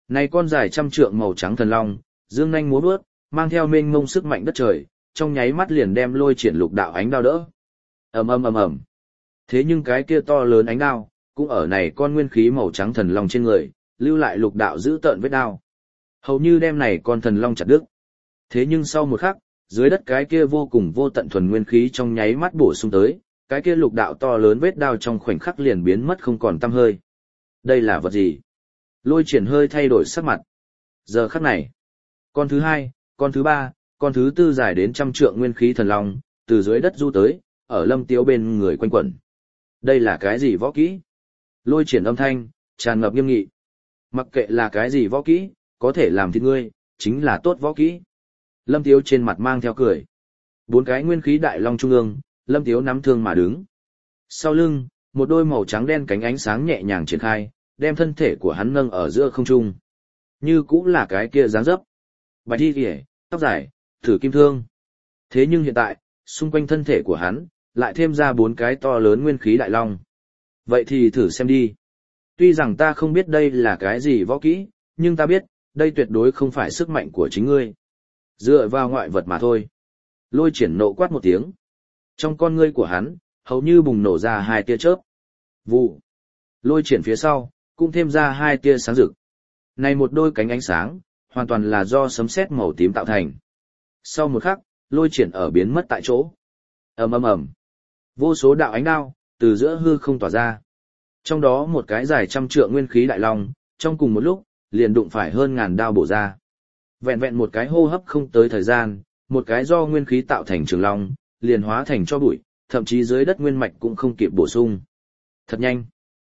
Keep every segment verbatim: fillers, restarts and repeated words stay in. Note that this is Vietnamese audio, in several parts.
Này con dài trăm trượng màu trắng thần long, dương nhanh múa vuốt, mang theo mênh mông sức mạnh đất trời, trong nháy mắt liền đem Lôi Triển lục đạo ánh đao đỡ. Ầm ầm ầm ầm. Thế nhưng cái kia to lớn ánh đao, cũng ở này con nguyên khí màu trắng thần long trên người, lưu lại lục đạo giữ tợn vết đao. Hầu như đem này con thần long chặt đứt. Thế nhưng sau một khắc, dưới đất cái kia vô cùng vô tận thuần nguyên khí trong nháy mắt bổ sung tới, cái kia lục đạo to lớn vết đao trong khoảnh khắc liền biến mất không còn tăm hơi. Đây là vật gì? Lôi Triển hơi thay đổi sắc mặt. Giờ khắc này, con thứ hai, con thứ ba, con thứ tư dài đến trăm trượng nguyên khí thần long, từ dưới đất du tới, ở Lâm Tiếu bên người quanh quẩn. Đây là cái gì võ kỹ? Lôi Triển âm thanh, tràn ngập nghiêm nghị. Mặc kệ là cái gì võ kỹ, có thể làm thịt ngươi, chính là tốt võ kỹ. Lâm Tiếu trên mặt mang theo cười. Bốn cái nguyên khí đại long trung ương, Lâm Tiếu nắm thương mà đứng. Sau lưng, một đôi màu trắng đen cánh ánh sáng nhẹ nhàng triển khai, đem thân thể của hắn nâng ở giữa không trung. Như cũng là cái kia dáng dấp. Bạch y kìa, tóc dài, thử kim thương. Thế nhưng hiện tại, xung quanh thân thể của hắn, lại thêm ra bốn cái to lớn nguyên khí đại long. Vậy thì thử xem đi. Tuy rằng ta không biết đây là cái gì võ kỹ, nhưng ta biết, đây tuyệt đối không phải sức mạnh của chính ngươi. Dựa vào ngoại vật mà thôi. Lôi Triển nộ quát một tiếng. Trong con ngươi của hắn, hầu như bùng nổ ra hai tia chớp. Vụ. Lôi Triển phía sau, cũng thêm ra hai tia sáng rực. Này một đôi cánh ánh sáng, hoàn toàn là do sấm sét màu tím tạo thành. Sau một khắc, Lôi Triển ở biến mất tại chỗ. Ầm ầm ầm. Vô số đạo ánh đao từ giữa hư không tỏa ra. Trong đó một cái dài trăm trượng nguyên khí đại long, trong cùng một lúc, liền đụng phải hơn ngàn đao bổ ra. Vẹn vẹn một cái hô hấp không tới thời gian, một cái do nguyên khí tạo thành trường long, liền hóa thành cho bụi, thậm chí dưới đất nguyên mạch cũng không kịp bổ sung. Thật nhanh.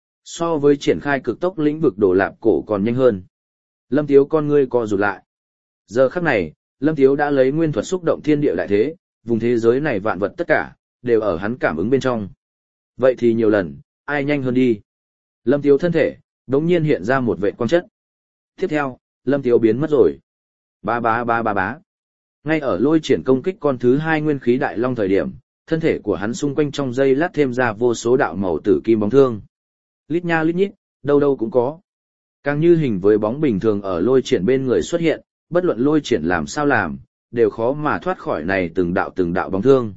So với triển khai cực tốc lĩnh vực đổ lạp cổ còn nhanh hơn. Lâm Tiếu con ngươi co rụt lại. Giờ khắc này, Lâm Tiếu đã lấy nguyên thuật xúc động thiên địa đại thế, vùng thế giới này vạn vật tất cả, đều ở hắn cảm ứng bên trong. Vậy thì nhiều lần, ai nhanh hơn đi. Lâm Tiếu thân thể, đống nhiên hiện ra một vệ quang chất. Tiếp theo, Lâm Tiếu biến mất rồi. Ba ba ba ba bá. Ngay ở Lôi Triển công kích con thứ hai nguyên khí đại long thời điểm, thân thể của hắn xung quanh trong giây lát thêm ra vô số đạo màu tử kim bóng thương. Lít nha lít nhít, đâu đâu cũng có. Càng như hình với bóng bình thường ở Lôi Triển bên người xuất hiện, bất luận Lôi Triển làm sao làm, đều khó mà thoát khỏi này từng đạo từng đạo bóng thương.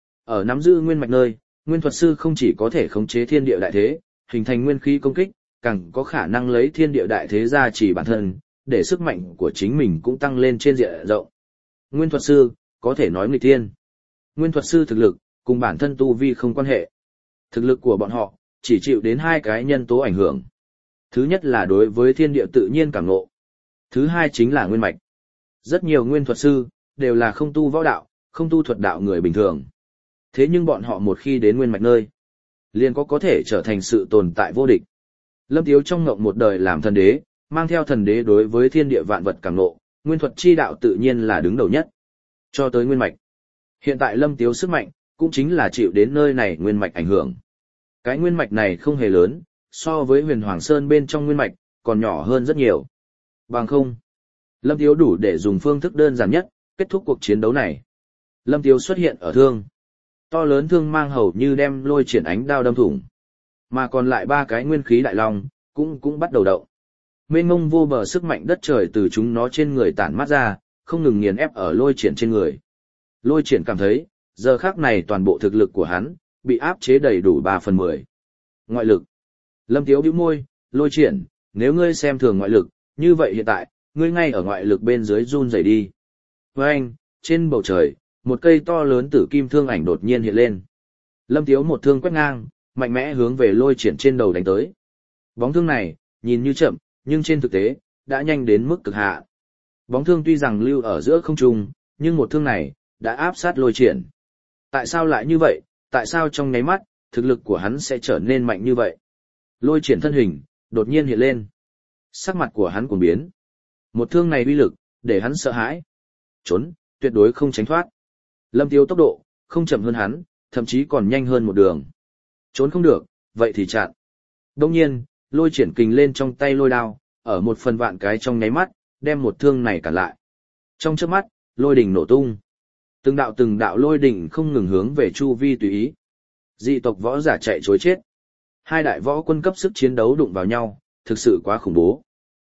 Ở nắm giữ nguyên mạch nơi, nguyên thuật sư không chỉ có thể khống chế thiên địa đại thế, hình thành nguyên khí công kích, càng có khả năng lấy thiên địa đại thế ra chỉ bản thân, để sức mạnh của chính mình cũng tăng lên trên diện rộng. Nguyên thuật sư, có thể nói nghịch thiên. Nguyên thuật sư thực lực, cùng bản thân tu vi không quan hệ. Thực lực của bọn họ, chỉ chịu đến hai cái nhân tố ảnh hưởng. Thứ nhất là đối với thiên địa tự nhiên cảm ngộ. Thứ hai chính là nguyên mạch. Rất nhiều nguyên thuật sư, đều là không tu võ đạo, không tu thuật đạo người bình thường. Thế nhưng bọn họ một khi đến nguyên mạch nơi, liền có có thể trở thành sự tồn tại vô địch. Lâm Tiếu trong ngộng một đời làm thần đế, mang theo thần đế đối với thiên địa vạn vật cảm ngộ, nguyên thuật chi đạo tự nhiên là đứng đầu nhất. Cho tới nguyên mạch. Hiện tại Lâm Tiếu sức mạnh, cũng chính là chịu đến nơi này nguyên mạch ảnh hưởng. Cái nguyên mạch này không hề lớn, so với huyền Hoàng Sơn bên trong nguyên mạch, còn nhỏ hơn rất nhiều. Bằng không, Lâm Tiếu đủ để dùng phương thức đơn giản nhất, kết thúc cuộc chiến đấu này. Lâm Tiếu xuất hiện ở thương. To lớn thương mang hầu như đem Lôi Triển ánh đao đâm thủng. Mà còn lại ba cái nguyên khí đại long, cũng cũng bắt đầu động. Mênh mông vô bờ sức mạnh đất trời từ chúng nó trên người tản mát ra, không ngừng nghiền ép ở Lôi Triển trên người. Lôi Triển cảm thấy, giờ khắc này toàn bộ thực lực của hắn, bị áp chế đầy đủ ba phần mười. Ngoại lực. Lâm Tiếu bĩu môi, Lôi Triển, nếu ngươi xem thường ngoại lực, như vậy hiện tại, ngươi ngay ở ngoại lực bên dưới run rẩy đi. Với anh, trên bầu trời, một cây to lớn tử kim thương ảnh đột nhiên hiện lên. Lâm Tiếu một thương quét ngang, mạnh mẽ hướng về Lôi Triển trên đầu đánh tới. Bóng thương này, nhìn như chậm, nhưng trên thực tế, đã nhanh đến mức cực hạ. Bóng thương tuy rằng lưu ở giữa không trung, nhưng một thương này, đã áp sát Lôi Triển. Tại sao lại như vậy? Tại sao trong nháy mắt, thực lực của hắn sẽ trở nên mạnh như vậy? Lôi Triển thân hình, đột nhiên hiện lên. Sắc mặt của hắn cuồng biến. Một thương này uy lực, để hắn sợ hãi. Trốn, tuyệt đối không tránh thoát. Lâm Tiếu tốc độ, không chậm hơn hắn, thậm chí còn nhanh hơn một đường. Trốn không được, vậy thì chặn. Đông nhiên, Lôi Triển kình lên trong tay lôi đao, ở một phần vạn cái trong nháy mắt, đem một thương này cản lại. Trong chớp mắt, lôi đỉnh nổ tung. Từng đạo từng đạo lôi đỉnh không ngừng hướng về chu vi tùy ý. Dị tộc võ giả chạy trối chết. Hai đại võ quân cấp sức chiến đấu đụng vào nhau, thực sự quá khủng bố.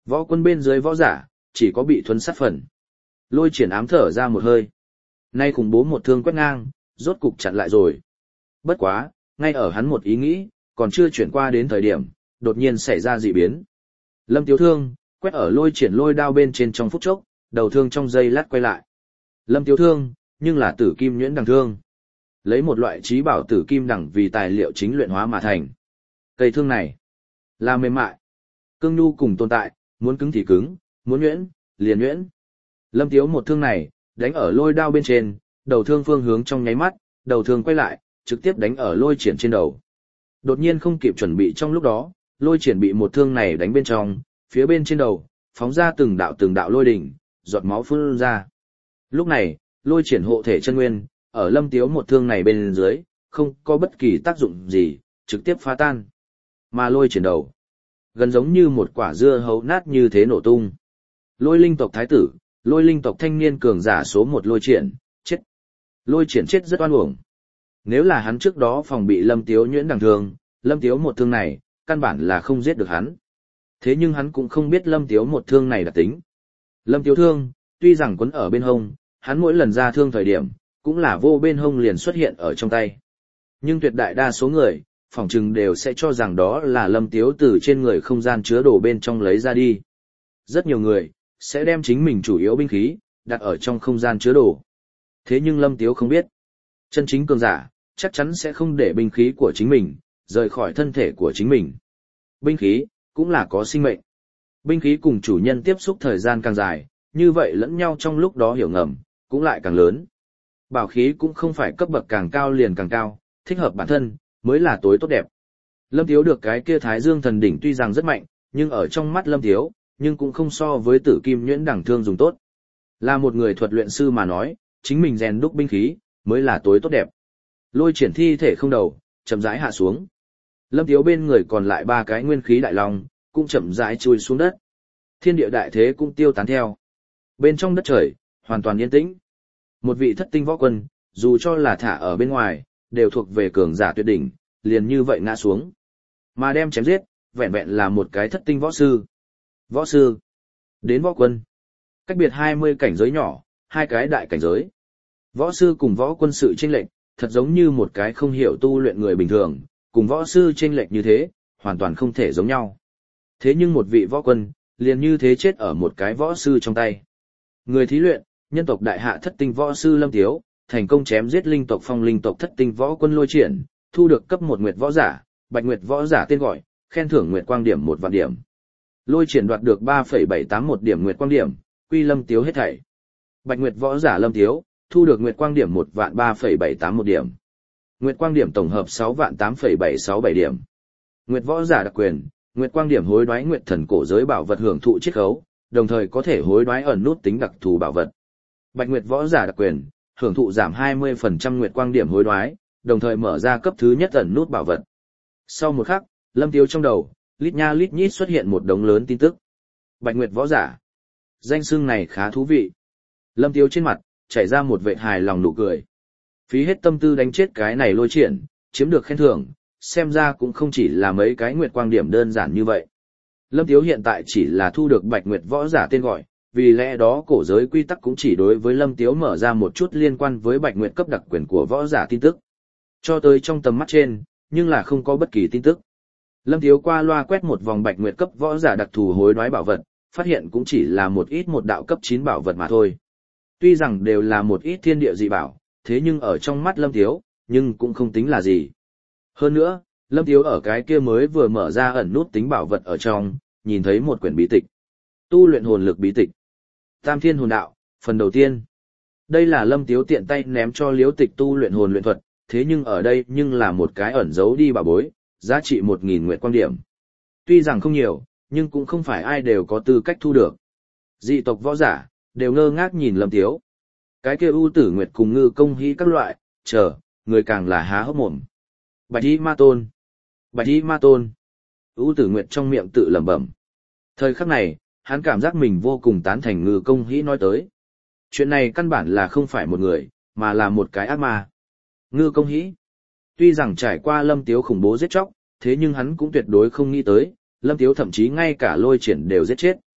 Võ quân bên dưới võ giả, chỉ có bị thuấn sát phần. Lôi triển ám thở ra một hơi. Nay khủng bố một thương quét ngang, rốt cục chặn lại rồi. Bất quá, ngay ở hắn một ý nghĩ, còn chưa chuyển qua đến thời điểm, đột nhiên xảy ra dị biến. Lâm Tiếu Thương, quét ở lôi triển lôi đao bên trên trong phút chốc, đầu thương trong giây lát quay lại. Lâm Tiếu Thương, nhưng là tử kim nhuyễn đằng thương. Lấy một loại trí bảo tử kim đằng vì tài liệu chính luyện hóa mà thành. Cây thương này, là mềm mại, cương nhu cùng tồn tại, muốn cứng thì cứng, muốn nhuyễn, liền nhuyễn. Lâm Tiếu một thương này, đánh ở lôi đao bên trên, đầu thương phương hướng trong nháy mắt, đầu thương quay lại, trực tiếp đánh ở lôi triển trên đầu. Đột nhiên không kịp chuẩn bị trong lúc đó, lôi triển bị một thương này đánh bên trong, phía bên trên đầu, phóng ra từng đạo từng đạo lôi đỉnh, giọt máu phun ra. Lúc này, lôi triển hộ thể chân nguyên, ở Lâm Tiếu một thương này bên dưới, không có bất kỳ tác dụng gì, trực tiếp phá tan. Mà lôi triển đầu, gần giống như một quả dưa hấu nát như thế nổ tung. Lôi linh tộc thái tử, lôi linh tộc thanh niên cường giả số một lôi triển, chết. Lôi triển chết rất oan uổng. Nếu là hắn trước đó phòng bị Lâm Tiếu nhuyễn đằng thương, Lâm Tiếu một thương này, căn bản là không giết được hắn. Thế nhưng hắn cũng không biết Lâm Tiếu một thương này đặc tính. Lâm Tiếu thương, tuy rằng quấn ở bên hông, hắn mỗi lần ra thương thời điểm, cũng là vô bên hông liền xuất hiện ở trong tay. Nhưng tuyệt đại đa số người, phỏng chừng đều sẽ cho rằng đó là Lâm Tiếu từ trên người không gian chứa đồ bên trong lấy ra đi. Rất nhiều người, sẽ đem chính mình chủ yếu binh khí, đặt ở trong không gian chứa đồ. Thế nhưng Lâm Tiếu không biết. Chân chính cường giả, chắc chắn sẽ không để binh khí của chính mình, rời khỏi thân thể của chính mình. Binh khí, cũng là có sinh mệnh. Binh khí cùng chủ nhân tiếp xúc thời gian càng dài, như vậy lẫn nhau trong lúc đó hiểu ngầm, cũng lại càng lớn. Bảo khí cũng không phải cấp bậc càng cao liền càng cao, thích hợp bản thân, mới là tối tốt đẹp. Lâm Tiếu được cái kia Thái Dương thần đỉnh tuy rằng rất mạnh, nhưng ở trong mắt Lâm Tiếu, nhưng cũng không so với tử kim nhuyễn đẳng thương dùng tốt. Là một người thuật luyện sư mà nói, chính mình rèn đúc binh khí, mới là tối tốt đẹp. Lôi triển thi thể không đầu, chậm rãi hạ xuống. Lâm Tiếu bên người còn lại ba cái nguyên khí đại long, cũng chậm rãi chui xuống đất. Thiên địa đại thế cũng tiêu tán theo. Bên trong đất trời, hoàn toàn yên tĩnh. Một vị thất tinh võ quân, dù cho là thả ở bên ngoài, đều thuộc về cường giả tuyệt đỉnh, liền như vậy ngã xuống. Mà đem chém giết, vẹn vẹn là một cái thất tinh võ sư. Võ sư, đến võ quân. Cách biệt hai mươi cảnh giới nhỏ, hai cái đại cảnh giới. Võ sư cùng võ quân sự chênh lệch, thật giống như một cái không hiểu tu luyện người bình thường, cùng võ sư chênh lệch như thế, hoàn toàn không thể giống nhau. Thế nhưng một vị võ quân, liền như thế chết ở một cái võ sư trong tay. Người thí luyện, nhân tộc đại hạ thất tinh võ sư Lâm Tiếu, thành công chém giết linh tộc phong linh tộc thất tinh võ quân lôi triển, thu được cấp một nguyệt võ giả, bạch nguyệt võ giả tên gọi, khen thưởng nguyệt quang điểm một vạn điểm. Lôi triển đoạt được ba phẩy bảy tám một điểm nguyệt quang điểm, quy Lâm Tiếu hết thảy. Bạch nguyệt võ giả Lâm Tiếu, thu được nguyệt quang điểm một vạn ba phẩy bảy tám một điểm. Nguyệt quang điểm tổng hợp sáu vạn tám phẩy bảy sáu bảy điểm. Nguyệt võ giả đặc quyền, nguyệt quang điểm hối đoái nguyệt thần cổ giới bảo vật hưởng thụ chiết khấu, đồng thời có thể hối đoái ẩn nút tính đặc thù bảo vật. Bạch nguyệt võ giả đặc quyền, hưởng thụ giảm hai mươi phần trăm nguyệt quang điểm hối đoái, đồng thời mở ra cấp thứ nhất ẩn nút bảo vật. Sau một khắc, Lâm Tiếu trong đầu, lít nha lít nhít xuất hiện một đống lớn tin tức. Bạch nguyệt võ giả. Danh xưng này khá thú vị. Lâm Tiếu trên mặt, chảy ra một vệt hài lòng nụ cười. Phí hết tâm tư đánh chết cái này lôi triển, chiếm được khen thưởng, xem ra cũng không chỉ là mấy cái nguyệt quang điểm đơn giản như vậy. Lâm Tiếu hiện tại chỉ là thu được bạch nguyệt võ giả tên gọi, vì lẽ đó cổ giới quy tắc cũng chỉ đối với Lâm Tiếu mở ra một chút liên quan với bạch nguyệt cấp đặc quyền của võ giả tin tức. Cho tới trong tầm mắt trên, nhưng là không có bất kỳ tin tức. Lâm Tiếu qua loa quét một vòng bạch nguyệt cấp võ giả đặc thù hối đoái bảo vật, phát hiện cũng chỉ là một ít một đạo cấp chín bảo vật mà thôi. Tuy rằng đều là một ít thiên địa dị bảo, thế nhưng ở trong mắt Lâm Tiếu, nhưng cũng không tính là gì. Hơn nữa, Lâm Tiếu ở cái kia mới vừa mở ra ẩn nút tính bảo vật ở trong, nhìn thấy một quyển bí tịch. Tu luyện hồn lực bí tịch. Tam Thiên Hồn Đạo, phần đầu tiên. Đây là Lâm Tiếu tiện tay ném cho Liễu Tịch tu luyện hồn luyện thuật, thế nhưng ở đây nhưng là một cái ẩn giấu đi bảo bối, giá trị một nghìn nguyệt quang điểm. Tuy rằng không nhiều, nhưng cũng không phải ai đều có tư cách thu được. Dị tộc võ giả, đều ngơ ngác nhìn Lâm Tiếu. Cái kia ưu tử nguyệt cùng ngư công hí các loại, chờ, người càng là há hốc mồm. Bạch y ma tôn. Bạch y ma tôn. Ưu tử nguyệt trong miệng tự lẩm bẩm. Thời khắc này, hắn cảm giác mình vô cùng tán thành ngư công hí nói tới. Chuyện này căn bản là không phải một người, mà là một cái ác ma. Ngư công hí. Tuy rằng trải qua Lâm Tiếu khủng bố giết chóc, thế nhưng hắn cũng tuyệt đối không nghĩ tới, Lâm Tiếu thậm chí ngay cả lôi triển đều giết chết.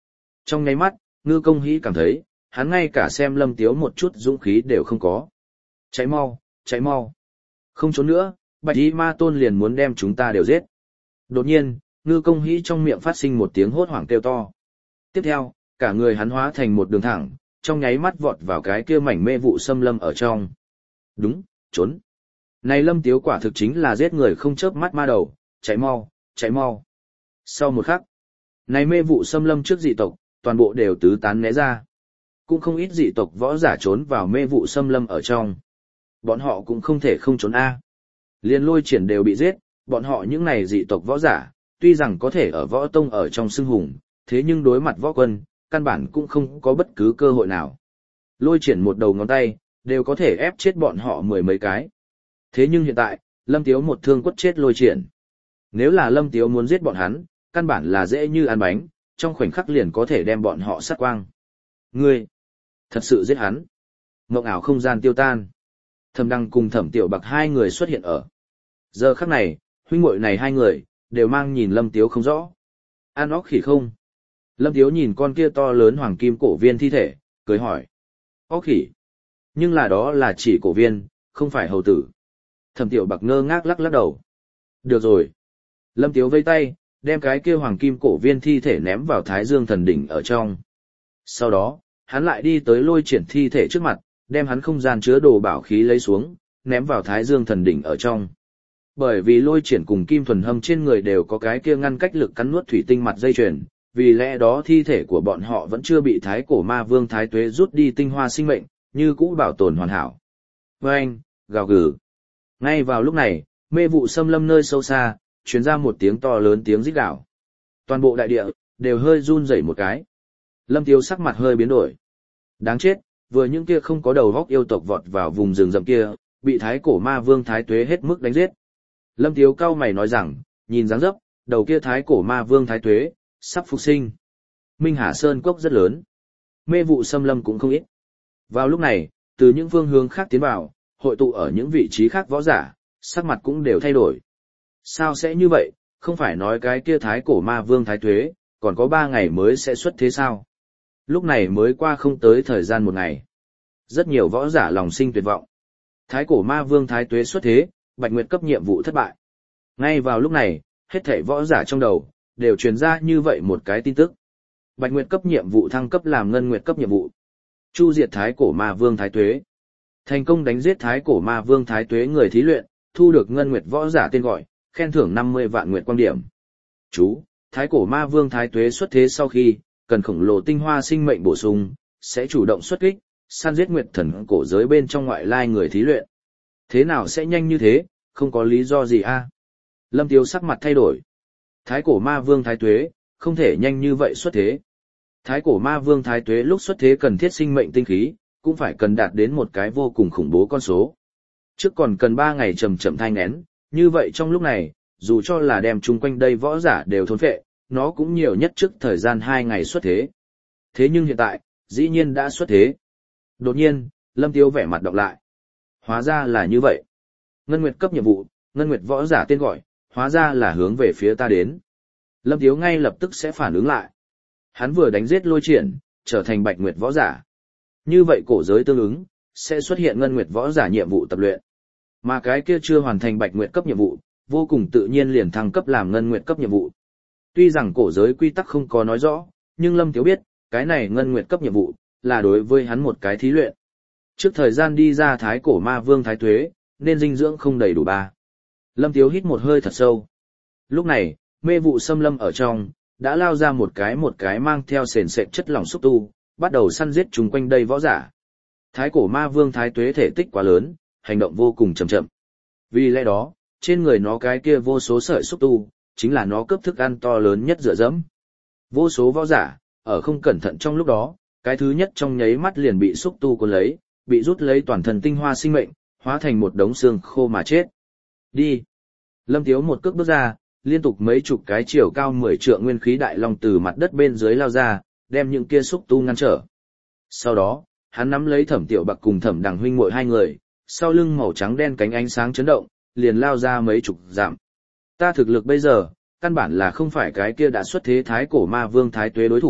Trong nháy mắt, Ngư Công Hĩ cảm thấy, hắn ngay cả xem Lâm Tiếu một chút dũng khí đều không có. Cháy mau, cháy mau. Không trốn nữa, Bạch Y Ma Tôn liền muốn đem chúng ta đều giết. Đột nhiên, Ngư Công Hĩ trong miệng phát sinh một tiếng hốt hoảng kêu to. Tiếp theo, cả người hắn hóa thành một đường thẳng, trong nháy mắt vọt vào cái kia mảnh mê vụ xâm lâm ở trong. Đúng, trốn. Này Lâm Tiếu quả thực chính là giết người không chớp mắt ma đầu, cháy mau, cháy mau. Sau một khắc, này mê vụ xâm lâm trước dị tộc, toàn bộ đều tứ tán né ra. Cũng không ít dị tộc võ giả trốn vào mê vụ xâm lâm ở trong. Bọn họ cũng không thể không trốn A. Liên Lôi Triển đều bị giết, bọn họ những này dị tộc võ giả, tuy rằng có thể ở võ tông ở trong xưng hùng, thế nhưng đối mặt võ quân, căn bản cũng không có bất cứ cơ hội nào. Lôi Triển một đầu ngón tay, đều có thể ép chết bọn họ mười mấy cái. Thế nhưng hiện tại, Lâm Tiếu một thương quất chết Lôi Triển. Nếu là Lâm Tiếu muốn giết bọn hắn, căn bản là dễ như ăn bánh, trong khoảnh khắc liền có thể đem bọn họ sát quang. Ngươi, thật sự giết hắn. Mộng ảo không gian tiêu tan. Thẩm Đăng cùng Thẩm Tiểu Bạc hai người xuất hiện ở. Giờ khắc này, huynh muội này hai người, đều mang nhìn Lâm Tiếu không rõ. An óc khỉ không? Lâm Tiếu nhìn con kia to lớn hoàng kim cổ viên thi thể, cười hỏi. Óc khỉ. Nhưng là đó là chỉ cổ viên, không phải hầu tử. Thẩm Tiểu Bạc ngơ ngác lắc lắc đầu. Được rồi. Lâm Tiếu vây tay, đem cái kia hoàng kim cổ viên thi thể ném vào Thái Dương Thần Đỉnh ở trong. Sau đó, hắn lại đi tới Lôi Triển thi thể trước mặt, đem hắn không gian chứa đồ bảo khí lấy xuống, ném vào Thái Dương Thần Đỉnh ở trong. Bởi vì Lôi Triển cùng Kim Thuần Hâm trên người đều có cái kia ngăn cách lực cắn nuốt thủy tinh mặt dây chuyền, vì lẽ đó thi thể của bọn họ vẫn chưa bị Thái Cổ Ma Vương Thái Tuế rút đi tinh hoa sinh mệnh, như cũ bảo tồn hoàn hảo. Oeng, gào gừ. Ngay vào lúc này, mê vụ xâm lâm nơi sâu xa, truyền ra một tiếng to lớn tiếng rít gào. Toàn bộ đại địa đều hơi run rẩy một cái. Lâm Tiếu sắc mặt hơi biến đổi. Đáng chết, vừa những kia không có đầu góc yêu tộc vọt vào vùng rừng rậm kia, bị Thái Cổ Ma Vương Thái Tuế hết mức đánh giết. Lâm Tiếu cau mày nói rằng, nhìn dáng dấp, đầu kia Thái Cổ Ma Vương Thái Tuế sắp phục sinh. Minh Hà Sơn cốc rất lớn, mê vụ xâm lâm cũng không ít. Vào lúc này, từ những phương hướng khác tiến vào, hội tụ ở những vị trí khác võ giả, sắc mặt cũng đều thay đổi. Sao sẽ như vậy, không phải nói cái kia Thái Cổ Ma Vương Thái Tuế, còn có ba ngày mới sẽ xuất thế sao? Lúc này mới qua không tới thời gian một ngày. Rất nhiều võ giả lòng sinh tuyệt vọng. Thái Cổ Ma Vương Thái Tuế xuất thế, Bạch Nguyệt cấp nhiệm vụ thất bại. Ngay vào lúc này, hết thảy võ giả trong đầu, đều truyền ra như vậy một cái tin tức. Bạch Nguyệt cấp nhiệm vụ thăng cấp làm Ngân Nguyệt cấp nhiệm vụ. Chu diệt Thái Cổ Ma Vương Thái Tuế. Thành công đánh giết Thái Cổ Ma Vương Thái Tuế người thí luyện, thu được Ngân Nguyệt võ giả tên gọi, khen thưởng năm mươi vạn nguyệt quang điểm. Chú, Thái Cổ Ma Vương Thái Tuế xuất thế sau khi, cần khổng lồ tinh hoa sinh mệnh bổ sung, sẽ chủ động xuất kích, săn giết nguyệt thần cổ giới bên trong ngoại lai người thí luyện. Thế nào sẽ nhanh như thế, không có lý do gì a? Lâm Tiếu sắc mặt thay đổi. Thái Cổ Ma Vương Thái Tuế, không thể nhanh như vậy xuất thế. Thái Cổ Ma Vương Thái Tuế lúc xuất thế cần thiết sinh mệnh tinh khí, cũng phải cần đạt đến một cái vô cùng khủng bố con số. Trước còn cần ba ngày chậm chậm thai nghén, như vậy trong lúc này, dù cho là đem chung quanh đây võ giả đều thôn phệ, nó cũng nhiều nhất trước thời gian hai ngày xuất thế. Thế nhưng hiện tại, dĩ nhiên đã xuất thế. Đột nhiên, Lâm Tiếu vẻ mặt đọc lại. Hóa ra là như vậy. Ngân Nguyệt cấp nhiệm vụ, Ngân Nguyệt võ giả tên gọi, hóa ra là hướng về phía ta đến. Lâm Tiếu ngay lập tức sẽ phản ứng lại. Hắn vừa đánh giết Lôi Triển, trở thành Bạch Nguyệt võ giả. Như vậy cổ giới tương ứng, sẽ xuất hiện Ngân Nguyệt võ giả nhiệm vụ tập luyện. Mà cái kia chưa hoàn thành Bạch Nguyệt cấp nhiệm vụ, vô cùng tự nhiên liền thăng cấp làm Ngân Nguyệt cấp nhiệm vụ. Tuy rằng cổ giới quy tắc không có nói rõ, nhưng Lâm Tiếu biết, cái này Ngân Nguyệt cấp nhiệm vụ, là đối với hắn một cái thí luyện. Trước thời gian đi ra Thái Cổ Ma Vương Thái Tuế, nên dinh dưỡng không đầy đủ ba. Lâm Tiếu hít một hơi thật sâu. Lúc này, mê vụ xâm lâm ở trong, đã lao ra một cái một cái mang theo sền sệt chất lỏng xúc tu, bắt đầu săn giết chúng quanh đây võ giả. Thái Cổ Ma Vương Thái Tuế thể tích quá lớn, hành động vô cùng chậm chậm. Vì lẽ đó, trên người nó cái kia vô số sợi xúc tu, chính là nó cướp thức ăn to lớn nhất dựa dẫm. Vô số võ giả, ở không cẩn thận trong lúc đó, cái thứ nhất trong nháy mắt liền bị xúc tu cuốn lấy, bị rút lấy toàn thân tinh hoa sinh mệnh, hóa thành một đống xương khô mà chết. Đi. Lâm Tiếu một cước bước ra, liên tục mấy chục cái chiều cao mười trượng nguyên khí đại long từ mặt đất bên dưới lao ra, đem những kia xúc tu ngăn trở. Sau đó, hắn nắm lấy Thẩm Tiểu Bạc cùng Thẩm Đằng huynh muội hai người, sau lưng màu trắng đen cánh ánh sáng chấn động, liền lao ra mấy chục dặm. Ta thực lực bây giờ, căn bản là không phải cái kia đã xuất thế Thái Cổ Ma Vương Thái Tuế đối thủ,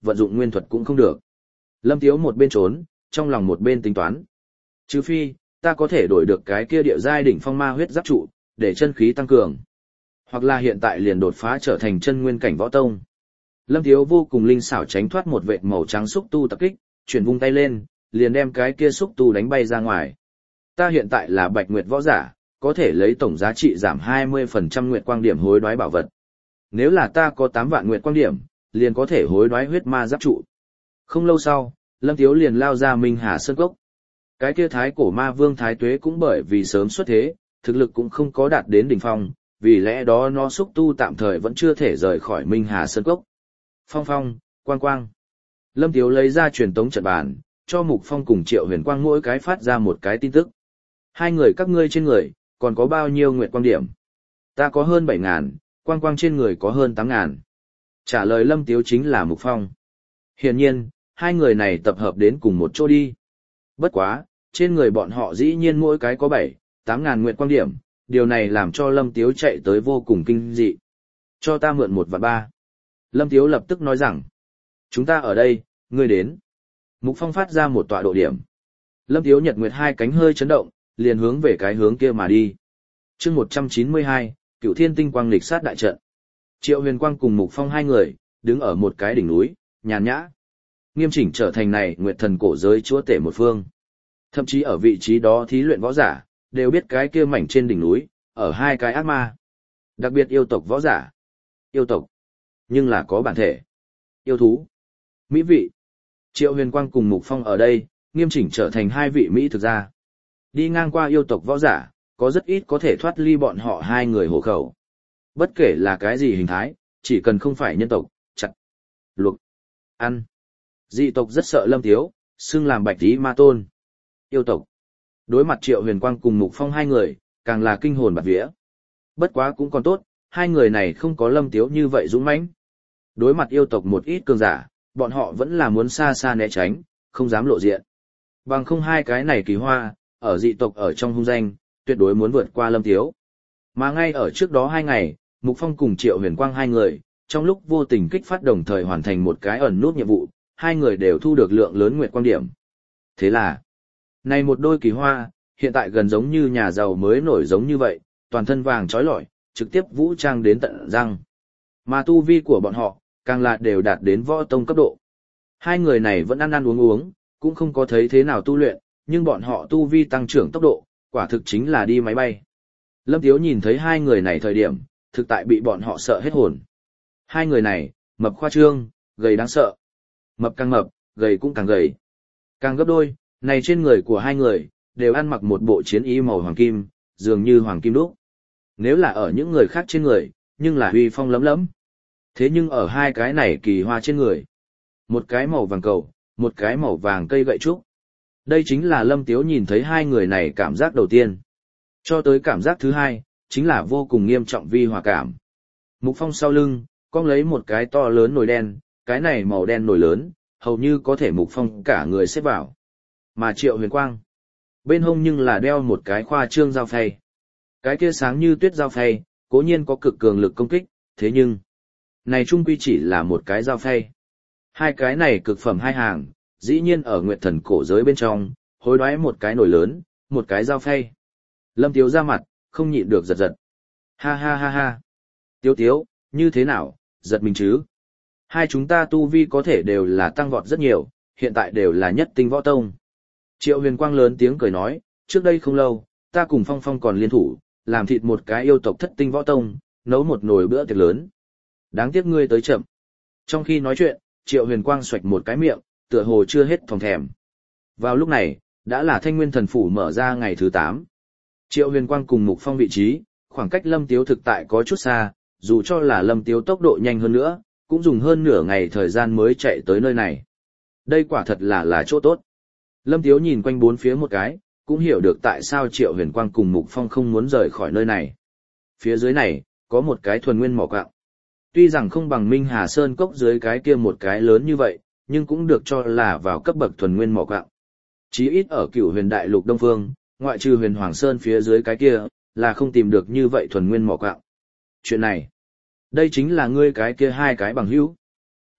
vận dụng nguyên thuật cũng không được. Lâm Tiếu một bên trốn, trong lòng một bên tính toán. Trừ phi, ta có thể đổi được cái kia địa giai đỉnh phong ma huyết giáp trụ, để chân khí tăng cường. Hoặc là hiện tại liền đột phá trở thành chân nguyên cảnh võ tông. Lâm Tiếu vô cùng linh xảo tránh thoát một vệt màu trắng xúc tu tập kích, chuyển vung tay lên, liền đem cái kia xúc tu đánh bay ra ngoài. Ta hiện tại là Bạch Nguyệt võ giả, có thể lấy tổng giá trị giảm hai mươi phần trăm nguyệt quang điểm hối đoái bảo vật. Nếu là ta có tám vạn nguyệt quang điểm, liền có thể hối đoái huyết ma giáp trụ. Không lâu sau, Lâm Tiếu liền lao ra Minh Hà Sơn Cốc. Cái kia thái cổ ma vương Thái Tuế cũng bởi vì sớm xuất thế, thực lực cũng không có đạt đến đỉnh phong, vì lẽ đó nó xúc tu tạm thời vẫn chưa thể rời khỏi Minh Hà Sơn Cốc. Phong phong, quang quang. Lâm Tiếu lấy ra truyền tống trận bàn, cho Mục Phong cùng Triệu Huyền Quang mỗi cái phát ra một cái tin tức. Hai người các ngươi trên người, còn có bao nhiêu nguyệt quang điểm? Ta có hơn bảy ngàn, quang quang trên người có hơn tám ngàn. Trả lời Lâm Tiếu chính là Mục Phong. Hiển nhiên, hai người này tập hợp đến cùng một chỗ đi. Bất quá, trên người bọn họ dĩ nhiên mỗi cái có bảy, tám ngàn nguyệt quang điểm, điều này làm cho Lâm Tiếu chạy tới vô cùng kinh dị. Cho ta mượn một và ba. Lâm Tiếu lập tức nói rằng, chúng ta ở đây, ngươi đến. Mục Phong phát ra một tọa độ điểm. Lâm Tiếu nhật nguyệt hai cánh hơi chấn động, liền hướng về cái hướng kia mà đi. chương một trăm chín mươi hai, Cựu Thiên Tinh Quang lịch sát đại trận. Triệu Huyền Quang cùng Mục Phong hai người, đứng ở một cái đỉnh núi, nhàn nhã. Nghiêm chỉnh trở thành này nguyệt thần cổ giới chúa tể một phương. Thậm chí ở vị trí đó thí luyện võ giả, đều biết cái kia mảnh trên đỉnh núi, ở hai cái ác ma. Đặc biệt yêu tộc võ giả. Yêu tộc. Nhưng là có bản thể. Yêu thú. Mỹ vị. Triệu Huyền Quang cùng Mục Phong ở đây, nghiêm chỉnh trở thành hai vị Mỹ thực ra. Đi ngang qua yêu tộc võ giả, có rất ít có thể thoát ly bọn họ hai người hộ khẩu. Bất kể là cái gì hình thái, chỉ cần không phải nhân tộc, chặt, luộc, ăn. Dị tộc rất sợ Lâm Tiếu, xưng làm bạch tí ma tôn. Yêu tộc. Đối mặt Triệu Huyền Quang cùng Mục Phong hai người, càng là kinh hồn bạt vía. Bất quá cũng còn tốt, hai người này không có Lâm Tiếu như vậy dũng mãnh. Đối mặt yêu tộc một ít cường giả, bọn họ vẫn là muốn xa xa né tránh, không dám lộ diện. Bằng không hai cái này kỳ hoa, ở dị tộc ở trong hung danh, tuyệt đối muốn vượt qua Lâm Tiếu. Mà ngay ở trước đó hai ngày, Mục Phong cùng Triệu Huyền Quang hai người, trong lúc vô tình kích phát đồng thời hoàn thành một cái ẩn nút nhiệm vụ, hai người đều thu được lượng lớn nguyệt quang điểm. Thế là, này một đôi kỳ hoa, hiện tại gần giống như nhà giàu mới nổi giống như vậy, toàn thân vàng trói lọi, trực tiếp vũ trang đến tận răng. Mà tu vi của bọn họ, càng là đều đạt đến võ tông cấp độ. Hai người này vẫn ăn ăn uống uống, cũng không có thấy thế nào tu luyện, nhưng bọn họ tu vi tăng trưởng tốc độ, quả thực chính là đi máy bay. Lâm Tiếu nhìn thấy hai người này thời điểm, thực tại bị bọn họ sợ hết hồn. Hai người này, mập khoa trương, gầy đáng sợ. Mập càng mập, gầy cũng càng gầy. Càng gấp đôi, này trên người của hai người, đều ăn mặc một bộ chiến y màu hoàng kim, dường như hoàng kim đúc. Nếu là ở những người khác trên người, nhưng là huy phong lấm lấm. Thế nhưng ở hai cái này kỳ hoa trên người. Một cái màu vàng cầu, một cái màu vàng cây gậy trúc. Đây chính là Lâm Tiếu nhìn thấy hai người này cảm giác đầu tiên. Cho tới cảm giác thứ hai, chính là vô cùng nghiêm trọng vi hòa cảm. Mục Phong sau lưng, cong lấy một cái to lớn nồi đen, cái này màu đen nồi lớn, hầu như có thể Mục Phong cả người xếp vào. Mà Triệu Huyền Quang, bên hông nhưng là đeo một cái khoa trương dao phay. Cái kia sáng như tuyết dao phay, cố nhiên có cực cường lực công kích, thế nhưng, này trung quy chỉ là một cái dao phay. Hai cái này cực phẩm hai hàng, dĩ nhiên ở Nguyệt Thần cổ giới bên trong, hối đoái một cái nồi lớn, một cái dao phay. Lâm Tiếu ra mặt, không nhịn được giật giật. Ha ha ha ha. Tiếu Tiếu, như thế nào, giật mình chứ? Hai chúng ta tu vi có thể đều là tăng vọt rất nhiều, hiện tại đều là nhất tinh võ tông. Triệu Huyền Quang lớn tiếng cười nói, trước đây không lâu, ta cùng Phong Phong còn liên thủ, làm thịt một cái yêu tộc thất tinh võ tông, nấu một nồi bữa tiệc lớn. Đáng tiếc ngươi tới chậm. Trong khi nói chuyện, Triệu Huyền Quang xoạch một cái miệng, tựa hồ chưa hết thòng thèm. Vào lúc này, đã là Thanh Nguyên Thần Phủ mở ra ngày thứ tám. Triệu Huyền Quang cùng Mục Phong vị trí, khoảng cách Lâm Tiếu thực tại có chút xa, dù cho là Lâm Tiếu tốc độ nhanh hơn nữa, cũng dùng hơn nửa ngày thời gian mới chạy tới nơi này. Đây quả thật là là chỗ tốt. Lâm Tiếu nhìn quanh bốn phía một cái, cũng hiểu được tại sao Triệu Huyền Quang cùng Mục Phong không muốn rời khỏi nơi này. Phía dưới này, có một cái thuần nguyên mỏ quạng. Tuy rằng không bằng Minh Hà Sơn cốc dưới cái kia một cái lớn như vậy, nhưng cũng được cho là vào cấp bậc thuần nguyên mỏ quạng. Chí ít ở Cửu Huyền Đại Lục Đông Phương, ngoại trừ Huyền Hoàng Sơn phía dưới cái kia, là không tìm được như vậy thuần nguyên mỏ quạng. Chuyện này, đây chính là ngươi cái kia hai cái bằng hữu.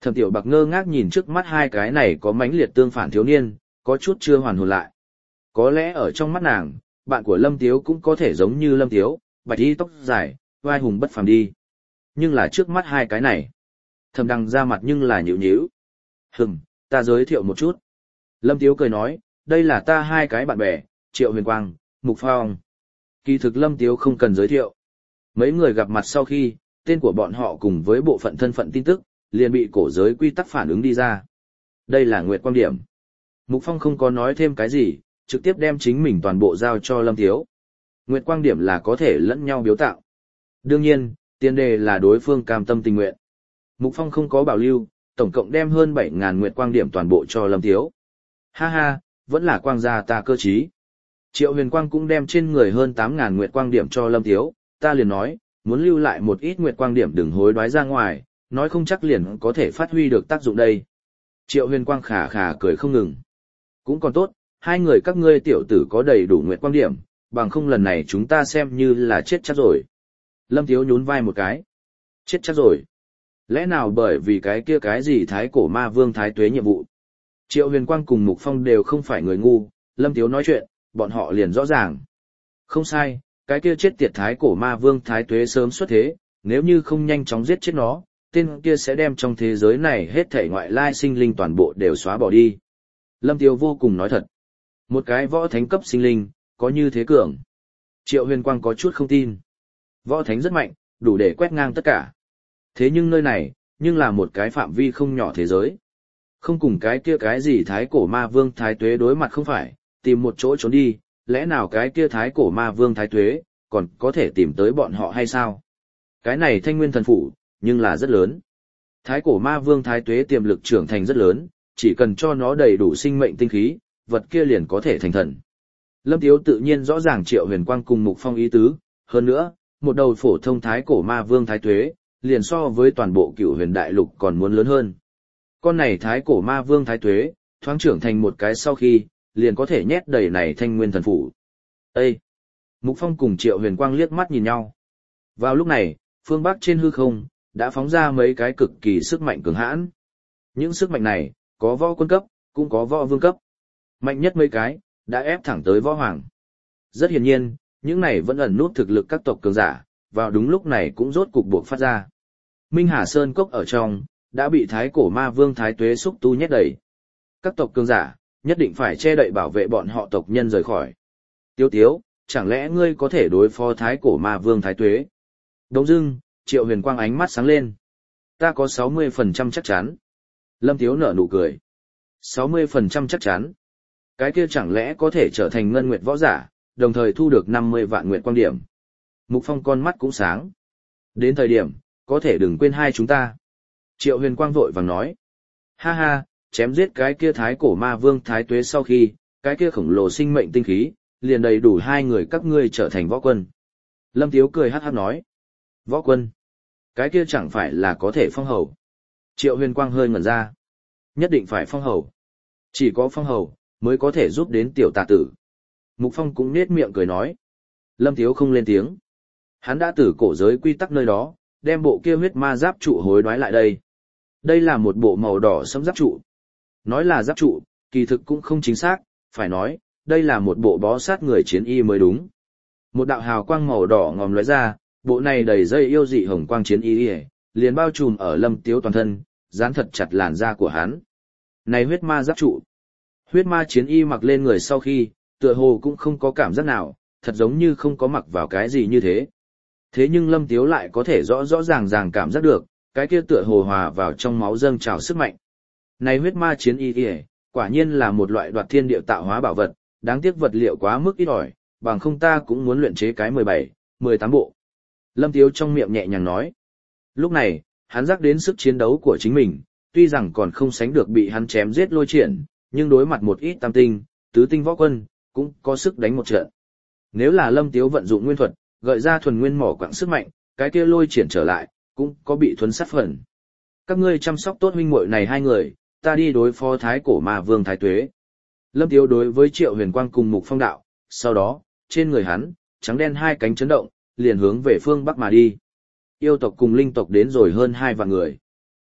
Thẩm Tiểu Bạc ngơ ngác nhìn trước mắt hai cái này có mãnh liệt tương phản thiếu niên, có chút chưa hoàn hồn lại. Có lẽ ở trong mắt nàng, bạn của Lâm Tiếu cũng có thể giống như Lâm Tiếu, bạch y tóc dài, vai hùng bất phàm đi. Nhưng là trước mắt hai cái này. Thẩm Đằng ra mặt nhưng là nhíu nhíu. Hừm, ta giới thiệu một chút. Lâm Tiếu cười nói, đây là ta hai cái bạn bè, Triệu Huyền Quang, Mục Phong. Kỳ thực Lâm Tiếu không cần giới thiệu. Mấy người gặp mặt sau khi, tên của bọn họ cùng với bộ phận thân phận tin tức, liền bị cổ giới quy tắc phản ứng đi ra. Đây là Nguyệt Quang Điểm. Mục Phong không có nói thêm cái gì, trực tiếp đem chính mình toàn bộ giao cho Lâm Tiếu. Nguyệt Quang Điểm là có thể lẫn nhau biếu tạo. Đương nhiên, tiền đề là đối phương cam tâm tình nguyện. Mục Phong không có bảo lưu, tổng cộng đem hơn bảy nghìn Nguyệt Quang Điểm toàn bộ cho Lâm Tiếu. Ha ha, vẫn là quang gia ta cơ trí. Triệu Huyền Quang cũng đem trên người hơn tám nghìn Nguyệt Quang Điểm cho Lâm Tiếu, ta liền nói, muốn lưu lại một ít Nguyệt Quang Điểm đừng hối đoái ra ngoài, nói không chắc liền có thể phát huy được tác dụng đây. Triệu Huyền Quang khà khà cười không ngừng. Cũng còn tốt, hai người các ngươi tiểu tử có đầy đủ Nguyệt Quang Điểm, bằng không lần này chúng ta xem như là chết chắc rồi. Lâm Tiếu nhún vai một cái. Chết chắc rồi. Lẽ nào bởi vì cái kia cái gì thái cổ ma vương thái tuế nhiệm vụ? Triệu Huyền Quang cùng Mục Phong đều không phải người ngu, Lâm Tiếu nói chuyện, bọn họ liền rõ ràng. Không sai, cái kia chết tiệt thái cổ ma vương thái tuế sớm xuất thế, nếu như không nhanh chóng giết chết nó, tên kia sẽ đem trong thế giới này hết thảy ngoại lai sinh linh toàn bộ đều xóa bỏ đi. Lâm Tiếu vô cùng nói thật. Một cái võ thánh cấp sinh linh, có như thế cường. Triệu Huyền Quang có chút không tin. Võ thánh rất mạnh, đủ để quét ngang tất cả. Thế nhưng nơi này, nhưng là một cái phạm vi không nhỏ thế giới. Không cùng cái kia cái gì thái cổ ma vương thái tuế đối mặt không phải, tìm một chỗ trốn đi, lẽ nào cái kia thái cổ ma vương thái tuế, còn có thể tìm tới bọn họ hay sao? Cái này thanh nguyên thần phủ, nhưng là rất lớn. Thái cổ ma vương thái tuế tiềm lực trưởng thành rất lớn, chỉ cần cho nó đầy đủ sinh mệnh tinh khí, vật kia liền có thể thành thần. Lâm Tiếu tự nhiên rõ ràng Triệu Huyền Quang cùng Mục Phong ý tứ, hơn nữa, một đầu phổ thông thái cổ ma vương thái tuế, liền so với toàn bộ cựu huyền đại lục còn muốn lớn hơn. Con này thái cổ ma vương thái tuế, thoáng trưởng thành một cái sau khi, liền có thể nhét đầy này thanh nguyên thần phủ. Ê! Mục Phong cùng Triệu Huyền Quang liếc mắt nhìn nhau. Vào lúc này, phương Bắc trên hư không, đã phóng ra mấy cái cực kỳ sức mạnh cường hãn. Những sức mạnh này, có võ quân cấp, cũng có võ vương cấp. Mạnh nhất mấy cái, đã ép thẳng tới võ hoàng. Rất hiển nhiên, những này vẫn ẩn nút thực lực các tộc cường giả, vào đúng lúc này cũng rốt cục buộc phát ra. Minh Hà Sơn Cốc ở trong, đã bị thái cổ ma vương thái tuế xúc tu nhét đầy. Các tộc cường giả, nhất định phải che đậy bảo vệ bọn họ tộc nhân rời khỏi. Tiếu tiếu, chẳng lẽ ngươi có thể đối phó thái cổ ma vương thái tuế? Đông dưng, Triệu Huyền Quang ánh mắt sáng lên. Ta có sáu mươi phần trăm chắc chắn. Lâm Tiếu nở nụ cười. sáu mươi phần trăm chắc chắn. Cái kia chẳng lẽ có thể trở thành ngân nguyệt võ giả, đồng thời thu được năm mươi vạn nguyệt quang điểm. Mục Phong con mắt cũng sáng. Đến thời điểm, có thể đừng quên hai chúng ta. Triệu Huyền Quang vội vàng nói. Ha ha, chém giết cái kia thái cổ ma vương thái tuế sau khi, cái kia khổng lồ sinh mệnh tinh khí, liền đầy đủ hai người các ngươi trở thành võ quân. Lâm Tiếu cười hát hát nói. Võ quân? Cái kia chẳng phải là có thể phong hầu. Triệu Huyền Quang hơi ngẩn ra. Nhất định phải phong hầu. Chỉ có phong hầu, mới có thể giúp đến tiểu tà tử. Mục Phong cũng nết miệng cười nói. Lâm Tiếu không lên tiếng. Hắn đã từ cổ giới quy tắc nơi đó, đem bộ kia huyết ma giáp trụ hối đoái lại đây. Đây là một bộ màu đỏ sẫm giáp trụ. Nói là giáp trụ, kỳ thực cũng không chính xác, phải nói, đây là một bộ bó sát người chiến y mới đúng. Một đạo hào quang màu đỏ ngòm lóe ra, bộ này đầy dây yêu dị hồng quang chiến y, liền bao trùm ở Lâm Tiếu toàn thân, dán thật chặt làn da của hắn. Này huyết ma giáp trụ. Huyết ma chiến y mặc lên người sau khi, tựa hồ cũng không có cảm giác nào, thật giống như không có mặc vào cái gì như thế. Thế nhưng Lâm Tiếu lại có thể rõ rõ ràng ràng cảm giác được, cái kia tựa hồ hòa vào trong máu dâng trào sức mạnh. Này huyết ma chiến y kìa, quả nhiên là một loại đoạt thiên địa tạo hóa bảo vật, đáng tiếc vật liệu quá mức ít ỏi, bằng không ta cũng muốn luyện chế cái mười bảy, mười tám bộ. Lâm Tiếu trong miệng nhẹ nhàng nói. Lúc này, hắn giác đến sức chiến đấu của chính mình, tuy rằng còn không sánh được bị hắn chém giết lôi triển, nhưng đối mặt một ít tam tinh, tứ tinh võ quân, cũng có sức đánh một trận. Nếu là Lâm Tiếu vận dụng nguyên thuật, gợi ra thuần nguyên mỏ quặng sức mạnh, cái kia lôi triển trở lại, cũng có bị thuấn sát phần. Các ngươi chăm sóc tốt huynh muội này hai người, ta đi đối phó thái cổ ma vương thái tuế. Lâm Tiếu đối với Triệu Huyền Quang cùng Mục Phong đạo, sau đó, trên người hắn, trắng đen hai cánh chấn động, liền hướng về phương Bắc mà đi. Yêu tộc cùng linh tộc đến rồi hơn hai vạn người.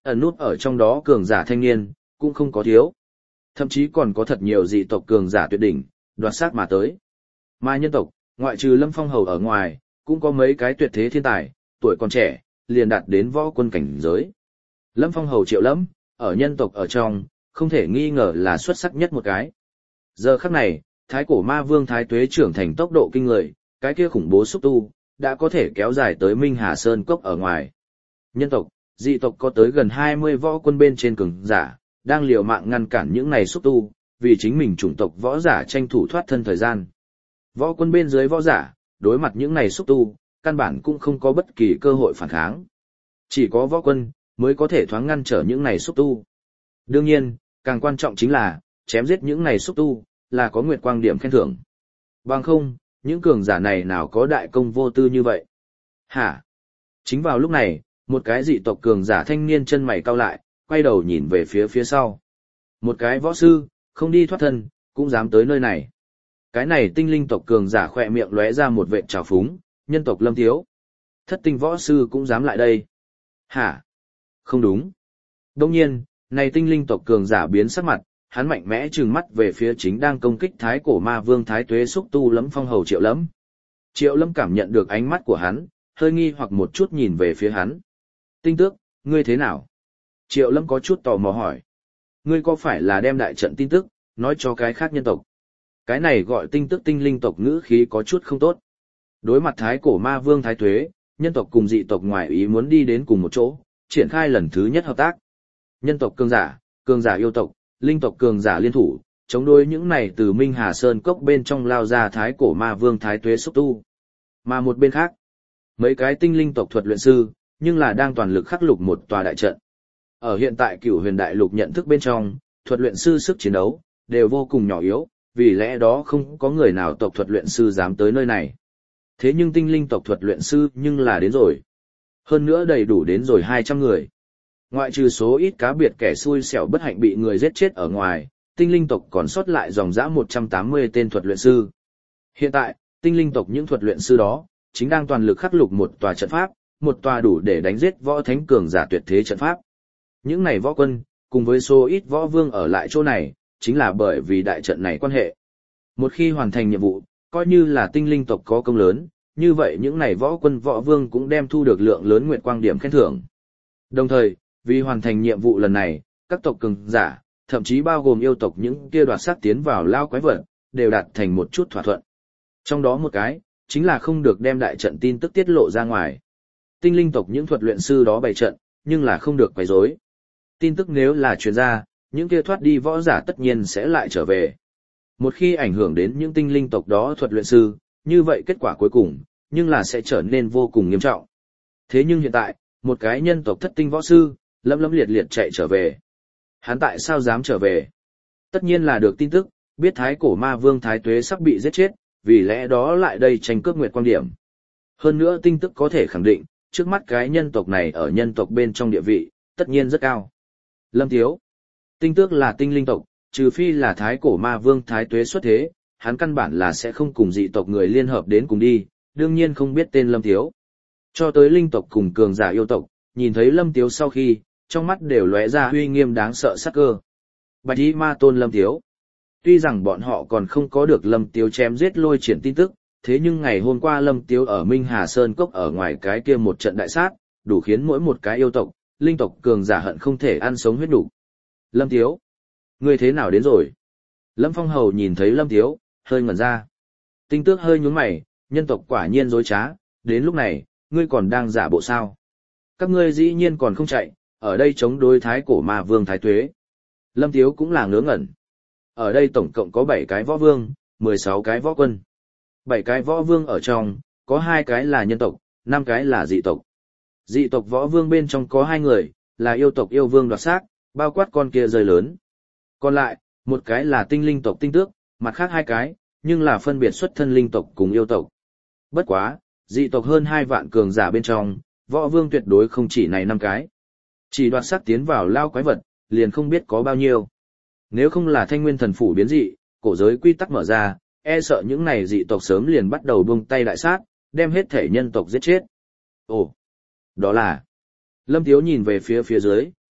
Ẩn nút ở trong đó cường giả thanh niên, cũng không có thiếu. Thậm chí còn có thật nhiều dị tộc cường giả tuyệt đỉnh, đoạt xác mà tới. Mà nhân tộc, ngoại trừ Lâm Phong Hầu ở ngoài, cũng có mấy cái tuyệt thế thiên tài, tuổi còn trẻ, liền đạt đến võ quân cảnh giới. Lâm Phong Hầu Triệu Lâm, ở nhân tộc ở trong, không thể nghi ngờ là xuất sắc nhất một cái. Giờ khắc này, Thái Cổ Ma Vương Thái Tuế trưởng thành tốc độ kinh người, cái kia khủng bố xúc tu, đã có thể kéo dài tới Minh Hà Sơn Cốc ở ngoài. Nhân tộc, dị tộc có tới gần hai mươi võ quân bên trên cường giả, đang liều mạng ngăn cản những này xúc tu, vì chính mình chủng tộc võ giả tranh thủ thoát thân thời gian. Võ quân bên dưới võ giả, đối mặt những này xúc tu, căn bản cũng không có bất kỳ cơ hội phản kháng. Chỉ có võ quân, mới có thể thoáng ngăn trở những này xúc tu. Đương nhiên, càng quan trọng chính là, chém giết những này xúc tu, là có nguyệt quang điểm khen thưởng. Bằng không, những cường giả này nào có đại công vô tư như vậy? Hả? Chính vào lúc này, một cái dị tộc cường giả thanh niên chân mày cau lại, quay đầu nhìn về phía phía sau. Một cái võ sư, không đi thoát thân, cũng dám tới nơi này. Cái này tinh linh tộc cường giả khỏe miệng lóe ra một vệt trào phúng, nhân tộc Lâm Thiếu. Thất tinh võ sư cũng dám lại đây. Hả? Không đúng. Đông nhiên, này tinh linh tộc cường giả biến sắc mặt, hắn mạnh mẽ trừng mắt về phía chính đang công kích Thái Cổ Ma Vương Thái Tuế xúc tu Lâm Phong Hầu Triệu Lâm. Triệu Lâm cảm nhận được ánh mắt của hắn, hơi nghi hoặc một chút nhìn về phía hắn. Tinh tước, ngươi thế nào? Triệu Lâm có chút tò mò hỏi. Ngươi có phải là đem đại trận tin tức, nói cho cái khác nhân tộc? Cái này gọi tinh tức tinh linh tộc ngữ khí có chút không tốt. Đối mặt Thái Cổ Ma Vương Thái Tuế, nhân tộc cùng dị tộc ngoài ý muốn đi đến cùng một chỗ, triển khai lần thứ nhất hợp tác. Nhân tộc cường giả, cường giả yêu tộc, linh tộc cường giả liên thủ, chống đối những này từ Minh Hà Sơn Cốc bên trong lao ra Thái Cổ Ma Vương Thái Tuế xúc tu. Mà một bên khác, mấy cái tinh linh tộc thuật luyện sư, nhưng là đang toàn lực khắc lục một tòa đại trận. Ở hiện tại Cửu Huyền Đại Lục nhận thức bên trong, thuật luyện sư sức chiến đấu đều vô cùng nhỏ yếu, vì lẽ đó không có người nào tộc thuật luyện sư dám tới nơi này. Thế nhưng tinh linh tộc thuật luyện sư nhưng là đến rồi. Hơn nữa đầy đủ đến rồi hai trăm người. Ngoại trừ số ít cá biệt kẻ xui xẻo bất hạnh bị người giết chết ở ngoài, tinh linh tộc còn sót lại dòng dã một trăm tám mươi tên thuật luyện sư. Hiện tại, tinh linh tộc những thuật luyện sư đó, chính đang toàn lực khắc lục một tòa trận pháp, một tòa đủ để đánh giết võ thánh cường giả tuyệt thế trận pháp. Những này võ quân, cùng với số ít võ vương ở lại chỗ này, chính là bởi vì đại trận này quan hệ. Một khi hoàn thành nhiệm vụ, coi như là tinh linh tộc có công lớn, như vậy những này võ quân võ vương cũng đem thu được lượng lớn nguyệt quang điểm khen thưởng. Đồng thời, vì hoàn thành nhiệm vụ lần này, các tộc cường giả, thậm chí bao gồm yêu tộc những kia đoạt sát tiến vào lao quái vật, đều đạt thành một chút thỏa thuận. Trong đó một cái, chính là không được đem đại trận tin tức tiết lộ ra ngoài. Tinh linh tộc những thuật luyện sư đó bày trận, nhưng là không được quấy rối. Tin tức nếu là truyền ra, những kia thoát đi võ giả tất nhiên sẽ lại trở về. Một khi ảnh hưởng đến những tinh linh tộc đó thuật luyện sư, như vậy kết quả cuối cùng, nhưng là sẽ trở nên vô cùng nghiêm trọng. Thế nhưng hiện tại, một cái nhân tộc thất tinh võ sư, lấm lấm liệt liệt chạy trở về. Hắn tại sao dám trở về? Tất nhiên là được tin tức, biết Thái Cổ Ma Vương Thái Tuế sắp bị giết chết, vì lẽ đó lại đây tranh cướp nguyệt quang điểm. Hơn nữa tin tức có thể khẳng định, trước mắt cái nhân tộc này ở nhân tộc bên trong địa vị, tất nhiên rất cao. Lâm Thiếu, tinh tước là tinh linh tộc, trừ phi là Thái Cổ Ma Vương Thái Tuế xuất thế, hắn căn bản là sẽ không cùng dị tộc người liên hợp đến cùng đi, đương nhiên không biết tên Lâm Thiếu. Cho tới linh tộc cùng cường giả yêu tộc, nhìn thấy Lâm Thiếu sau khi, trong mắt đều lóe ra uy nghiêm đáng sợ sắc cơ. Bạch Y Ma Tôn Lâm Thiếu. Tuy rằng bọn họ còn không có được Lâm Thiếu chém giết lôi triển tin tức, thế nhưng ngày hôm qua Lâm Thiếu ở Minh Hà Sơn Cốc ở ngoài cái kia một trận đại sát, đủ khiến mỗi một cái yêu tộc, linh tộc cường giả hận không thể ăn sống huyết đủ. Lâm Thiếu, ngươi thế nào đến rồi? Lâm Phong Hầu nhìn thấy Lâm Thiếu, hơi ngẩn ra. Tinh Tước hơi nhướng mày, nhân tộc quả nhiên dối trá, đến lúc này, ngươi còn đang giả bộ sao? Các ngươi dĩ nhiên còn không chạy, ở đây chống đối Thái Cổ Ma Vương Thái Tuế. Lâm Thiếu cũng là ngớ ngẩn. Ở đây tổng cộng có bảy cái võ vương, mười sáu cái võ quân. bảy cái võ vương ở trong, có hai cái là nhân tộc, năm cái là dị tộc. Dị tộc võ vương bên trong có hai người, là yêu tộc yêu vương đoạt xác, bao quát con kia rơi lớn. Còn lại, một cái là tinh linh tộc Tinh Tước, mặt khác hai cái, nhưng là phân biệt xuất thân linh tộc cùng yêu tộc. Bất quá, dị tộc hơn hai vạn cường giả bên trong, võ vương tuyệt đối không chỉ này năm cái. Chỉ đoạt xác tiến vào lao quái vật, liền không biết có bao nhiêu. Nếu không là Thanh Nguyên Thần Phủ biến dị, cổ giới quy tắc mở ra, e sợ những này dị tộc sớm liền bắt đầu buông tay đại sát, đem hết thể nhân tộc giết chết. Ồ, đó là... Lâm Tiếu nhìn về phía phía dưới,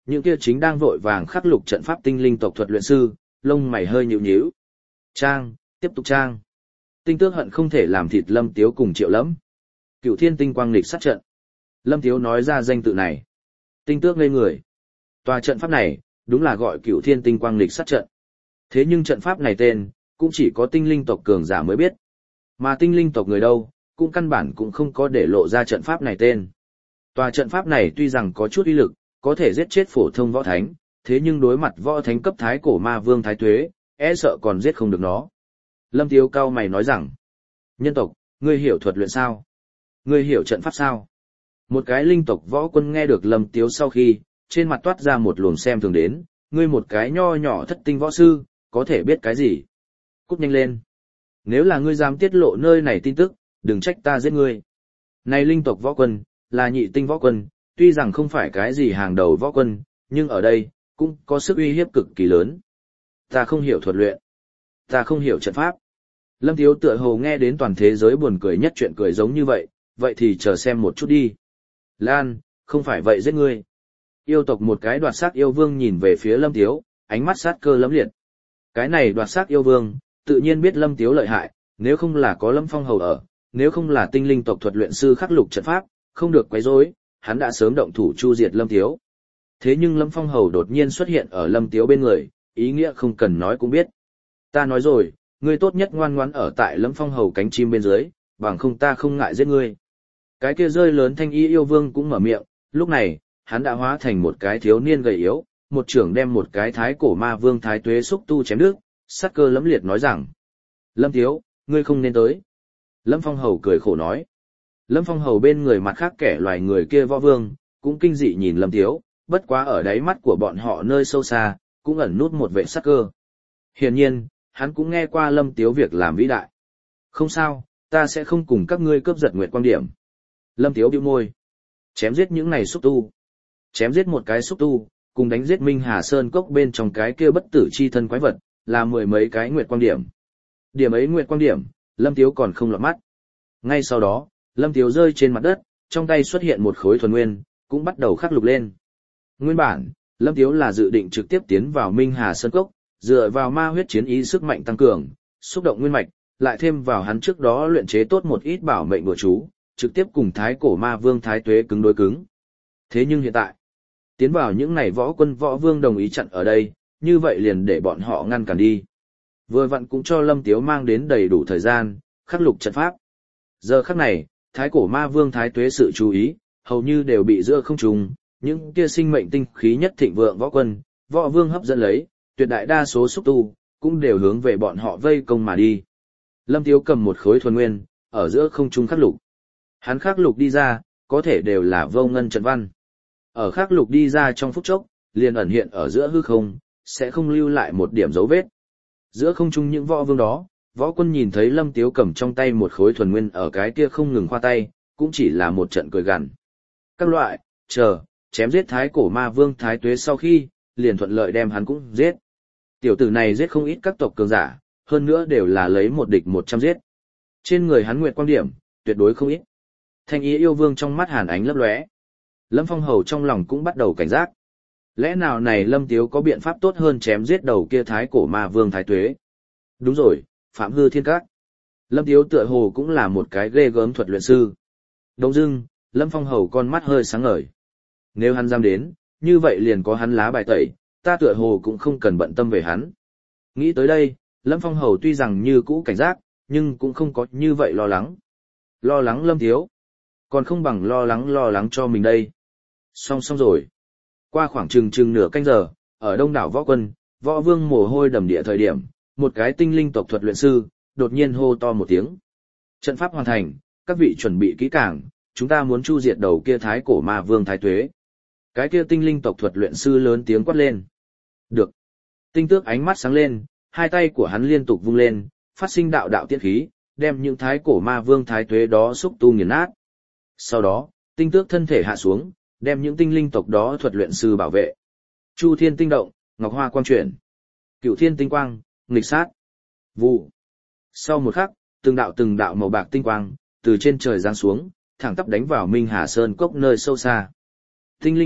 những kia chính đang vội vàng khắc lục trận pháp tinh linh tộc thuật luyện sư, lông mày hơi nhíu nhíu. Trang, tiếp tục trang. Tinh Tước hận không thể làm thịt Lâm Tiếu cùng Triệu Lẫm. Cựu Thiên Tinh Quang nghịch sát trận. Lâm Tiếu nói ra danh tự này. Tinh Tước ngây người. Tòa trận pháp này, đúng là gọi Cựu Thiên Tinh Quang nghịch sát trận. Thế nhưng trận pháp này tên, cũng chỉ có tinh linh tộc cường giả mới biết. Mà tinh linh tộc người đâu, cũng căn bản cũng không có để lộ ra trận pháp này tên. Tòa trận pháp này tuy rằng có chút uy lực, có thể giết chết phổ thông võ thánh, thế nhưng đối mặt võ thánh cấp thái cổ ma vương thái tuế, e sợ còn giết không được nó. Lâm Tiếu cao mày nói rằng, nhân tộc, ngươi hiểu thuật luyện sao? Ngươi hiểu trận pháp sao? Một cái linh tộc võ quân nghe được Lâm Tiếu sau khi, trên mặt toát ra một luồng xem thường đến, ngươi một cái nho nhỏ thất tinh võ sư, có thể biết cái gì? Cút nhanh lên. Nếu là ngươi dám tiết lộ nơi này tin tức, đừng trách ta giết ngươi. Này linh tộc võ quân, là nhị tinh võ quân, tuy rằng không phải cái gì hàng đầu võ quân, nhưng ở đây, cũng có sức uy hiếp cực kỳ lớn. Ta không hiểu thuật luyện. Ta không hiểu trận pháp. Lâm Tiếu tựa hồ nghe đến toàn thế giới buồn cười nhất chuyện cười giống như vậy, vậy thì chờ xem một chút đi. Lan, không phải vậy giết ngươi. Yêu tộc một cái đoạt xác yêu vương nhìn về phía Lâm Tiếu, ánh mắt sát cơ lẫm liệt. Cái này đoạt xác yêu vương, tự nhiên biết Lâm Tiếu lợi hại, nếu không là có Lâm Phong Hầu ở, nếu không là tinh linh tộc thuật luyện sư khắc lục trận pháp, không được quấy rối, hắn đã sớm động thủ chu diệt Lâm Tiếu. Thế nhưng Lâm Phong Hầu đột nhiên xuất hiện ở Lâm Tiếu bên người, ý nghĩa không cần nói cũng biết. Ta nói rồi, ngươi tốt nhất ngoan ngoãn ở tại Lâm Phong Hầu cánh chim bên dưới, bằng không ta không ngại giết ngươi. Cái kia rơi lớn thanh y yêu vương cũng mở miệng, lúc này, hắn đã hóa thành một cái thiếu niên gầy yếu, một trưởng đem một cái thái cổ ma vương thái tuế xúc tu chém nước, sát cơ lẫm liệt nói rằng. Lâm Tiếu, ngươi không nên tới. Lâm Phong Hầu cười khổ nói. Lâm Phong Hầu bên người mặt khác kẻ loài người kia võ vương, cũng kinh dị nhìn Lâm Tiếu, bất quá ở đáy mắt của bọn họ nơi sâu xa, cũng ẩn nút một vệ sát cơ. Hiển nhiên, hắn cũng nghe qua Lâm Tiếu việc làm vĩ đại. Không sao, ta sẽ không cùng các ngươi cướp giật nguyệt quang điểm. Lâm Tiếu bĩu môi. Chém giết những này xúc tu. Chém giết một cái xúc tu, cùng đánh giết Minh Hà Sơn cốc bên trong cái kia bất tử chi thân quái vật, là mười mấy cái nguyệt quang điểm. Điểm ấy nguyệt quang điểm, Lâm Tiếu còn không lọt mắt. Ngay sau đó, Lâm Tiếu rơi trên mặt đất, trong tay xuất hiện một khối thuần nguyên, cũng bắt đầu khắc lục lên. Nguyên bản, Lâm Tiếu là dự định trực tiếp tiến vào Minh Hà Sơn cốc, dựa vào ma huyết chiến ý sức mạnh tăng cường, xúc động nguyên mạch, lại thêm vào hắn trước đó luyện chế tốt một ít bảo mệnh bùa chú, trực tiếp cùng thái cổ ma vương thái tuế cứng đối cứng. Thế nhưng hiện tại, tiến vào những này võ quân võ vương đồng ý chặn ở đây, như vậy liền để bọn họ ngăn cản đi. Vừa vặn cũng cho Lâm Tiếu mang đến đầy đủ thời gian, khắc lục trận pháp. Giờ khắc này, thái cổ ma vương thái tuế sự chú ý, hầu như đều bị giữa không trùng, những kia sinh mệnh tinh khí nhất thịnh vượng võ quân, võ vương hấp dẫn lấy, tuyệt đại đa số xúc tu, cũng đều hướng về bọn họ vây công mà đi. Lâm Tiếu cầm một khối thuần nguyên, ở giữa không trung khắc lục. Hắn khắc lục đi ra, có thể đều là vô ngân trận văn. Ở khắc lục đi ra trong phút chốc, liền ẩn hiện ở giữa hư không, sẽ không lưu lại một điểm dấu vết. Giữa không trung những võ vương đó, võ quân nhìn thấy Lâm Tiếu cầm trong tay một khối thuần nguyên ở cái kia không ngừng khoa tay, cũng chỉ là một trận cười gằn. Các loại, chờ, chém giết thái cổ ma vương thái tuế sau khi, liền thuận lợi đem hắn cũng giết. Tiểu tử này giết không ít các tộc cường giả, hơn nữa đều là lấy một địch một trăm giết. Trên người hắn nguyệt quang điểm, tuyệt đối không ít. Thanh ý yêu vương trong mắt hàn ánh lấp lóe. Lâm Phong Hầu trong lòng cũng bắt đầu cảnh giác. Lẽ nào này Lâm Tiếu có biện pháp tốt hơn chém giết đầu kia thái cổ ma vương thái tuế? Đúng rồi, Phạm Hư Thiên Các. Lâm Tiếu tựa hồ cũng là một cái ghê gớm thuật luyện sư. Đông dưng, Lâm Phong Hầu con mắt hơi sáng ngời. Nếu hắn dám đến, như vậy liền có hắn lá bài tẩy, ta tựa hồ cũng không cần bận tâm về hắn. Nghĩ tới đây, Lâm Phong Hầu tuy rằng như cũ cảnh giác, nhưng cũng không có như vậy lo lắng. Lo lắng Lâm Tiếu, còn không bằng lo lắng lo lắng cho mình đây. Xong xong rồi. Qua khoảng chừng chừng nửa canh giờ, ở đông đảo võ quân, võ vương mồ hôi đầm địa thời điểm, một cái tinh linh tộc thuật luyện sư, đột nhiên hô to một tiếng. Trận pháp hoàn thành, các vị chuẩn bị kỹ càng, chúng ta muốn chu diệt đầu kia thái cổ ma vương thái tuế. Cái kia tinh linh tộc thuật luyện sư lớn tiếng quát lên. Được. Tinh Tước ánh mắt sáng lên, hai tay của hắn liên tục vung lên, phát sinh đạo đạo tiết khí, đem những thái cổ ma vương thái tuế đó xúc tu nghiền nát. Sau đó, Tinh Tước thân thể hạ xuống, đem những tinh linh tộc đó thuật luyện sư bảo vệ. Chu thiên tinh động, ngọc hoa quang chuyển. Cựu thiên tinh quang, nghịch sát. Vụ. Sau một khắc, từng đạo từng đạo màu bạc tinh quang, từ trên trời giáng xuống, thẳng tắp đánh vào Minh Hà Sơn cốc nơi sâu xa. Tinh linh tộc,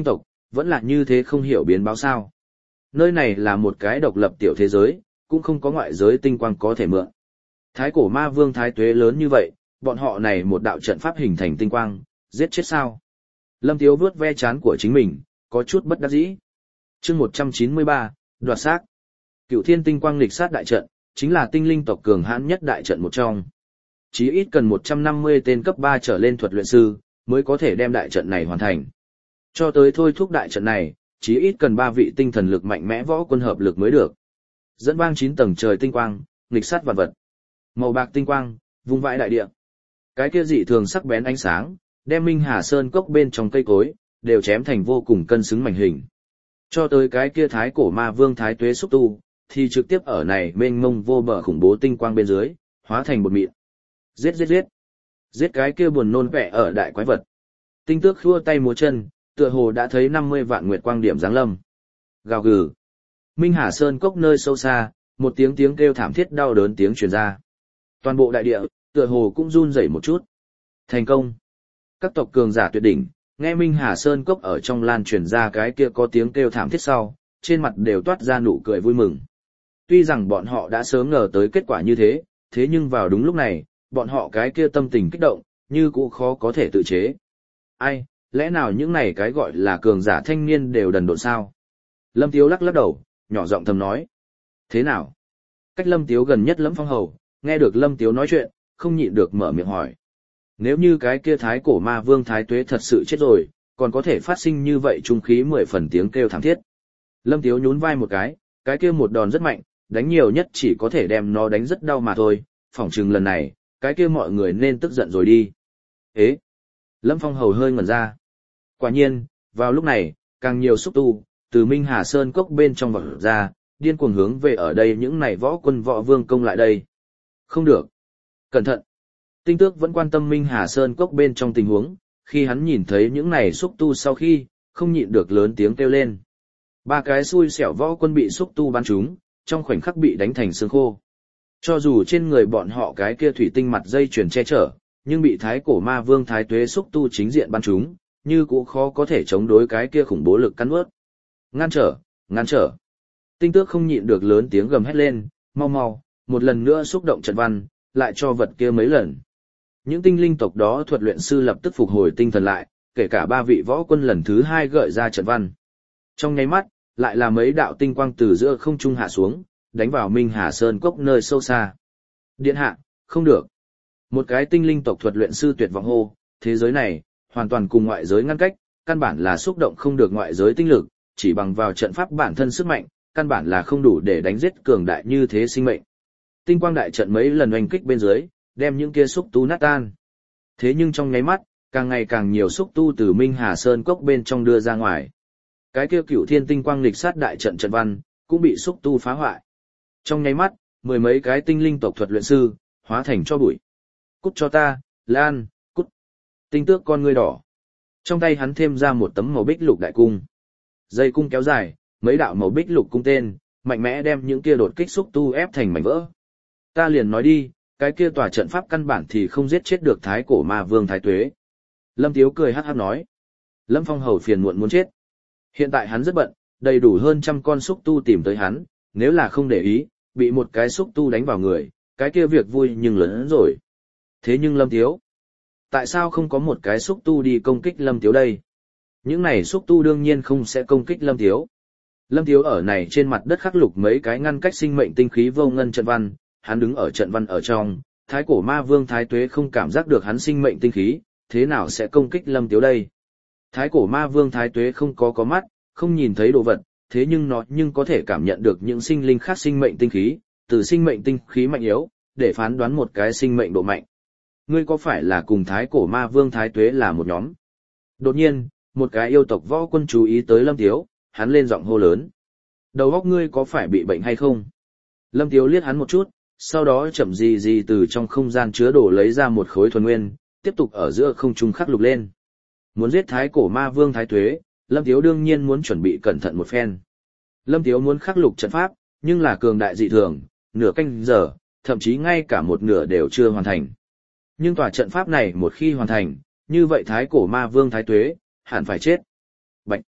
vẫn là như thế không hiểu biến báo sao. Nơi này là một cái độc lập tiểu thế giới, cũng không có ngoại giới tinh quang có thể mượn. Thái cổ ma vương thái tuế lớn như vậy, bọn họ này một đạo trận pháp hình thành tinh quang, giết chết sao. Lâm Tiếu vướt ve chán của chính mình, có chút bất đắc dĩ. chương một trăm chín mươi ba, đoạt xác. Cựu thiên tinh quang nghịch sát đại trận, chính là tinh linh tộc cường hãn nhất đại trận một trong. Chí ít cần một trăm năm mươi tên cấp ba trở lên thuật luyện sư, mới có thể đem đại trận này hoàn thành. Cho tới thôi thúc đại trận này, chí ít cần ba vị tinh thần lực mạnh mẽ võ quân hợp lực mới được. Dẫn vang chín tầng trời tinh quang, nghịch sát vạn vật. Màu bạc tinh quang, vung vãi đại địa. Cái kia dị thường sắc bén ánh sáng, đem Minh Hà Sơn cốc bên trong cây cối, đều chém thành vô cùng cân xứng mảnh hình. Cho tới cái kia thái cổ ma vương thái tuế xúc tu, thì trực tiếp ở này mênh mông vô bờ khủng bố tinh quang bên dưới, hóa thành bột mịn. Giết giết giết. Giết cái kia buồn nôn vẻ ở đại quái vật. Tinh tước khua tay múa chân, tựa hồ đã thấy năm mươi vạn nguyệt quang điểm giáng lâm. Gào gừ. Minh Hà Sơn cốc nơi sâu xa, một tiếng tiếng kêu thảm thiết đau đớn tiếng truyền ra. Toàn bộ đại địa, tựa hồ cũng run rẩy một chút. Thành công. Các tộc cường giả tuyệt đỉnh, nghe Minh Hà Sơn cốc ở trong lan truyền ra cái kia có tiếng kêu thảm thiết sau, trên mặt đều toát ra nụ cười vui mừng. Tuy rằng bọn họ đã sớm ngờ tới kết quả như thế, thế nhưng vào đúng lúc này, bọn họ cái kia tâm tình kích động, như cũ khó có thể tự chế. Ai, lẽ nào những này cái gọi là cường giả thanh niên đều đần độn sao? Lâm Tiếu lắc lắc đầu, nhỏ giọng thầm nói. Thế nào? Cách Lâm Tiếu gần nhất Lâm Phong Hầu, nghe được Lâm Tiếu nói chuyện, không nhịn được mở miệng hỏi. Nếu như cái kia thái cổ ma vương thái tuế thật sự chết rồi, còn có thể phát sinh như vậy trung khí mười phần tiếng kêu thảm thiết. Lâm Tiếu nhún vai một cái, cái kia một đòn rất mạnh, đánh nhiều nhất chỉ có thể đem nó đánh rất đau mà thôi, phỏng chừng lần này, cái kia mọi người nên tức giận rồi đi. Ế! Lâm Phong Hầu hơi ngẩn ra. Quả nhiên, vào lúc này, càng nhiều xúc tu, từ Minh Hà Sơn cốc bên trong vọt ra, điên cuồng hướng về ở đây những này võ quân võ vương công lại đây. Không được! Cẩn thận! Tinh tước vẫn quan tâm Minh Hà Sơn cốc bên trong tình huống, khi hắn nhìn thấy những này xúc tu sau khi, không nhịn được lớn tiếng kêu lên. Ba cái xui xẻo võ quân bị xúc tu bắn trúng, trong khoảnh khắc bị đánh thành xương khô. Cho dù trên người bọn họ cái kia thủy tinh mặt dây chuyền che chở, nhưng bị thái cổ ma vương thái tuế xúc tu chính diện bắn trúng, như cũng khó có thể chống đối cái kia khủng bố lực cắn ướt. Ngăn trở, ngăn trở. Tinh tước không nhịn được lớn tiếng gầm hét lên, mau mau, một lần nữa xúc động trận văn, lại cho vật kia mấy lần. Những tinh linh tộc đó thuật luyện sư lập tức phục hồi tinh thần lại, kể cả ba vị võ quân lần thứ hai gợi ra trận văn. Trong nháy mắt, lại là mấy đạo tinh quang từ giữa không trung hạ xuống, đánh vào Minh Hà Sơn cốc nơi sâu xa. Điện hạ, không được. Một cái tinh linh tộc thuật luyện sư tuyệt vọng hô, thế giới này, hoàn toàn cùng ngoại giới ngăn cách, căn bản là xúc động không được ngoại giới tinh lực, chỉ bằng vào trận pháp bản thân sức mạnh, căn bản là không đủ để đánh giết cường đại như thế sinh mệnh. Tinh quang đại trận mấy lần oanh kích bên dưới, đem những kia xúc tu nát tan. Thế nhưng trong nháy mắt, càng ngày càng nhiều xúc tu từ Minh Hà Sơn cốc bên trong đưa ra ngoài. Cái kia cửu thiên tinh quang nghịch sát đại trận trận văn, cũng bị xúc tu phá hoại. Trong nháy mắt, mười mấy cái tinh linh tộc thuật luyện sư, hóa thành cho bụi. Cút cho ta, Lan, cút. Tinh tước con ngươi đỏ. Trong tay hắn thêm ra một tấm màu bích lục đại cung. Dây cung kéo dài, mấy đạo màu bích lục cung tên, mạnh mẽ đem những kia đột kích xúc tu ép thành mảnh vỡ. Ta liền nói đi, cái kia tòa trận pháp căn bản thì không giết chết được thái cổ ma vương thái tuế. Lâm Tiếu cười hắc hắc nói. Lâm Phong Hầu phiền muộn muốn chết. Hiện tại hắn rất bận, đầy đủ hơn trăm con xúc tu tìm tới hắn, nếu là không để ý, bị một cái xúc tu đánh vào người, cái kia việc vui nhưng lớn hơn rồi. Thế nhưng Lâm Tiếu, tại sao không có một cái xúc tu đi công kích Lâm Tiếu đây? Những này xúc tu đương nhiên không sẽ công kích Lâm Tiếu. Lâm Tiếu ở này trên mặt đất khắc lục mấy cái ngăn cách sinh mệnh tinh khí vô ngân trận văn, hắn đứng ở trận văn ở trong, thái cổ ma vương thái tuế không cảm giác được hắn sinh mệnh tinh khí, thế nào sẽ công kích Lâm Tiếu đây? Thái cổ ma vương thái tuế không có có mắt, không nhìn thấy đồ vật, thế nhưng nó nhưng có thể cảm nhận được những sinh linh khác sinh mệnh tinh khí, từ sinh mệnh tinh khí mạnh yếu, để phán đoán một cái sinh mệnh độ mạnh. Ngươi có phải là cùng thái cổ ma vương thái tuế là một nhóm? Đột nhiên, một cái yêu tộc võ quân chú ý tới Lâm Tiếu, hắn lên giọng hô lớn. Đầu óc ngươi có phải bị bệnh hay không? Lâm Tiếu liếc hắn một chút, sau đó chậm gì gì từ trong không gian chứa đồ lấy ra một khối thuần nguyên, tiếp tục ở giữa không trung khắc lục lên. Muốn giết thái cổ ma vương thái tuế, Lâm Tiếu đương nhiên muốn chuẩn bị cẩn thận một phen. Lâm Tiếu muốn khắc lục trận pháp, nhưng là cường đại dị thường, nửa canh giờ, thậm chí ngay cả một nửa đều chưa hoàn thành. Nhưng tòa trận pháp này một khi hoàn thành, như vậy thái cổ ma vương thái tuế, hẳn phải chết. Bạch!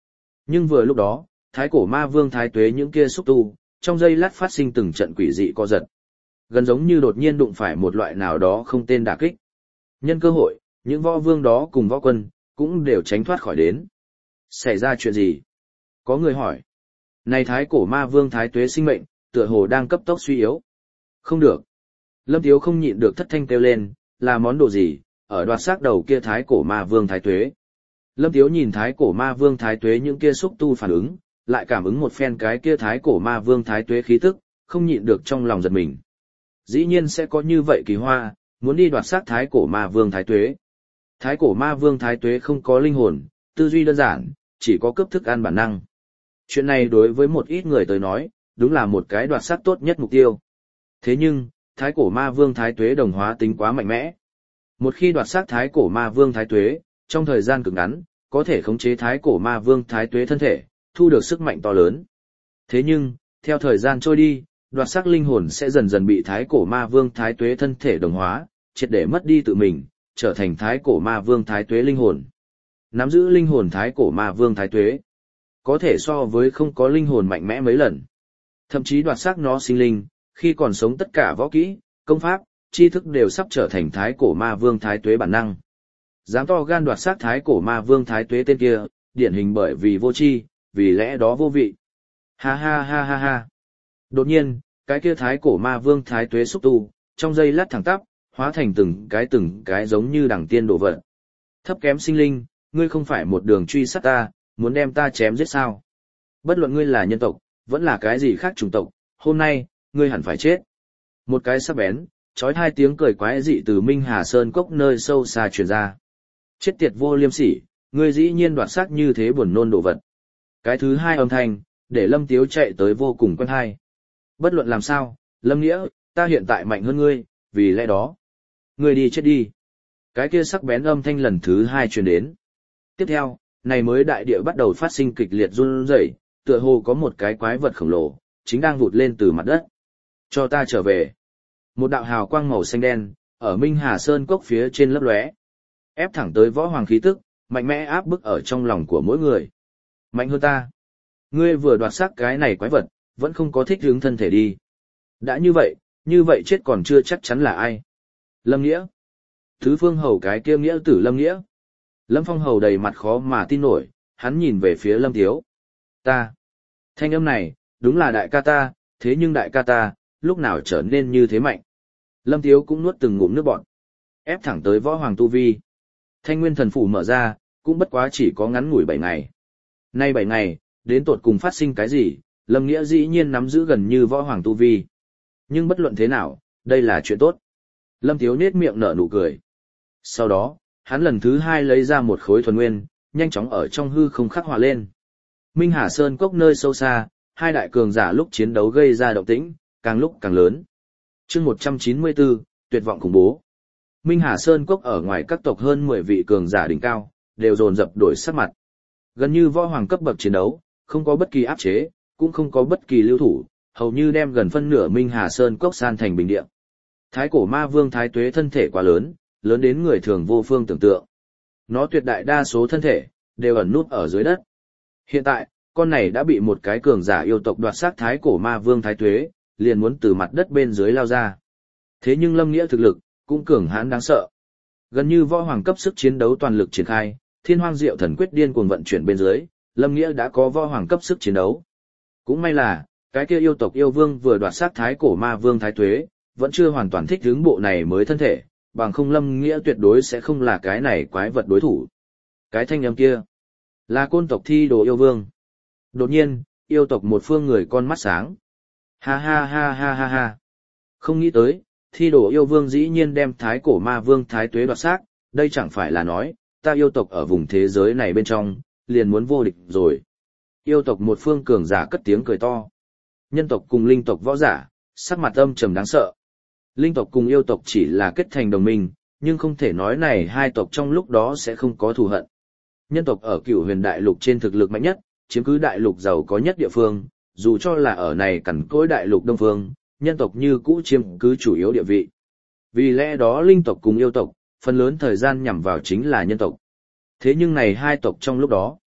Nhưng vừa lúc đó, thái cổ ma vương thái tuế những kia xúc tu, trong giây lát phát sinh từng trận quỷ dị co giật. Gần giống như đột nhiên đụng phải một loại nào đó không tên đả kích. Nhân cơ hội, những võ vương đó cùng võ quân, cũng đều tránh thoát khỏi đến. Xảy ra chuyện gì? Có người hỏi. Này thái cổ ma vương thái tuế sinh mệnh, tựa hồ đang cấp tốc suy yếu. Không được. Lâm Tiếu không nhịn được thất thanh kêu lên, là món đồ gì, ở đoạt xác đầu kia thái cổ ma vương thái tuế. Lâm Tiếu nhìn thái cổ ma vương thái tuế những kia xúc tu phản ứng, lại cảm ứng một phen cái kia thái cổ ma vương thái tuế khí tức, không nhịn được trong lòng giật mình. Dĩ nhiên sẽ có như vậy kỳ hoa, muốn đi đoạt xác thái cổ ma vương thái tuế. Thái cổ ma vương thái tuế không có linh hồn, tư duy đơn giản, chỉ có cấp thức ăn bản năng. Chuyện này đối với một ít người tới nói, đúng là một cái đoạt xác tốt nhất mục tiêu. Thế nhưng, thái cổ ma vương thái tuế đồng hóa tính quá mạnh mẽ. Một khi đoạt xác thái cổ ma vương thái tuế, trong thời gian cực ngắn, có thể khống chế thái cổ ma vương thái tuế thân thể, thu được sức mạnh to lớn. Thế nhưng, theo thời gian trôi đi, đoạt xác linh hồn sẽ dần dần bị thái cổ ma vương thái tuế thân thể đồng hóa, triệt để mất đi tự mình, trở thành thái cổ ma vương thái tuế linh hồn. Nắm giữ linh hồn thái cổ ma vương thái tuế, có thể so với không có linh hồn mạnh mẽ mấy lần. Thậm chí đoạt xác nó sinh linh, khi còn sống tất cả võ kỹ, công pháp, tri thức đều sắp trở thành thái cổ ma vương thái tuế bản năng. Dám to gan đoạt xác thái cổ ma vương thái tuế tên kia, điển hình bởi vì vô tri, vì lẽ đó vô vị. Ha ha ha ha ha. Đột nhiên, cái kia thái cổ ma vương thái tuế xúc tu, trong giây lát thẳng tắp, hóa thành từng cái từng cái giống như đẳng tiên đổ vật. Thấp kém sinh linh, ngươi không phải một đường truy sát ta, muốn đem ta chém giết sao? Bất luận ngươi là nhân tộc, vẫn là cái gì khác chủng tộc, hôm nay, ngươi hẳn phải chết. Một cái sắc bén, chói hai tiếng cười quái dị từ Minh Hà Sơn cốc nơi sâu xa truyền ra. Chết tiệt vô liêm sỉ, ngươi dĩ nhiên đoạt xác như thế buồn nôn đồ vật. Cái thứ hai âm thanh, để Lâm Tiếu chạy tới vô cùng quen hai. Bất luận làm sao, Lâm Nghĩa, ta hiện tại mạnh hơn ngươi, vì lẽ đó. Ngươi đi chết đi. Cái kia sắc bén âm thanh lần thứ hai truyền đến. Tiếp theo, này mới đại địa bắt đầu phát sinh kịch liệt run rẩy, tựa hồ có một cái quái vật khổng lồ, chính đang vụt lên từ mặt đất. Cho ta trở về. Một đạo hào quang màu xanh đen, ở Minh Hà Sơn cốc phía trên lấp lóe, ép thẳng tới võ hoàng khí tức, mạnh mẽ áp bức ở trong lòng của mỗi người. Mạnh hơn ta. Ngươi vừa đoạt xác cái này quái vật, vẫn không có thích hướng thân thể đi. Đã như vậy, như vậy chết còn chưa chắc chắn là ai. Lâm Nghĩa. Thứ phương hầu cái kia nghĩa tử Lâm Nghĩa. Lâm Phong hầu đầy mặt khó mà tin nổi, hắn nhìn về phía Lâm Tiếu. Ta. Thanh âm này, đúng là đại ca ta, thế nhưng đại ca ta, lúc nào trở nên như thế mạnh. Lâm Tiếu cũng nuốt từng ngụm nước bọt, ép thẳng tới võ hoàng tu vi. Thanh nguyên thần phủ mở ra, cũng bất quá chỉ có ngắn ngủi bảy ngày. Nay bảy ngày, đến tột cùng phát sinh cái gì, Lâm Nghĩa dĩ nhiên nắm giữ gần như võ hoàng tu vi. Nhưng bất luận thế nào, đây là chuyện tốt. Lâm Tiếu nết miệng nở nụ cười. Sau đó, hắn lần thứ hai lấy ra một khối thuần nguyên, nhanh chóng ở trong hư không khắc họa lên. Minh Hà Sơn cốc nơi sâu xa, hai đại cường giả lúc chiến đấu gây ra động tĩnh, càng lúc càng lớn. Chương một trăm chín mươi tư, tuyệt vọng khủng bố. Minh Hà Sơn cốc ở ngoài các tộc hơn mười vị cường giả đỉnh cao, đều dồn dập đổi sắc mặt. Gần như võ hoàng cấp bậc chiến đấu, không có bất kỳ áp chế, cũng không có bất kỳ lưu thủ, hầu như đem gần phân nửa Minh Hà Sơn cốc san thành bình địa. Thái cổ ma vương thái tuế thân thể quá lớn, lớn đến người thường vô phương tưởng tượng. Nó tuyệt đại đa số thân thể, đều ẩn nút ở dưới đất. Hiện tại, con này đã bị một cái cường giả yêu tộc đoạt xác thái cổ ma vương thái tuế, liền muốn từ mặt đất bên dưới lao ra. Thế nhưng Lâm Nghĩa thực lực, cũng cường hãn đáng sợ. Gần như võ hoàng cấp sức chiến đấu toàn lực triển khai, Thiên Hoang Diệu Thần Quyết điên cuồng vận chuyển bên dưới, Lâm Nghĩa đã có võ hoàng cấp sức chiến đấu. Cũng may là, cái kia yêu tộc yêu vương vừa đoạt xác thái cổ ma vương thái tuế, vẫn chưa hoàn toàn thích ứng bộ này mới thân thể, bằng không Lâm Nghĩa tuyệt đối sẽ không là cái này quái vật đối thủ. Cái thanh âm kia, là côn tộc Thi Đồ yêu vương. Đột nhiên, yêu tộc một phương người con mắt sáng. Ha ha ha ha ha ha. Không nghĩ tới, Thi Đồ yêu vương dĩ nhiên đem thái cổ ma vương thái tuế đoạt xác, đây chẳng phải là nói, ta yêu tộc ở vùng thế giới này bên trong, liền muốn vô địch rồi. Yêu tộc một phương cường giả cất tiếng cười to. Nhân tộc cùng linh tộc võ giả, sắc mặt âm trầm đáng sợ. Linh tộc cùng yêu tộc chỉ là kết thành đồng minh, nhưng không thể nói này hai tộc trong lúc đó sẽ không có thù hận. Nhân tộc ở Cửu Huyền Đại Lục trên thực lực mạnh nhất, chiếm cứ đại lục giàu có nhất địa phương, dù cho là ở này cằn cỗi đại lục đông phương, nhân tộc như cũ chiếm cứ chủ yếu địa vị. Vì lẽ đó linh tộc cùng yêu tộc, phần lớn thời gian nhằm vào chính là nhân tộc. Thế nhưng này hai tộc trong lúc đó,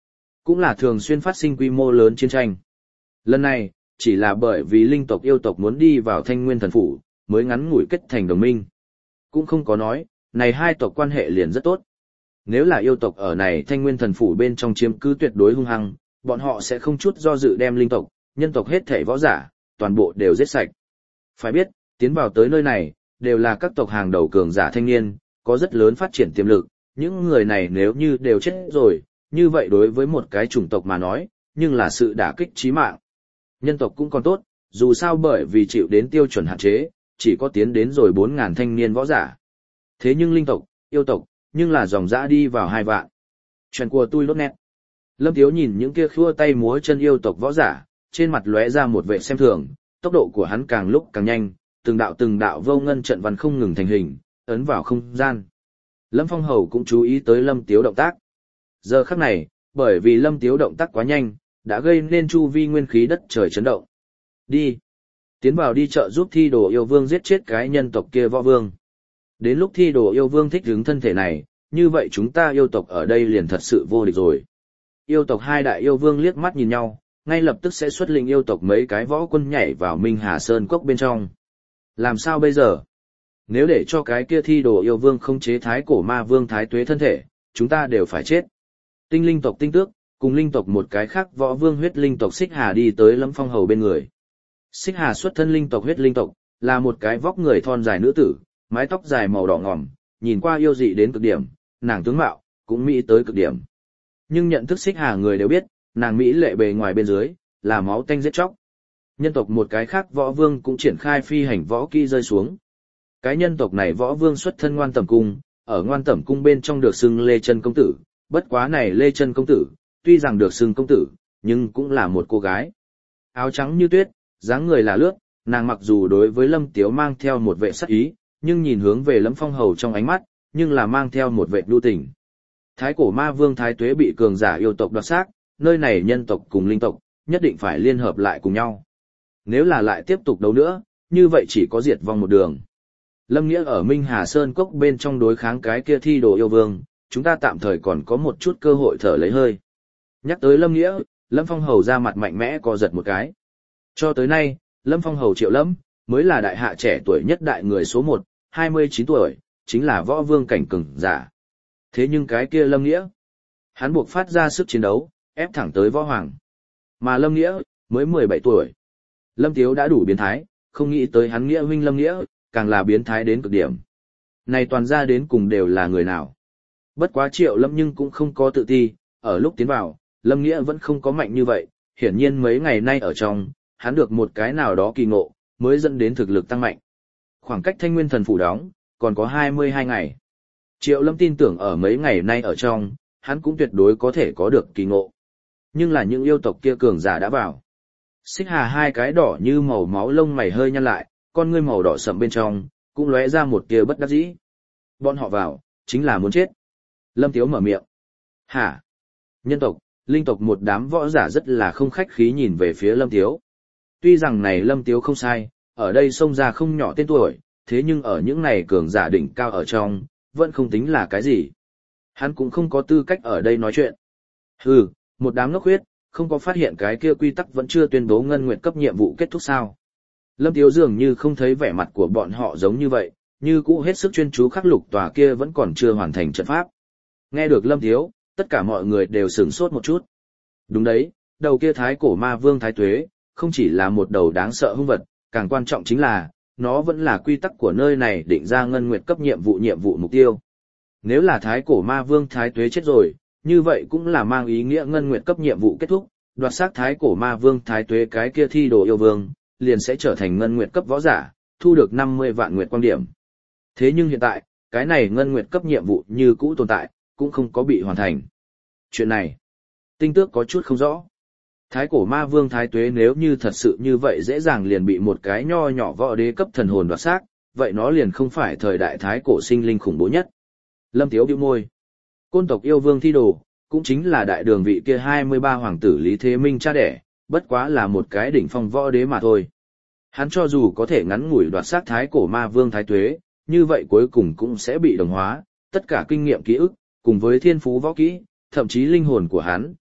cũng là thường xuyên phát sinh quy mô lớn chiến tranh. Lần này, chỉ là bởi vì linh tộc yêu tộc muốn đi vào Thanh Nguyên Thần Phủ, mới ngắn ngủi kết thành đồng minh. Cũng không có nói, này hai tộc quan hệ liền rất tốt. Nếu là yêu tộc ở này Thanh Nguyên Thần Phủ bên trong chiếm cứ tuyệt đối hung hăng, bọn họ sẽ không chút do dự đem linh tộc, nhân tộc hết thảy võ giả, toàn bộ đều giết sạch. Phải biết, tiến vào tới nơi này, đều là các tộc hàng đầu cường giả thanh niên, có rất lớn phát triển tiềm lực, những người này nếu như đều chết rồi, như vậy đối với một cái chủng tộc mà nói, nhưng là sự đả kích chí mạng. Nhân tộc cũng còn tốt, dù sao bởi vì chịu đến tiêu chuẩn hạn chế, chỉ có tiến đến rồi bốn ngàn thanh niên võ giả. Thế nhưng linh tộc, yêu tộc, nhưng là dòng dã đi vào hai vạn. Chuyện của tôi lốt nét. Lâm Tiếu nhìn những kia khua tay múa chân yêu tộc võ giả, trên mặt lóe ra một vẻ xem thường, tốc độ của hắn càng lúc càng nhanh, từng đạo từng đạo vô ngân trận văn không ngừng thành hình, ấn vào không gian. Lâm Phong Hầu cũng chú ý tới Lâm Tiếu động tác. Giờ khắc này, bởi vì Lâm Tiếu động tác quá nhanh, đã gây nên chu vi nguyên khí đất trời chấn động. Đi! Tiến vào đi chợ giúp thi đồ yêu vương giết chết cái nhân tộc kia võ vương. Đến lúc thi đồ yêu vương thích hứng thân thể này, như vậy chúng ta yêu tộc ở đây liền thật sự vô địch rồi. Yêu tộc hai đại yêu vương liếc mắt nhìn nhau, ngay lập tức sẽ xuất lĩnh yêu tộc mấy cái võ quân nhảy vào Minh Hà Sơn Cốc bên trong. Làm sao bây giờ? Nếu để cho cái kia thi đồ yêu vương không chế thái cổ ma vương thái tuế thân thể, chúng ta đều phải chết. Tinh linh tộc tinh tước, cùng linh tộc một cái khác võ vương huyết linh tộc Xích Hà đi tới Lâm Phong Hầu bên người. Xích Hà xuất thân linh tộc huyết linh tộc, là một cái vóc người thon dài nữ tử, mái tóc dài màu đỏ ngòm, nhìn qua yêu dị đến cực điểm, nàng tướng mạo cũng mỹ tới cực điểm. Nhưng nhận thức Xích Hà người đều biết, nàng mỹ lệ bề ngoài bên dưới là máu tanh giết chóc. Nhân tộc một cái khác võ vương cũng triển khai phi hành võ kỹ rơi xuống. Cái nhân tộc này võ vương xuất thân Ngoan Tẩm cung, ở Ngoan Tẩm cung bên trong được xưng Lê Chân công tử, bất quá này Lê Chân công tử, tuy rằng được xưng công tử, nhưng cũng là một cô gái. Áo trắng như tuyết, dáng người là lướt, nàng mặc dù đối với Lâm Tiếu mang theo một vệ sắc ý, nhưng nhìn hướng về Lâm Phong Hầu trong ánh mắt, nhưng là mang theo một vệ nhu tình. Thái cổ ma vương Thái Tuế bị cường giả yêu tộc đoạt xác, nơi này nhân tộc cùng linh tộc, nhất định phải liên hợp lại cùng nhau. Nếu là lại tiếp tục đấu nữa, như vậy chỉ có diệt vong một đường. Lâm Nghĩa ở Minh Hà Sơn Cốc bên trong đối kháng cái kia thi đồ yêu vương, chúng ta tạm thời còn có một chút cơ hội thở lấy hơi. Nhắc tới Lâm Nghĩa, Lâm Phong Hầu ra mặt mạnh mẽ co giật một cái. Cho tới nay, Lâm Phong Hầu Triệu Lâm, mới là đại hạ trẻ tuổi nhất đại người số một, hai mươi chín tuổi, chính là võ vương cảnh cường giả. Thế nhưng cái kia Lâm Nghĩa, hắn buộc phát ra sức chiến đấu, ép thẳng tới võ hoàng. Mà Lâm Nghĩa, mới mười bảy tuổi. Lâm Tiếu đã đủ biến thái, không nghĩ tới hắn Nghĩa huynh Lâm Nghĩa, càng là biến thái đến cực điểm. Này toàn ra đến cùng đều là người nào. Bất quá Triệu Lâm nhưng cũng không có tự ti, ở lúc tiến vào, Lâm Nghĩa vẫn không có mạnh như vậy, hiển nhiên mấy ngày nay ở trong, hắn được một cái nào đó kỳ ngộ, mới dẫn đến thực lực tăng mạnh. Khoảng cách Thanh Nguyên Thần Phủ đóng, còn có hai mươi hai ngày. Triệu Lâm tin tưởng ở mấy ngày nay ở trong, hắn cũng tuyệt đối có thể có được kỳ ngộ. Nhưng là những yêu tộc kia cường giả đã vào. Xích Hà hai cái đỏ như màu máu lông mày hơi nhăn lại, con ngươi màu đỏ sậm bên trong, cũng lóe ra một tia bất đắc dĩ. Bọn họ vào, chính là muốn chết. Lâm Tiếu mở miệng. Hả? Nhân tộc, linh tộc một đám võ giả rất là không khách khí nhìn về phía Lâm Tiếu. Tuy rằng này Lâm Tiếu không sai, ở đây xông ra không nhỏ tên tuổi, thế nhưng ở những này cường giả đỉnh cao ở trong, vẫn không tính là cái gì. Hắn cũng không có tư cách ở đây nói chuyện. Hừ, một đám ngốc huyết, không có phát hiện cái kia quy tắc vẫn chưa tuyên bố ngân nguyệt cấp nhiệm vụ kết thúc sao. Lâm Tiếu dường như không thấy vẻ mặt của bọn họ giống như vậy, như cũ hết sức chuyên chú khắc lục tòa kia vẫn còn chưa hoàn thành trận pháp. Nghe được Lâm Tiếu, tất cả mọi người đều sửng sốt một chút. Đúng đấy, đầu kia thái cổ ma vương Thái Tuế, không chỉ là một đầu đáng sợ hung vật, càng quan trọng chính là, nó vẫn là quy tắc của nơi này định ra ngân nguyệt cấp nhiệm vụ nhiệm vụ mục tiêu. Nếu là thái cổ ma vương Thái Tuế chết rồi, như vậy cũng là mang ý nghĩa ngân nguyệt cấp nhiệm vụ kết thúc, đoạt xác thái cổ ma vương Thái Tuế cái kia thi đồ yêu vương, liền sẽ trở thành ngân nguyệt cấp võ giả, thu được năm mươi vạn nguyệt quang điểm. Thế nhưng hiện tại, cái này ngân nguyệt cấp nhiệm vụ như cũ tồn tại, cũng không có bị hoàn thành. Chuyện này, Tinh Tước có chút không rõ. Thái cổ ma vương Thái Tuế nếu như thật sự như vậy dễ dàng liền bị một cái nho nhỏ võ đế cấp thần hồn đoạt xác, vậy nó liền không phải thời đại thái cổ sinh linh khủng bố nhất. Lâm Tiếu bĩu môi. Côn tộc yêu vương thi đồ, cũng chính là đại đường vị kia hai mươi ba hoàng tử Lý Thế Minh cha đẻ, bất quá là một cái đỉnh phong võ đế mà thôi. Hắn cho dù có thể ngắn ngủi đoạt xác thái cổ ma vương Thái Tuế, như vậy cuối cùng cũng sẽ bị đồng hóa, tất cả kinh nghiệm ký ức, cùng với thiên phú võ kỹ, thậm chí linh hồn của hắn,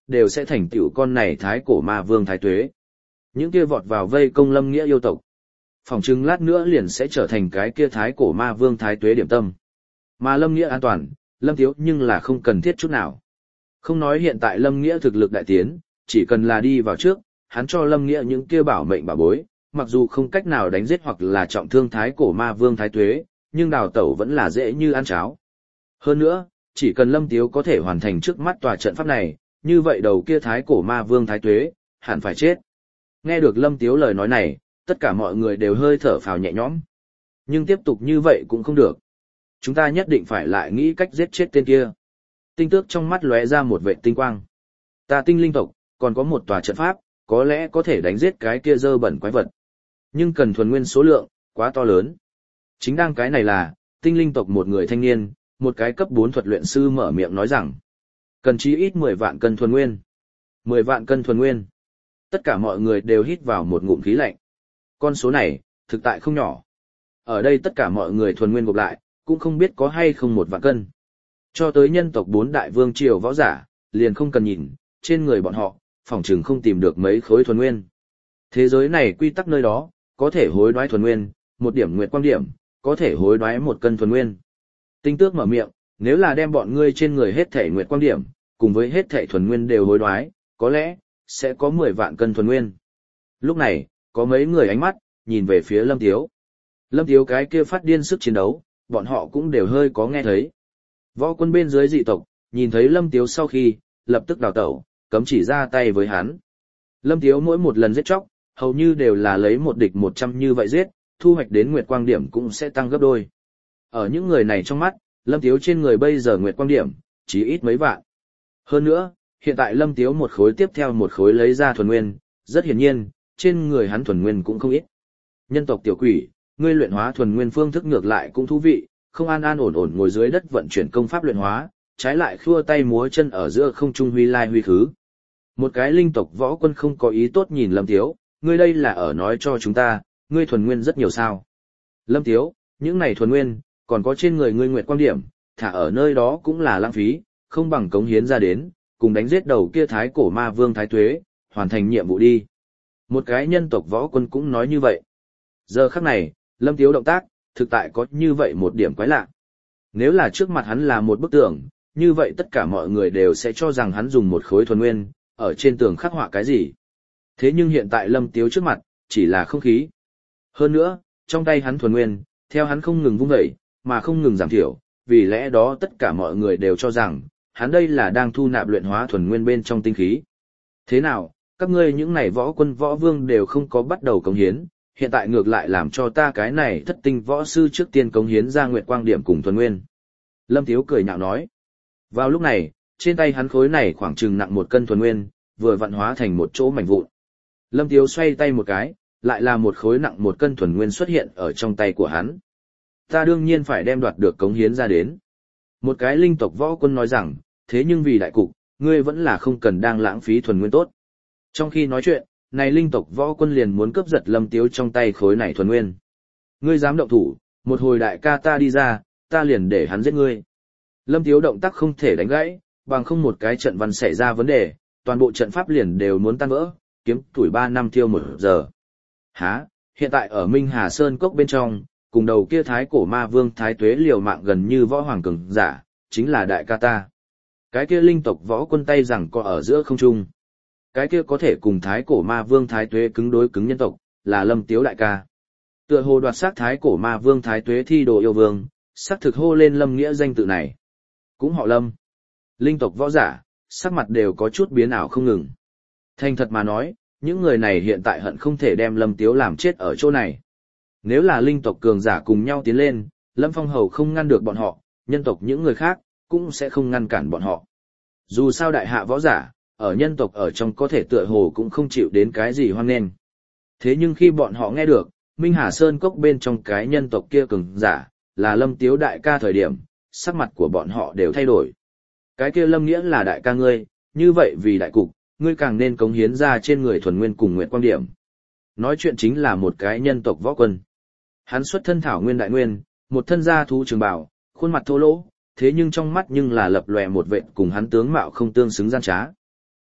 đều sẽ thành tựu con này thái cổ ma vương thái tuế. Những kia vọt vào vây công Lâm Nghĩa yêu tộc, phỏng chừng lát nữa liền sẽ trở thành cái kia thái cổ ma vương thái tuế điểm tâm. Mà Lâm Nghĩa an toàn, Lâm Tiếu nhưng là không cần thiết chút nào. Không nói hiện tại Lâm Nghĩa thực lực đại tiến, chỉ cần là đi vào trước, hắn cho Lâm Nghĩa những kia bảo mệnh bảo bối, mặc dù không cách nào đánh giết hoặc là trọng thương thái cổ ma vương thái tuế, nhưng đào tẩu vẫn là dễ như ăn cháo. Hơn nữa, chỉ cần Lâm Tiếu có thể hoàn thành trước mắt tòa trận pháp này, như vậy đầu kia thái cổ ma vương thái tuế, hẳn phải chết. Nghe được Lâm Tiếu lời nói này, tất cả mọi người đều hơi thở phào nhẹ nhõm. Nhưng tiếp tục như vậy cũng không được. Chúng ta nhất định phải lại nghĩ cách giết chết tên kia. Tinh Tước trong mắt lóe ra một vệ tinh quang. Ta tinh linh tộc, còn có một tòa trận pháp, có lẽ có thể đánh giết cái kia dơ bẩn quái vật. Nhưng cần thuần nguyên số lượng, quá to lớn. Chính đang cái này là, tinh linh tộc một người thanh niên, một cái cấp bốn thuật luyện sư mở miệng nói rằng, cần chí ít mười vạn cân thuần nguyên. mười vạn cân thuần nguyên. Tất cả mọi người đều hít vào một ngụm khí lạnh. Con số này, thực tại không nhỏ. Ở đây tất cả mọi người thuần nguyên gộp lại, cũng không biết có hay không một vạn cân. Cho tới nhân tộc bốn đại vương triều võ giả, liền không cần nhìn, trên người bọn họ, phỏng chừng không tìm được mấy khối thuần nguyên. Thế giới này quy tắc nơi đó, có thể hối đoái thuần nguyên, một điểm nguyệt quang điểm, có thể hối đoái một cân thuần nguyên. Tinh Tước mở miệng, nếu là đem bọn ngươi trên người hết thể nguyệt quang điểm, cùng với hết thể thuần nguyên đều hối đoái, có lẽ, sẽ có mười vạn cân thuần nguyên. Lúc này, có mấy người ánh mắt, nhìn về phía Lâm Tiếu. Lâm Tiếu cái kia phát điên sức chiến đấu, bọn họ cũng đều hơi có nghe thấy. Võ quân bên dưới dị tộc, nhìn thấy Lâm Tiếu sau khi, lập tức đào tẩu, cấm chỉ ra tay với hắn. Lâm Tiếu mỗi một lần giết chóc, hầu như đều là lấy một địch một trăm như vậy giết, thu hoạch đến nguyệt quang điểm cũng sẽ tăng gấp đôi. Ở những người này trong mắt, Lâm Tiếu trên người bây giờ nguyệt quang điểm, chỉ ít mấy vạn. Hơn nữa, hiện tại Lâm Tiếu một khối tiếp theo một khối lấy ra thuần nguyên, rất hiển nhiên, trên người hắn thuần nguyên cũng không ít. Nhân tộc tiểu quỷ, ngươi luyện hóa thuần nguyên phương thức ngược lại cũng thú vị, không an an ổn ổn ngồi dưới đất vận chuyển công pháp luyện hóa, trái lại khua tay múa chân ở giữa không trung huy lai huy khứ. Một cái linh tộc võ quân không có ý tốt nhìn Lâm Tiếu, ngươi đây là ở nói cho chúng ta, ngươi thuần nguyên rất nhiều sao. Lâm Tiếu, những này thuần nguyên, còn có trên người ngươi nguyệt quang điểm, thả ở nơi đó cũng là lãng phí, không bằng cống hiến ra đến, cùng đánh giết đầu kia thái cổ ma vương thái tuế, hoàn thành nhiệm vụ đi. Một cái nhân tộc võ quân cũng nói như vậy. Giờ khắc này, Lâm Tiếu động tác, thực tại có như vậy một điểm quái lạ. Nếu là trước mặt hắn là một bức tường, như vậy tất cả mọi người đều sẽ cho rằng hắn dùng một khối thuần nguyên, ở trên tường khắc họa cái gì. Thế nhưng hiện tại Lâm Tiếu trước mặt, chỉ là không khí. Hơn nữa, trong tay hắn thuần nguyên, theo hắn không ngừng vung dậy, mà không ngừng giảm thiểu, vì lẽ đó tất cả mọi người đều cho rằng, hắn đây là đang thu nạp luyện hóa thuần nguyên bên trong tinh khí. Thế nào, các ngươi những này võ quân võ vương đều không có bắt đầu cống hiến, hiện tại ngược lại làm cho ta cái này thất tinh võ sư trước tiên cống hiến ra nguyệt quang điểm cùng thuần nguyên. Lâm Tiếu cười nhạo nói. Vào lúc này, trên tay hắn khối này khoảng chừng nặng một cân thuần nguyên, vừa vặn hóa thành một chỗ mảnh vụn. Lâm Tiếu xoay tay một cái, lại là một khối nặng một cân thuần nguyên xuất hiện ở trong tay của hắn. Ta đương nhiên phải đem đoạt được cống hiến ra đến. Một cái linh tộc võ quân nói rằng, thế nhưng vì đại cục, ngươi vẫn là không cần đang lãng phí thuần nguyên tốt. Trong khi nói chuyện, này linh tộc võ quân liền muốn cướp giật Lâm Tiếu trong tay khối này thuần nguyên. Ngươi dám động thủ, một hồi đại ca ta đi ra, ta liền để hắn giết ngươi. Lâm Tiếu động tác không thể đánh gãy, bằng không một cái trận văn xảy ra vấn đề, toàn bộ trận pháp liền đều muốn tan vỡ, kiếm tuổi ba năm tiêu một giờ. Hả, hiện tại ở Minh Hà Sơn Cốc bên trong, cùng đầu kia thái cổ ma vương thái tuế liều mạng gần như võ hoàng cường giả, chính là đại ca ta. Cái kia linh tộc võ quân tay rằng có ở giữa không trung. Cái kia có thể cùng thái cổ ma vương thái tuế cứng đối cứng nhân tộc, là Lâm Tiếu đại ca. Tựa hồ đoạt xác thái cổ ma vương thái tuế thi đồ yêu vương, xác thực hô lên Lâm Nghĩa danh tự này. Cũng họ Lâm. Linh tộc võ giả, sắc mặt đều có chút biến ảo không ngừng. Thành thật mà nói, những người này hiện tại hận không thể đem Lâm Tiếu làm chết ở chỗ này. Nếu là linh tộc cường giả cùng nhau tiến lên, Lâm Phong Hầu không ngăn được bọn họ, nhân tộc những người khác, cũng sẽ không ngăn cản bọn họ. Dù sao đại hạ võ giả, ở nhân tộc ở trong có thể tựa hồ cũng không chịu đến cái gì hoang nghênh. Thế nhưng khi bọn họ nghe được, Minh Hà Sơn Cốc bên trong cái nhân tộc kia cường giả, là Lâm Tiếu đại ca thời điểm, sắc mặt của bọn họ đều thay đổi. Cái kia Lâm Nghĩa là đại ca ngươi, như vậy vì đại cục, ngươi càng nên cống hiến ra trên người thuần nguyên cùng nguyện quan điểm. Nói chuyện chính là một cái nhân tộc võ quân. Hắn xuất thân thảo nguyên đại nguyên, một thân gia thú trường bào, khuôn mặt thô lỗ, thế nhưng trong mắt nhưng là lập lòe một vệt cùng hắn tướng mạo không tương xứng gian trá.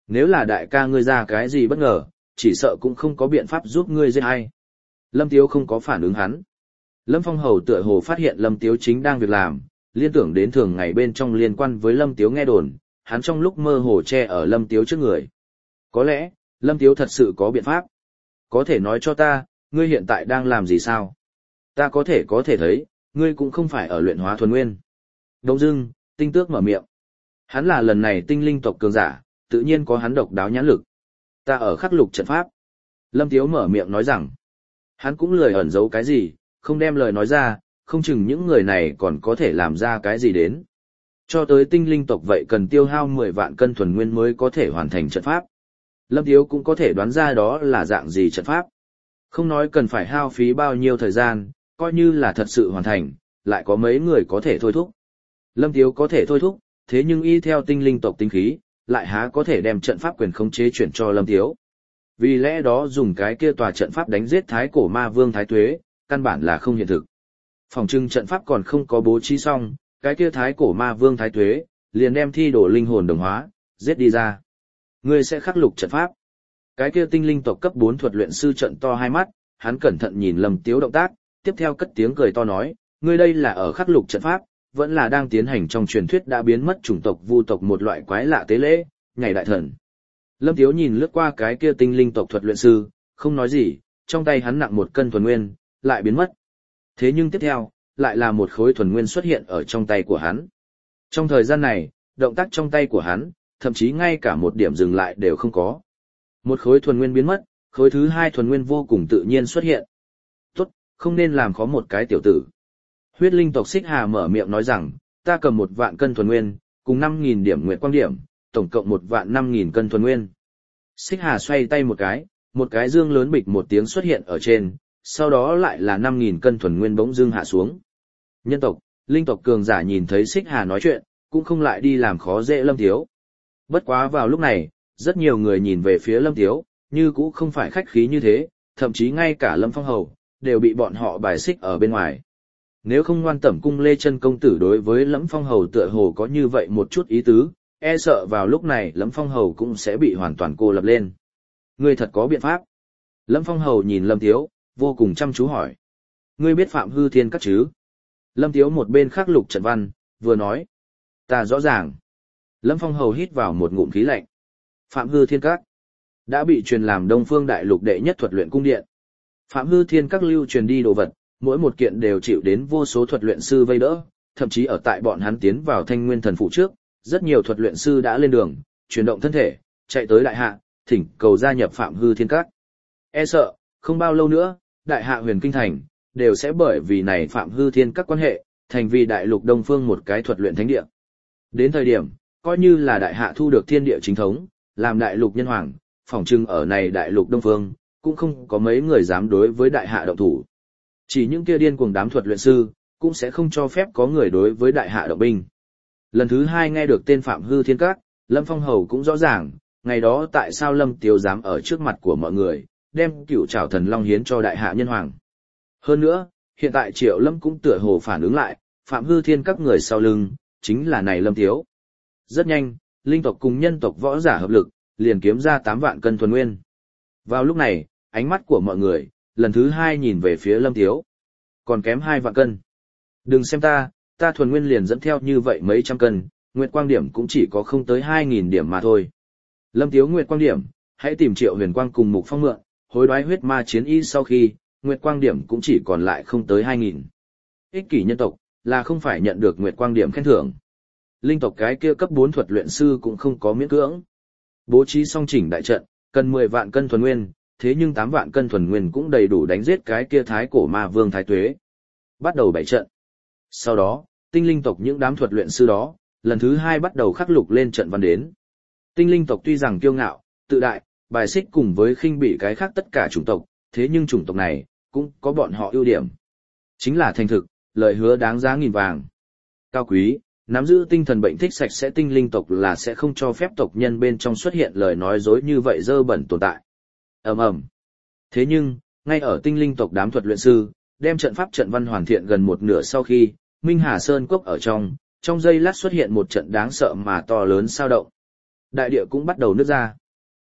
Nếu là đại ca ngươi ra cái gì bất ngờ, chỉ sợ cũng không có biện pháp giúp ngươi giết hay. Lâm Tiếu không có phản ứng hắn. Lâm Phong Hầu tựa hồ phát hiện Lâm Tiếu chính đang việc làm, liên tưởng đến thường ngày bên trong liên quan với Lâm Tiếu nghe đồn, hắn trong lúc mơ hồ che ở Lâm Tiếu trước người. Có lẽ, Lâm Tiếu thật sự có biện pháp. Có thể nói cho ta, ngươi hiện tại đang làm gì sao? Ta có thể có thể thấy, ngươi cũng không phải ở luyện hóa thuần nguyên. Đông dưng, tinh tước mở miệng. Hắn là lần này tinh linh tộc cường giả, tự nhiên có hắn độc đáo nhãn lực. Ta ở khắc lục trận pháp. Lâm Tiếu mở miệng nói rằng, hắn cũng lười ẩn giấu cái gì, không đem lời nói ra, không chừng những người này còn có thể làm ra cái gì đến. Cho tới tinh linh tộc vậy cần tiêu hao mười vạn cân thuần nguyên mới có thể hoàn thành trận pháp. Lâm Tiếu cũng có thể đoán ra đó là dạng gì trận pháp. Không nói cần phải hao phí bao nhiêu thời gian, coi như là thật sự hoàn thành, lại có mấy người có thể thôi thúc. Lâm Tiếu có thể thôi thúc, thế nhưng y theo tinh linh tộc tinh khí, lại há có thể đem trận pháp quyền khống chế chuyển cho Lâm Tiếu. Vì lẽ đó dùng cái kia tòa trận pháp đánh giết thái cổ ma vương thái tuế, căn bản là không hiện thực. Phòng trưng trận pháp còn không có bố trí xong, cái kia thái cổ ma vương thái tuế, liền đem thi đổ linh hồn đồng hóa, giết đi ra. Ngươi sẽ khắc lục trận pháp. Cái kia tinh linh tộc cấp bốn thuật luyện sư trận to hai mắt, hắn cẩn thận nhìn Lâm Tiếu động tác, tiếp theo cất tiếng cười to nói, ngươi đây là ở khắc lục trận pháp, vẫn là đang tiến hành trong truyền thuyết đã biến mất chủng tộc vu tộc một loại quái lạ tế lễ, ngày đại thần. Lâm Tiếu nhìn lướt qua cái kia tinh linh tộc thuật luyện sư, không nói gì, trong tay hắn nặng một cân thuần nguyên, lại biến mất. Thế nhưng tiếp theo, lại là một khối thuần nguyên xuất hiện ở trong tay của hắn. Trong thời gian này, động tác trong tay của hắn, thậm chí ngay cả một điểm dừng lại đều không có. Một khối thuần nguyên biến mất, khối thứ hai thuần nguyên vô cùng tự nhiên xuất hiện. Tốt, không nên làm khó một cái tiểu tử. Huyết linh tộc Xích Hà mở miệng nói rằng, ta cầm một vạn cân thuần nguyên, cùng năm nghìn điểm nguyệt quang điểm, tổng cộng một vạn năm nghìn cân thuần nguyên. Xích Hà xoay tay một cái, một cái dương lớn bịch một tiếng xuất hiện ở trên, sau đó lại là năm nghìn cân thuần nguyên bỗng dưng hạ xuống. Nhân tộc, linh tộc cường giả nhìn thấy Xích Hà nói chuyện, cũng không lại đi làm khó dễ Lâm Tiếu. Bất quá vào lúc này, rất nhiều người nhìn về phía Lâm Tiếu, như cũng không phải khách khí như thế, thậm chí ngay cả Lâm Phong Hầu, đều bị bọn họ bài xích ở bên ngoài. Nếu không ngoan tẩm cung Lê Chân công tử đối với Lâm Phong Hầu tựa hồ có như vậy một chút ý tứ, e sợ vào lúc này Lâm Phong Hầu cũng sẽ bị hoàn toàn cô lập lên. Ngươi thật có biện pháp. Lâm Phong Hầu nhìn Lâm Tiếu, vô cùng chăm chú hỏi. Ngươi biết Phạm Hư Thiên Các chứ? Lâm Tiếu một bên khắc lục trận văn, vừa nói. Ta rõ ràng. Lâm Phong Hầu hít vào một ngụm khí lạnh. Phạm Hư Thiên Các đã bị truyền làm Đông Phương Đại Lục đệ nhất thuật luyện cung điện. Phạm Hư Thiên Các lưu truyền đi đồ vật, mỗi một kiện đều chịu đến vô số thuật luyện sư vây đỡ, thậm chí ở tại bọn hắn tiến vào Thanh Nguyên Thần Phủ trước, rất nhiều thuật luyện sư đã lên đường, chuyển động thân thể, chạy tới đại hạ, thỉnh cầu gia nhập Phạm Hư Thiên Các. E sợ, không bao lâu nữa, đại hạ Huyền Kinh Thành đều sẽ bởi vì này Phạm Hư Thiên Các quan hệ, thành vì đại lục Đông Phương một cái thuật luyện thánh địa. Đến thời điểm, coi như là đại hạ thu được thiên địa chính thống, làm đại lục nhân hoàng, phỏng chừng ở này đại lục Đông Phương, cũng không có mấy người dám đối với đại hạ động thủ. Chỉ những kia điên cuồng đám thuật luyện sư, cũng sẽ không cho phép có người đối với đại hạ động binh. Lần thứ hai nghe được tên Phạm Hư Thiên Các, Lâm Phong Hầu cũng rõ ràng, ngày đó tại sao Lâm Tiếu dám ở trước mặt của mọi người, đem cựu trảo thần long hiến cho đại hạ nhân hoàng. Hơn nữa, hiện tại Triệu Lâm cũng tựa hồ phản ứng lại, Phạm Hư Thiên Các người sau lưng, chính là này Lâm Tiếu. Rất nhanh, linh tộc cùng nhân tộc võ giả hợp lực, liền kiếm ra tám vạn cân thuần nguyên. Vào lúc này, ánh mắt của mọi người, lần thứ hai nhìn về phía Lâm Tiếu. Còn kém hai vạn cân. Đừng xem ta, ta thuần nguyên liền dẫn theo như vậy mấy trăm cân, nguyệt quang điểm cũng chỉ có không tới hai nghìn điểm mà thôi. Lâm Tiếu nguyệt quang điểm, hãy tìm Triệu Huyền Quang cùng Mục Phong mượn, hối đoái huyết ma chiến y sau khi, nguyệt quang điểm cũng chỉ còn lại không tới hai nghìn. Ích kỷ nhân tộc, là không phải nhận được nguyệt quang điểm khen thưởng. Linh tộc cái kia cấp bốn thuật luyện sư cũng không có miễn cưỡng. Bố trí song chỉnh đại trận, cần mười vạn cân thuần nguyên, thế nhưng tám vạn cân thuần nguyên cũng đầy đủ đánh giết cái kia thái cổ ma vương thái tuế. Bắt đầu bảy trận. Sau đó, tinh linh tộc những đám thuật luyện sư đó, lần thứ hai bắt đầu khắc lục lên trận văn đến. Tinh linh tộc tuy rằng kiêu ngạo, tự đại, bài xích cùng với khinh bỉ cái khác tất cả chủng tộc, thế nhưng chủng tộc này, cũng có bọn họ ưu điểm. Chính là thành thực, lời hứa đáng giá nghìn vàng. Cao quý, nắm giữ tinh thần bệnh thích sạch sẽ tinh linh tộc là sẽ không cho phép tộc nhân bên trong xuất hiện lời nói dối như vậy dơ bẩn tồn tại. Ầm ầm. Thế nhưng, ngay ở tinh linh tộc đám thuật luyện sư, đem trận pháp trận văn hoàn thiện gần một nửa sau khi, Minh Hà Sơn Cốc ở trong, trong giây lát xuất hiện một trận đáng sợ mà to lớn sao động. Đại địa cũng bắt đầu nứt ra.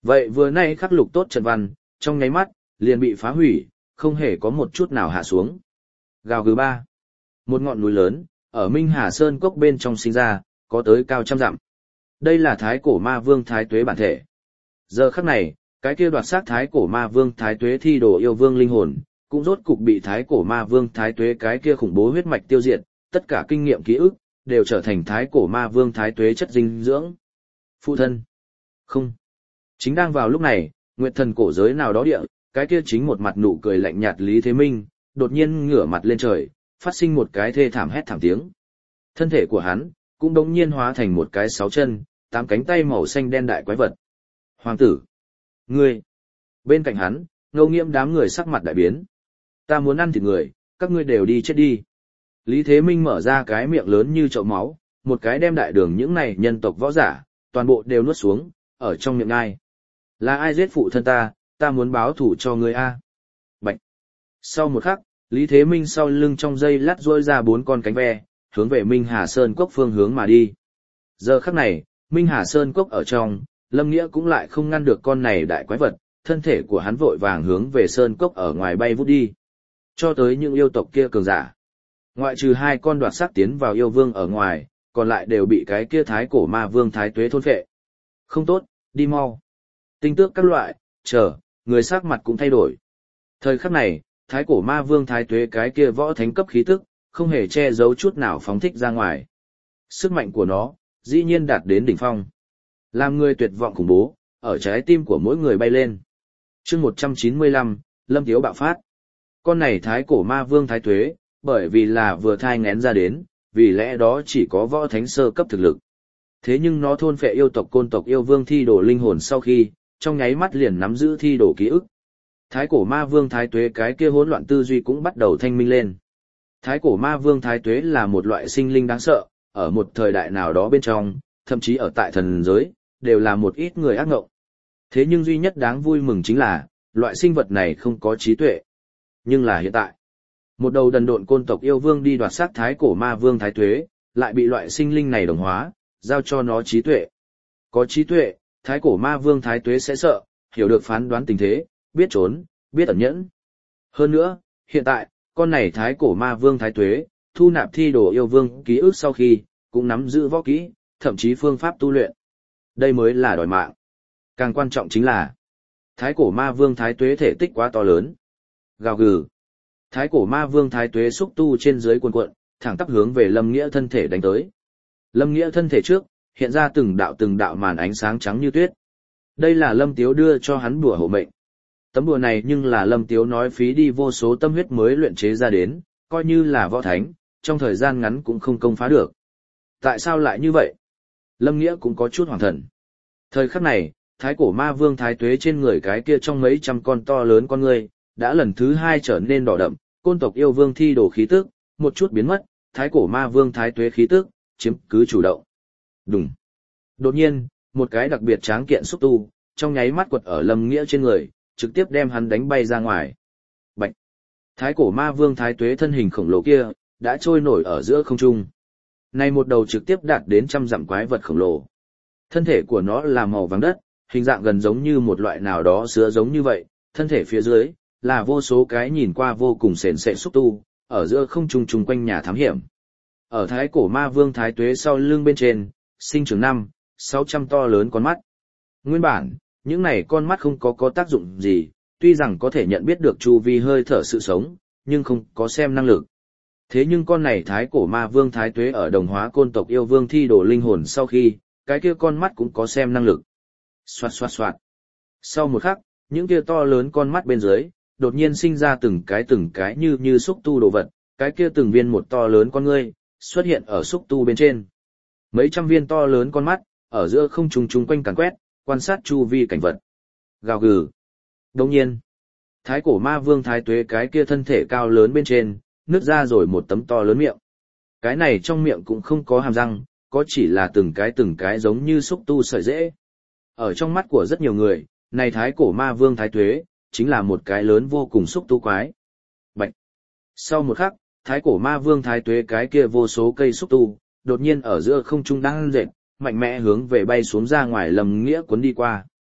Vậy vừa nay khắc lục tốt trận văn, trong nháy mắt, liền bị phá hủy, không hề có một chút nào hạ xuống. Gào gừ ba. Một ngọn núi lớn, ở Minh Hà Sơn cốc bên trong sinh ra, có tới cao trăm dặm. Đây là thái cổ ma vương thái tuế bản thể. Giờ khắc này, cái kia đoạt xác thái cổ ma vương thái tuế thi đồ yêu vương linh hồn, cũng rốt cục bị thái cổ ma vương thái tuế cái kia khủng bố huyết mạch tiêu diệt, tất cả kinh nghiệm ký ức, đều trở thành thái cổ ma vương thái tuế chất dinh dưỡng. Phụ thân. Không. Chính đang vào lúc này, nguyệt thần cổ giới nào đó địa, cái kia chính một mặt nụ cười lạnh nhạt Lý Thế Minh, đột nhiên ngửa mặt lên trời, phát sinh một cái thê thảm hét thảm tiếng. Thân thể của hắn, cũng đống nhiên hóa thành một cái sáu chân, tám cánh tay màu xanh đen đại quái vật. Hoàng tử. Ngươi. Bên cạnh hắn, ngâu nghiễm đám người sắc mặt đại biến. Ta muốn ăn thịt người, các ngươi đều đi chết đi. Lý Thế Minh mở ra cái miệng lớn như chậu máu, một cái đem đại đường những này nhân tộc võ giả, toàn bộ đều nuốt xuống, ở trong miệng ai. Là ai giết phụ thân ta, ta muốn báo thủ cho ngươi a. Bạch. Sau một khắc, Lý Thế Minh sau lưng trong dây lát rôi ra bốn con cánh ve, hướng về Minh Hà Sơn Cốc phương hướng mà đi. Giờ khắc này, Minh Hà Sơn Cốc ở trong, Lâm Nghĩa cũng lại không ngăn được con này đại quái vật, thân thể của hắn vội vàng hướng về Sơn Cốc ở ngoài bay vút đi. Cho tới những yêu tộc kia cường giả. Ngoại trừ hai con đoạt sắc tiến vào yêu vương ở ngoài, còn lại đều bị cái kia thái cổ ma vương thái tuế thôn phệ. Không tốt, đi mau. Tinh tước các loại, chờ, người sắc mặt cũng thay đổi. Thời khắc này, thái cổ ma vương thái tuế cái kia võ thánh cấp khí tức, không hề che giấu chút nào phóng thích ra ngoài. Sức mạnh của nó, dĩ nhiên đạt đến đỉnh phong. Làm người tuyệt vọng khủng bố, ở trái tim của mỗi người bay lên. chương một trăm chín mươi lăm, Lâm Tiếu bạo phát. Con này thái cổ ma vương thái tuế, bởi vì là vừa thai ngén ra đến, vì lẽ đó chỉ có võ thánh sơ cấp thực lực. Thế nhưng nó thôn phệ yêu tộc côn tộc yêu vương thi đồ linh hồn sau khi, trong nháy mắt liền nắm giữ thi đồ ký ức. Thái cổ ma vương thái tuế cái kia hỗn loạn tư duy cũng bắt đầu thanh minh lên. Thái cổ ma vương thái tuế là một loại sinh linh đáng sợ, ở một thời đại nào đó bên trong, thậm chí ở tại thần giới, đều là một ít người ác ngộng. Thế nhưng duy nhất đáng vui mừng chính là, loại sinh vật này không có trí tuệ. Nhưng là hiện tại, một đầu đần độn côn tộc yêu vương đi đoạt xác thái cổ ma vương thái tuế, lại bị loại sinh linh này đồng hóa, giao cho nó trí tuệ. Có trí tuệ, thái cổ ma vương thái tuế sẽ sợ, hiểu được phán đoán tình thế, biết trốn, biết ẩn nhẫn. Hơn nữa, hiện tại, con này thái cổ ma vương thái tuế, thu nạp thi đồ yêu vương ký ức sau khi, cũng nắm giữ võ kỹ, thậm chí phương pháp tu luyện. Đây mới là đòi mạng. Càng quan trọng chính là, thái cổ ma vương thái tuế thể tích quá to lớn. Gào gừ. Thái cổ ma vương thái tuế xúc tu trên dưới cuồn cuộn, thẳng tắp hướng về Lâm Nghĩa thân thể đánh tới. Lâm Nghĩa thân thể trước, hiện ra từng đạo từng đạo màn ánh sáng trắng như tuyết. Đây là Lâm Tiếu đưa cho hắn bùa hộ mệnh. Tấm bùa này nhưng là Lâm Tiếu nói phí đi vô số tâm huyết mới luyện chế ra đến, coi như là võ thánh, trong thời gian ngắn cũng không công phá được. Tại sao lại như vậy? Lâm Nghĩa cũng có chút hoảng thần. Thời khắc này, thái cổ ma vương thái tuế trên người cái kia trong mấy trăm con to lớn con người, đã lần thứ hai trở nên đỏ đậm, côn tộc yêu vương thi đổ khí tức, một chút biến mất, thái cổ ma vương thái tuế khí tức, chiếm cứ chủ động. Đùng. Đột nhiên, một cái đặc biệt tráng kiện xúc tu, trong nháy mắt quật ở Lâm Nghĩa trên người, trực tiếp đem hắn đánh bay ra ngoài. Bạch. Thái cổ ma vương thái tuế thân hình khổng lồ kia, đã trôi nổi ở giữa không trung. Này một đầu trực tiếp đạt đến trăm dặm quái vật khổng lồ. Thân thể của nó là màu vàng đất, hình dạng gần giống như một loại nào đó sứa giống như vậy, thân thể phía dưới là vô số cái nhìn qua vô cùng sền sệt xúc tu, ở giữa không trung trung quanh nhà thám hiểm. Ở thái cổ ma vương thái tuế sau lưng bên trên, sinh trưởng năm, sáu trăm to lớn con mắt. Nguyên bản, những này con mắt không có có tác dụng gì, tuy rằng có thể nhận biết được chu vi hơi thở sự sống, nhưng không có xem năng lực. Thế nhưng con này thái cổ ma vương thái tuế ở đồng hóa côn tộc yêu vương thi đổ linh hồn sau khi, cái kia con mắt cũng có xem năng lực. Xoạt xoạt xoạt. Sau một khắc, những kia to lớn con mắt bên dưới, đột nhiên sinh ra từng cái từng cái như như xúc tu đồ vật, cái kia từng viên một to lớn con ngươi, xuất hiện ở xúc tu bên trên. Mấy trăm viên to lớn con mắt, ở giữa không trung trung quanh càn quét, quan sát chu vi cảnh vật. Gào gừ. Đồng nhiên, thái cổ ma vương thái tuế cái kia thân thể cao lớn bên trên, nứt ra rồi một tấm to lớn miệng. Cái này trong miệng cũng không có hàm răng, có chỉ là từng cái từng cái giống như xúc tu sợi rễ. Ở trong mắt của rất nhiều người, này thái cổ ma vương thái tuế, chính là một cái lớn vô cùng xúc tu quái. Bạch. Sau một khắc, thái cổ ma vương thái tuế cái kia vô số cây xúc tu, đột nhiên ở giữa không trung đang dệt, mạnh mẽ hướng về bay xuống ra ngoài Lâm Nghĩa cuốn đi qua.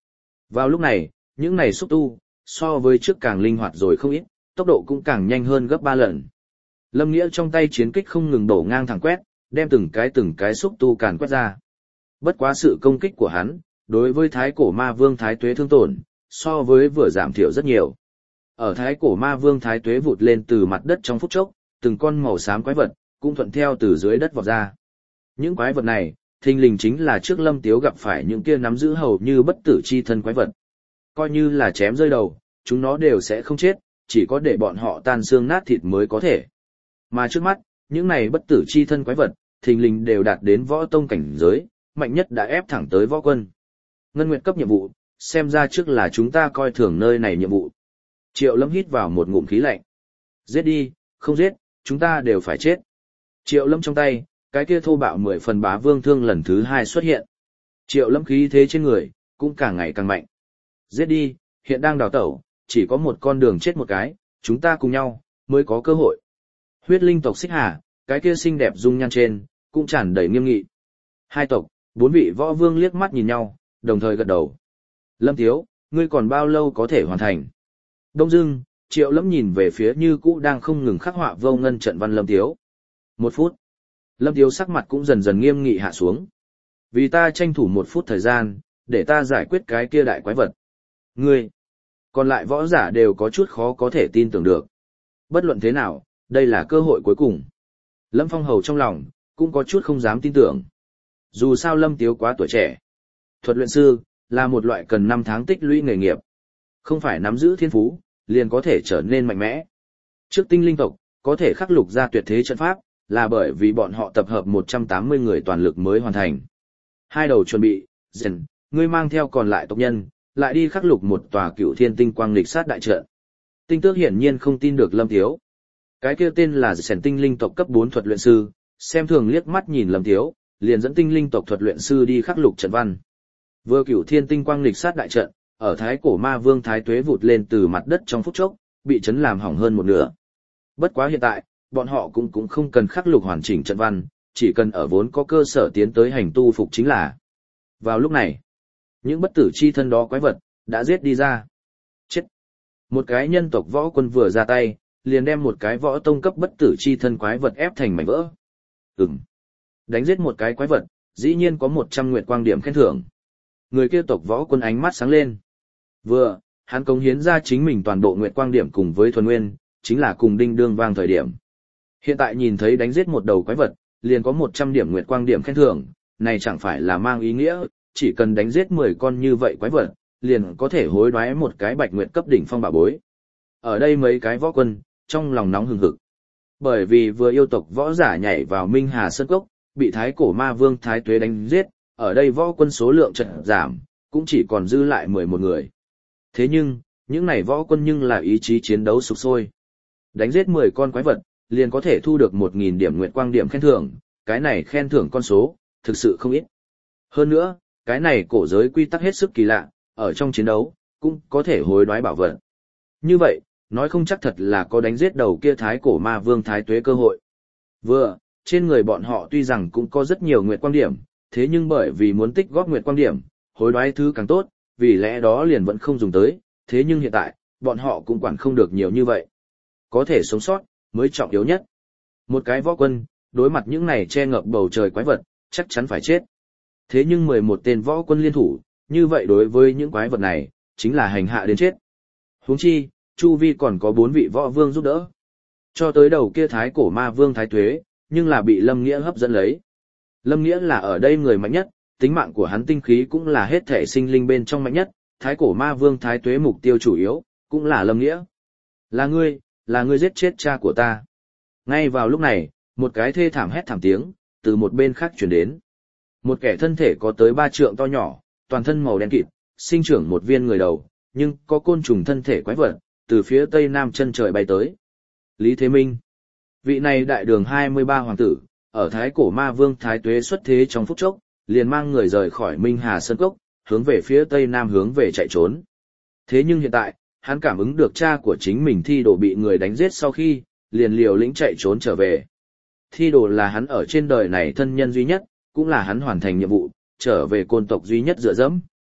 Vào lúc này, những này xúc tu, so với trước càng linh hoạt rồi không ít, tốc độ cũng càng nhanh hơn gấp ba lần. Lâm Nghĩa trong tay chiến kích không ngừng đổ ngang thẳng quét, đem từng cái từng cái xúc tu càn quét ra. Bất quá sự công kích của hắn, đối với thái cổ ma vương thái tuế thương tổn, so với vừa giảm thiểu rất nhiều. Ở thái cổ ma vương thái tuế vụt lên từ mặt đất trong phút chốc, từng con màu xám quái vật, cũng thuận theo từ dưới đất vọt ra. Những quái vật này, thình lình chính là trước Lâm Tiếu gặp phải những kia nắm giữ hầu như bất tử chi thân quái vật. Coi như là chém rơi đầu, chúng nó đều sẽ không chết, chỉ có để bọn họ tan xương nát thịt mới có thể. Mà trước mắt, những này bất tử chi thân quái vật, thình lình đều đạt đến võ tông cảnh giới, mạnh nhất đã ép thẳng tới võ quân. Ngân Nguyệt cấp nhiệm vụ, xem ra trước là chúng ta coi thường nơi này nhiệm vụ. Triệu Lâm hít vào một ngụm khí lạnh. Giết đi, không giết, chúng ta đều phải chết. Triệu Lâm trong tay, cái kia thô bạo mười phần bá vương thương lần thứ hai xuất hiện. Triệu Lâm khí thế trên người, cũng càng ngày càng mạnh. Giết đi, hiện đang đào tẩu, chỉ có một con đường chết một cái, chúng ta cùng nhau, mới có cơ hội. Huyết linh tộc Xích Hà, cái kia xinh đẹp dung nhan trên, cũng tràn đầy nghiêm nghị. Hai tộc, bốn vị võ vương liếc mắt nhìn nhau, đồng thời gật đầu. Lâm Tiếu, ngươi còn bao lâu có thể hoàn thành? Đông dưng, Triệu Lâm nhìn về phía như cũ đang không ngừng khắc họa vô ngân trận văn Lâm Tiếu. Một phút. Lâm Tiếu sắc mặt cũng dần dần nghiêm nghị hạ xuống. Vì ta tranh thủ một phút thời gian, để ta giải quyết cái kia đại quái vật. Ngươi, còn lại võ giả đều có chút khó có thể tin tưởng được. Bất luận thế nào, đây là cơ hội cuối cùng. Lâm Phong Hầu trong lòng, cũng có chút không dám tin tưởng. Dù sao Lâm Tiếu quá tuổi trẻ. Thuật luyện sư, là một loại cần năm tháng tích lũy nghề nghiệp. Không phải nắm giữ thiên phú, liền có thể trở nên mạnh mẽ. Trước tinh linh tộc, có thể khắc lục ra tuyệt thế trận pháp, là bởi vì bọn họ tập hợp một trăm tám mươi người toàn lực mới hoàn thành. Hai đầu chuẩn bị, dần, ngươi mang theo còn lại tộc nhân, lại đi khắc lục một tòa cựu thiên tinh quang lịch sát đại trận. Tinh Tước hiển nhiên không tin được Lâm Tiếu. Cái kia tên là Sển tinh linh tộc cấp bốn thuật luyện sư, xem thường liếc mắt nhìn Lâm Tiếu, liền dẫn tinh linh tộc thuật luyện sư đi khắc lục trận văn. Vừa cửu thiên tinh quang lịch sát đại trận, ở thái cổ ma vương thái tuế vụt lên từ mặt đất trong phút chốc, bị chấn làm hỏng hơn một nửa. Bất quá hiện tại, bọn họ cũng cũng không cần khắc lục hoàn chỉnh trận văn, chỉ cần ở vốn có cơ sở tiến tới hành tu phục chính là. Vào lúc này, những bất tử chi thân đó quái vật, đã giết đi ra. Chết! Một cái nhân tộc võ quân vừa ra tay, liền đem một cái võ tông cấp bất tử chi thân quái vật ép thành mảnh vỡ. Ừm! Đánh giết một cái quái vật, dĩ nhiên có một trăm nguyệt quang điểm khen thưởng. Người kia tộc võ quân ánh mắt sáng lên. Vừa, hắn cống hiến ra chính mình toàn bộ nguyệt quang điểm cùng với thuần nguyên, chính là cùng đinh đương vang thời điểm. Hiện tại nhìn thấy đánh giết một đầu quái vật, liền có một trăm điểm nguyệt quang điểm khen thưởng, này chẳng phải là mang ý nghĩa, chỉ cần đánh giết mười con như vậy quái vật, liền có thể hối đoái một cái bạch nguyệt cấp đỉnh phong bảo bối. Ở đây mấy cái võ quân, trong lòng nóng hừng hực. Bởi vì vừa yêu tộc võ giả nhảy vào Minh Hà Sơn Cốc, bị thái cổ ma vương thái tuế đánh giết, ở đây võ quân số lượng chợt giảm, cũng chỉ còn dư lại mười một người. Thế nhưng, những này võ quân nhưng là ý chí chiến đấu sục sôi. Đánh giết mười con quái vật, liền có thể thu được một nghìn điểm nguyệt quang điểm khen thưởng, cái này khen thưởng con số, thực sự không ít. Hơn nữa, cái này cổ giới quy tắc hết sức kỳ lạ, ở trong chiến đấu, cũng có thể hối đoái bảo vật. Như vậy, nói không chắc thật là có đánh giết đầu kia thái cổ ma vương thái tuế cơ hội. Vừa, trên người bọn họ tuy rằng cũng có rất nhiều nguyệt quang điểm, thế nhưng bởi vì muốn tích góp nguyệt quang điểm, hối đoái thứ càng tốt, vì lẽ đó liền vẫn không dùng tới, thế nhưng hiện tại, bọn họ cũng quản không được nhiều như vậy. Có thể sống sót, mới trọng yếu nhất. Một cái võ quân, đối mặt những này che ngập bầu trời quái vật, chắc chắn phải chết. Thế nhưng mười một tên võ quân liên thủ, như vậy đối với những quái vật này, chính là hành hạ đến chết. Huống chi, chu vi còn có bốn vị võ vương giúp đỡ. Cho tới đầu kia thái cổ ma vương thái tuế, nhưng là bị Lâm Nghĩa hấp dẫn lấy. Lâm Nghĩa là ở đây người mạnh nhất, tính mạng của hắn tinh khí cũng là hết thể sinh linh bên trong mạnh nhất, thái cổ ma vương thái tuế mục tiêu chủ yếu, cũng là Lâm Nghĩa. Là ngươi, là ngươi giết chết cha của ta. Ngay vào lúc này, một cái thê thảm hét thảm tiếng, từ một bên khác chuyển đến. Một kẻ thân thể có tới ba trượng to nhỏ, toàn thân màu đen kịt, sinh trưởng một viên người đầu, nhưng có côn trùng thân thể quái vật, từ phía tây nam chân trời bay tới. Lý Thế Minh. Vị này đại đường hai mươi ba hoàng tử, ở thái cổ ma vương thái tuế xuất thế trong phút chốc, liền mang người rời khỏi Minh Hà Sơn Cốc, hướng về phía tây nam hướng về chạy trốn. Thế nhưng hiện tại, hắn cảm ứng được cha của chính mình Thi Đồ bị người đánh giết sau khi, liền liều lĩnh chạy trốn trở về. Thi Đồ là hắn ở trên đời này thân nhân duy nhất, cũng là hắn hoàn thành nhiệm vụ, trở về côn tộc duy nhất dựa dẫm.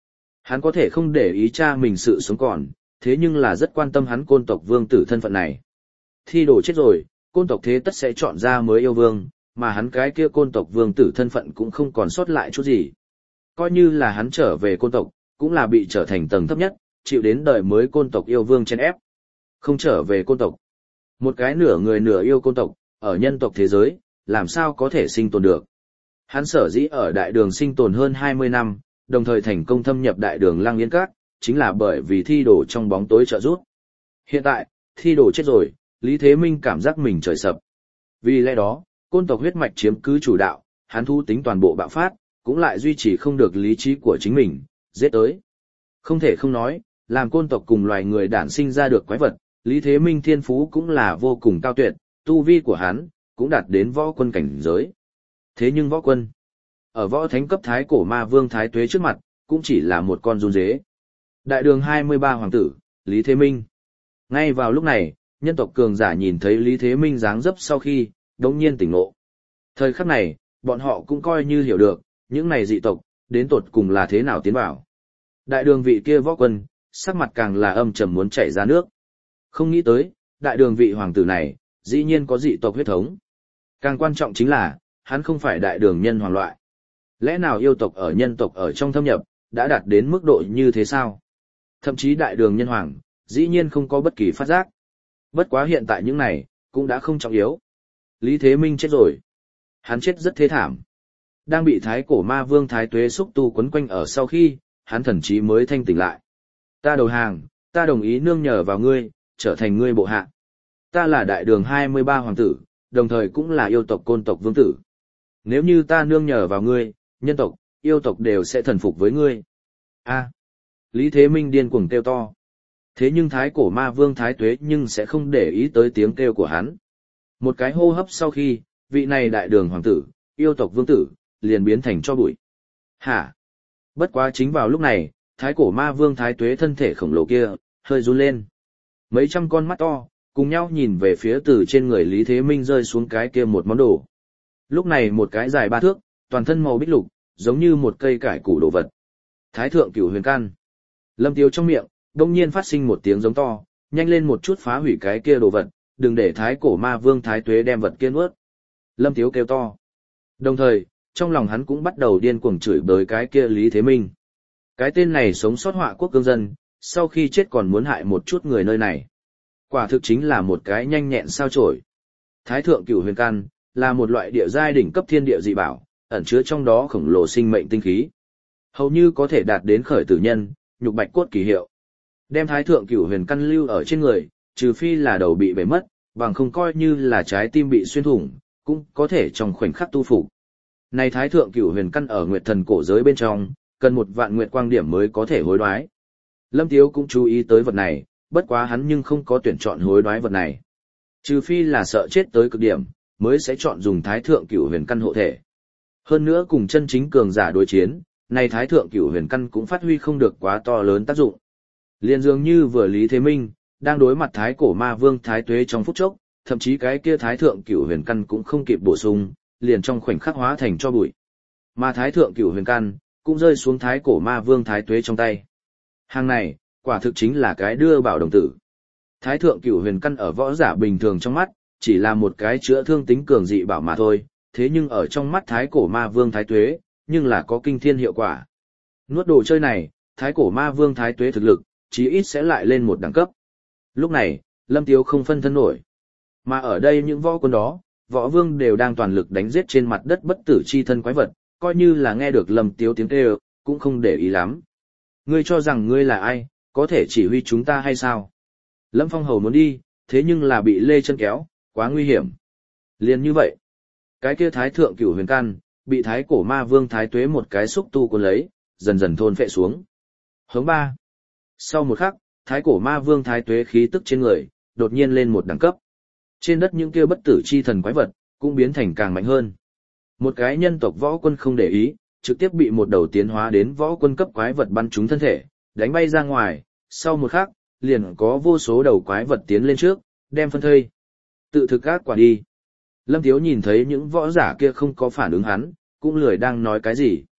Hắn có thể không để ý cha mình sự sống còn, thế nhưng là rất quan tâm hắn côn tộc vương tử thân phận này. Thi đổ chết rồi, côn tộc thế tất sẽ chọn ra mới yêu vương, mà hắn cái kia côn tộc vương tử thân phận cũng không còn sót lại chút gì. Coi như là hắn trở về côn tộc, cũng là bị trở thành tầng thấp nhất, chịu đến đời mới côn tộc yêu vương chen ép. Không trở về côn tộc. Một cái nửa người nửa yêu côn tộc, ở nhân tộc thế giới, làm sao có thể sinh tồn được. Hắn sở dĩ ở đại đường sinh tồn hơn hai mươi năm, đồng thời thành công thâm nhập đại đường Lăng Yên Các, chính là bởi vì thi đổ trong bóng tối trợ giúp. Hiện tại, thi đổ chết rồi, Lý Thế Minh cảm giác mình trời sập. Vì lẽ đó, côn tộc huyết mạch chiếm cứ chủ đạo, hắn thu tính toàn bộ bạo phát, cũng lại duy trì không được lý trí của chính mình, giết tới. Không thể không nói, làm côn tộc cùng loài người đản sinh ra được quái vật, Lý Thế Minh thiên phú cũng là vô cùng cao tuyệt, tu vi của hắn cũng đạt đến võ quân cảnh giới. Thế nhưng võ quân, ở võ thánh cấp thái cổ ma vương thái tuế trước mặt, cũng chỉ là một con run dế. Đại đường hai mươi ba hoàng tử, Lý Thế Minh. Ngay vào lúc này, nhân tộc cường giả nhìn thấy Lý Thế Minh dáng dấp sau khi, đống nhiên tỉnh ngộ. Thời khắc này, bọn họ cũng coi như hiểu được, những này dị tộc, đến tột cùng là thế nào tiến vào. Đại đường vị kia võ quân, sắc mặt càng là âm trầm muốn chảy ra nước. Không nghĩ tới, đại đường vị hoàng tử này, dĩ nhiên có dị tộc huyết thống. Càng quan trọng chính là, hắn không phải đại đường nhân hoàng loại. Lẽ nào yêu tộc ở nhân tộc ở trong thâm nhập, đã đạt đến mức độ như thế sao? Thậm chí đại đường nhân hoàng, dĩ nhiên không có bất kỳ phát giác. Bất quá hiện tại những này, cũng đã không trọng yếu. Lý Thế Minh chết rồi. Hắn chết rất thế thảm. Đang bị thái cổ ma vương thái tuế xúc tu quấn quanh ở sau khi, hắn thần trí mới thanh tỉnh lại. Ta đầu hàng, ta đồng ý nương nhờ vào ngươi, trở thành ngươi bộ hạ. Ta là đại đường hai mươi ba hoàng tử, đồng thời cũng là yêu tộc côn tộc vương tử. Nếu như ta nương nhờ vào ngươi, nhân tộc, yêu tộc đều sẽ thần phục với ngươi. A. Lý Thế Minh điên cuồng kêu to. Thế nhưng thái cổ ma vương thái tuế nhưng sẽ không để ý tới tiếng kêu của hắn. Một cái hô hấp sau khi, vị này đại đường hoàng tử, yêu tộc vương tử, liền biến thành cho bụi. Hả? Bất quá chính vào lúc này, thái cổ ma vương thái tuế thân thể khổng lồ kia, hơi run lên. Mấy trăm con mắt to, cùng nhau nhìn về phía từ trên người Lý Thế Minh rơi xuống cái kia một món đồ. Lúc này một cái dài ba thước, toàn thân màu bích lục, giống như một cây cải củ đồ vật. Thái thượng cửu huyền can. Lâm Tiếu trong miệng, đông nhiên phát sinh một tiếng giống to, nhanh lên một chút phá hủy cái kia đồ vật, đừng để thái cổ ma vương thái tuế đem vật kia nuốt. Lâm Tiếu kêu to. Đồng thời, trong lòng hắn cũng bắt đầu điên cuồng chửi bới cái kia Lý Thế Minh. Cái tên này sống sót họa quốc cương dân, sau khi chết còn muốn hại một chút người nơi này. Quả thực chính là một cái nhanh nhẹn sao chổi. Thái thượng cửu huyền can là một loại địa giai đỉnh cấp thiên địa dị bảo, ẩn chứa trong đó khổng lồ sinh mệnh tinh khí. Hầu như có thể đạt đến khởi tử nhân, nhục bạch cốt kỳ hiệu. Đem thái thượng cửu huyền căn lưu ở trên người, trừ phi là đầu bị bể mất, bằng không coi như là trái tim bị xuyên thủng, cũng có thể trong khoảnh khắc tu phục. Này thái thượng cửu huyền căn ở nguyệt thần cổ giới bên trong, cần một vạn nguyệt quang điểm mới có thể hối đoái. Lâm Tiếu cũng chú ý tới vật này, bất quá hắn nhưng không có tuyển chọn hối đoái vật này. Trừ phi là sợ chết tới cực điểm, mới sẽ chọn dùng thái thượng cửu huyền căn hộ thể. Hơn nữa cùng chân chính cường giả đối chiến, này thái thượng cửu huyền căn cũng phát huy không được quá to lớn tác dụng. Liên dường như vừa Lý Thế Minh, đang đối mặt thái cổ ma vương thái tuế trong phút chốc, thậm chí cái kia thái thượng cửu huyền căn cũng không kịp bổ sung, liền trong khoảnh khắc hóa thành cho bụi. Mà thái thượng cửu huyền căn cũng rơi xuống thái cổ ma vương thái tuế trong tay. Hàng này, quả thực chính là cái đưa bảo đồng tử. Thái thượng cửu huyền căn ở võ giả bình thường trong mắt, chỉ là một cái chữa thương tính cường dị bảo mà thôi, thế nhưng ở trong mắt thái cổ ma vương thái tuế, nhưng là có kinh thiên hiệu quả. Nuốt đồ chơi này, thái cổ ma vương thái tuế thực lực, chí ít sẽ lại lên một đẳng cấp. Lúc này, Lâm Tiếu không phân thân nổi. Mà ở đây những võ quân đó, võ vương đều đang toàn lực đánh giết trên mặt đất bất tử chi thân quái vật, coi như là nghe được Lâm Tiếu tiếng kêu, cũng không để ý lắm. Ngươi cho rằng ngươi là ai, có thể chỉ huy chúng ta hay sao? Lâm Phong Hầu muốn đi, thế nhưng là bị lê chân kéo, quá nguy hiểm. Liền như vậy, cái kia thái thượng cửu huyền căn, bị thái cổ ma vương thái tuế một cái xúc tu cuốn lấy, dần dần thôn phệ xuống. Hướng ba. Sau một khắc, thái cổ ma vương thái tuế khí tức trên người, đột nhiên lên một đẳng cấp. Trên đất những kia bất tử chi thần quái vật, cũng biến thành càng mạnh hơn. Một cái nhân tộc võ quân không để ý, trực tiếp bị một đầu tiến hóa đến võ quân cấp quái vật bắn trúng thân thể, đánh bay ra ngoài, sau một khắc, liền có vô số đầu quái vật tiến lên trước, đem phân thây. Tự thực ác quả đi. Lâm Tiếu nhìn thấy những võ giả kia không có phản ứng hắn, cũng lười đang nói cái gì.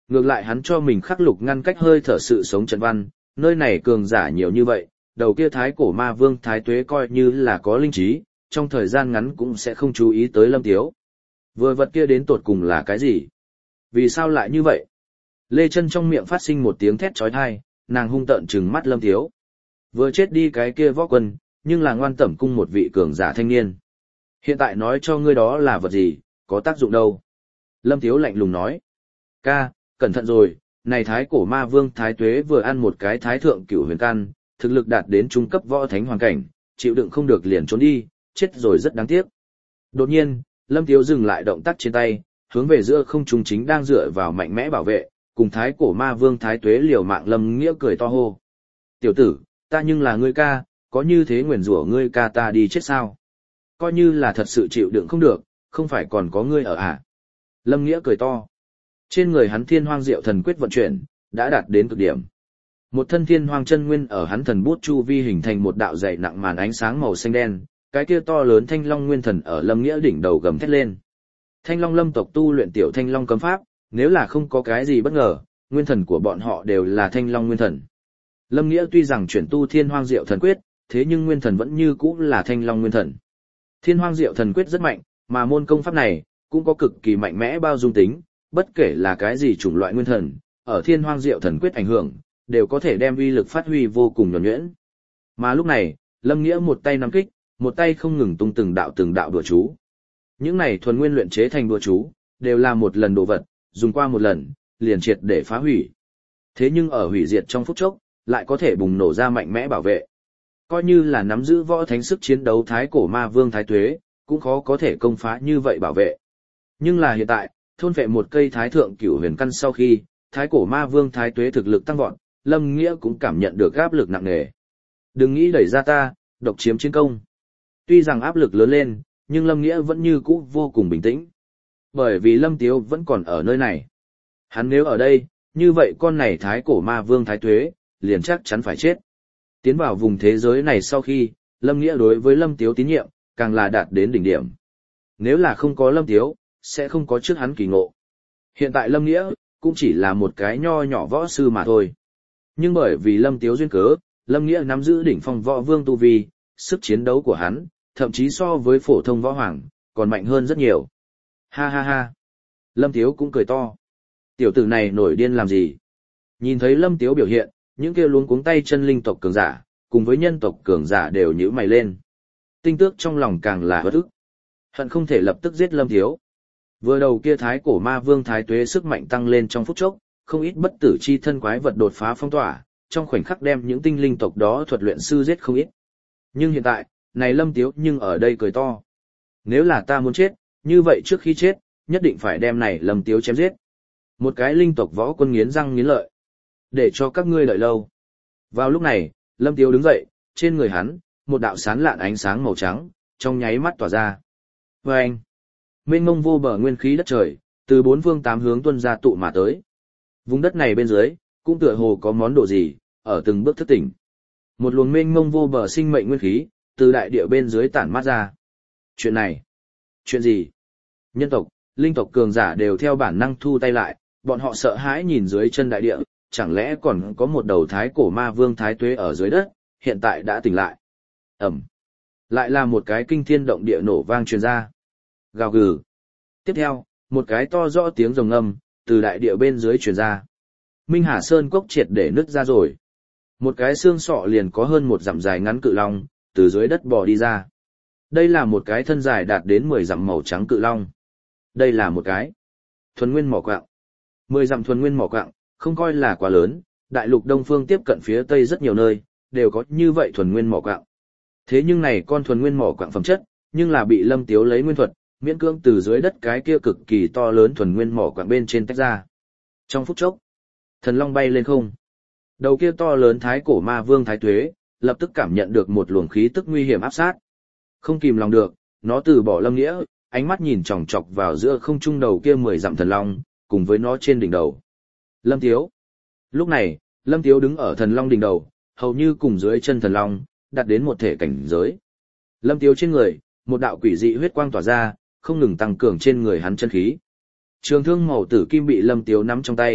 Ngược lại hắn cho mình khắc lục ngăn cách hơi thở sự sống trận văn, nơi này cường giả nhiều như vậy, đầu kia thái cổ ma vương thái tuế coi như là có linh trí, trong thời gian ngắn cũng sẽ không chú ý tới Lâm Tiếu. Vừa vật kia đến tột cùng là cái gì? Vì sao lại như vậy? Lê Chân trong miệng phát sinh một tiếng thét chói tai, nàng hung tợn trừng mắt Lâm Tiếu. Vừa chết đi cái kia võ quân, nhưng là ngoan tẩm cung một vị cường giả thanh niên. Hiện tại nói cho ngươi đó là vật gì, có tác dụng đâu? Lâm Tiếu lạnh lùng nói. Ca, cẩn thận rồi, này thái cổ ma vương thái tuế vừa ăn một cái thái thượng cửu huyền căn, thực lực đạt đến trung cấp võ thánh hoàn cảnh, chịu đựng không được liền trốn đi, chết rồi rất đáng tiếc. Đột nhiên, Lâm Tiếu dừng lại động tác trên tay, hướng về giữa không trung chính đang dựa vào mạnh mẽ bảo vệ, cùng thái cổ ma vương thái tuế liều mạng Lâm Nghĩa cười to hô. Tiểu tử, ta nhưng là ngươi ca, có như thế nguyền rủa ngươi ca ta đi chết sao? Coi như là thật sự chịu đựng không được, không phải còn có ngươi ở à? Lâm Nghĩa cười to. Trên người hắn thiên hoang diệu thần quyết vận chuyển, đã đạt đến cực điểm. Một thân thiên hoang chân nguyên ở hắn thần bút chu vi hình thành một đạo dày nặng màn ánh sáng màu xanh đen, cái kia to lớn thanh long nguyên thần ở Lâm Nghĩa đỉnh đầu gầm thét lên. Thanh long lâm tộc tu luyện tiểu thanh long cấm pháp, nếu là không có cái gì bất ngờ, nguyên thần của bọn họ đều là thanh long nguyên thần. Lâm Nghĩa tuy rằng chuyển tu thiên hoang diệu thần quyết, thế nhưng nguyên thần vẫn như cũ là thanh long nguyên thần. Thiên hoang diệu thần quyết rất mạnh, mà môn công pháp này cũng có cực kỳ mạnh mẽ bao dung tính, bất kể là cái gì chủng loại nguyên thần, ở thiên hoang diệu thần quyết ảnh hưởng, đều có thể đem uy lực phát huy vô cùng nhuần nhuyễn. Mà lúc này, Lâm Nghĩa một tay nắm kích, một tay không ngừng tung từng đạo từng đạo đùa chú. Những này thuần nguyên luyện chế thành đùa chú, đều là một lần đồ vật, dùng qua một lần, liền triệt để phá hủy. Thế nhưng ở hủy diệt trong phút chốc, lại có thể bùng nổ ra mạnh mẽ bảo vệ. Coi như là nắm giữ võ thánh sức chiến đấu thái cổ ma vương thái tuế, cũng khó có thể công phá như vậy bảo vệ. Nhưng là hiện tại, thôn vệ một cây thái thượng cửu huyền căn sau khi, thái cổ ma vương thái tuế thực lực tăng vọt, Lâm Nghĩa cũng cảm nhận được áp lực nặng nề. Đừng nghĩ đẩy ra ta, độc chiếm chiến công. Tuy rằng áp lực lớn lên, nhưng Lâm Nghĩa vẫn như cũ vô cùng bình tĩnh. Bởi vì Lâm Tiếu vẫn còn ở nơi này. Hắn nếu ở đây, như vậy con này thái cổ ma vương thái tuế, liền chắc chắn phải chết. Tiến vào vùng thế giới này sau khi, Lâm Nghĩa đối với Lâm Tiếu tín nhiệm, càng là đạt đến đỉnh điểm. Nếu là không có Lâm Tiếu, sẽ không có trước hắn kỳ ngộ. Hiện tại Lâm Nghĩa, cũng chỉ là một cái nho nhỏ võ sư mà thôi. Nhưng bởi vì Lâm Tiếu duyên cớ, Lâm Nghĩa nắm giữ đỉnh phong võ vương tu vi, sức chiến đấu của hắn, thậm chí so với phổ thông võ hoàng, còn mạnh hơn rất nhiều. Ha ha ha. Lâm Tiếu cũng cười to. Tiểu tử này nổi điên làm gì? Nhìn thấy Lâm Tiếu biểu hiện, những kia luống cuống tay chân linh tộc cường giả, cùng với nhân tộc cường giả đều nhíu mày lên. Tinh tước trong lòng càng là bất ức. Hận không thể lập tức giết Lâm Tiếu. Vừa đầu kia thái cổ ma vương thái tuế sức mạnh tăng lên trong phút chốc, không ít bất tử chi thân quái vật đột phá phong tỏa, trong khoảnh khắc đem những tinh linh tộc đó thuật luyện sư giết không ít. Nhưng hiện tại, này Lâm Tiếu nhưng ở đây cười to. Nếu là ta muốn chết, như vậy trước khi chết, nhất định phải đem này Lâm Tiếu chém giết. Một cái linh tộc võ quân nghiến răng nghiến lợi. Để cho các ngươi đợi lâu. Vào lúc này, Lâm Tiếu đứng dậy, trên người hắn, một đạo sán lạn ánh sáng màu trắng, trong nháy mắt tỏa ra. Và anh, mênh mông vô bờ nguyên khí đất trời, từ bốn phương tám hướng tuôn ra tụ mà tới. Vùng đất này bên dưới, cũng tựa hồ có món đồ gì, ở từng bước thức tỉnh. Một luồng mênh mông vô bờ sinh mệnh nguyên khí, từ đại địa bên dưới tản mát ra. Chuyện này, chuyện gì? Nhân tộc, linh tộc cường giả đều theo bản năng thu tay lại, bọn họ sợ hãi nhìn dưới chân đại địa, chẳng lẽ còn có một đầu thái cổ ma vương thái tuế ở dưới đất, hiện tại đã tỉnh lại. Ẩm. Lại là một cái kinh thiên động địa nổ vang truyền ra. Gào gừ. Tiếp theo, một cái to rõ tiếng rồng ngâm, từ đại địa bên dưới truyền ra. Minh Hà Sơn cốc triệt để nứt ra rồi. Một cái xương sọ liền có hơn một dặm dài ngắn cự long, từ dưới đất bò đi ra. Đây là một cái thân dài đạt đến mười dặm màu trắng cự long. Đây là một cái thuần nguyên mỏ quặng. mười dặm thuần nguyên mỏ quặng, không coi là quá lớn, đại lục Đông Phương tiếp cận phía Tây rất nhiều nơi, đều có như vậy thuần nguyên mỏ quặng. Thế nhưng này con thuần nguyên mỏ quặng phẩm chất, nhưng là bị Lâm Tiếu lấy nguyên thuật, miễn cưỡng từ dưới đất cái kia cực kỳ to lớn thuần nguyên mỏ quặng bên trên tách ra. Trong phút chốc, thần long bay lên không. Đầu kia to lớn thái cổ ma vương thái tuế, lập tức cảm nhận được một luồng khí tức nguy hiểm áp sát. Không kìm lòng được, nó từ bỏ Lâm Nghĩa, ánh mắt nhìn chòng chọc vào giữa không trung đầu kia mười dặm thần long, cùng với nó trên đỉnh đầu. Lâm Tiếu. Lúc này, Lâm Tiếu đứng ở thần long đỉnh đầu, hầu như cùng dưới chân thần long, đạt đến một thể cảnh giới. Lâm Tiếu trên người, một đạo quỷ dị huyết quang tỏa ra, không ngừng tăng cường trên người hắn chân khí. Trường thương màu tử kim bị Lâm Tiếu nắm trong tay,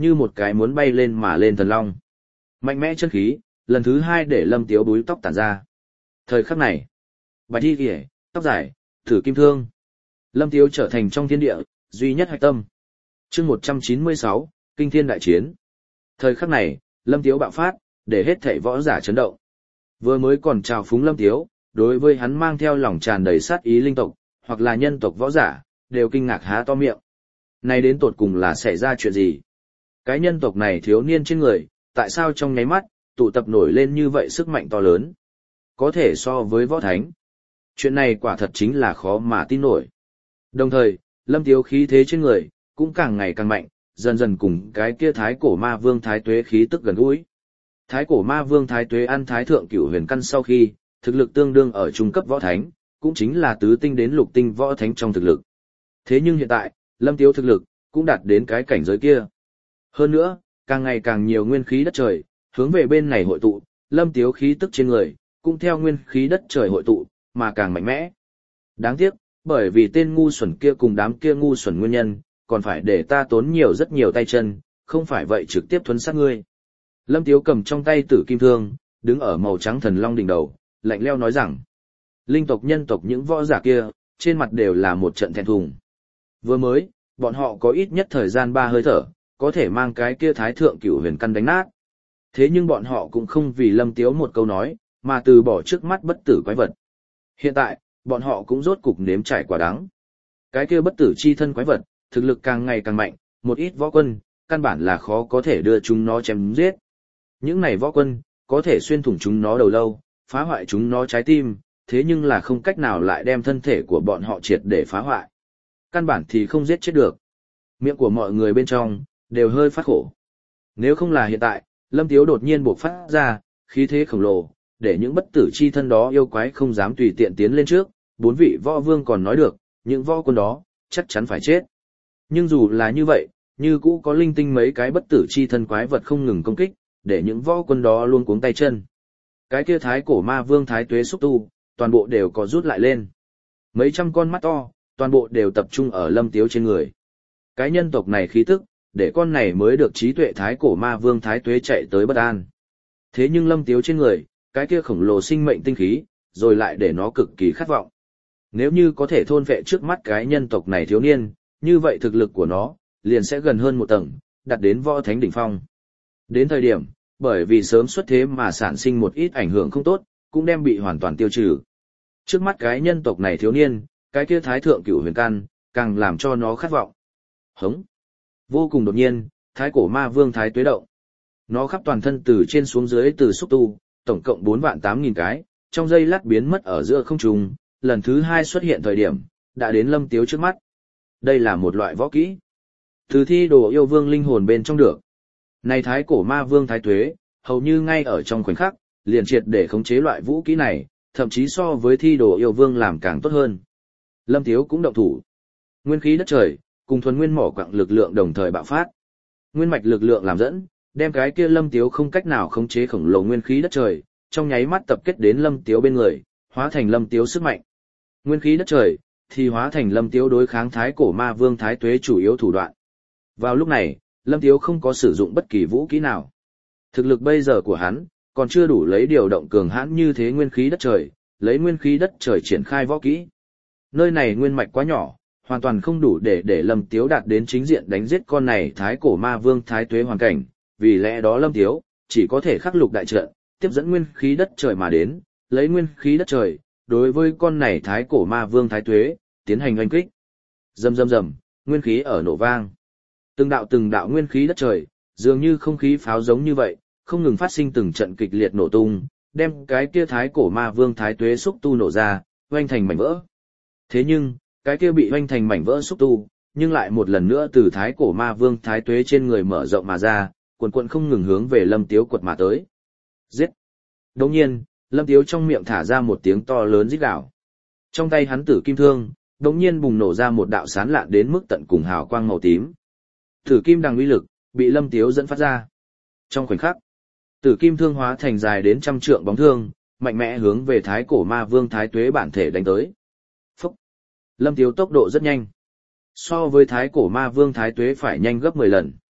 như một cái muốn bay lên mà lên thần long. Mạnh mẽ chân khí, lần thứ hai để Lâm Tiếu búi tóc tản ra. Thời khắc này, bạch y kìa, tóc dài, thử kim thương. Lâm Tiếu trở thành trong thiên địa, duy nhất hạch tâm. chương một trăm chín mươi sáu, Kinh Thiên Đại Chiến. Thời khắc này, Lâm Tiếu bạo phát, để hết thảy võ giả chấn động. Vừa mới còn chào phúng Lâm Tiếu, đối với hắn mang theo lòng tràn đầy sát ý linh tộc, hoặc là nhân tộc võ giả, đều kinh ngạc há to miệng. Này đến tột cùng là xảy ra chuyện gì? Cái nhân tộc này thiếu niên trên người, tại sao trong nháy mắt, tụ tập nổi lên như vậy sức mạnh to lớn? Có thể so với võ thánh. Chuyện này quả thật chính là khó mà tin nổi. Đồng thời, Lâm Tiếu khí thế trên người, cũng càng ngày càng mạnh, dần dần cùng cái kia thái cổ ma vương thái tuế khí tức gần gũi. Thái cổ ma vương thái tuế ăn thái thượng cửu huyền căn sau khi, thực lực tương đương ở trung cấp võ thánh, cũng chính là tứ tinh đến lục tinh võ thánh trong thực lực. Thế nhưng hiện tại, Lâm Tiếu thực lực, cũng đạt đến cái cảnh giới kia. Hơn nữa, càng ngày càng nhiều nguyên khí đất trời, hướng về bên này hội tụ, Lâm Tiếu khí tức trên người, cũng theo nguyên khí đất trời hội tụ, mà càng mạnh mẽ. Đáng tiếc, bởi vì tên ngu xuẩn kia cùng đám kia ngu xuẩn nguyên nhân, còn phải để ta tốn nhiều rất nhiều tay chân, không phải vậy trực tiếp thuấn sát ngươi. Lâm Tiếu cầm trong tay tử kim thương, đứng ở màu trắng thần long đỉnh đầu, lạnh leo nói rằng, linh tộc nhân tộc những võ giả kia, trên mặt đều là một trận thẹn thùng. Vừa mới, bọn họ có ít nhất thời gian ba hơi thở, có thể mang cái kia thái thượng cửu huyền căn đánh nát. Thế nhưng bọn họ cũng không vì Lâm Tiếu một câu nói, mà từ bỏ trước mắt bất tử quái vật. Hiện tại, bọn họ cũng rốt cục nếm trải quả đắng. Cái kia bất tử chi thân quái vật, thực lực càng ngày càng mạnh, một ít võ quân, căn bản là khó có thể đưa chúng nó chém giết. Những này võ quân, có thể xuyên thủng chúng nó đầu lâu, phá hoại chúng nó trái tim, thế nhưng là không cách nào lại đem thân thể của bọn họ triệt để phá hoại. Căn bản thì không giết chết được. Miệng của mọi người bên trong, đều hơi phát khổ. Nếu không là hiện tại, Lâm Tiếu đột nhiên bộc phát ra, khí thế khổng lồ, để những bất tử chi thân đó yêu quái không dám tùy tiện tiến lên trước, bốn vị võ vương còn nói được, những võ quân đó, chắc chắn phải chết. Nhưng dù là như vậy, như cũ có linh tinh mấy cái bất tử chi thân quái vật không ngừng công kích, để những võ quân đó luôn cuống tay chân. Cái kia thái cổ ma vương thái tuế xúc tu, toàn bộ đều có rút lại lên. Mấy trăm con mắt to, toàn bộ đều tập trung ở Lâm Tiếu trên người. Cái nhân tộc này khí tức, để con này mới được trí tuệ thái cổ ma vương thái tuế chạy tới bất an. Thế nhưng Lâm Tiếu trên người, cái kia khổng lồ sinh mệnh tinh khí, rồi lại để nó cực kỳ khát vọng. Nếu như có thể thôn vệ trước mắt cái nhân tộc này thiếu niên, như vậy thực lực của nó, liền sẽ gần hơn một tầng, đạt đến võ thánh đỉnh phong. Đến thời điểm, bởi vì sớm xuất thế mà sản sinh một ít ảnh hưởng không tốt, cũng đem bị hoàn toàn tiêu trừ. Trước mắt cái nhân tộc này thiếu niên, cái kia thái thượng cửu huyền căn, càng làm cho nó khát vọng. Hống! Vô cùng đột nhiên, thái cổ ma vương thái tuế động. Nó khắp toàn thân từ trên xuống dưới từ xúc tu, tổng cộng bốn vạn tám nghìn cái, trong giây lát biến mất ở giữa không trung, lần thứ hai xuất hiện thời điểm, đã đến Lâm Tiếu trước mắt. Đây là một loại võ kỹ. Từ thi đồ yêu vương linh hồn bên trong được. Này thái cổ ma vương thái tuế, hầu như ngay ở trong khoảnh khắc, liền triệt để khống chế loại vũ kỹ này, thậm chí so với thi đồ yêu vương làm càng tốt hơn. Lâm Tiếu cũng động thủ. Nguyên khí đất trời, cùng thuần nguyên mỏ quặng lực lượng đồng thời bạo phát. Nguyên mạch lực lượng làm dẫn, đem cái kia Lâm Tiếu không cách nào khống chế khổng lồ nguyên khí đất trời, trong nháy mắt tập kết đến Lâm Tiếu bên người, hóa thành Lâm Tiếu sức mạnh. Nguyên khí đất trời thì hóa thành Lâm Tiếu đối kháng thái cổ ma vương thái tuế chủ yếu thủ đoạn. Vào lúc này, Lâm Tiếu không có sử dụng bất kỳ vũ kỹ nào. Thực lực bây giờ của hắn, còn chưa đủ lấy điều động cường hãn như thế nguyên khí đất trời, lấy nguyên khí đất trời triển khai võ kỹ. Nơi này nguyên mạch quá nhỏ, hoàn toàn không đủ để để Lâm Tiếu đạt đến chính diện đánh giết con này thái cổ ma vương thái tuế hoàn cảnh, vì lẽ đó Lâm Tiếu chỉ có thể khắc lục đại trận, tiếp dẫn nguyên khí đất trời mà đến, lấy nguyên khí đất trời, đối với con này thái cổ ma vương thái tuế, tiến hành oanh kích. Rầm rầm rầm, nguyên khí ở nổ vang. Từng đạo từng đạo nguyên khí đất trời, dường như không khí pháo giống như vậy, không ngừng phát sinh từng trận kịch liệt nổ tung, đem cái kia thái cổ ma vương thái tuế xúc tu nổ ra, oanh thành mảnh vỡ. Thế nhưng, cái kia bị oanh thành mảnh vỡ xúc tu, nhưng lại một lần nữa từ thái cổ ma vương thái tuế trên người mở rộng mà ra, cuộn cuộn không ngừng hướng về Lâm Tiếu quật mà tới. Giết! Đồng nhiên, Lâm Tiếu trong miệng thả ra một tiếng to lớn rít gào. Trong tay hắn tử kim thương, đồng nhiên bùng nổ ra một đạo sán lạn đến mức tận cùng hào quang màu tím. Tử kim đằng uy lực, bị Lâm Tiếu dẫn phát ra. Trong khoảnh khắc, tử kim thương hóa thành dài đến trăm trượng bóng thương, mạnh mẽ hướng về thái cổ ma vương thái tuế bản thể đánh tới. Phúc! Lâm Tiếu tốc độ rất nhanh. So với thái cổ ma vương thái tuế phải nhanh gấp mười lần.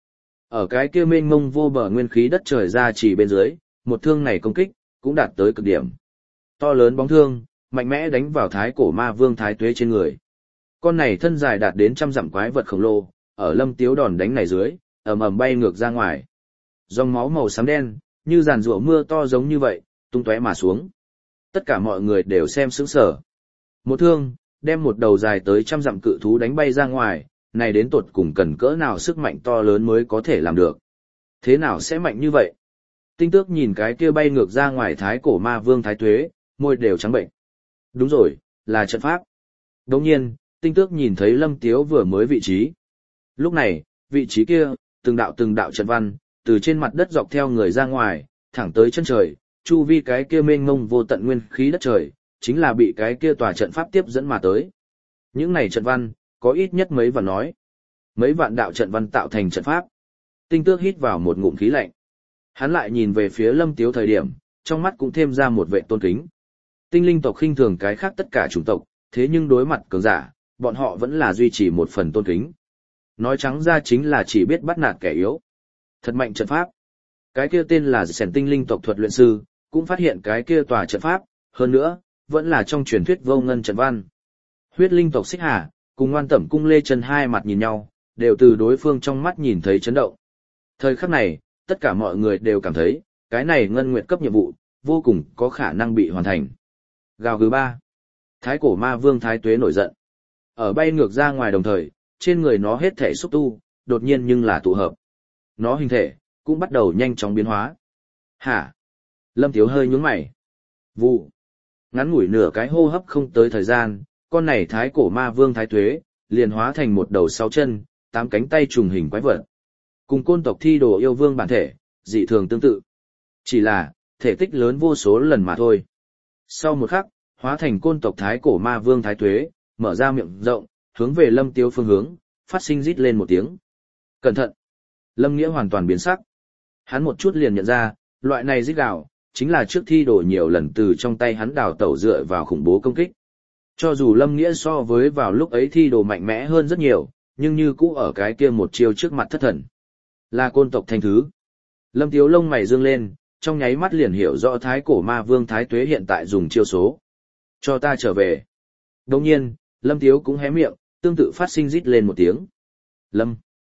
Ở cái kia mênh mông vô bờ nguyên khí đất trời ra chỉ bên dưới, một thương này công kích, cũng đạt tới cực điểm. To lớn bóng thương, mạnh mẽ đánh vào thái cổ ma vương thái tuế trên người. Con này thân dài đạt đến trăm dặm quái vật khổng lồ, ở Lâm Tiếu đòn đánh này dưới, ầm ầm bay ngược ra ngoài. Dòng máu màu xám đen, như giàn rủa mưa to giống như vậy, tung tóe mà xuống. Tất cả mọi người đều xem sững sờ. Một thương, đem một đầu dài tới trăm dặm cự thú đánh bay ra ngoài, này đến tột cùng cần cỡ nào sức mạnh to lớn mới có thể làm được. Thế nào sẽ mạnh như vậy? Tinh Tước nhìn cái kia bay ngược ra ngoài thái cổ ma vương thái tuế, môi đều trắng bệnh. Đúng rồi, là trận pháp. Đồng nhiên, Tinh Tước nhìn thấy Lâm Tiếu vừa mới vị trí. Lúc này, vị trí kia, từng đạo từng đạo trận văn, từ trên mặt đất dọc theo người ra ngoài, thẳng tới chân trời, chu vi cái kia mênh mông vô tận nguyên khí đất trời, chính là bị cái kia tòa trận pháp tiếp dẫn mà tới. Những này trận văn, có ít nhất mấy vạn nói. Mấy vạn đạo trận văn tạo thành trận pháp. Tinh Tước hít vào một ngụm khí lạnh. Hắn lại nhìn về phía Lâm Tiếu thời điểm, trong mắt cũng thêm ra một vệ tôn kính. Tinh linh tộc khinh thường cái khác tất cả chủng tộc, thế nhưng đối mặt cường giả, bọn họ vẫn là duy trì một phần tôn kính. Nói trắng ra chính là chỉ biết bắt nạt kẻ yếu. Thật mạnh trận pháp. Cái kia tên là Sẻn tinh linh tộc thuật luyện sư, cũng phát hiện cái kia tòa trận pháp, hơn nữa, vẫn là trong truyền thuyết vô ngân trận văn. Huyết linh tộc Xích Hà, cùng Ngoan Tẩm cung Lê Chân hai mặt nhìn nhau, đều từ đối phương trong mắt nhìn thấy chấn động. Thời khắc này, tất cả mọi người đều cảm thấy, cái này ngân nguyệt cấp nhiệm vụ, vô cùng có khả năng bị hoàn thành. Gào gừ ba. Thái cổ ma vương thái tuế nổi giận. Ở bay ngược ra ngoài đồng thời, trên người nó hết thể xúc tu, đột nhiên nhưng là tụ hợp. Nó hình thể, cũng bắt đầu nhanh chóng biến hóa. Hả? Lâm Tiếu hơi nhướng mày. Vụ. Ngắn ngủi nửa cái hô hấp không tới thời gian, con này thái cổ ma vương thái tuế, liền hóa thành một đầu sáu chân, tám cánh tay trùng hình quái vật. Cùng côn tộc thi đồ yêu vương bản thể, dị thường tương tự. Chỉ là, thể tích lớn vô số lần mà thôi. Sau một khắc, hóa thành côn tộc thái cổ ma vương thái tuế, mở ra miệng rộng, hướng về Lâm Tiếu phương hướng, phát sinh rít lên một tiếng. Cẩn thận! Lâm Nghĩa hoàn toàn biến sắc. Hắn một chút liền nhận ra, loại này rít gào, chính là trước thi đồ nhiều lần từ trong tay hắn đào tẩu dựa vào khủng bố công kích. Cho dù Lâm Nghĩa so với vào lúc ấy thi đồ mạnh mẽ hơn rất nhiều, nhưng như cũ ở cái kia một chiêu trước mặt thất thần. Là côn tộc thanh thứ. Lâm Tiếu lông mày dương lên, trong nháy mắt liền hiểu rõ thái cổ ma vương thái tuế hiện tại dùng chiêu số. Cho ta trở về. Đồng nhiên, Lâm Tiếu cũng hé miệng, tương tự phát sinh rít lên một tiếng. Lâm.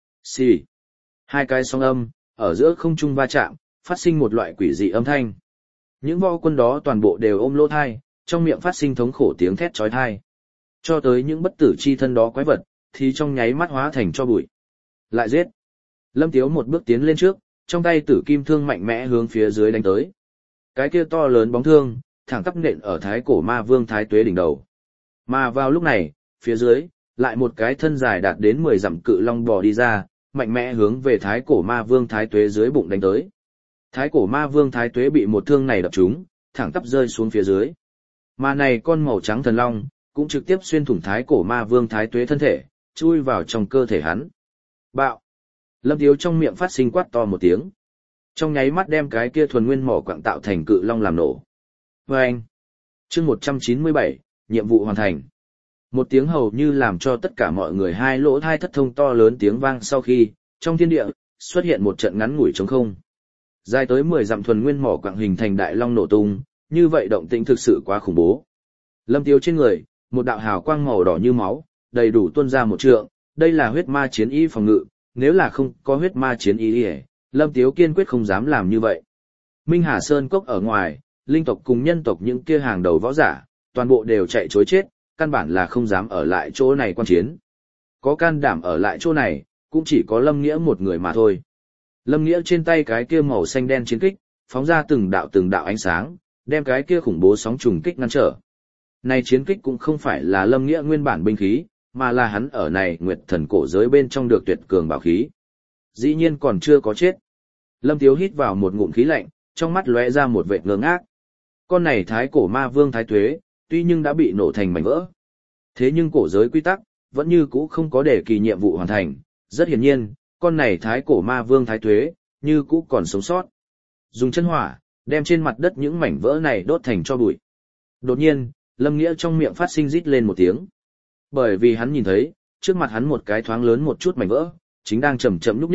Xì. Hai cái song âm, ở giữa không trung va chạm, phát sinh một loại quỷ dị âm thanh. Những võ quân đó toàn bộ đều ôm lỗ thai, trong miệng phát sinh thống khổ tiếng thét chói tai. Cho tới những bất tử chi thân đó quái vật, thì trong nháy mắt hóa thành cho bụi. Lại giết. Lâm Tiếu một bước tiến lên trước, trong tay tử kim thương mạnh mẽ hướng phía dưới đánh tới. Cái kia to lớn bóng thương, thẳng tắp nện ở thái cổ ma vương thái tuế đỉnh đầu. Mà vào lúc này, phía dưới, lại một cái thân dài đạt đến mười dặm cự long bò đi ra, mạnh mẽ hướng về thái cổ ma vương thái tuế dưới bụng đánh tới. Thái cổ ma vương thái tuế bị một thương này đập trúng, thẳng tắp rơi xuống phía dưới. Mà này con màu trắng thần long, cũng trực tiếp xuyên thủng thái cổ ma vương thái tuế thân thể, chui vào trong cơ thể hắn. Bạo! Lâm Tiếu trong miệng phát sinh quát to một tiếng. Trong nháy mắt đem cái kia thuần nguyên mỏ quặng tạo thành cự long làm nổ. Vâng! chương một trăm chín mươi bảy, nhiệm vụ hoàn thành. Một tiếng hầu như làm cho tất cả mọi người hai lỗ thai thất thông to lớn tiếng vang sau khi, trong thiên địa, xuất hiện một trận ngắn ngủi trống không. Dài tới mười dặm thuần nguyên mỏ quặng hình thành đại long nổ tung, như vậy động tĩnh thực sự quá khủng bố. Lâm Tiếu trên người, một đạo hào quang màu đỏ như máu, đầy đủ tuôn ra một trượng, đây là huyết ma chiến y phòng ngự, nếu là không có huyết ma chiến y, Lâm Tiếu kiên quyết không dám làm như vậy. Minh Hà Sơn cốc ở ngoài, linh tộc cùng nhân tộc những kia hàng đầu võ giả, toàn bộ đều chạy trối chết, căn bản là không dám ở lại chỗ này quan chiến. Có can đảm ở lại chỗ này, cũng chỉ có Lâm Nghĩa một người mà thôi. Lâm Nghĩa trên tay cái kia màu xanh đen chiến kích, phóng ra từng đạo từng đạo ánh sáng, đem cái kia khủng bố sóng trùng kích ngăn trở. Này chiến kích cũng không phải là Lâm Nghĩa nguyên bản binh khí, mà là hắn ở này nguyệt thần cổ giới bên trong được tuyệt cường bảo khí. Dĩ nhiên còn chưa có chết. Lâm Tiếu hít vào một ngụm khí lạnh, trong mắt lóe ra một vệt ngơ ngác. Con này thái cổ ma vương thái tuế, tuy nhưng đã bị nổ thành mảnh vỡ. Thế nhưng cổ giới quy tắc, vẫn như cũ không có để kỳ nhiệm vụ hoàn thành. Rất hiển nhiên, con này thái cổ ma vương thái tuế, như cũ còn sống sót. Dùng chân hỏa, đem trên mặt đất những mảnh vỡ này đốt thành cho bụi. Đột nhiên, Lâm Nghĩa trong miệng phát sinh rít lên một tiếng. Bởi vì hắn nhìn thấy, trước mặt hắn một cái thoáng lớn một chút mảnh vỡ, chính đang chậm chậm nhúc nhích,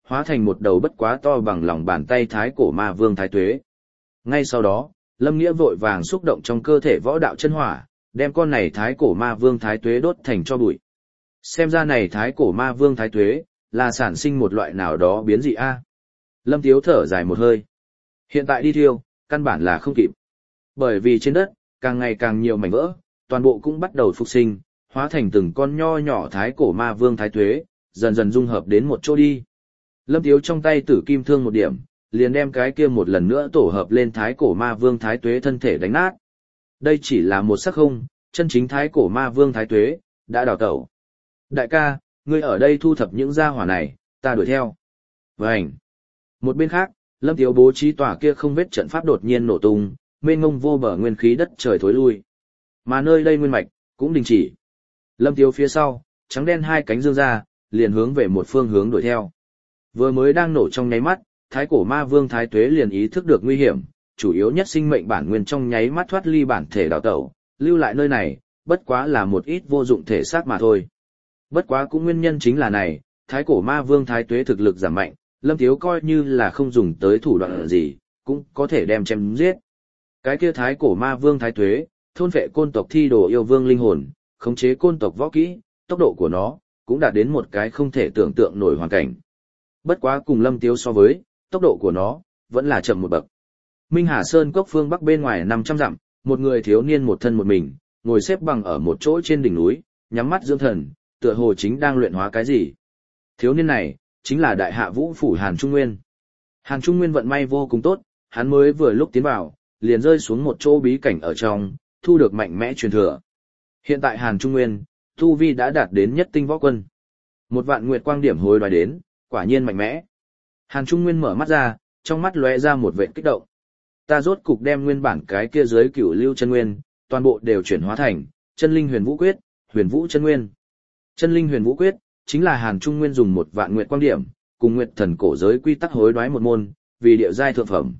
hóa thành một đầu bất quá to bằng lòng bàn tay thái cổ ma vương thái tuế. Ngay sau đó, Lâm Nghĩa vội vàng xúc động trong cơ thể võ đạo chân hỏa, đem con này thái cổ ma vương thái tuế đốt thành cho bụi. Xem ra này thái cổ ma vương thái tuế, là sản sinh một loại nào đó biến dị a. Lâm Tiếu thở dài một hơi. Hiện tại đi thiêu, căn bản là không kịp. Bởi vì trên đất, càng ngày càng nhiều mảnh vỡ, toàn bộ cũng bắt đầu phục sinh, hóa thành từng con nho nhỏ thái cổ ma vương thái tuế, dần dần dung hợp đến một chỗ đi. Lâm Tiếu trong tay tử kim thương một điểm, liền đem cái kia một lần nữa tổ hợp lên thái cổ ma vương thái tuế thân thể đánh nát. Đây chỉ là một sắc không, chân chính thái cổ ma vương thái tuế, đã đào tẩu. Đại ca, ngươi ở đây thu thập những gia hỏa này, ta đuổi theo. Vânh. Một bên khác, Lâm Tiếu bố trí tòa kia không vết trận pháp đột nhiên nổ tung, mênh mông vô bờ nguyên khí đất trời thối lui. Mà nơi đây nguyên mạch, cũng đình chỉ. Lâm Tiếu phía sau, trắng đen hai cánh dương ra, liền hướng về một phương hướng đuổi theo. Vừa mới đang nổ trong nháy mắt, thái cổ ma vương thái tuế liền ý thức được nguy hiểm, chủ yếu nhất sinh mệnh bản nguyên trong nháy mắt thoát ly bản thể đào tẩu, lưu lại nơi này, bất quá là một ít vô dụng thể xác mà thôi. Bất quá cũng nguyên nhân chính là này, thái cổ ma vương thái tuế thực lực giảm mạnh, Lâm Tiếu coi như là không dùng tới thủ đoạn gì, cũng có thể đem chém giết. Cái kia thái cổ ma vương thái tuế, thôn vệ côn tộc thi đồ yêu vương linh hồn, khống chế côn tộc võ kỹ, tốc độ của nó, cũng đạt đến một cái không thể tưởng tượng nổi hoàn cảnh. Bất quá cùng Lâm Tiếu so với, tốc độ của nó, vẫn là chậm một bậc. Minh Hà Sơn cốc phương bắc bên ngoài năm trăm dặm, một người thiếu niên một thân một mình, ngồi xếp bằng ở một chỗ trên đỉnh núi, nhắm mắt dưỡng thần, tựa hồ chính đang luyện hóa cái gì. Thiếu niên này, chính là đại hạ vũ phủ Hàn Trung Nguyên. Hàn Trung Nguyên vận may vô cùng tốt, hắn mới vừa lúc tiến vào, liền rơi xuống một chỗ bí cảnh ở trong, thu được mạnh mẽ truyền thừa. Hiện tại Hàn Trung Nguyên, tu vi đã đạt đến nhất tinh võ quân. Một vạn nguyệt quang điểm hồi đoái đến, quả nhiên mạnh mẽ. Hàn Trung Nguyên mở mắt ra, trong mắt lóe ra một vệt kích động. Ta rốt cục đem nguyên bản cái kia dưới cửu lưu chân nguyên, toàn bộ đều chuyển hóa thành chân linh huyền vũ quyết, huyền vũ chân nguyên. Chân linh huyền vũ quyết chính là Hàn Trung Nguyên dùng một vạn nguyệt quang điểm, cùng nguyệt thần cổ giới quy tắc hối đoái một môn, vì địa giai thượng phẩm.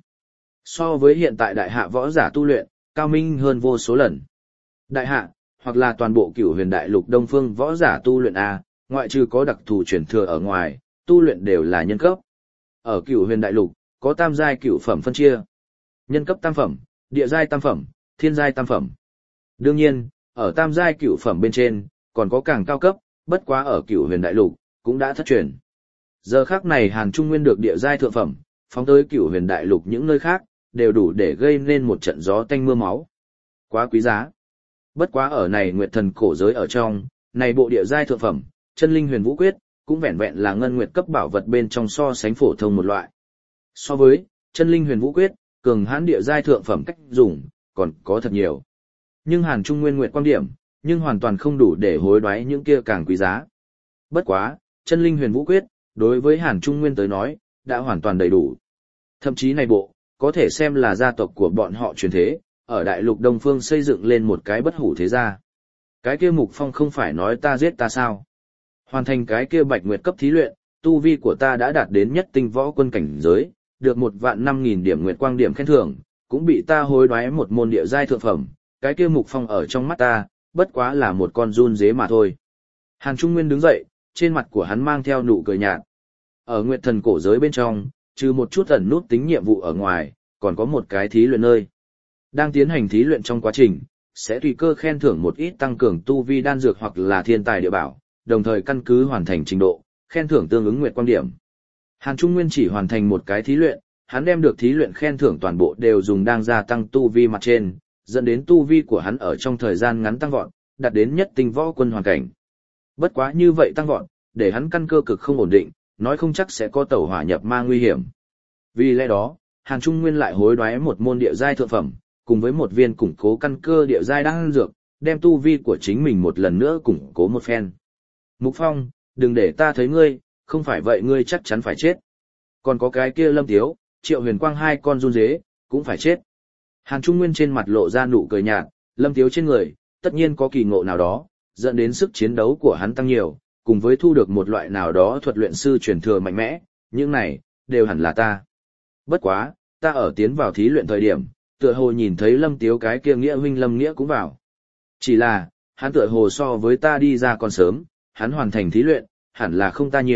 So với hiện tại đại hạ võ giả tu luyện, cao minh hơn vô số lần. Đại hạ, hoặc là toàn bộ cửu huyền đại lục đông phương võ giả tu luyện A, ngoại trừ có đặc thù truyền thừa ở ngoài, tu luyện đều là nhân cấp. Ở cửu huyền đại lục, có tam giai cửu phẩm phân chia. Nhân cấp tam phẩm, địa giai tam phẩm, thiên giai tam phẩm. Đương nhiên, ở tam giai cửu phẩm bên trên, còn có càng cao cấp, bất quá ở cửu huyền đại lục, cũng đã thất truyền. Giờ khắc này Hàn Trung Nguyên được địa giai thượng phẩm, phóng tới cửu huyền đại lục những nơi khác, đều đủ để gây nên một trận gió tanh mưa máu. Quá quý giá. Bất quá ở này nguyệt thần cổ giới ở trong, này bộ địa giai thượng phẩm, chân linh huyền vũ quyết, cũng vẹn vẹn là ngân nguyệt cấp bảo vật bên trong so sánh phổ thông một loại. So với chân linh huyền vũ quyết, cường hãn địa giai thượng phẩm cách dùng, còn có thật nhiều. Nhưng Hàn Trung Nguyên nguyệt quan điểm, nhưng hoàn toàn không đủ để hối đoái những kia càng quý giá. Bất quá, chân linh huyền vũ quyết, đối với Hàn Trung Nguyên tới nói, đã hoàn toàn đầy đủ. Thậm chí này bộ, có thể xem là gia tộc của bọn họ truyền thế, ở đại lục Đông Phương xây dựng lên một cái bất hủ thế gia. Cái kia Mục Phong không phải nói ta giết ta sao? Hoàn thành cái kia bạch nguyệt cấp thí luyện, tu vi của ta đã đạt đến nhất tinh võ quân cảnh giới, được một vạn năm nghìn điểm nguyệt quang điểm khen thưởng, cũng bị ta hối đoái một môn địa giai thượng phẩm, cái kia Mục Phong ở trong mắt ta, bất quá là một con run dế mà thôi. Hàn Trung Nguyên đứng dậy, trên mặt của hắn mang theo nụ cười nhạt. Ở nguyệt thần cổ giới bên trong, trừ một chút ẩn nút tính nhiệm vụ ở ngoài, còn có một cái thí luyện nơi. Đang tiến hành thí luyện trong quá trình, sẽ tùy cơ khen thưởng một ít tăng cường tu vi đan dược hoặc là thiên tài địa bảo, đồng thời căn cứ hoàn thành trình độ, khen thưởng tương ứng nguyệt quang điểm. Hàn Trung Nguyên chỉ hoàn thành một cái thí luyện, hắn đem được thí luyện khen thưởng toàn bộ đều dùng đang gia tăng tu vi mặt trên, dẫn đến tu vi của hắn ở trong thời gian ngắn tăng vọt, đạt đến nhất tinh võ quân hoàn cảnh. Bất quá như vậy tăng vọt, để hắn căn cơ cực không ổn định, nói không chắc sẽ có tẩu hỏa nhập ma nguy hiểm. Vì lẽ đó, Hàn Trung Nguyên lại hối đoái một môn địa giai thượng phẩm, cùng với một viên củng cố căn cơ địa giai đan dược, đem tu vi của chính mình một lần nữa củng cố một phen. Mục Phong, đừng để ta thấy ngươi, không phải vậy ngươi chắc chắn phải chết. Còn có cái kia Lâm Tiếu, Triệu Huyền Quang hai con run dế, cũng phải chết. Hàn Trung Nguyên trên mặt lộ ra nụ cười nhạt, Lâm Tiếu trên người, tất nhiên có kỳ ngộ nào đó, dẫn đến sức chiến đấu của hắn tăng nhiều, cùng với thu được một loại nào đó thuật luyện sư truyền thừa mạnh mẽ, những này, đều hẳn là ta. Bất quá, ta ở tiến vào thí luyện thời điểm, tựa hồ nhìn thấy Lâm Tiếu cái kia nghĩa huynh Lâm Nghĩa cũng vào. Chỉ là, hắn tựa hồ so với ta đi ra còn sớm, hắn hoàn thành thí luyện, hẳn là không ta nhiều,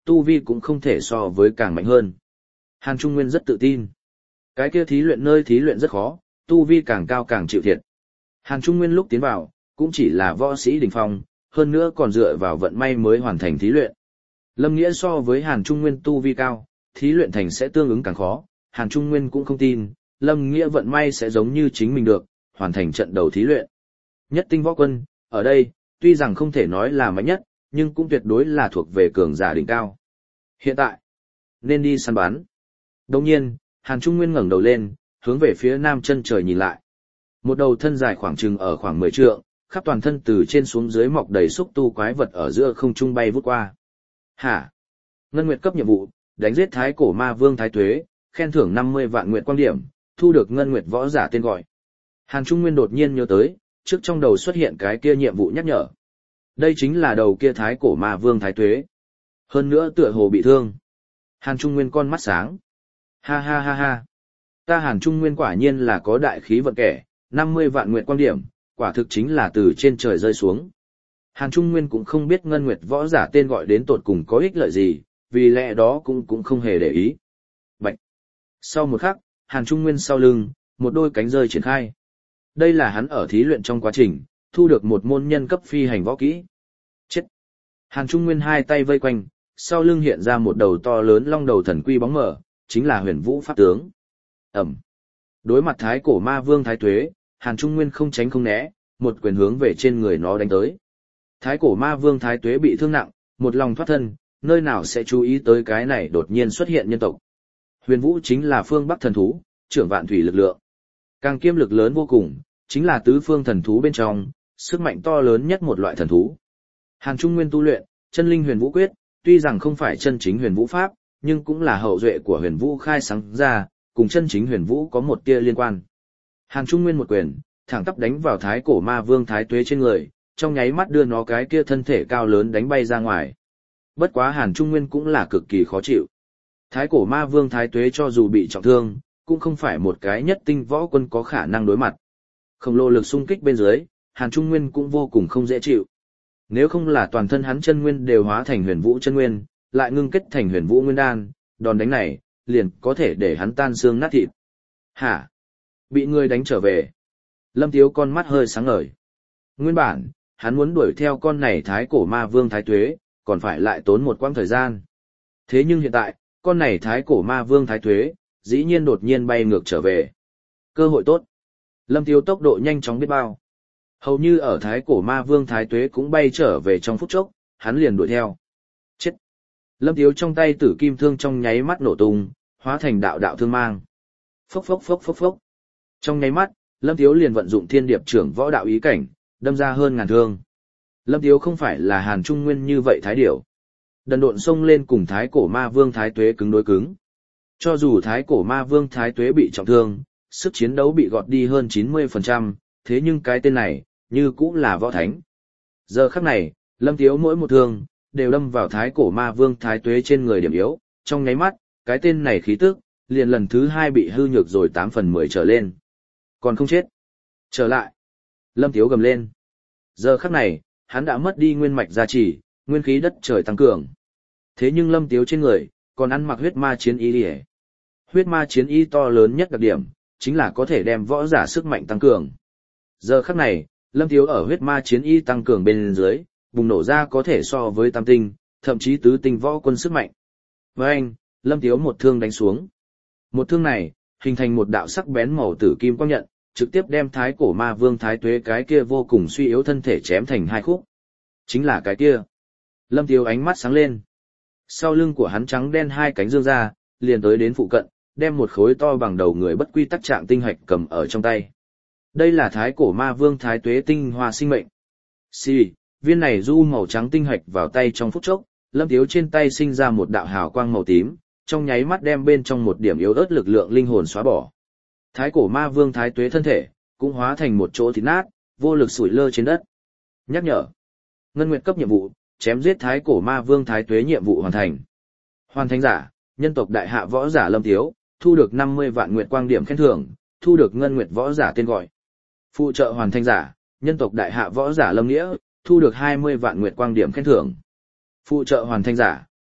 tu vi cũng không thể so với càng mạnh hơn. Hàn Trung Nguyên rất tự tin. Cái kia thí luyện nơi thí luyện rất khó, tu vi càng cao càng chịu thiệt. Hàn Trung Nguyên lúc tiến vào, cũng chỉ là võ sĩ đỉnh phong, hơn nữa còn dựa vào vận may mới hoàn thành thí luyện. Lâm Nghĩa so với Hàn Trung Nguyên tu vi cao, thí luyện thành sẽ tương ứng càng khó, Hàn Trung Nguyên cũng không tin, Lâm Nghĩa vận may sẽ giống như chính mình được, hoàn thành trận đầu thí luyện. Nhất tinh võ quân, ở đây, tuy rằng không thể nói là mạnh nhất, nhưng cũng tuyệt đối là thuộc về cường giả đỉnh cao. Hiện tại, nên đi săn bắn. Đồng nhiên, Hàn Trung Nguyên ngẩng đầu lên, hướng về phía nam chân trời nhìn lại. Một đầu thân dài khoảng chừng ở khoảng mười trượng, khắp toàn thân từ trên xuống dưới mọc đầy xúc tu quái vật ở giữa không trung bay vút qua. Hả? Ngân Nguyệt cấp nhiệm vụ, đánh giết thái cổ ma vương Thái Tuế, khen thưởng năm mươi vạn nguyệt quang điểm, thu được Ngân Nguyệt võ giả tên gọi. Hàn Trung Nguyên đột nhiên nhớ tới, trước trong đầu xuất hiện cái kia nhiệm vụ nhắc nhở. Đây chính là đầu kia thái cổ ma vương Thái Tuế. Hơn nữa tựa hồ bị thương. Hàn Trung Nguyên con mắt sáng. Ha ha ha ha. Ta Hàn Trung Nguyên quả nhiên là có đại khí vận kẻ, năm mươi vạn nguyệt quang điểm, quả thực chính là từ trên trời rơi xuống. Hàn Trung Nguyên cũng không biết Ngân Nguyệt võ giả tên gọi đến tột cùng có ích lợi gì, vì lẽ đó cũng cũng không hề để ý. Bạch. Sau một khắc, Hàn Trung Nguyên sau lưng, một đôi cánh rơi triển khai. Đây là hắn ở thí luyện trong quá trình, thu được một môn nhân cấp phi hành võ kỹ. Chết. Hàn Trung Nguyên hai tay vây quanh, sau lưng hiện ra một đầu to lớn long đầu thần quy bóng mở, chính là Huyền Vũ pháp tướng. Ẩm. Đối mặt thái cổ ma vương Thái Tuế, Hàn Trung Nguyên không tránh không né, một quyền hướng về trên người nó đánh tới. Thái cổ ma vương Thái Tuế bị thương nặng, một lòng thoát thân, nơi nào sẽ chú ý tới cái này đột nhiên xuất hiện nhân tộc. Huyền Vũ chính là phương Bắc thần thú, trưởng vạn thủy lực lượng. Càng kiêm lực lớn vô cùng, chính là tứ phương thần thú bên trong, sức mạnh to lớn nhất một loại thần thú. Hàn Trung Nguyên tu luyện, chân linh Huyền Vũ quyết, tuy rằng không phải chân chính Huyền Vũ pháp, nhưng cũng là hậu duệ của Huyền Vũ khai sáng ra, cùng chân chính Huyền Vũ có một tia liên quan. Hàn Trung Nguyên một quyền, thẳng tắp đánh vào thái cổ ma vương Thái Tuế trên người, trong nháy mắt đưa nó cái kia thân thể cao lớn đánh bay ra ngoài. Bất quá Hàn Trung Nguyên cũng là cực kỳ khó chịu. Thái cổ ma vương Thái Tuế cho dù bị trọng thương, cũng không phải một cái nhất tinh võ quân có khả năng đối mặt. Khổng lồ lực xung kích bên dưới, Hàn Trung Nguyên cũng vô cùng không dễ chịu. Nếu không là toàn thân hắn chân nguyên đều hóa thành Huyền Vũ chân nguyên, lại ngưng kết thành Huyền Vũ nguyên đan, đòn đánh này liền có thể để hắn tan xương nát thịt. Hả? Bị người đánh trở về. Lâm Tiếu con mắt hơi sáng ngời. Nguyên bản, hắn muốn đuổi theo con này thái cổ ma vương Thái Tuế, còn phải lại tốn một quãng thời gian. Thế nhưng hiện tại, con này thái cổ ma vương Thái Tuế, dĩ nhiên đột nhiên bay ngược trở về. Cơ hội tốt. Lâm Tiếu tốc độ nhanh chóng biết bao. Hầu như ở thái cổ ma vương Thái Tuế cũng bay trở về trong phút chốc, hắn liền đuổi theo. Chết. Lâm Tiếu trong tay tử kim thương trong nháy mắt nổ tung, hóa thành đạo đạo thương mang. Phốc phốc phốc phốc phốc. Trong nháy mắt, Lâm Tiếu liền vận dụng thiên điệp trưởng võ đạo ý cảnh, đâm ra hơn ngàn thương. Lâm Tiếu không phải là Hàn Trung Nguyên như vậy thái điểu. Đần độn xông lên cùng thái cổ ma vương Thái Tuế cứng đối cứng. Cho dù thái cổ ma vương Thái Tuế bị trọng thương, sức chiến đấu bị gọt đi hơn chín mươi phần trăm, thế nhưng cái tên này, như cũng là võ thánh. Giờ khắc này, Lâm Tiếu mỗi một thương, đều đâm vào thái cổ ma vương Thái Tuế trên người điểm yếu, trong nháy mắt, cái tên này khí tức, liền lần thứ hai bị hư nhược rồi tám phần mười trở lên. Còn không chết. Trở lại. Lâm Tiếu gầm lên. Giờ khắc này, hắn đã mất đi nguyên mạch gia trì, nguyên khí đất trời tăng cường. Thế nhưng Lâm Tiếu trên người, còn ăn mặc huyết ma chiến y đi. Huyết ma chiến y to lớn nhất đặc điểm, chính là có thể đem võ giả sức mạnh tăng cường. Giờ khắc này, Lâm Tiếu ở huyết ma chiến y tăng cường bên dưới, bùng nổ ra có thể so với tam tinh, thậm chí tứ tinh võ quân sức mạnh. Với anh, Lâm Tiếu một thương đánh xuống. Một thương này, hình thành một đạo sắc bén màu tử kim quang nhận, trực tiếp đem thái cổ ma vương Thái Tuế cái kia vô cùng suy yếu thân thể chém thành hai khúc. Chính là cái kia. Lâm Tiếu ánh mắt sáng lên. Sau lưng của hắn trắng đen hai cánh dương ra, liền tới đến phụ cận, đem một khối to bằng đầu người bất quy tắc trạng tinh hạch cầm ở trong tay. Đây là thái cổ ma vương Thái Tuế tinh hoa sinh mệnh. Xì, viên này du màu trắng tinh hạch vào tay trong phút chốc, Lâm Tiếu trên tay sinh ra một đạo hào quang màu tím, trong nháy mắt đem bên trong một điểm yếu ớt lực lượng linh hồn xóa bỏ. Thái cổ ma vương Thái Tuế thân thể, cũng hóa thành một chỗ thịt nát, vô lực sủi lơ trên đất. Nhắc nhở. Ngân Nguyệt cấp nhiệm vụ, chém giết thái cổ ma vương Thái Tuế nhiệm vụ hoàn thành. Hoàn thành giả, nhân tộc đại hạ võ giả Lâm Tiếu, thu được năm mươi vạn nguyệt quang điểm khen thưởng, thu được Ngân Nguyệt võ giả tên gọi. Phụ trợ hoàn thành giả, nhân tộc đại hạ võ giả Lâm Nghĩa, thu được hai mươi vạn nguyệt quang điểm khen thưởng. Phụ trợ hoàn thành giả,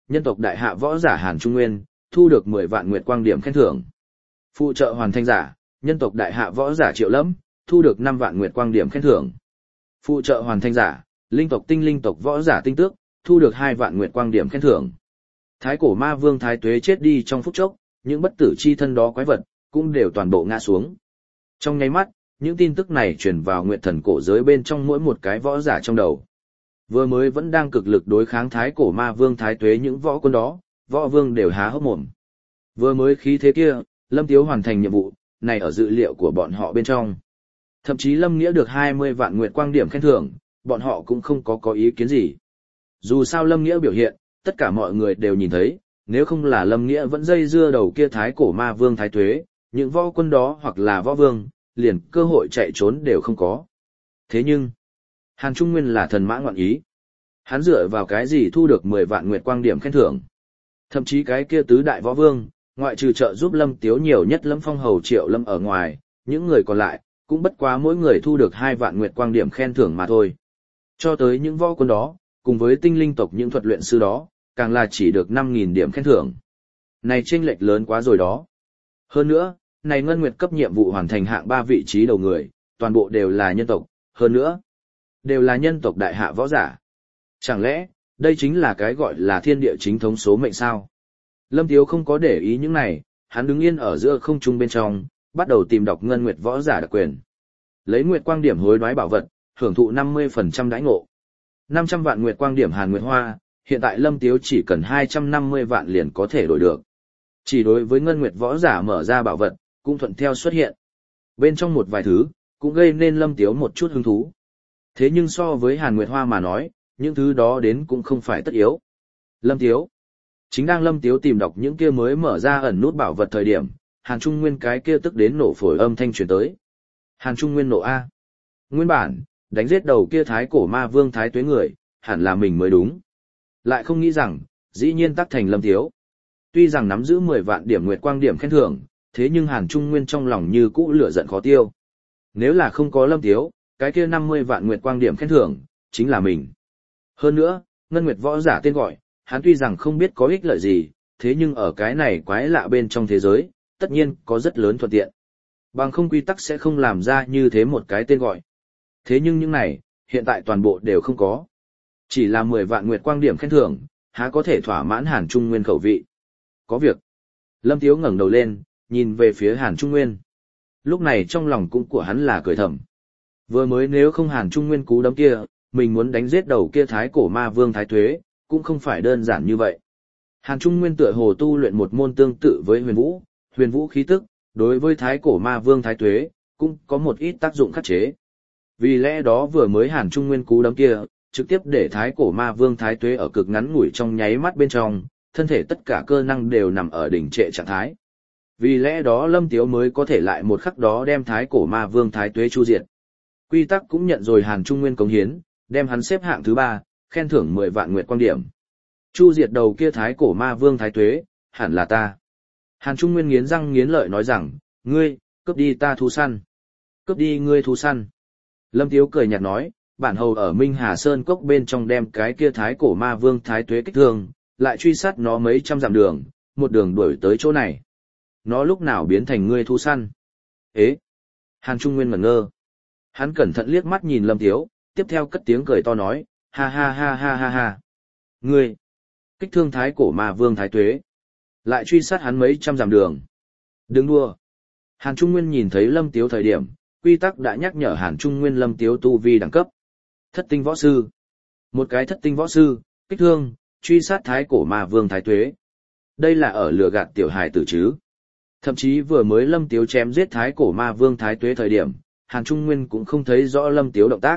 nhân tộc đại hạ võ giả Hàn Trung Nguyên, thu được mười vạn nguyệt quang điểm khen thưởng. Phụ trợ hoàn thành giả, nhân tộc đại hạ võ giả Triệu Lâm, thu được năm vạn nguyệt quang điểm khen thưởng. Phụ trợ hoàn thành giả, linh tộc tinh linh tộc võ giả Tinh Tước, thu được hai vạn nguyệt quang điểm khen thưởng. Thái cổ ma vương Thái Tuế chết đi trong phút chốc, những bất tử chi thân đó quái vật cũng đều toàn bộ ngã xuống. Trong nháy mắt, những tin tức này truyền vào nguyệt thần cổ giới bên trong mỗi một cái võ giả trong đầu. Vừa mới vẫn đang cực lực đối kháng thái cổ ma vương Thái Tuế những võ quân đó, võ vương đều há hốc mồm. Vừa mới khí thế kia, Lâm Tiếu hoàn thành nhiệm vụ, này ở dự liệu của bọn họ bên trong. Thậm chí Lâm Nghĩa được hai mươi vạn nguyệt quang điểm khen thưởng, bọn họ cũng không có có ý kiến gì. Dù sao Lâm Nghĩa biểu hiện, tất cả mọi người đều nhìn thấy, nếu không là Lâm Nghĩa vẫn dây dưa đầu kia thái cổ ma vương Thái Tuế, những võ quân đó hoặc là võ vương, liền cơ hội chạy trốn đều không có. Thế nhưng, Hàn Trung Nguyên là thần mã ngoạn ý. Hắn dựa vào cái gì thu được mười vạn nguyệt quang điểm khen thưởng. Thậm chí cái kia tứ đại võ vương, ngoại trừ trợ giúp Lâm Tiếu nhiều nhất Lâm Phong Hầu Triệu Lâm ở ngoài, những người còn lại, cũng bất quá mỗi người thu được hai vạn nguyệt quang điểm khen thưởng mà thôi. Cho tới những võ quân đó, cùng với tinh linh tộc những thuật luyện sư đó, càng là chỉ được năm nghìn điểm khen thưởng. Này chênh lệch lớn quá rồi đó. Hơn nữa, này ngân nguyệt cấp nhiệm vụ hoàn thành hạng ba vị trí đầu người, toàn bộ đều là nhân tộc, hơn nữa, đều là nhân tộc đại hạ võ giả. Chẳng lẽ, đây chính là cái gọi là thiên địa chính thống số mệnh sao? Lâm Tiếu không có để ý những này, hắn đứng yên ở giữa không trung bên trong, bắt đầu tìm đọc ngân nguyệt võ giả đặc quyền. Lấy nguyệt quang điểm hối đoái bảo vật, hưởng thụ năm mươi phần trăm đãi ngộ. năm trăm vạn nguyệt quang điểm Hàn Nguyệt Hoa, hiện tại Lâm Tiếu chỉ cần hai trăm năm mươi vạn liền có thể đổi được. Chỉ đối với ngân nguyệt võ giả mở ra bảo vật, cũng thuận theo xuất hiện. Bên trong một vài thứ, cũng gây nên Lâm Tiếu một chút hứng thú. Thế nhưng so với Hàn Nguyệt Hoa mà nói, những thứ đó đến cũng không phải tất yếu. Lâm Tiếu. Chính đang Lâm Tiếu tìm đọc những kia mới mở ra ẩn nút bảo vật thời điểm, Hàn Trung Nguyên cái kia tức đến nổ phổi âm thanh truyền tới. Hàn Trung Nguyên nổ A. Nguyên bản, đánh giết đầu kia thái cổ ma vương Thái Tuế người, hẳn là mình mới đúng. Lại không nghĩ rằng, dĩ nhiên tắc thành Lâm Tiếu. Tuy rằng nắm giữ mười vạn điểm nguyệt quang điểm khen thưởng, thế nhưng Hàn Trung Nguyên trong lòng như cũ lửa giận khó tiêu. Nếu là không có Lâm Tiếu, cái kia năm mươi vạn nguyệt quang điểm khen thưởng, chính là mình. Hơn nữa, ngân nguyệt võ giả tên gọi, hắn tuy rằng không biết có ích lợi gì, thế nhưng ở cái này quái lạ bên trong thế giới, tất nhiên có rất lớn thuận tiện. Bằng không quy tắc sẽ không làm ra như thế một cái tên gọi. Thế nhưng những này, hiện tại toàn bộ đều không có. Chỉ là mười vạn nguyệt quang điểm khen thưởng, há có thể thỏa mãn Hàn Trung Nguyên khẩu vị. Có việc. Lâm Tiếu ngẩng đầu lên, nhìn về phía Hàn Trung Nguyên. Lúc này trong lòng cũng của hắn là cười thầm. Vừa mới nếu không Hàn Trung Nguyên cú đấm kia, mình muốn đánh giết đầu kia thái cổ ma vương Thái Tuế, cũng không phải đơn giản như vậy. Hàn Trung Nguyên tựa hồ tu luyện một môn tương tự với huyền vũ, huyền vũ khí tức, đối với thái cổ ma vương Thái Tuế, cũng có một ít tác dụng khắc chế. Vì lẽ đó vừa mới Hàn Trung Nguyên cú đấm kia, trực tiếp để thái cổ ma vương Thái Tuế ở cực ngắn ngủi trong nháy mắt bên trong, thân thể tất cả cơ năng đều nằm ở đỉnh trệ trạng thái. Vì lẽ đó Lâm Tiếu mới có thể lại một khắc đó đem thái cổ ma vương Thái Tuế chu diệt. Quy tắc cũng nhận rồi Hàn Trung Nguyên cống hiến, đem hắn xếp hạng thứ ba, khen thưởng mười vạn nguyệt quang điểm. Chu diệt đầu kia thái cổ ma vương Thái Tuế, hẳn là ta. Hàn Trung Nguyên nghiến răng nghiến lợi nói rằng, ngươi, cướp đi ta thú săn. Cướp đi ngươi thú săn. Lâm Tiếu cười nhạt nói, bản hầu ở Minh Hà Sơn cốc bên trong đem cái kia thái cổ ma vương Thái Tuế kích thương, lại truy sát nó mấy trăm dặm đường, một đường đuổi tới chỗ này. Nó lúc nào biến thành ngươi thú săn? Ế! Hàn Trung Nguyên ngẩn ngơ. Hắn cẩn thận liếc mắt nhìn Lâm Tiếu, tiếp theo cất tiếng cười to nói, ha ha ha ha ha ha. Ngươi! Kích thương thái cổ ma vương Thái Tuế. Lại truy sát hắn mấy trăm dặm đường. Đừng đua! Hàn Trung Nguyên nhìn thấy Lâm Tiếu thời điểm, quy tắc đã nhắc nhở Hàn Trung Nguyên Lâm Tiếu tu vi đẳng cấp. Thất tinh võ sư. Một cái thất tinh võ sư, kích thương, truy sát thái cổ ma vương Thái Tuế. Đây là ở lừa gạt tiểu hài tử chứ. Thậm chí vừa mới Lâm Tiếu chém giết thái cổ ma vương Thái Tuế thời điểm, Hàn Trung Nguyên cũng không thấy rõ Lâm Tiếu động tác.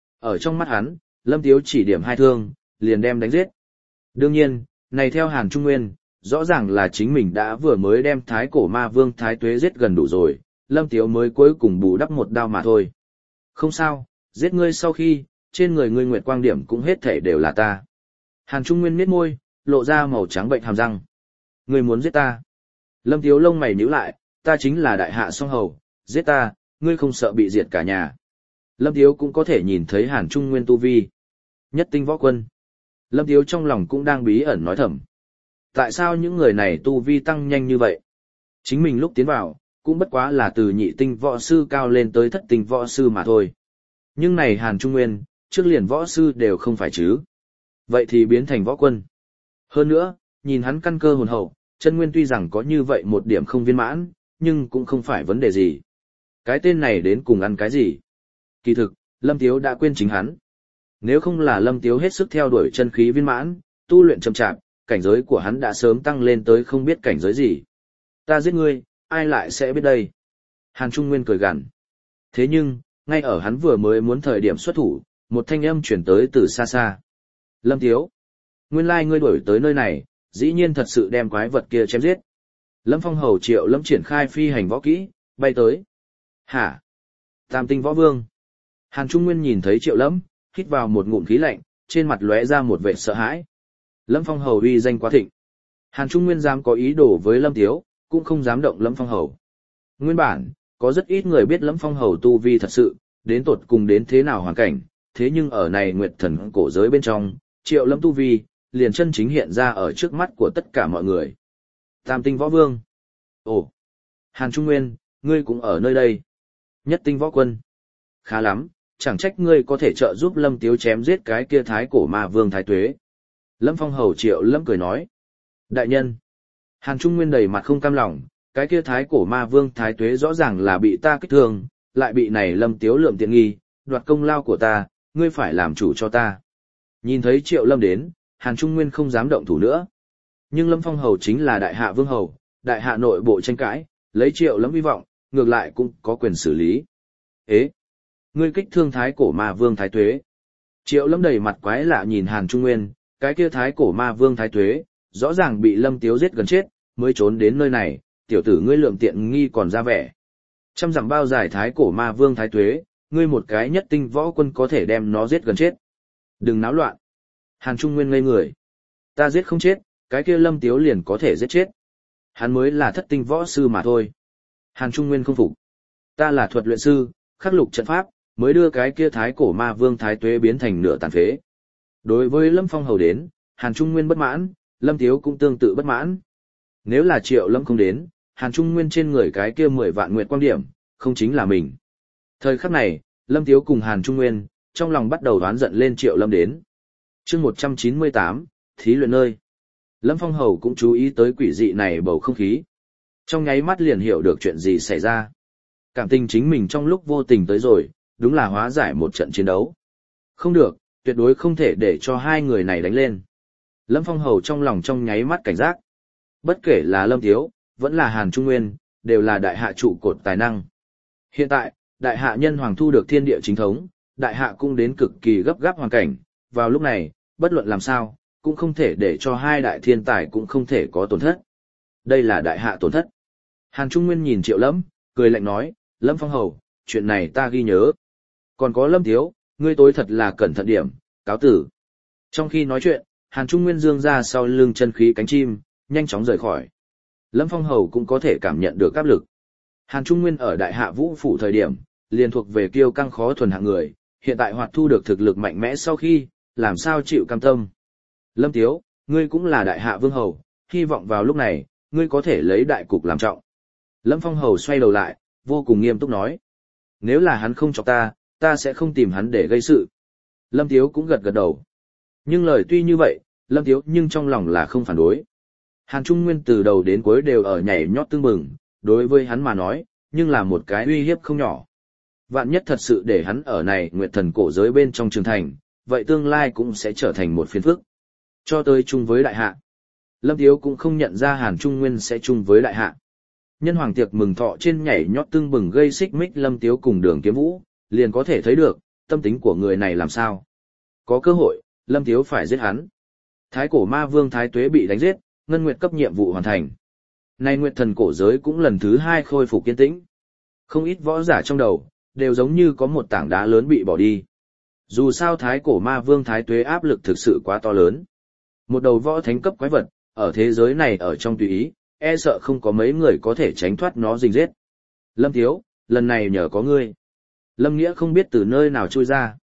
Ở trong mắt hắn, Lâm Tiếu chỉ điểm hai thương, liền đem đánh giết. Đương nhiên, này theo Hàn Trung Nguyên, rõ ràng là chính mình đã vừa mới đem thái cổ ma vương Thái Tuế giết gần đủ rồi, Lâm Tiếu mới cuối cùng bù đắp một đao mà thôi. Không sao, giết ngươi sau khi, trên người ngươi nguyệt quang điểm cũng hết thể đều là ta. Hàn Trung Nguyên miết môi, lộ ra màu trắng bệnh hàm răng. Ngươi muốn giết ta? Lâm Tiếu lông mày nhíu lại, ta chính là đại hạ song hầu, giết ta, ngươi không sợ bị diệt cả nhà. Lâm Tiếu cũng có thể nhìn thấy Hàn Trung Nguyên tu vi. Nhất tinh võ quân. Lâm Tiếu trong lòng cũng đang bí ẩn nói thầm. Tại sao những người này tu vi tăng nhanh như vậy? Chính mình lúc tiến vào, cũng bất quá là từ nhị tinh võ sư cao lên tới thất tinh võ sư mà thôi. Nhưng này Hàn Trung Nguyên, trước liền võ sư đều không phải chứ. Vậy thì biến thành võ quân. Hơn nữa, nhìn hắn căn cơ hồn hậu, chân nguyên tuy rằng có như vậy một điểm không viên mãn, nhưng cũng không phải vấn đề gì. Cái tên này đến cùng ăn cái gì? Kỳ thực, Lâm Tiếu đã quên chính hắn. Nếu không là Lâm Tiếu hết sức theo đuổi chân khí viên mãn, tu luyện chậm chạp, cảnh giới của hắn đã sớm tăng lên tới không biết cảnh giới gì. Ta giết ngươi, ai lại sẽ biết đây? Hàn Trung Nguyên cười gằn. Thế nhưng, ngay ở hắn vừa mới muốn thời điểm xuất thủ, một thanh âm chuyển tới từ xa xa. Lâm Tiếu, nguyên lai ngươi đuổi tới nơi này, dĩ nhiên thật sự đem quái vật kia chém giết. Lâm Phong hầu Triệu Lâm triển khai phi hành võ kỹ, bay tới. Hả? Tam tinh võ vương. Hàn Trung Nguyên nhìn thấy Triệu Lâm, hít vào một ngụm khí lạnh, trên mặt lóe ra một vẻ sợ hãi. Lâm Phong hầu uy danh quá thịnh. Hàn Trung Nguyên dám có ý đồ với Lâm Tiếu, cũng không dám động Lâm Phong hầu. Nguyên bản, có rất ít người biết Lâm Phong hầu tu vi thật sự, đến tột cùng đến thế nào hoàn cảnh, thế nhưng ở này Nguyệt Thần cổ giới bên trong, Triệu Lâm tu vi, liền chân chính hiện ra ở trước mắt của tất cả mọi người. Tam tinh võ vương. Ồ, Hàn Trung Nguyên, ngươi cũng ở nơi đây. Nhất tinh võ quân. Khá lắm, chẳng trách ngươi có thể trợ giúp Lâm Tiếu chém giết cái kia thái cổ ma vương thái tuế. Lâm Phong hầu Triệu Lâm cười nói. Đại nhân. Hàn Trung Nguyên đầy mặt không cam lòng, cái kia thái cổ ma vương thái tuế rõ ràng là bị ta kích thương, lại bị này Lâm Tiếu lượm tiện nghi, đoạt công lao của ta, ngươi phải làm chủ cho ta. Nhìn thấy Triệu Lâm đến, Hàn Trung Nguyên không dám động thủ nữa. Nhưng Lâm Phong hầu chính là đại hạ vương hầu, đại hạ nội bộ tranh cãi, lấy Triệu Lâm hy vọng, ngược lại cũng có quyền xử lý. Ế! Ngươi kích thương thái cổ ma vương thái tuế. Triệu Lâm đầy mặt quái lạ nhìn Hàn Trung Nguyên, cái kia thái cổ ma vương thái tuế, rõ ràng bị Lâm Tiếu giết gần chết, mới trốn đến nơi này, tiểu tử ngươi lượm tiện nghi còn ra vẻ. Trăm dặm bao dài thái cổ ma vương thái tuế, ngươi một cái nhất tinh võ quân có thể đem nó giết gần chết. Đừng náo loạn. Hàn Trung Nguyên ngây người. Ta giết không chết, cái kia Lâm Tiếu liền có thể giết chết. Hắn mới là thất tinh võ sư mà thôi. Hàn Trung Nguyên không phục. Ta là thuật luyện sư, khắc lục trận pháp, mới đưa cái kia thái cổ ma vương thái tuế biến thành nửa tàn phế. Đối với Lâm Phong hầu đến, Hàn Trung Nguyên bất mãn, Lâm Tiếu cũng tương tự bất mãn. Nếu là Triệu Lâm không đến, Hàn Trung Nguyên trên người cái kia mười vạn nguyệt quang điểm, không chính là mình. Thời khắc này, Lâm Tiếu cùng Hàn Trung Nguyên, trong lòng bắt đầu đoán giận lên Triệu Lâm đến. chương một trăm chín mươi tám, thí luyện nơi. Lâm Phong hầu cũng chú ý tới quỷ dị này bầu không khí. Trong nháy mắt liền hiểu được chuyện gì xảy ra. Cảm tình chính mình trong lúc vô tình tới rồi, đúng là hóa giải một trận chiến đấu. Không được, tuyệt đối không thể để cho hai người này đánh lên. Lâm Phong hầu trong lòng trong nháy mắt cảnh giác. Bất kể là Lâm Tiếu, vẫn là Hàn Trung Nguyên, đều là đại hạ trụ cột tài năng. Hiện tại, đại hạ nhân hoàng thu được thiên địa chính thống, đại hạ cũng đến cực kỳ gấp gáp hoàn cảnh, vào lúc này, bất luận làm sao, cũng không thể để cho hai đại thiên tài cũng không thể có tổn thất. Đây là đại hạ tổn thất. Hàn Trung Nguyên nhìn Triệu Lâm, cười lạnh nói, Lâm Phong hầu, chuyện này ta ghi nhớ. Còn có Lâm Tiếu, ngươi tối thật là cẩn thận điểm, cáo tử. Trong khi nói chuyện, Hàn Trung Nguyên dương ra sau lưng chân khí cánh chim, nhanh chóng rời khỏi. Lâm Phong hầu cũng có thể cảm nhận được áp lực. Hàn Trung Nguyên ở đại hạ vũ phủ thời điểm, liền thuộc về kiêu căng khó thuần hạng người, hiện tại hoạt thu được thực lực mạnh mẽ sau khi, làm sao chịu cam tâm. Lâm Tiếu, ngươi cũng là đại hạ vương hầu, hy vọng vào lúc này, ngươi có thể lấy đại cục làm trọng. Lâm Phong hầu xoay đầu lại, vô cùng nghiêm túc nói. Nếu là hắn không chọc ta, ta sẽ không tìm hắn để gây sự. Lâm Tiếu cũng gật gật đầu. Nhưng lời tuy như vậy, Lâm Tiếu nhưng trong lòng là không phản đối. Hàn Trung Nguyên từ đầu đến cuối đều ở nhảy nhót tương bừng, đối với hắn mà nói, nhưng là một cái uy hiếp không nhỏ. Vạn nhất thật sự để hắn ở này Nguyệt Thần cổ giới bên trong trường thành, vậy tương lai cũng sẽ trở thành một phiền phức. Cho tới chung với đại hạ. Lâm Tiếu cũng không nhận ra Hàn Trung Nguyên sẽ chung với đại hạ. Nhân hoàng tiệc mừng thọ trên nhảy nhót tương bừng gây xích mích Lâm Tiếu cùng Đường Kiếm Vũ, liền có thể thấy được, tâm tính của người này làm sao. Có cơ hội, Lâm Tiếu phải giết hắn. Thái cổ ma vương Thái Tuế bị đánh giết, Ngân Nguyệt cấp nhiệm vụ hoàn thành. Nay Nguyệt Thần cổ giới cũng lần thứ hai khôi phục kiên tĩnh. Không ít võ giả trong đầu, đều giống như có một tảng đá lớn bị bỏ đi. Dù sao Thái cổ ma vương Thái Tuế áp lực thực sự quá to lớn. Một đầu võ thánh cấp quái vật, ở thế giới này ở trong tùy ý, e sợ không có mấy người có thể tránh thoát nó rình giết. Lâm Tiếu, lần này nhờ có ngươi. Lâm Nghĩa không biết từ nơi nào trôi ra.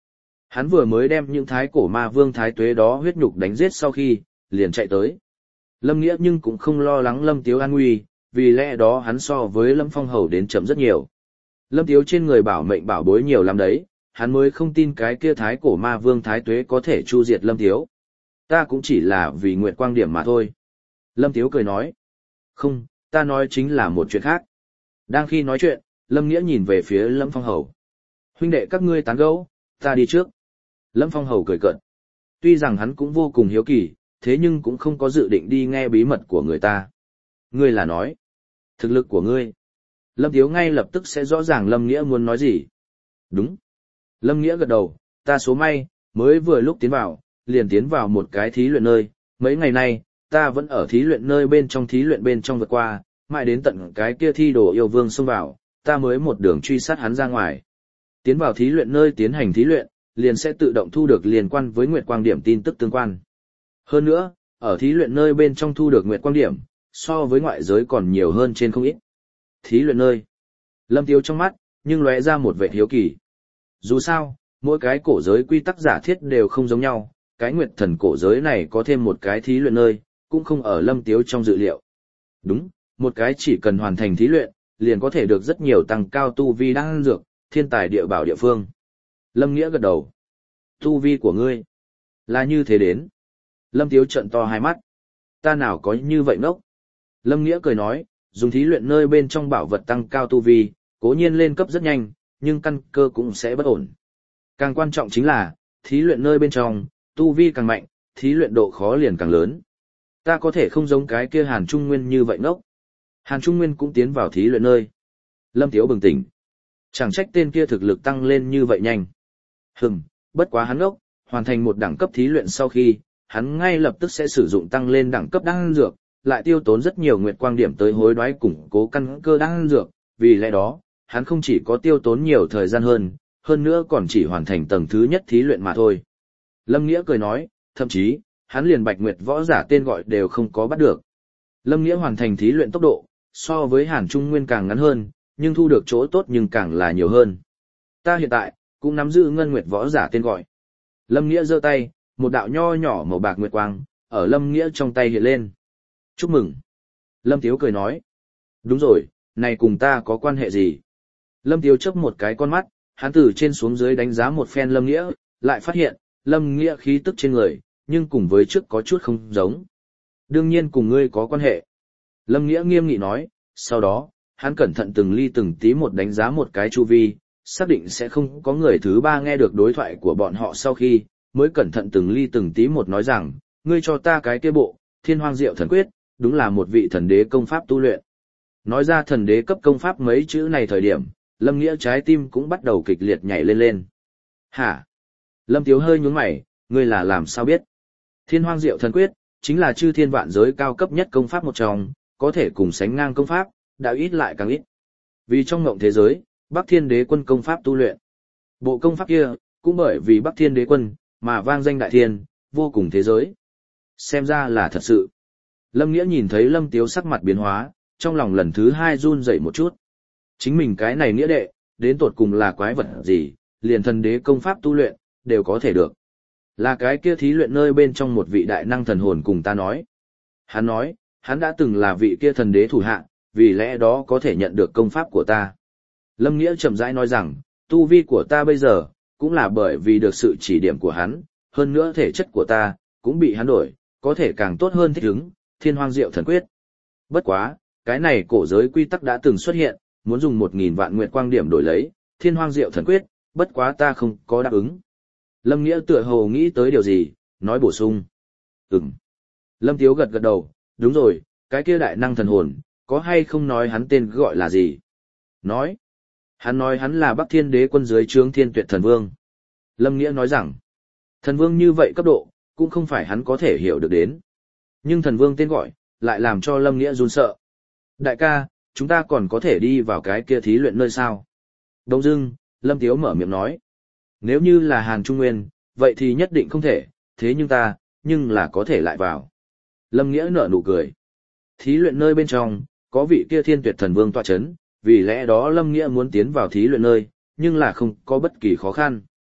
Hắn vừa mới đem những thái cổ ma vương thái tuế đó huyết nhục đánh giết sau khi, liền chạy tới. Lâm Nghĩa nhưng cũng không lo lắng Lâm Tiếu an nguy, vì lẽ đó hắn so với Lâm Phong Hầu đến chậm rất nhiều. Lâm Tiếu trên người bảo mệnh bảo bối nhiều lắm đấy, hắn mới không tin cái kia thái cổ ma vương thái tuế có thể chu diệt Lâm Tiếu. Ta cũng chỉ là vì nguyệt quang điểm mà thôi. Lâm Tiếu cười nói. Không, ta nói chính là một chuyện khác. Đang khi nói chuyện, Lâm Nghĩa nhìn về phía Lâm Phong Hầu. Huynh đệ các ngươi tán gẫu, ta đi trước. Lâm Phong Hầu cười cợt. Tuy rằng hắn cũng vô cùng hiếu kỳ, thế nhưng cũng không có dự định đi nghe bí mật của người ta. Ngươi là nói. Thực lực của ngươi. Lâm Tiếu ngay lập tức sẽ rõ ràng Lâm Nghĩa muốn nói gì. Đúng. Lâm Nghĩa gật đầu, ta số may, mới vừa lúc tiến vào, liền tiến vào một cái thí luyện nơi. Mấy ngày nay, ta vẫn ở thí luyện nơi bên trong thí luyện bên trong vượt qua, mãi đến tận cái kia thi đồ yêu vương xông vào, ta mới một đường truy sát hắn ra ngoài. Tiến vào thí luyện nơi tiến hành thí luyện, liền sẽ tự động thu được liên quan với Nguyệt Quang Điểm tin tức tương quan. Hơn nữa, ở thí luyện nơi bên trong thu được Nguyệt Quang Điểm, so với ngoại giới còn nhiều hơn trên không ít. Thí luyện nơi. Lâm Tiếu trong mắt, nhưng lóe ra một vẻ hiếu kỳ. Dù sao, mỗi cái cổ giới quy tắc giả thiết đều không giống nhau, cái Nguyệt Thần cổ giới này có thêm một cái thí luyện nơi, cũng không ở Lâm Tiếu trong dự liệu. Đúng, một cái chỉ cần hoàn thành thí luyện, liền có thể được rất nhiều tăng cao tu vi đan dược, thiên tài địa bảo địa phương. Lâm Nghĩa gật đầu. Tu vi của ngươi là như thế đến. Lâm Tiếu trợn to hai mắt. Ta nào có như vậy ngốc. Lâm Nghĩa cười nói, dùng thí luyện nơi bên trong bảo vật tăng cao tu vi, cố nhiên lên cấp rất nhanh, nhưng căn cơ cũng sẽ bất ổn. Càng quan trọng chính là, thí luyện nơi bên trong, tu vi càng mạnh, thí luyện độ khó liền càng lớn. Ta có thể không giống cái kia Hàn Trung Nguyên như vậy ngốc. Hàn Trung Nguyên cũng tiến vào thí luyện nơi. Lâm Tiếu bừng tỉnh. Chẳng trách tên kia thực lực tăng lên như vậy nhanh. Hừm, bất quá hắn ngốc, hoàn thành một đẳng cấp thí luyện sau khi, hắn ngay lập tức sẽ sử dụng tăng lên đẳng cấp đan dược, lại tiêu tốn rất nhiều nguyệt quang điểm tới hối đoái củng cố căn cơ đan dược, vì lẽ đó, hắn không chỉ có tiêu tốn nhiều thời gian hơn, hơn nữa còn chỉ hoàn thành tầng thứ nhất thí luyện mà thôi. Lâm Nghĩa cười nói, thậm chí, hắn liền Bạch Nguyệt võ giả tên gọi đều không có bắt được. Lâm Nghĩa hoàn thành thí luyện tốc độ, so với Hàn Trung Nguyên càng ngắn hơn, nhưng thu được chỗ tốt nhưng càng là nhiều hơn. Ta hiện tại, cũng nắm giữ ngân nguyệt võ giả tên gọi. Lâm Nghĩa giơ tay, một đạo nho nhỏ màu bạc nguyệt quang, ở Lâm Nghĩa trong tay hiện lên. Chúc mừng. Lâm Tiếu cười nói. Đúng rồi, này cùng ta có quan hệ gì? Lâm Tiếu chớp một cái con mắt, hắn từ trên xuống dưới đánh giá một phen Lâm Nghĩa, lại phát hiện, Lâm Nghĩa khí tức trên người, nhưng cùng với trước có chút không giống. Đương nhiên cùng ngươi có quan hệ. Lâm Nghĩa nghiêm nghị nói, sau đó, hắn cẩn thận từng ly từng tí một đánh giá một cái chu vi, xác định sẽ không có người thứ ba nghe được đối thoại của bọn họ sau khi, mới cẩn thận từng ly từng tí một nói rằng, ngươi cho ta cái kia bộ, Thiên Hoang Diệu Thần Quyết, đúng là một vị thần đế công pháp tu luyện. Nói ra thần đế cấp công pháp mấy chữ này thời điểm, Lâm Nghĩa trái tim cũng bắt đầu kịch liệt nhảy lên lên. Hả? Lâm Tiếu hơi nhướng mày, ngươi là làm sao biết? Thiên Hoang Diệu Thần Quyết, chính là chư thiên vạn giới cao cấp nhất công pháp một trong, có thể cùng sánh ngang công pháp, đã ít lại càng ít. Vì trong ngộng thế giới, Bắc Thiên Đế Quân công pháp tu luyện. Bộ công pháp kia, cũng bởi vì Bắc Thiên Đế Quân, mà vang danh đại thiên, vô cùng thế giới. Xem ra là thật sự. Lâm Nghĩa nhìn thấy Lâm Tiếu sắc mặt biến hóa, trong lòng lần thứ hai run dậy một chút. Chính mình cái này nghĩa đệ, đến tột cùng là quái vật gì, liền thần đế công pháp tu luyện, đều có thể được. Là cái kia thí luyện nơi bên trong một vị đại năng thần hồn cùng ta nói. Hắn nói, hắn đã từng là vị kia thần đế thủ hạ, vì lẽ đó có thể nhận được công pháp của ta. Lâm Nghĩa chậm rãi nói rằng, tu vi của ta bây giờ, cũng là bởi vì được sự chỉ điểm của hắn, hơn nữa thể chất của ta, cũng bị hắn đổi, có thể càng tốt hơn thích ứng, Thiên Hoang Diệu Thần Quyết. Bất quá, cái này cổ giới quy tắc đã từng xuất hiện, muốn dùng một nghìn vạn nguyệt quang điểm đổi lấy, Thiên Hoang Diệu Thần Quyết, bất quá ta không có đáp ứng. Lâm Nghĩa tựa hồ nghĩ tới điều gì, nói bổ sung. Ừm. Lâm Tiếu gật gật đầu, đúng rồi, cái kia đại năng thần hồn, có hay không nói hắn tên gọi là gì? Nói. Hắn nói hắn là Bắc Thiên Đế Quân dưới trướng Thiên Tuyệt Thần Vương. Lâm Nghĩa nói rằng, thần vương như vậy cấp độ, cũng không phải hắn có thể hiểu được đến. Nhưng thần vương tên gọi, lại làm cho Lâm Nghĩa run sợ. Đại ca, chúng ta còn có thể đi vào cái kia thí luyện nơi sao? Đông dưng, Lâm Tiếu mở miệng nói. Nếu như là Hàn Trung Nguyên, vậy thì nhất định không thể, thế nhưng ta, nhưng là có thể lại vào. Lâm Nghĩa nở nụ cười. Thí luyện nơi bên trong, có vị kia Thiên Tuyệt Thần Vương tọa chấn, vì lẽ đó Lâm Nghĩa muốn tiến vào thí luyện nơi, nhưng là không có bất kỳ khó khăn.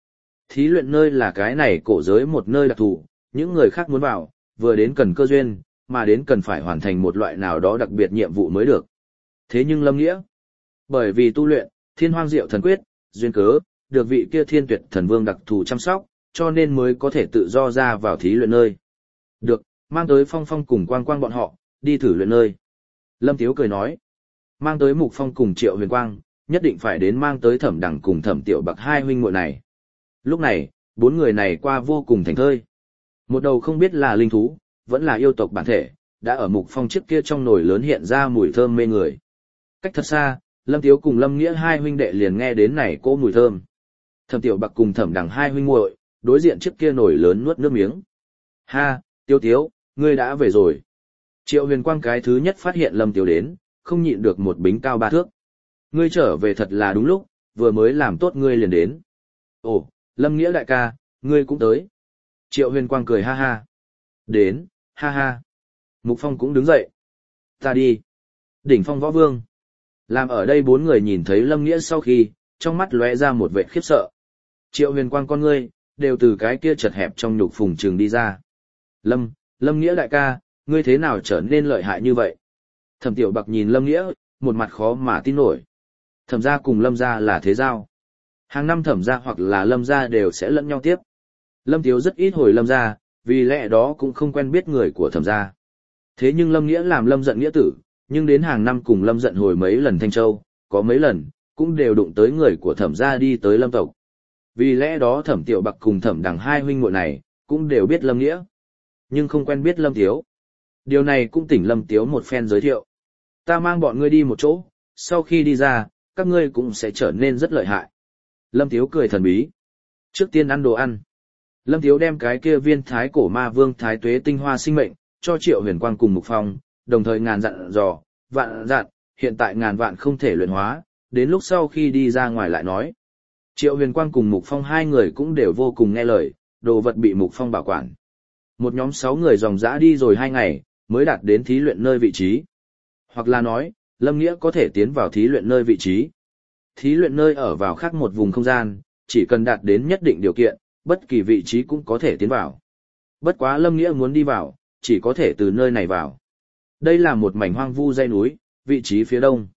Thí luyện nơi là cái này cổ giới một nơi đặc thù, những người khác muốn vào, vừa đến cần cơ duyên, mà đến cần phải hoàn thành một loại nào đó đặc biệt nhiệm vụ mới được. Thế nhưng Lâm Nghĩa, bởi vì tu luyện, thiên hoang diệu thần quyết, duyên cớ, được vị kia thiên tuyệt thần vương đặc thù chăm sóc, cho nên mới có thể tự do ra vào thí luyện nơi. Được, mang tới Phong Phong cùng Quang Quang bọn họ, đi thử luyện nơi. Lâm Tiếu cười nói, mang tới Mục Phong cùng Triệu Huyền Quang, nhất định phải đến mang tới Thẩm Đằng cùng Thẩm Tiểu Bạc hai huynh muội này. Lúc này, bốn người này qua vô cùng thành thơi. Một đầu không biết là linh thú, vẫn là yêu tộc bản thể, đã ở Mục Phong trước kia trong nồi lớn hiện ra mùi thơm mê người. Cách thật xa, Lâm Tiếu cùng Lâm Nghĩa hai huynh đệ liền nghe đến này cỗ mùi thơm. Thẩm Tiểu Bạc cùng Thẩm Đằng hai huynh muội, đối diện trước kia nồi lớn nuốt nước miếng. Ha, Tiêu Tiếu, ngươi đã về rồi. Triệu Huyền Quang cái thứ nhất phát hiện Lâm Tiếu đến, không nhịn được một bính cao ba thước. Ngươi trở về thật là đúng lúc, vừa mới làm tốt ngươi liền đến. Ồ, Lâm Nghĩa đại ca, ngươi cũng tới. Triệu Huyền Quang cười ha ha. Đến, ha ha. Mục Phong cũng đứng dậy. Ta đi. Đỉnh Phong Võ Vương. Làm ở đây bốn người nhìn thấy Lâm Nghĩa sau khi, trong mắt lóe ra một vẻ khiếp sợ. Triệu Huyền Quang con ngươi, đều từ cái kia chật hẹp trong nhục phùng trường đi ra. Lâm, Lâm Nghĩa đại ca, ngươi thế nào trở nên lợi hại như vậy? Thẩm Tiểu Bạc nhìn Lâm Nghĩa, một mặt khó mà tin nổi. Thẩm gia cùng Lâm gia là thế giao. Hàng năm Thẩm gia hoặc là Lâm gia đều sẽ lẫn nhau tiếp. Lâm Tiếu rất ít hồi Lâm gia, vì lẽ đó cũng không quen biết người của Thẩm gia. Thế nhưng Lâm Nghĩa làm Lâm Giận nghĩa tử, nhưng đến hàng năm cùng Lâm Giận hồi mấy lần Thanh Châu, có mấy lần, cũng đều đụng tới người của Thẩm gia đi tới Lâm tộc. Vì lẽ đó Thẩm Tiểu Bạc cùng Thẩm Đằng hai huynh muội này, cũng đều biết Lâm Nghĩa, nhưng không quen biết Lâm Tiếu. Điều này cũng tỉnh Lâm Tiếu một phen giới thiệu. Ta mang bọn ngươi đi một chỗ, sau khi đi ra, các ngươi cũng sẽ trở nên rất lợi hại. Lâm Tiếu cười thần bí. Trước tiên ăn đồ ăn. Lâm Tiếu đem cái kia viên thái cổ ma vương thái tuế tinh hoa sinh mệnh, cho Triệu Huyền Quang cùng Mục Phong, đồng thời ngàn dặn dò, vạn dặn, hiện tại ngàn vạn không thể luyện hóa, đến lúc sau khi đi ra ngoài lại nói. Triệu Huyền Quang cùng Mục Phong hai người cũng đều vô cùng nghe lời, đồ vật bị Mục Phong bảo quản. Một nhóm sáu người dòng dã đi rồi hai ngày, mới đạt đến thí luyện nơi vị trí. Hoặc là nói, Lâm Nghĩa có thể tiến vào thí luyện nơi vị trí. Thí luyện nơi ở vào khác một vùng không gian, chỉ cần đạt đến nhất định điều kiện, bất kỳ vị trí cũng có thể tiến vào. Bất quá Lâm Nghĩa muốn đi vào, chỉ có thể từ nơi này vào. Đây là một mảnh hoang vu dãy núi, vị trí phía đông.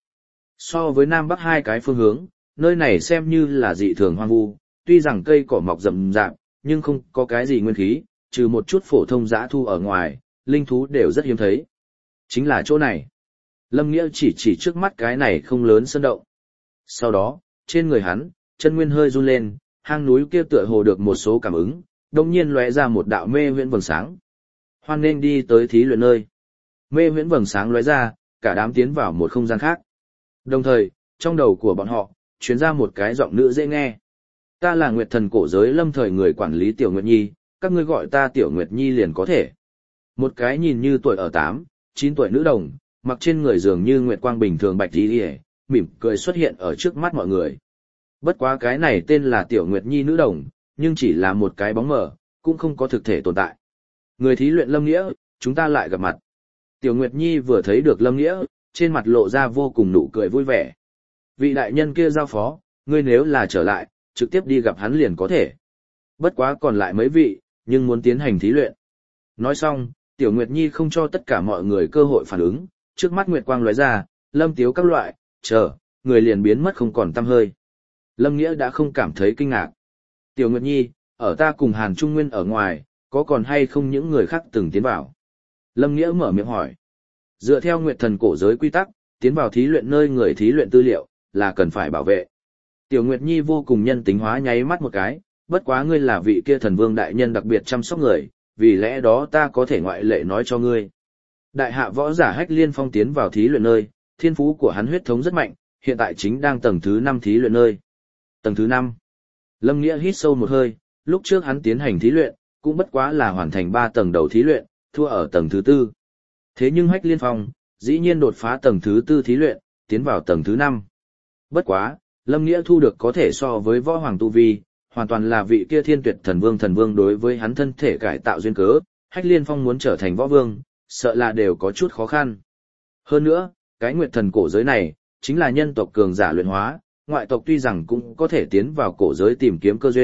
So với Nam Bắc hai cái phương hướng, nơi này xem như là dị thường hoang vu, tuy rằng cây cỏ mọc rậm rạp, nhưng không có cái gì nguyên khí, trừ một chút phổ thông dã thu ở ngoài, linh thú đều rất hiếm thấy. Chính là chỗ này. Lâm Nghĩa chỉ chỉ trước mắt cái này không lớn sơn động. Sau đó, trên người hắn, chân nguyên hơi run lên, hang núi kia tựa hồ được một số cảm ứng, đồng nhiên lóe ra một đạo mê huyễn vầng sáng. Hoan nên đi tới thí luyện nơi. Mê huyễn vầng sáng lóe ra, cả đám tiến vào một không gian khác. Đồng thời, trong đầu của bọn họ, truyền ra một cái giọng nữ dễ nghe. Ta là Nguyệt Thần cổ giới Lâm thời người quản lý Tiểu Nguyệt Nhi, các ngươi gọi ta Tiểu Nguyệt Nhi liền có thể. Một cái nhìn như tuổi ở tám, chín tuổi nữ đồng, mặc trên người dường như nguyệt quang bình thường bạch y, mỉm cười xuất hiện ở trước mắt mọi người. Bất quá cái này tên là Tiểu Nguyệt Nhi nữ đồng, nhưng chỉ là một cái bóng mờ, cũng không có thực thể tồn tại. Người thí luyện Lâm Nghĩa, chúng ta lại gặp mặt. Tiểu Nguyệt Nhi vừa thấy được Lâm Nghĩa, trên mặt lộ ra vô cùng nụ cười vui vẻ. Vị đại nhân kia giao phó, ngươi nếu là trở lại, trực tiếp đi gặp hắn liền có thể. Bất quá còn lại mấy vị, nhưng muốn tiến hành thí luyện. Nói xong, Tiểu Nguyệt Nhi không cho tất cả mọi người cơ hội phản ứng, trước mắt nguyệt quang lóe ra, Lâm Tiếu các loại, chờ, người liền biến mất không còn tăm hơi. Lâm Nghĩa đã không cảm thấy kinh ngạc. Tiểu Nguyệt Nhi, ở ta cùng Hàn Trung Nguyên ở ngoài, có còn hay không những người khác từng tiến vào? Lâm Nghĩa mở miệng hỏi. Dựa theo Nguyệt Thần cổ giới quy tắc, tiến vào thí luyện nơi người thí luyện tư liệu, là cần phải bảo vệ. Tiểu Nguyệt Nhi vô cùng nhân tính hóa nháy mắt một cái, bất quá ngươi là vị kia thần vương đại nhân đặc biệt chăm sóc người, vì lẽ đó ta có thể ngoại lệ nói cho ngươi. Đại hạ võ giả Hách Liên Phong tiến vào thí luyện nơi, thiên phú của hắn huyết thống rất mạnh, hiện tại chính đang tầng thứ năm thí luyện nơi. Tầng thứ năm. Lâm Nghĩa hít sâu một hơi, lúc trước hắn tiến hành thí luyện, cũng bất quá là hoàn thành ba tầng đầu thí luyện, thua ở tầng thứ tư. Thế nhưng Hách Liên Phong, dĩ nhiên đột phá tầng thứ tư thí luyện, tiến vào tầng thứ năm. Bất quá, Lâm Nghĩa thu được có thể so với võ hoàng tu vi, hoàn toàn là vị kia thiên tuyệt thần vương thần vương đối với hắn thân thể cải tạo duyên cớ, Hách Liên Phong muốn trở thành võ vương, sợ là đều có chút khó khăn. Hơn nữa, cái Nguyệt Thần cổ giới này, chính là nhân tộc cường giả luyện hóa, ngoại tộc tuy rằng cũng có thể tiến vào cổ giới tìm kiếm cơ duyên,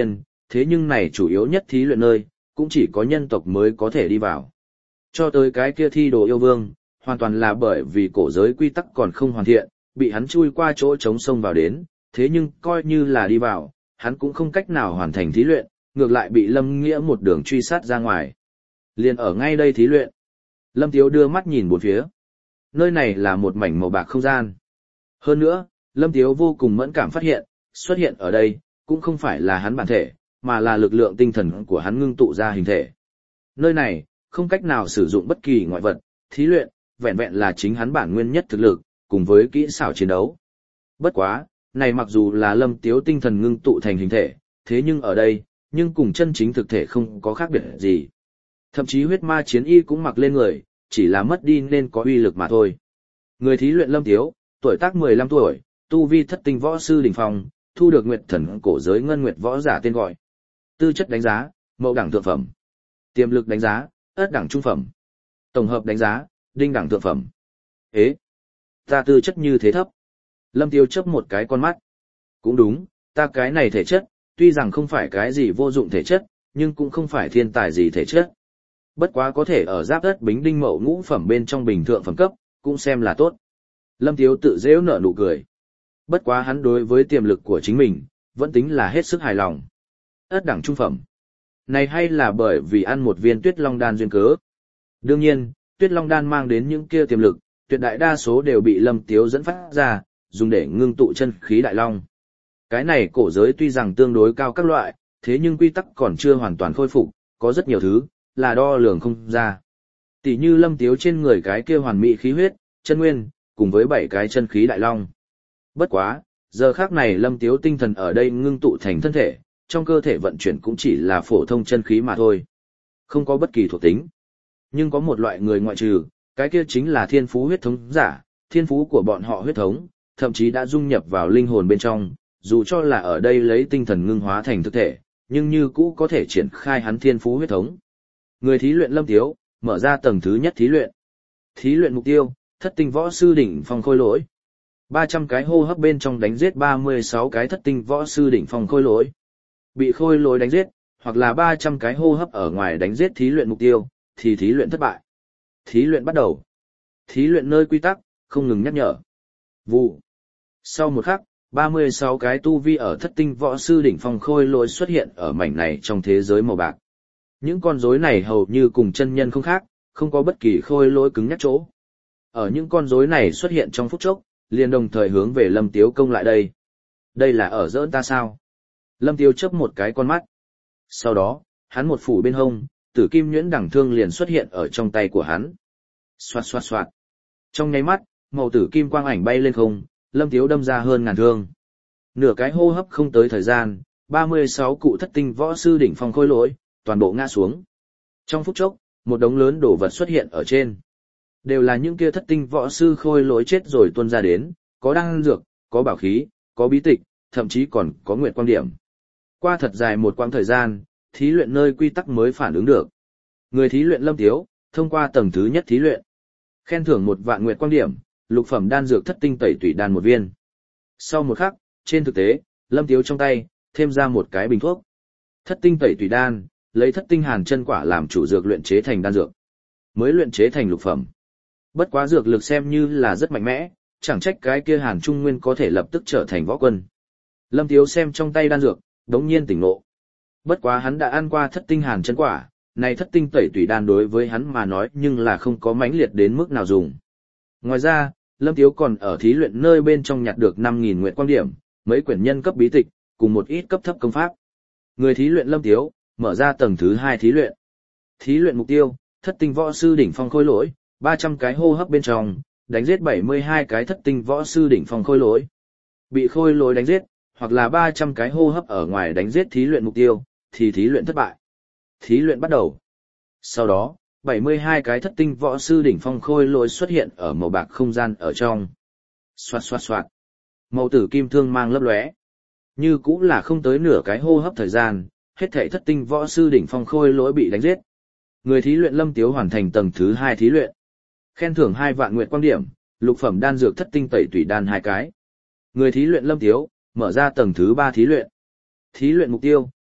thế nhưng này chủ yếu nhất thí luyện nơi, cũng chỉ có nhân tộc mới có thể đi vào. Cho tới cái kia thi đồ yêu vương, hoàn toàn là bởi vì cổ giới quy tắc còn không hoàn thiện, bị hắn chui qua chỗ trống sông vào đến, thế nhưng coi như là đi vào, hắn cũng không cách nào hoàn thành thí luyện, ngược lại bị Lâm Nghĩa một đường truy sát ra ngoài. Liền ở ngay đây thí luyện. Lâm Tiếu đưa mắt nhìn bốn phía. Nơi này là một mảnh màu bạc không gian. Hơn nữa, Lâm Tiếu vô cùng mẫn cảm phát hiện, xuất hiện ở đây, cũng không phải là hắn bản thể, mà là lực lượng tinh thần của hắn ngưng tụ ra hình thể. Nơi này, không cách nào sử dụng bất kỳ ngoại vật, thí luyện, vẹn vẹn là chính hắn bản nguyên nhất thực lực, cùng với kỹ xảo chiến đấu. Bất quá, này mặc dù là Lâm Tiếu tinh thần ngưng tụ thành hình thể, thế nhưng ở đây, nhưng cùng chân chính thực thể không có khác biệt gì. Thậm chí huyết ma chiến y cũng mặc lên người, chỉ là mất đi nên có uy lực mà thôi. Người thí luyện Lâm Tiếu, tuổi tác mười lăm tuổi, tu vi thất tinh võ sư đỉnh phong, thu được Nguyệt Thần cổ giới ngân nguyệt võ giả tên gọi. Tư chất đánh giá, mậu đẳng thượng phẩm. Tiềm lực đánh giá, ất đẳng trung phẩm. Tổng hợp đánh giá, đinh đẳng thượng phẩm. Ế, ta tư chất như thế thấp. Lâm Tiếu chớp một cái con mắt. Cũng đúng, ta cái này thể chất, tuy rằng không phải cái gì vô dụng thể chất, nhưng cũng không phải thiên tài gì thể chất. Bất quá có thể ở giáp đất bính đinh mậu ngũ phẩm bên trong bình thượng phẩm cấp, cũng xem là tốt. Lâm Tiếu tự dễ nở nụ cười. Bất quá hắn đối với tiềm lực của chính mình, vẫn tính là hết sức hài lòng. Ất đẳng trung phẩm. Này hay là bởi vì ăn một viên tuyết long đan duyên cớ. Đương nhiên, tuyết long đan mang đến những kia tiềm lực, tuyệt đại đa số đều bị Lâm Tiếu dẫn phát ra, dùng để ngưng tụ chân khí đại long. Cái này cổ giới tuy rằng tương đối cao các loại, thế nhưng quy tắc còn chưa hoàn toàn khôi phục, có rất nhiều thứ, là đo lường không ra. Tỷ như Lâm Tiếu trên người cái kia hoàn mỹ khí huyết, chân nguyên, cùng với bảy cái chân khí đại long. Bất quá, giờ khác này Lâm Tiếu tinh thần ở đây ngưng tụ thành thân thể, trong cơ thể vận chuyển cũng chỉ là phổ thông chân khí mà thôi. Không có bất kỳ thuộc tính. Nhưng có một loại người ngoại trừ, cái kia chính là thiên phú huyết thống giả, thiên phú của bọn họ huyết thống, thậm chí đã dung nhập vào linh hồn bên trong, dù cho là ở đây lấy tinh thần ngưng hóa thành thực thể, nhưng như cũ có thể triển khai hắn thiên phú huyết thống. Người thí luyện Lâm Tiếu, mở ra tầng thứ nhất thí luyện. Thí luyện mục tiêu, thất tinh võ sư đỉnh phong khôi lỗi. ba trăm cái hô hấp bên trong đánh giết ba mươi sáu cái thất tinh võ sư đỉnh phong khôi lỗi. Bị khôi lỗi đánh giết, hoặc là ba trăm cái hô hấp ở ngoài đánh giết thí luyện mục tiêu, thì thí luyện thất bại. Thí luyện bắt đầu. Thí luyện nơi quy tắc, không ngừng nhắc nhở. Vụ. Sau một khắc, ba mươi sáu cái tu vi ở thất tinh võ sư đỉnh phong khôi lỗi xuất hiện ở mảnh này trong thế giới màu bạc. Những con rối này hầu như cùng chân nhân không khác, không có bất kỳ khôi lỗi cứng nhắc chỗ. Ở những con rối này xuất hiện trong phút chốc, liền đồng thời hướng về Lâm Tiếu công lại đây. Đây là ở giỡn ta sao? Lâm Tiếu chớp một cái con mắt. Sau đó, hắn một phủ bên hông, tử kim nhuyễn đẳng thương liền xuất hiện ở trong tay của hắn. Xoạt xoạt xoạt. Trong nháy mắt, màu tử kim quang ảnh bay lên không, Lâm Tiếu đâm ra hơn ngàn thương. Nửa cái hô hấp không tới thời gian, ba mươi sáu cụ thất tinh võ sư đỉnh phong khôi lỗi, toàn bộ ngã xuống. Trong phút chốc, một đống lớn đồ vật xuất hiện ở trên. Đều là những kia thất tinh võ sư khôi lỗi chết rồi tuôn ra đến, có đan dược, có bảo khí, có bí tịch, thậm chí còn có nguyệt quang điểm. Qua thật dài một quãng thời gian, thí luyện nơi quy tắc mới phản ứng được. Người thí luyện Lâm Tiếu, thông qua tầng thứ nhất thí luyện. Khen thưởng một vạn nguyệt quang điểm, lục phẩm đan dược thất tinh tẩy tủy đan một viên. Sau một khắc, trên thực tế, Lâm Tiếu trong tay, thêm ra một cái bình thuốc. Thất tinh tẩy tủy đan, lấy thất tinh hàn chân quả làm chủ dược luyện chế thành đan dược. Mới luyện chế thành lục phẩm. Bất quá dược lực xem như là rất mạnh mẽ, chẳng trách cái kia hàn trung nguyên có thể lập tức trở thành võ quân. Lâm Tiếu xem trong tay đan dược, đống nhiên tỉnh ngộ. Bất quá hắn đã ăn qua thất tinh hàn chân quả, này thất tinh tẩy tủy đan đối với hắn mà nói nhưng là không có mãnh liệt đến mức nào dùng. Ngoài ra, Lâm Tiếu còn ở thí luyện nơi bên trong nhặt được năm nghìn nguyệt quang điểm, mấy quyển nhân cấp bí tịch, cùng một ít cấp thấp công pháp. Người thí luyện Lâm Tiếu, mở ra tầng thứ hai thí luyện. Thí luyện mục tiêu, thất tinh võ sư đỉnh phong khôi lỗi, ba trăm cái hô hấp bên trong, đánh giết bảy mươi hai cái thất tinh võ sư đỉnh phong khôi lỗi. Bị khôi lỗi đánh giết, hoặc là ba trăm cái hô hấp ở ngoài đánh giết thí luyện mục tiêu, thì thí luyện thất bại. Thí luyện bắt đầu. Sau đó, bảy mươi hai cái thất tinh võ sư đỉnh phong khôi lỗi xuất hiện ở màu bạc không gian ở trong. Xoạt xoạt xoạt. Màu tử kim thương mang lấp lóe. Như cũng là không tới nửa cái hô hấp thời gian, hết thảy thất tinh võ sư đỉnh phong khôi lỗi bị đánh giết. Người thí luyện Lâm Tiếu hoàn thành tầng thứ hai thí luyện. Khen thưởng hai vạn nguyệt quang điểm, lục phẩm đan dược thất tinh tẩy tủy đan hai cái. Người thí luyện Lâm Tiếu, mở ra tầng thứ ba thí luyện. Thí luyện mục tiêu,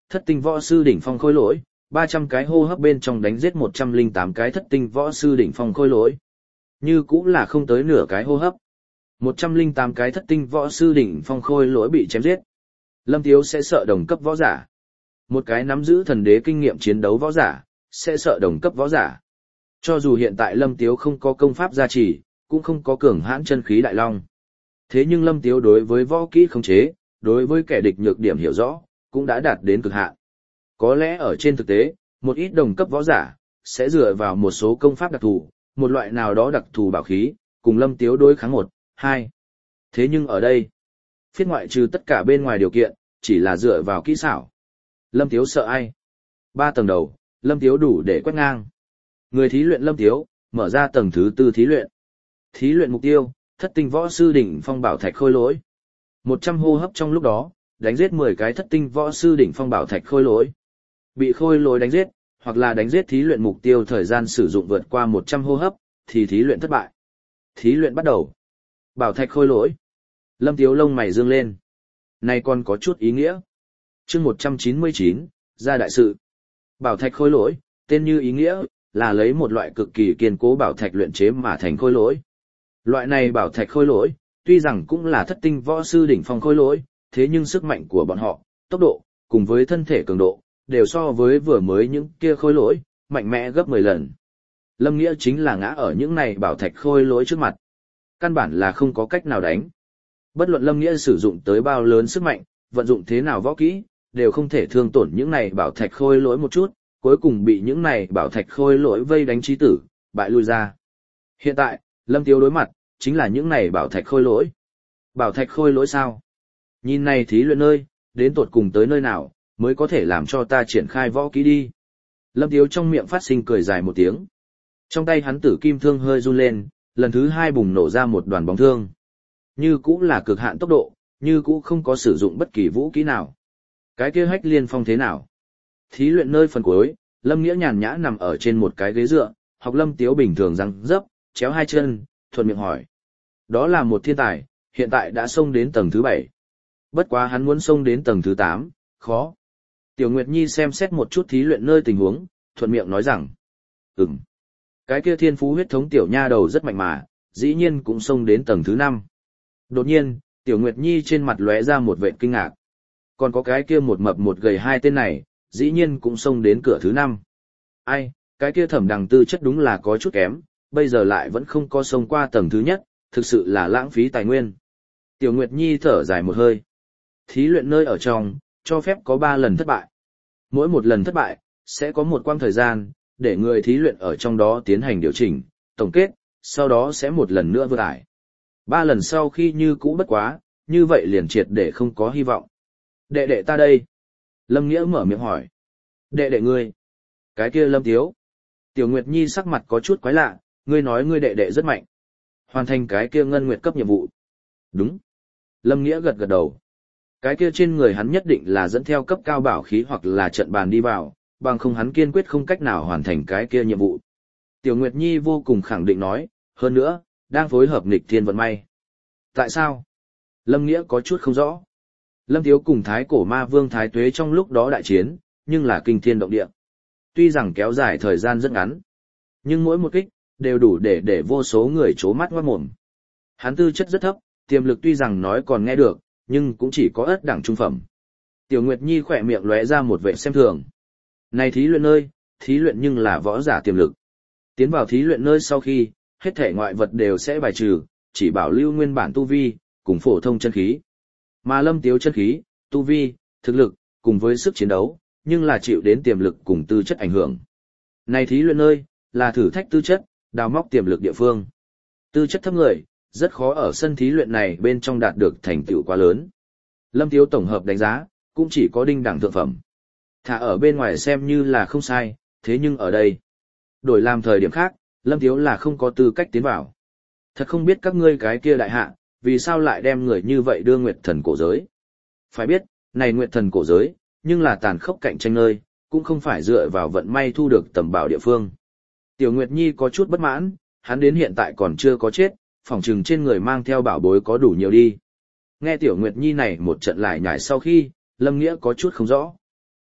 thất tinh võ sư đỉnh phong khôi lỗi, ba trăm cái hô hấp bên trong đánh giết một trăm lẻ tám cái thất tinh võ sư đỉnh phong khôi lỗi. Như cũng là không tới nửa cái hô hấp. một trăm lẻ tám cái thất tinh võ sư đỉnh phong khôi lỗi bị chém giết. Lâm Tiếu sẽ sợ đồng cấp võ giả. Một cái nắm giữ thần đế kinh nghiệm chiến đấu võ giả, sẽ sợ đồng cấp võ giả. Cho dù hiện tại Lâm Tiếu không có công pháp gia trì, cũng không có cường hãn chân khí đại long. Thế nhưng Lâm Tiếu đối với võ kỹ khống chế, đối với kẻ địch nhược điểm hiểu rõ, cũng đã đạt đến cực hạn. Có lẽ ở trên thực tế, một ít đồng cấp võ giả, sẽ dựa vào một số công pháp đặc thù, một loại nào đó đặc thù bảo khí, cùng Lâm Tiếu đối kháng một, hai. Thế nhưng ở đây, phiết ngoại trừ tất cả bên ngoài điều kiện, chỉ là dựa vào kỹ xảo. Lâm Tiếu sợ ai? Ba tầng đầu, Lâm Tiếu đủ để quét ngang. Người thí luyện Lâm Tiếu, mở ra tầng thứ tư thí luyện. Thí luyện mục tiêu, thất tinh võ sư đỉnh phong bảo thạch khôi lỗi. một trăm hô hấp trong lúc đó, đánh giết mười cái thất tinh võ sư đỉnh phong bảo thạch khôi lỗi. Bị khôi lỗi đánh giết, hoặc là đánh giết thí luyện mục tiêu thời gian sử dụng vượt qua một trăm hô hấp, thì thí luyện thất bại. Thí luyện bắt đầu. Bảo thạch khôi lỗi. Lâm Tiếu lông mày dương lên. Này còn có chút ý nghĩa. chương một trăm chín mươi chín, ra đại sự. Bảo thạch khôi lỗi, tên như ý nghĩa, là lấy một loại cực kỳ kiên cố bảo thạch luyện chế mà thành khôi lỗi. Loại này bảo thạch khôi lỗi, tuy rằng cũng là thất tinh võ sư đỉnh phong khôi lỗi, thế nhưng sức mạnh của bọn họ, tốc độ, cùng với thân thể cường độ, đều so với vừa mới những kia khôi lỗi, mạnh mẽ gấp mười lần. Lâm Nghĩa chính là ngã ở những này bảo thạch khôi lỗi trước mặt. Căn bản là không có cách nào đánh. Bất luận Lâm Nghĩa sử dụng tới bao lớn sức mạnh, vận dụng thế nào võ kỹ, đều không thể thương tổn những này bảo thạch khôi lỗi một chút, cuối cùng bị những này bảo thạch khôi lỗi vây đánh chí tử, bại lui ra. Hiện tại, Lâm Tiếu đối mặt, chính là những này bảo thạch khôi lỗi. Bảo thạch khôi lỗi sao? Nhìn này thí luyện nơi, đến tột cùng tới nơi nào, mới có thể làm cho ta triển khai võ kỹ đi. Lâm Tiếu trong miệng phát sinh cười dài một tiếng. Trong tay hắn tử kim thương hơi run lên, lần thứ hai bùng nổ ra một đoàn bóng thương. Như cũ là cực hạn tốc độ, như cũ không có sử dụng bất kỳ vũ kỹ nào. Cái kia hách liên phong thế nào? Thí luyện nơi phần cuối, Lâm Nghĩa nhàn nhã nằm ở trên một cái ghế dựa, học Lâm Tiếu bình thường răng dấp, chéo hai chân, thuận miệng hỏi. Đó là một thiên tài, hiện tại đã xông đến tầng thứ bảy. Bất quá hắn muốn xông đến tầng thứ tám, khó. Tiểu Nguyệt Nhi xem xét một chút thí luyện nơi tình huống, thuận miệng nói rằng. Ừm. Cái kia thiên phú huyết thống tiểu nha đầu rất mạnh mà, dĩ nhiên cũng xông đến tầng thứ năm. Đột nhiên, Tiểu Nguyệt Nhi trên mặt lóe ra một vệt kinh ngạc. Còn có cái kia một mập một gầy hai tên này, dĩ nhiên cũng xông đến cửa thứ năm. Ai, cái kia Thẩm Đằng tư chất đúng là có chút kém, bây giờ lại vẫn không có xông qua tầng thứ nhất, thực sự là lãng phí tài nguyên. Tiểu Nguyệt Nhi thở dài một hơi. Thí luyện nơi ở trong, cho phép có ba lần thất bại. Mỗi một lần thất bại, sẽ có một quãng thời gian, để người thí luyện ở trong đó tiến hành điều chỉnh, tổng kết, sau đó sẽ một lần nữa vượt ải. Ba lần sau khi như cũ bất quá, như vậy liền triệt để không có hy vọng. Đệ đệ ta đây. Lâm Nghĩa mở miệng hỏi. Đệ đệ ngươi. Cái kia Lâm Tiếu. Tiểu Nguyệt Nhi sắc mặt có chút quái lạ, ngươi nói ngươi đệ đệ rất mạnh. Hoàn thành cái kia ngân nguyệt cấp nhiệm vụ. Đúng. Lâm Nghĩa gật gật đầu. Cái kia trên người hắn nhất định là dẫn theo cấp cao bảo khí hoặc là trận bàn đi vào, bằng không hắn kiên quyết không cách nào hoàn thành cái kia nhiệm vụ. Tiểu Nguyệt Nhi vô cùng khẳng định nói, hơn nữa, đang phối hợp nghịch thiên vận may. Tại sao? Lâm Nghĩa có chút không rõ. Lâm Tiếu cùng Thái Cổ Ma Vương Thái Tuế trong lúc đó đại chiến, nhưng là kinh thiên động địa. Tuy rằng kéo dài thời gian rất ngắn, nhưng mỗi một kích, đều đủ để để vô số người chố mắt ngoát mồm. Hắn tư chất rất thấp, tiềm lực tuy rằng nói còn nghe được, nhưng cũng chỉ có ớt đẳng trung phẩm. Tiểu Nguyệt Nhi khỏe miệng lóe ra một vẻ xem thường. Này thí luyện nơi, thí luyện nhưng là võ giả tiềm lực. Tiến vào thí luyện nơi sau khi, hết thể ngoại vật đều sẽ bài trừ, chỉ bảo lưu nguyên bản tu vi, cùng phổ thông chân khí. Mà Lâm Tiếu chân khí, tu vi, thực lực, cùng với sức chiến đấu, nhưng là chịu đến tiềm lực cùng tư chất ảnh hưởng. Này thí luyện nơi, là thử thách tư chất, đào móc tiềm lực địa phương. Tư chất thấp người, rất khó ở sân thí luyện này bên trong đạt được thành tựu quá lớn. Lâm Tiếu tổng hợp đánh giá, cũng chỉ có đinh đẳng thượng phẩm. Thả ở bên ngoài xem như là không sai, thế nhưng ở đây, đổi làm thời điểm khác, Lâm Tiếu là không có tư cách tiến vào. Thật không biết các ngươi cái kia đại hạ, vì sao lại đem người như vậy đưa Nguyệt Thần cổ giới. Phải biết, này Nguyệt Thần cổ giới, nhưng là tàn khốc cạnh tranh nơi, cũng không phải dựa vào vận may thu được tầm bảo địa phương. Tiểu Nguyệt Nhi có chút bất mãn, hắn đến hiện tại còn chưa có chết, phỏng chừng trên người mang theo bảo bối có đủ nhiều đi. Nghe Tiểu Nguyệt Nhi này một trận lại nhải sau khi, Lâm Nghĩa có chút không rõ.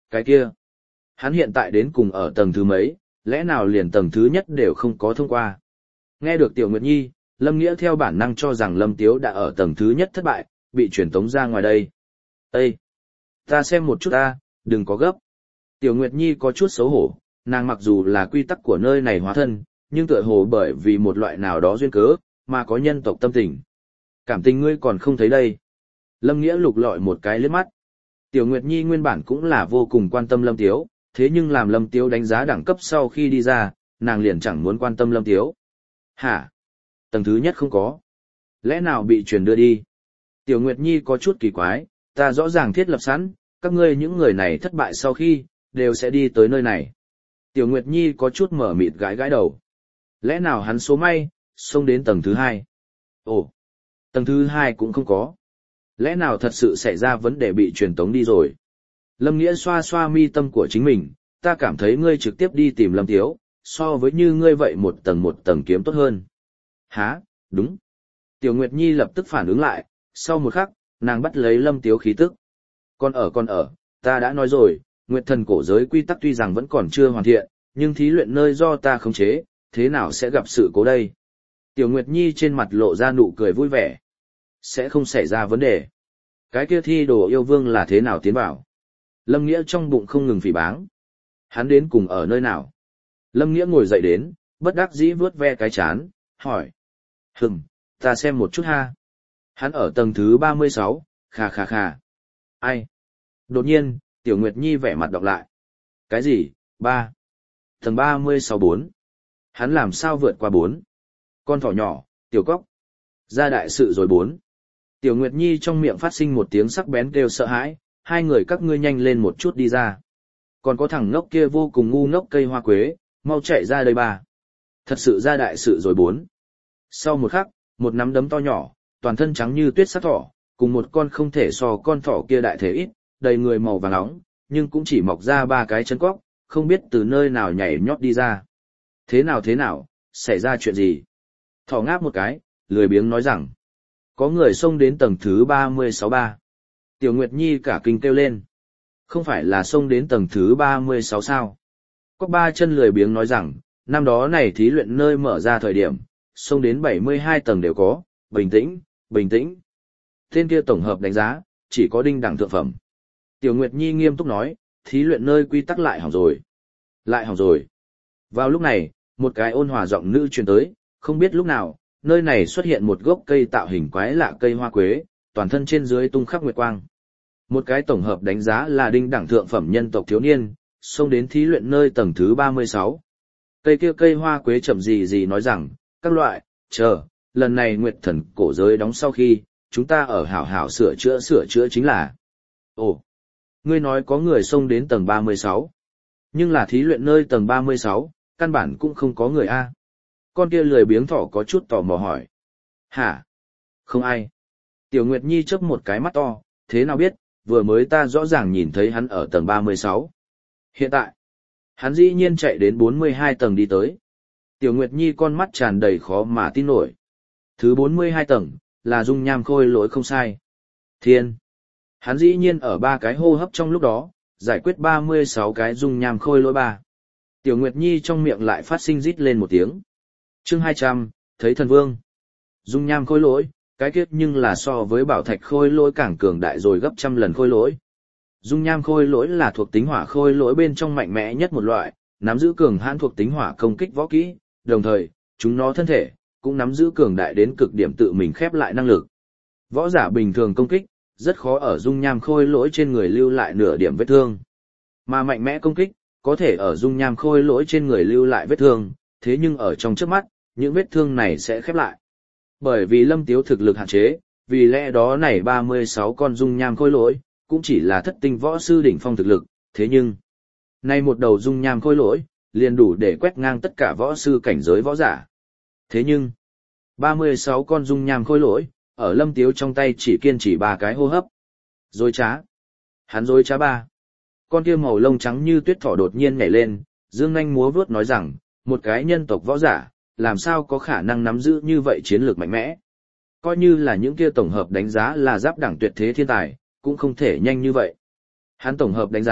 cái kia. Hắn hiện tại đến cùng ở tầng thứ mấy, lẽ nào liền tầng thứ nhất đều không có thông qua. Nghe được Tiểu Nguyệt Nhi, Lâm Nghĩa theo bản năng cho rằng Lâm Tiếu đã ở tầng thứ nhất thất bại, bị truyền tống ra ngoài đây. Ê! Ta xem một chút ta, đừng có gấp. Tiểu Nguyệt Nhi có chút xấu hổ, nàng mặc dù là quy tắc của nơi này hóa thân, nhưng tựa hồ bởi vì một loại nào đó duyên cớ, mà có nhân tộc tâm tình. Cảm tình ngươi còn không thấy đây. Lâm Nghĩa lục lọi một cái liếc mắt. Tiểu Nguyệt Nhi nguyên bản cũng là vô cùng quan tâm Lâm Tiếu, thế nhưng làm Lâm Tiếu đánh giá đẳng cấp sau khi đi ra, nàng liền chẳng muốn quan tâm Lâm Tiếu. Hả? Tầng thứ nhất không có. Lẽ nào bị truyền đưa đi? Tiểu Nguyệt Nhi có chút kỳ quái, ta rõ ràng thiết lập sẵn, các ngươi những người này thất bại sau khi, đều sẽ đi tới nơi này. Tiểu Nguyệt Nhi có chút mở mịt gãi gãi đầu. Lẽ nào hắn số may, xông đến tầng thứ hai? Ồ, tầng thứ hai cũng không có. Lẽ nào thật sự xảy ra vấn đề bị truyền tống đi rồi? Lâm Nghĩa xoa xoa mi tâm của chính mình, ta cảm thấy ngươi trực tiếp đi tìm Lâm Tiếu, so với như ngươi vậy một tầng một tầng kiếm tốt hơn. Hả, đúng. Tiểu Nguyệt Nhi lập tức phản ứng lại, sau một khắc, nàng bắt lấy Lâm Tiếu khí tức. Còn ở còn ở, ta đã nói rồi, Nguyệt Thần cổ giới quy tắc tuy rằng vẫn còn chưa hoàn thiện, nhưng thí luyện nơi do ta khống chế, thế nào sẽ gặp sự cố đây? Tiểu Nguyệt Nhi trên mặt lộ ra nụ cười vui vẻ. Sẽ không xảy ra vấn đề. Cái kia thi đồ yêu vương là thế nào tiến vào? Lâm Nghĩa trong bụng không ngừng phỉ báng. Hắn đến cùng ở nơi nào? Lâm Nghĩa ngồi dậy đến, bất đắc dĩ vướt ve cái chán, hỏi. Hừm, ta xem một chút ha. Hắn ở tầng thứ ba mươi sáu, khà khà khà. Ai? Đột nhiên, Tiểu Nguyệt Nhi vẻ mặt đọc lại. Cái gì? Ba. Tầng ba mươi sáu bốn. Hắn làm sao vượt qua bốn? Con thỏ nhỏ, Tiểu Cóc. Ra đại sự rồi bốn. Tiểu Nguyệt Nhi trong miệng phát sinh một tiếng sắc bén kêu sợ hãi, hai người các ngươi nhanh lên một chút đi ra. Còn có thằng ngốc kia vô cùng ngu ngốc cây hoa quế, mau chạy ra đây ba. Thật sự ra đại sự rồi bốn. Sau một khắc, một nắm đấm to nhỏ, toàn thân trắng như tuyết sắt thỏ, cùng một con không thể so con thỏ kia đại thể ít, đầy người màu vàng nóng, nhưng cũng chỉ mọc ra ba cái chân cóc, không biết từ nơi nào nhảy nhót đi ra. Thế nào thế nào, xảy ra chuyện gì? Thỏ ngáp một cái, lười biếng nói rằng, có người xông đến tầng thứ ba mươi sáu ba. Tiểu Nguyệt Nhi cả kinh kêu lên. Không phải là xông đến tầng thứ ba mươi sáu sao? Có ba chân lười biếng nói rằng, năm đó này thí luyện nơi mở ra thời điểm, xông đến bảy mươi hai tầng đều có, bình tĩnh, bình tĩnh. Tên kia tổng hợp đánh giá, chỉ có đinh đẳng thượng phẩm. Tiểu Nguyệt Nhi nghiêm túc nói, thí luyện nơi quy tắc lại hỏng rồi. Lại hỏng rồi. Vào lúc này, một cái ôn hòa giọng nữ truyền tới, không biết lúc nào, nơi này xuất hiện một gốc cây tạo hình quái lạ cây hoa quế, toàn thân trên dưới tung khắp nguyệt quang. Một cái tổng hợp đánh giá là đinh đẳng thượng phẩm nhân tộc thiếu niên, xông đến thí luyện nơi tầng thứ ba mươi sáu. Cây kia cây hoa quế chậm gì gì nói rằng, các loại, chờ, lần này Nguyệt Thần cổ giới đóng sau khi, chúng ta ở hảo hảo sửa chữa sửa chữa chính là. Ồ, ngươi nói có người xông đến tầng ba mươi sáu. Nhưng là thí luyện nơi tầng ba mươi sáu, căn bản cũng không có người a. Con kia lười biếng thỏ có chút tò mò hỏi. Hả? Không ai. Tiểu Nguyệt Nhi chớp một cái mắt to, thế nào biết, vừa mới ta rõ ràng nhìn thấy hắn ở tầng ba mươi sáu. Hiện tại, hắn dĩ nhiên chạy đến bốn mươi hai tầng đi tới. Tiểu Nguyệt Nhi con mắt tràn đầy khó mà tin nổi. Thứ bốn mươi hai tầng, là dung nham khôi lỗi không sai. Thiên. Hắn dĩ nhiên ở ba cái hô hấp trong lúc đó, giải quyết ba mươi sáu cái dung nham khôi lỗi ba. Tiểu Nguyệt Nhi trong miệng lại phát sinh rít lên một tiếng. Chương hai trăm, thấy thần vương. Dung nham khôi lỗi, cái kết nhưng là so với bảo thạch khôi lỗi càng cường đại rồi gấp trăm lần khôi lỗi. Dung nham khôi lỗi là thuộc tính hỏa khôi lỗi bên trong mạnh mẽ nhất một loại, nắm giữ cường hãn thuộc tính hỏa công kích võ kỹ, đồng thời, chúng nó thân thể cũng nắm giữ cường đại đến cực điểm tự mình khép lại năng lực. Võ giả bình thường công kích, rất khó ở dung nham khôi lỗi trên người lưu lại nửa điểm vết thương. Mà mạnh mẽ công kích, có thể ở dung nham khôi lỗi trên người lưu lại vết thương, thế nhưng ở trong trước mắt, những vết thương này sẽ khép lại. Bởi vì Lâm Tiếu thực lực hạn chế, vì lẽ đó này ba mươi sáu con dung nham khôi lỗi, cũng chỉ là thất tinh võ sư đỉnh phong thực lực, thế nhưng, nay một đầu dung nham khôi lỗi, liền đủ để quét ngang tất cả võ sư cảnh giới võ giả. Thế nhưng, ba mươi sáu con dung nham khôi lỗi, ở Lâm Tiếu trong tay chỉ kiên trì ba cái hô hấp. Dối trá. Hắn dối trá ba. Con kia màu lông trắng như tuyết thỏ đột nhiên nhảy lên, dương nanh múa vuốt nói rằng, một cái nhân tộc võ giả, làm sao có khả năng nắm giữ như vậy chiến lược mạnh mẽ. Coi như là những kia tổng hợp đánh giá là giáp đẳng tuyệt thế thiên tài, cũng không thể nhanh như vậy. Hắn tổng hợp đánh giá,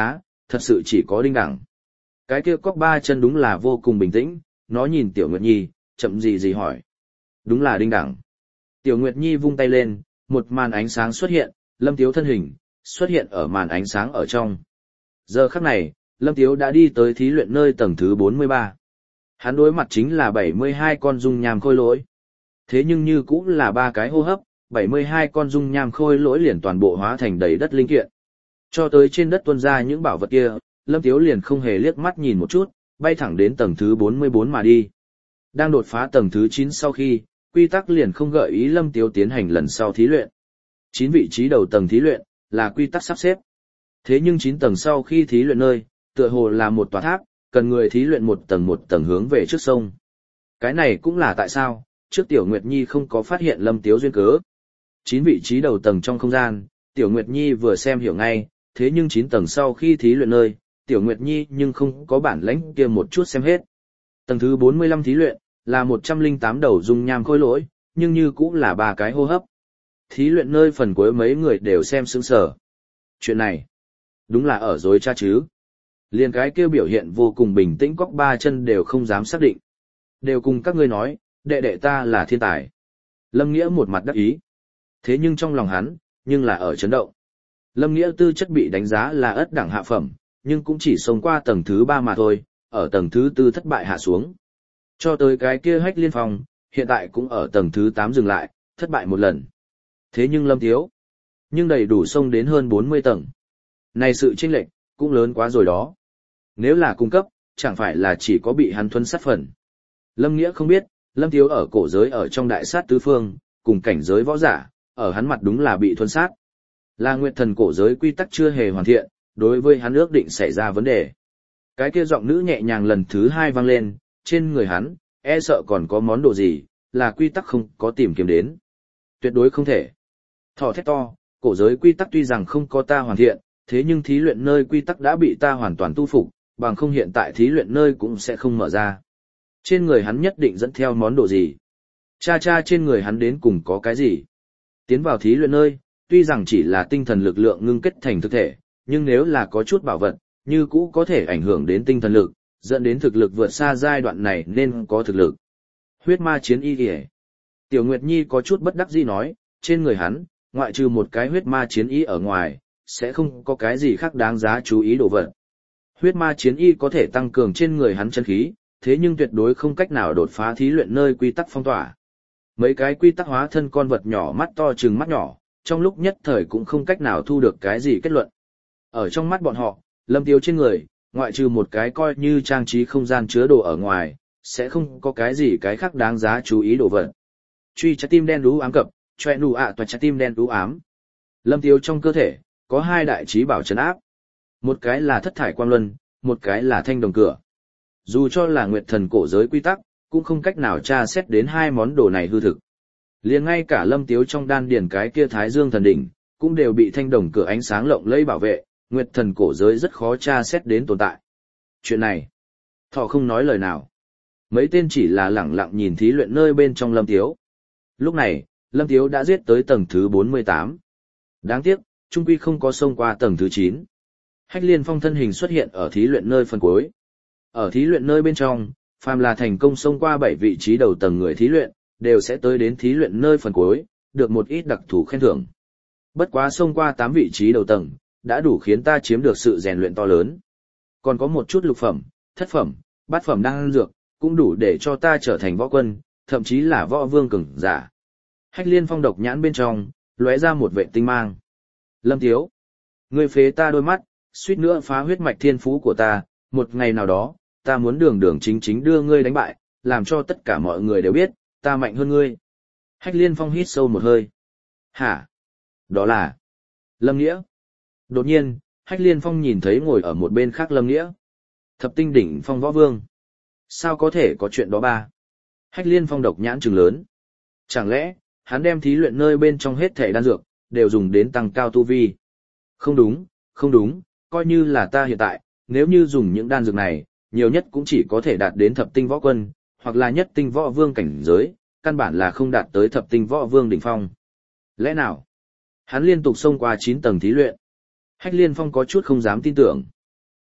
thật sự chỉ có đinh đẳng. Cái kia cóc ba chân đúng là vô cùng bình tĩnh, nó nhìn Tiểu Nguyệt Nhi, chậm gì gì hỏi. Đúng là đinh đẳng. Tiểu Nguyệt Nhi vung tay lên, một màn ánh sáng xuất hiện, Lâm Tiếu thân hình, xuất hiện ở màn ánh sáng ở trong. Giờ khắc này, Lâm Tiếu đã đi tới thí luyện nơi tầng thứ bốn mươi ba. Hắn đối mặt chính là bảy mươi hai con dung nham khôi lỗi. Thế nhưng như cũng là ba cái hô hấp, bảy mươi hai con dung nham khôi lỗi liền toàn bộ hóa thành đầy đất linh kiện. Cho tới trên đất tuôn ra những bảo vật kia, Lâm Tiếu liền không hề liếc mắt nhìn một chút, bay thẳng đến tầng thứ bốn mươi bốn mà đi. Đang đột phá tầng thứ chín sau khi, quy tắc liền không gợi ý Lâm Tiếu tiến hành lần sau thí luyện. chín vị trí đầu tầng thí luyện, là quy tắc sắp xếp. Thế nhưng chín tầng sau khi thí luyện nơi, tựa hồ là một tòa tháp, cần người thí luyện một tầng một tầng hướng về trước sông. Cái này cũng là tại sao, trước Tiểu Nguyệt Nhi không có phát hiện Lâm Tiếu duyên cớ. chín vị trí đầu tầng trong không gian, Tiểu Nguyệt Nhi vừa xem hiểu ngay, thế nhưng chín tầng sau khi thí luyện nơi, Tiểu Nguyệt Nhi nhưng không có bản lãnh kia một chút xem hết. Tầng thứ bốn mươi lăm thí luyện, là một trăm lẻ tám đầu dung nham khôi lỗi, nhưng như cũng là ba cái hô hấp. Thí luyện nơi phần cuối mấy người đều xem sững sờ. Chuyện này, đúng là ở dối cha chứ. Liên cái kêu biểu hiện vô cùng bình tĩnh cóc ba chân đều không dám xác định. Đều cùng các ngươi nói, đệ đệ ta là thiên tài. Lâm Nghĩa một mặt đắc ý. Thế nhưng trong lòng hắn, nhưng là ở chấn động. Lâm Nghĩa tư chất bị đánh giá là ất đẳng hạ phẩm, nhưng cũng chỉ sống qua tầng thứ ba mà thôi, ở tầng thứ tư thất bại hạ xuống. Cho tới cái kia Hách Liên Phong, hiện tại cũng ở tầng thứ tám dừng lại, thất bại một lần. Thế nhưng Lâm Tiếu, nhưng đầy đủ xông đến hơn bốn mươi tầng. Này sự chênh lệch, cũng lớn quá rồi đó. Nếu là cung cấp, chẳng phải là chỉ có bị hắn thuấn sát phần. Lâm Nghĩa không biết, Lâm Tiếu ở cổ giới ở trong đại sát tứ phương, cùng cảnh giới võ giả, ở hắn mặt đúng là bị thuấn sát. Là Nguyệt Thần cổ giới quy tắc chưa hề hoàn thiện, đối với hắn ước định xảy ra vấn đề. Cái kia giọng nữ nhẹ nhàng lần thứ hai vang lên, trên người hắn, e sợ còn có món đồ gì, là quy tắc không có tìm kiếm đến. Tuyệt đối không thể. Thỏ thét to, cổ giới quy tắc tuy rằng không có ta hoàn thiện, thế nhưng thí luyện nơi quy tắc đã bị ta hoàn toàn tu phục, bằng không hiện tại thí luyện nơi cũng sẽ không mở ra. Trên người hắn nhất định dẫn theo món đồ gì. Cha cha trên người hắn đến cùng có cái gì. Tiến vào thí luyện nơi, tuy rằng chỉ là tinh thần lực lượng ngưng kết thành thực thể, nhưng nếu là có chút bảo vật, như cũ có thể ảnh hưởng đến tinh thần lực, dẫn đến thực lực vượt xa giai đoạn này nên có thực lực. Huyết ma chiến y kìa. Tiểu Nguyệt Nhi có chút bất đắc dĩ nói, trên người hắn, ngoại trừ một cái huyết ma chiến y ở ngoài, sẽ không có cái gì khác đáng giá chú ý đồ vật. Huyết ma chiến y có thể tăng cường trên người hắn chân khí, thế nhưng tuyệt đối không cách nào đột phá thí luyện nơi quy tắc phong tỏa. Mấy cái quy tắc hóa thân con vật nhỏ mắt to trừng mắt nhỏ, trong lúc nhất thời cũng không cách nào thu được cái gì kết luận. Ở trong mắt bọn họ, Lâm Tiếu trên người, ngoại trừ một cái coi như trang trí không gian chứa đồ ở ngoài, sẽ không có cái gì cái khác đáng giá chú ý đồ vật. Truy trái tim đen đú ám cập, choe nụ ạ toa trái tim đen đú ám. Lâm Tiếu trong cơ thể, có hai đại trí bảo trấn áp. Một cái là thất thải quang luân, một cái là thanh đồng cửa. Dù cho là Nguyệt Thần cổ giới quy tắc, cũng không cách nào tra xét đến hai món đồ này hư thực. Liền ngay cả Lâm Tiếu trong đan điền cái kia Thái Dương thần đỉnh, cũng đều bị thanh đồng cửa ánh sáng lộng lẫy bảo vệ, Nguyệt Thần cổ giới rất khó tra xét đến tồn tại. Chuyện này, thọ không nói lời nào. Mấy tên chỉ là lẳng lặng nhìn thí luyện nơi bên trong Lâm Tiếu. Lúc này, Lâm Tiếu đã giết tới tầng thứ bốn mươi tám. Đáng tiếc, trung quy không có xông qua tầng thứ chín. Hách Liên Phong thân hình xuất hiện ở thí luyện nơi phần cuối. Ở thí luyện nơi bên trong, phàm là thành công xông qua bảy vị trí đầu tầng người thí luyện, đều sẽ tới đến thí luyện nơi phần cuối, được một ít đặc thù khen thưởng. Bất quá xông qua tám vị trí đầu tầng, đã đủ khiến ta chiếm được sự rèn luyện to lớn. Còn có một chút lục phẩm, thất phẩm, bát phẩm đang dược, cũng đủ để cho ta trở thành võ quân, thậm chí là võ vương cường giả. Hách Liên Phong độc nhãn bên trong, lóe ra một vệ tinh mang. Lâm Tiếu, ngươi phế ta đôi mắt, suýt nữa phá huyết mạch thiên phú của ta, một ngày nào đó, ta muốn đường đường chính chính đưa ngươi đánh bại, làm cho tất cả mọi người đều biết, ta mạnh hơn ngươi. Hách Liên Phong hít sâu một hơi. Hả? Đó là... Lâm Nghĩa. Đột nhiên, Hách Liên Phong nhìn thấy ngồi ở một bên khác Lâm Nghĩa. Thập tinh đỉnh phong võ vương. Sao có thể có chuyện đó ba? Hách Liên Phong độc nhãn trừng lớn. Chẳng lẽ, hắn đem thí luyện nơi bên trong hết thể đan dược, đều dùng đến tăng cao tu vi? Không đúng, không đúng, coi như là ta hiện tại, nếu như dùng những đan dược này, nhiều nhất cũng chỉ có thể đạt đến thập tinh võ quân, hoặc là nhất tinh võ vương cảnh giới, căn bản là không đạt tới thập tinh võ vương đỉnh phong. Lẽ nào? Hắn liên tục xông qua chín tầng thí luyện. Hách Liên Phong có chút không dám tin tưởng.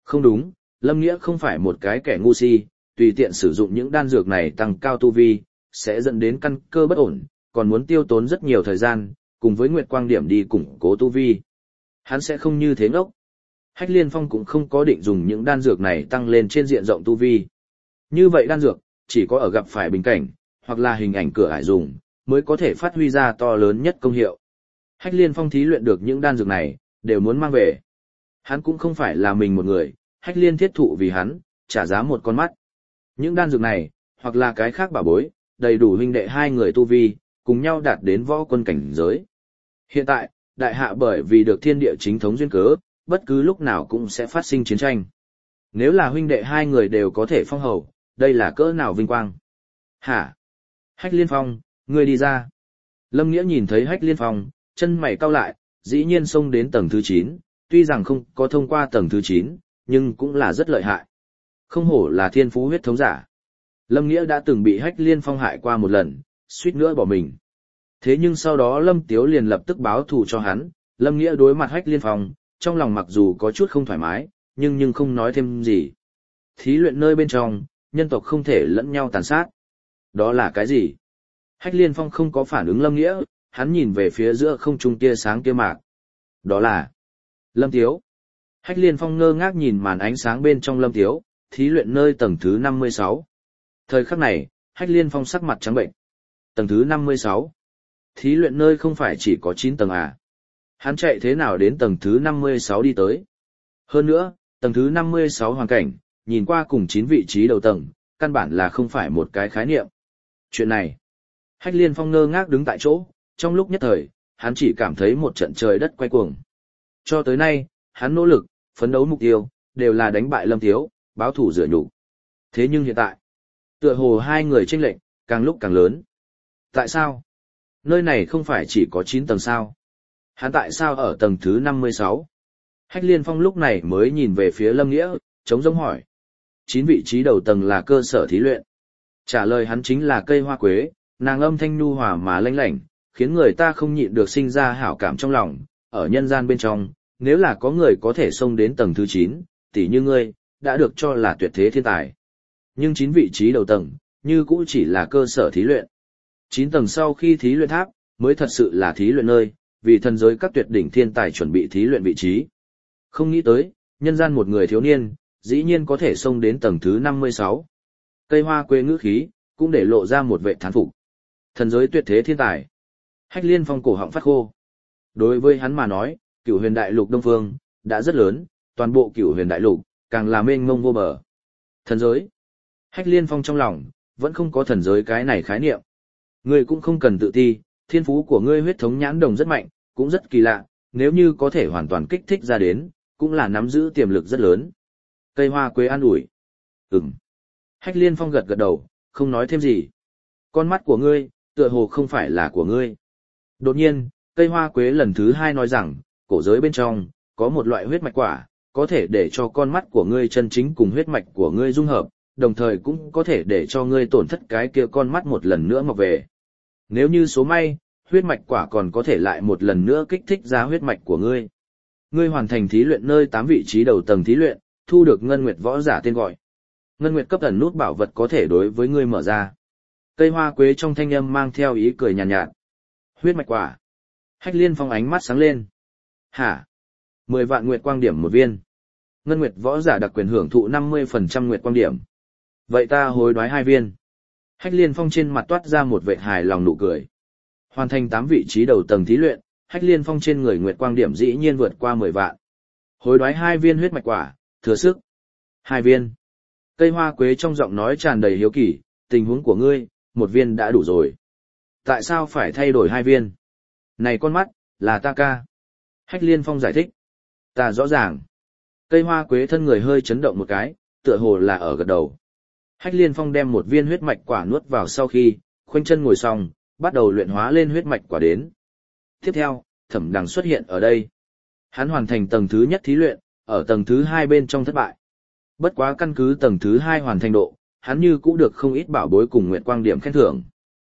Không đúng, Lâm Nghĩa không phải một cái kẻ ngu si, tùy tiện sử dụng những đan dược này tăng cao tu vi, sẽ dẫn đến căn cơ bất ổn, còn muốn tiêu tốn rất nhiều thời gian, cùng với Nguyệt Quang Điểm đi củng cố tu vi. Hắn sẽ không như thế ngốc. Hách Liên Phong cũng không có định dùng những đan dược này tăng lên trên diện rộng tu vi. Như vậy đan dược, chỉ có ở gặp phải bình cảnh, hoặc là hình ảnh cửa ải dùng, mới có thể phát huy ra to lớn nhất công hiệu. Hách Liên Phong thí luyện được những đan dược này, đều muốn mang về. Hắn cũng không phải là mình một người, Hách Liên thiết thụ vì hắn, trả giá một con mắt. Những đan dược này, hoặc là cái khác bảo bối, đầy đủ huynh đệ hai người tu vi, cùng nhau đạt đến võ quân cảnh giới. Hiện tại, đại hạ bởi vì được thiên địa chính thống duyên cớ, bất cứ lúc nào cũng sẽ phát sinh chiến tranh. Nếu là huynh đệ hai người đều có thể phong hầu, đây là cỡ nào vinh quang. Hả? Hách Liên Phong, ngươi đi ra. Lâm Nghĩa nhìn thấy Hách Liên Phong, chân mày cau lại, dĩ nhiên xông đến tầng thứ chín, tuy rằng không có thông qua tầng thứ chín, nhưng cũng là rất lợi hại. Không hổ là thiên phú huyết thống giả. Lâm Nghĩa đã từng bị Hách Liên Phong hại qua một lần, suýt nữa bỏ mình. Thế nhưng sau đó Lâm Tiếu liền lập tức báo thù cho hắn, Lâm Nghĩa đối mặt Hách Liên Phong, trong lòng mặc dù có chút không thoải mái, nhưng nhưng không nói thêm gì. Thí luyện nơi bên trong, nhân tộc không thể lẫn nhau tàn sát. Đó là cái gì? Hách Liên Phong không có phản ứng Lâm Nghĩa, hắn nhìn về phía giữa không trung tia sáng kia mạc. Đó là Lâm Tiếu. Hách Liên Phong ngơ ngác nhìn màn ánh sáng bên trong Lâm Tiếu, thí luyện nơi tầng thứ năm mươi sáu. Thời khắc này, Hách Liên Phong sắc mặt trắng bệnh. Tầng thứ năm mươi sáu. Thí luyện nơi không phải chỉ có chín tầng à? Hắn chạy thế nào đến tầng thứ năm mươi sáu đi tới? Hơn nữa, tầng thứ năm mươi sáu hoàn cảnh, nhìn qua cùng chín vị trí đầu tầng, căn bản là không phải một cái khái niệm. Chuyện này, Hách Liên Phong ngơ ngác đứng tại chỗ, trong lúc nhất thời, hắn chỉ cảm thấy một trận trời đất quay cuồng. Cho tới nay, hắn nỗ lực, phấn đấu mục tiêu, đều là đánh bại Lâm Tiếu, báo thủ rửa nhục. Thế nhưng hiện tại, tựa hồ hai người chênh lệch càng lúc càng lớn. Tại sao? Nơi này không phải chỉ có chín tầng sao? Hắn tại sao ở tầng thứ năm mươi sáu? Hách Liên Phong lúc này mới nhìn về phía Lâm Nghĩa, trống rỗng hỏi. Chín vị trí đầu tầng là cơ sở thí luyện. Trả lời hắn chính là cây hoa quế, nàng âm thanh nhu hòa mà lanh lảnh, khiến người ta không nhịn được sinh ra hảo cảm trong lòng. Ở nhân gian bên trong, nếu là có người có thể xông đến tầng thứ chín, tỷ như ngươi, đã được cho là tuyệt thế thiên tài. Nhưng chín vị trí đầu tầng, như cũ chỉ là cơ sở thí luyện. Chín tầng sau khi thí luyện tháp, mới thật sự là thí luyện nơi, vì thần giới các tuyệt đỉnh thiên tài chuẩn bị thí luyện vị trí. Không nghĩ tới, nhân gian một người thiếu niên, dĩ nhiên có thể xông đến tầng thứ năm mươi sáu. Cây hoa quê ngữ khí, cũng để lộ ra một vệ thán phục. Thần giới tuyệt thế thiên tài. Hách Liên Phong cổ họng phát khô. Đối với hắn mà nói, Cửu Huyền Đại Lục Đông Phương đã rất lớn, toàn bộ Cửu Huyền Đại Lục càng là mênh mông vô bờ. Thần giới. Hách Liên Phong trong lòng vẫn không có thần giới cái này khái niệm. Ngươi cũng không cần tự ti, thiên phú của ngươi huyết thống nhãn đồng rất mạnh, cũng rất kỳ lạ, nếu như có thể hoàn toàn kích thích ra đến, cũng là nắm giữ tiềm lực rất lớn. Cây hoa quế an ủi. Ừm. Hách Liên Phong gật gật đầu, không nói thêm gì. Con mắt của ngươi, tựa hồ không phải là của ngươi. Đột nhiên, cây hoa quế lần thứ hai nói rằng, cổ giới bên trong, có một loại huyết mạch quả, có thể để cho con mắt của ngươi chân chính cùng huyết mạch của ngươi dung hợp, đồng thời cũng có thể để cho ngươi tổn thất cái kia con mắt một lần nữa mọc về. Nếu như số may, huyết mạch quả còn có thể lại một lần nữa kích thích ra huyết mạch của ngươi. Ngươi hoàn thành thí luyện nơi tám vị trí đầu tầng thí luyện, thu được Ngân Nguyệt võ giả tên gọi. Ngân Nguyệt cấp ẩn nút bảo vật có thể đối với ngươi mở ra. Cây hoa quế trong thanh âm mang theo ý cười nhàn nhạt, nhạt. Huyết mạch quả. Hách Liên Phong ánh mắt sáng lên. Hả? Mười vạn nguyệt quang điểm một viên. Ngân Nguyệt võ giả đặc quyền hưởng thụ năm mươi phần trăm nguyệt quang điểm. Vậy ta hối đoái hai viên. Hách Liên Phong trên mặt toát ra một vẻ hài lòng nụ cười. Hoàn thành tám vị trí đầu tầng thí luyện, Hách Liên Phong trên người nguyệt quang điểm dĩ nhiên vượt qua mười vạn. Hối đoái hai viên huyết mạch quả, thừa sức. Hai viên. Cây hoa quế trong giọng nói tràn đầy hiếu kỳ, tình huống của ngươi, một viên đã đủ rồi. Tại sao phải thay đổi hai viên? Này con mắt, là ta ca. Hách Liên Phong giải thích. Ta rõ ràng. Cây hoa quế thân người hơi chấn động một cái, tựa hồ là ở gật đầu. Hách Liên Phong đem một viên huyết mạch quả nuốt vào sau khi, khoanh chân ngồi xong, bắt đầu luyện hóa lên huyết mạch quả đến. Tiếp theo, Thẩm Đằng xuất hiện ở đây. Hắn hoàn thành tầng thứ nhất thí luyện, ở tầng thứ hai bên trong thất bại. Bất quá căn cứ tầng thứ hai hoàn thành độ, hắn như cũng được không ít bảo bối cùng nguyệt quang điểm khen thưởng.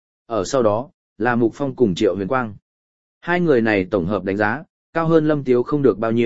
Ở sau đó, là Mục Phong cùng Triệu Huyền Quang. Hai người này tổng hợp đánh giá, cao hơn Lâm Tiếu không được bao nhiêu,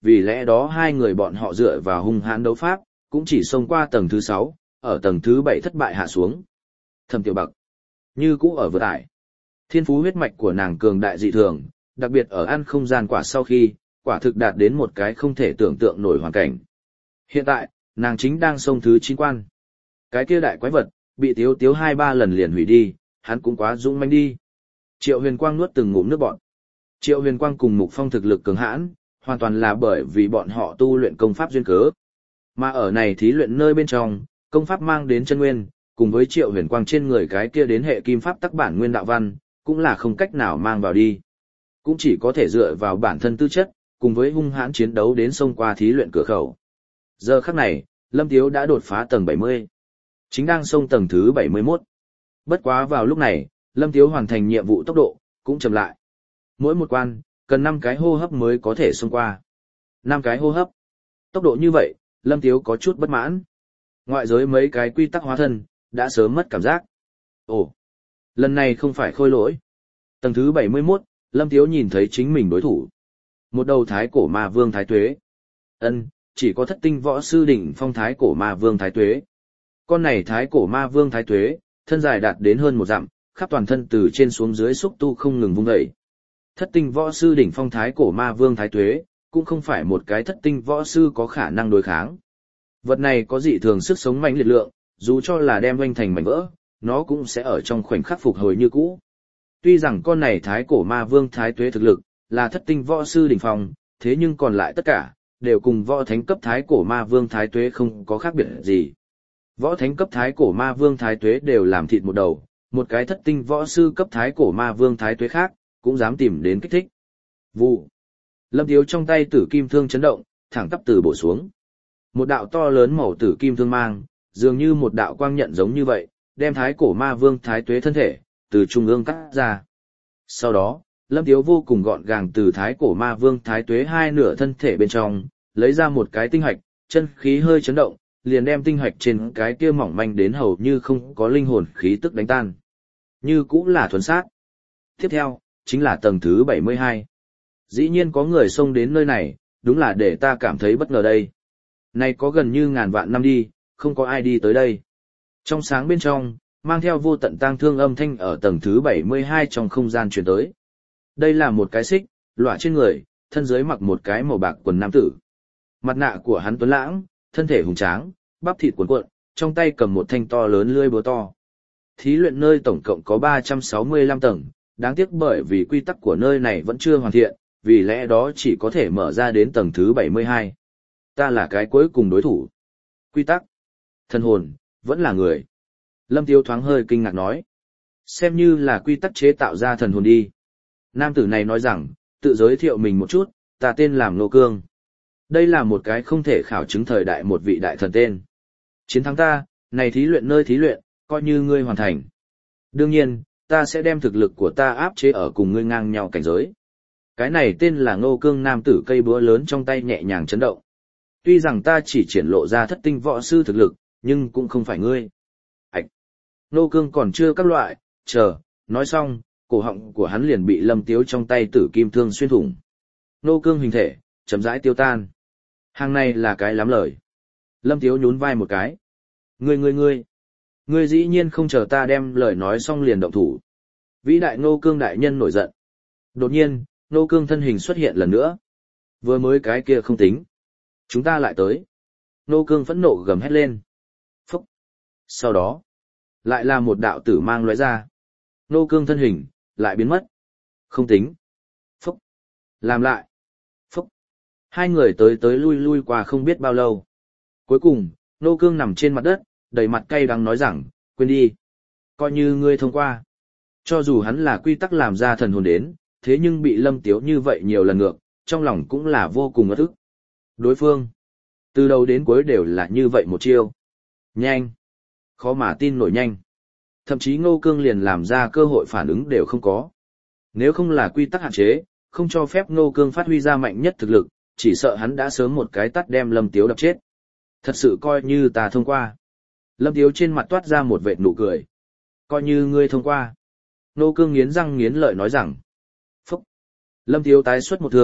vì lẽ đó hai người bọn họ dựa vào hung hãn đấu pháp, cũng chỉ xông qua tầng thứ sáu, ở tầng thứ bảy thất bại hạ xuống. Thẩm Tiểu Bạc, như cũ ở vừa tải. Thiên phú huyết mạch của nàng cường đại dị thường, đặc biệt ở ăn không gian quả sau khi, quả thực đạt đến một cái không thể tưởng tượng nổi hoàn cảnh. Hiện tại, nàng chính đang xông thứ chín quan. Cái kia đại quái vật, bị tiếu tiếu hai ba lần liền hủy đi, hắn cũng quá dũng manh đi. Triệu Huyền Quang nuốt từng ngụm nước bọt. Triệu Huyền Quang cùng Mục Phong thực lực cường hãn, hoàn toàn là bởi vì bọn họ tu luyện công pháp duyên cớ. Mà ở này thí luyện nơi bên trong, công pháp mang đến chân nguyên, cùng với Triệu Huyền Quang trên người cái kia đến hệ kim pháp tắc bản nguyên đạo văn, cũng là không cách nào mang vào đi. Cũng chỉ có thể dựa vào bản thân tư chất, cùng với hung hãn chiến đấu đến xông qua thí luyện cửa khẩu. Giờ khắc này, Lâm Tiếu đã đột phá tầng bảy mươi. Chính đang xông tầng thứ bảy mươi mốt. Bất quá vào lúc này, Lâm Tiếu hoàn thành nhiệm vụ tốc độ, cũng chậm lại. Mỗi một quan, cần năm cái hô hấp mới có thể xông qua. năm cái hô hấp. Tốc độ như vậy, Lâm Tiếu có chút bất mãn. Ngoại giới mấy cái quy tắc hóa thân, đã sớm mất cảm giác. Ồ, lần này không phải khôi lỗi. Tầng thứ bảy mươi mốt, Lâm Tiếu nhìn thấy chính mình đối thủ. Một đầu thái cổ ma vương thái tuế. Ân, chỉ có thất tinh võ sư đỉnh phong thái cổ ma vương thái tuế. Con này thái cổ ma vương thái tuế, thân dài đạt đến hơn một dặm, khắp toàn thân từ trên xuống dưới xúc tu không ngừng vung dậy. Thất tinh võ sư đỉnh phong thái cổ ma vương thái tuế, cũng không phải một cái thất tinh võ sư có khả năng đối kháng. Vật này có dị thường sức sống mạnh liệt lượng, dù cho là đem vanh thành mảnh vỡ, nó cũng sẽ ở trong khoảnh khắc phục hồi như cũ. Tuy rằng con này thái cổ ma vương thái tuế thực lực là thất tinh võ sư đỉnh phong, thế nhưng còn lại tất cả đều cùng võ thánh cấp thái cổ ma vương thái tuế không có khác biệt gì. Võ thánh cấp thái cổ ma vương thái tuế đều làm thịt một đầu, một cái thất tinh võ sư cấp thái cổ ma vương thái tuế khác cũng dám tìm đến kích thích. Vụ. Lâm Tiếu trong tay tử kim thương chấn động, thẳng tắp từ bổ xuống. Một đạo to lớn màu tử kim thương mang, dường như một đạo quang nhận giống như vậy, đem thái cổ ma vương thái tuế thân thể từ trung ương cắt ra. Sau đó, Lâm Tiếu vô cùng gọn gàng từ thái cổ ma vương thái tuế hai nửa thân thể bên trong, lấy ra một cái tinh hạch, chân khí hơi chấn động, liền đem tinh hạch trên cái kia mỏng manh đến hầu như không có linh hồn khí tức đánh tan. Như cũng là thuần sát. Tiếp theo, chính là tầng thứ bảy mươi hai. Dĩ nhiên có người xông đến nơi này, đúng là để ta cảm thấy bất ngờ đây. Này có gần như ngàn vạn năm đi, không có ai đi tới đây. Trong sáng bên trong, mang theo vô tận tang thương âm thanh ở tầng thứ bảy mươi hai trong không gian truyền tới. Đây là một cái xích, lọa trên người, thân dưới mặc một cái màu bạc quần nam tử. Mặt nạ của hắn tuấn lãng, thân thể hùng tráng, bắp thịt cuồn cuộn, trong tay cầm một thanh to lớn lưỡi búa to. Thí luyện nơi tổng cộng có ba trăm sáu mươi lăm tầng, đáng tiếc bởi vì quy tắc của nơi này vẫn chưa hoàn thiện, vì lẽ đó chỉ có thể mở ra đến tầng thứ bảy mươi hai. Ta là cái cuối cùng đối thủ. Quy tắc, thần hồn, vẫn là người. Lâm Tiếu thoáng hơi kinh ngạc nói. Xem như là quy tắc chế tạo ra thần hồn đi. Nam tử này nói rằng, tự giới thiệu mình một chút, ta tên là Ngô Cương. Đây là một cái không thể khảo chứng thời đại một vị đại thần tên. Chiến thắng ta, này thí luyện nơi thí luyện, coi như ngươi hoàn thành. Đương nhiên, ta sẽ đem thực lực của ta áp chế ở cùng ngươi ngang nhau cảnh giới. Cái này tên là Ngô Cương, nam tử cây búa lớn trong tay nhẹ nhàng chấn động. Tuy rằng ta chỉ triển lộ ra thất tinh võ sư thực lực, nhưng cũng không phải ngươi. Ảch! Ngô Cương còn chưa các loại, chờ, nói xong, cổ họng của hắn liền bị Lâm Tiếu trong tay tử kim thương xuyên thủng. Ngô Cương hình thể, chậm rãi tiêu tan. Hàng này là cái lắm lời. Lâm Tiếu nhún vai một cái. Ngươi ngươi ngươi! Ngươi dĩ nhiên không chờ ta đem lời nói xong liền động thủ. Vĩ đại Ngô Cương đại nhân nổi giận. Đột nhiên, Ngô Cương thân hình xuất hiện lần nữa. Vừa mới cái kia không tính. Chúng ta lại tới. Ngô Cương phẫn nộ gầm hét lên. Phúc. Sau đó, lại là một đạo tử mang lóe ra. Ngô Cương thân hình, lại biến mất. Không tính. Phúc. Làm lại. Phúc. Hai người tới tới lui lui qua không biết bao lâu. Cuối cùng, Ngô Cương nằm trên mặt đất, đầy mặt cay đắng nói rằng, quên đi. Coi như ngươi thông qua. Cho dù hắn là quy tắc làm ra thần hồn đến, thế nhưng bị Lâm Tiếu như vậy nhiều lần ngược, trong lòng cũng là vô cùng ất ức. Đối phương, từ đầu đến cuối đều là như vậy một chiêu. Nhanh. Khó mà tin nổi nhanh. Thậm chí Ngô Cương liền làm ra cơ hội phản ứng đều không có. Nếu không là quy tắc hạn chế, không cho phép Ngô Cương phát huy ra mạnh nhất thực lực, chỉ sợ hắn đã sớm một cái tát đem Lâm Tiếu đập chết. Thật sự coi như ta thông qua. Lâm Tiếu trên mặt toát ra một vệt nụ cười. Coi như ngươi thông qua. Ngô Cương nghiến răng nghiến lợi nói rằng. Phúc. Lâm Tiếu tái xuất một thường,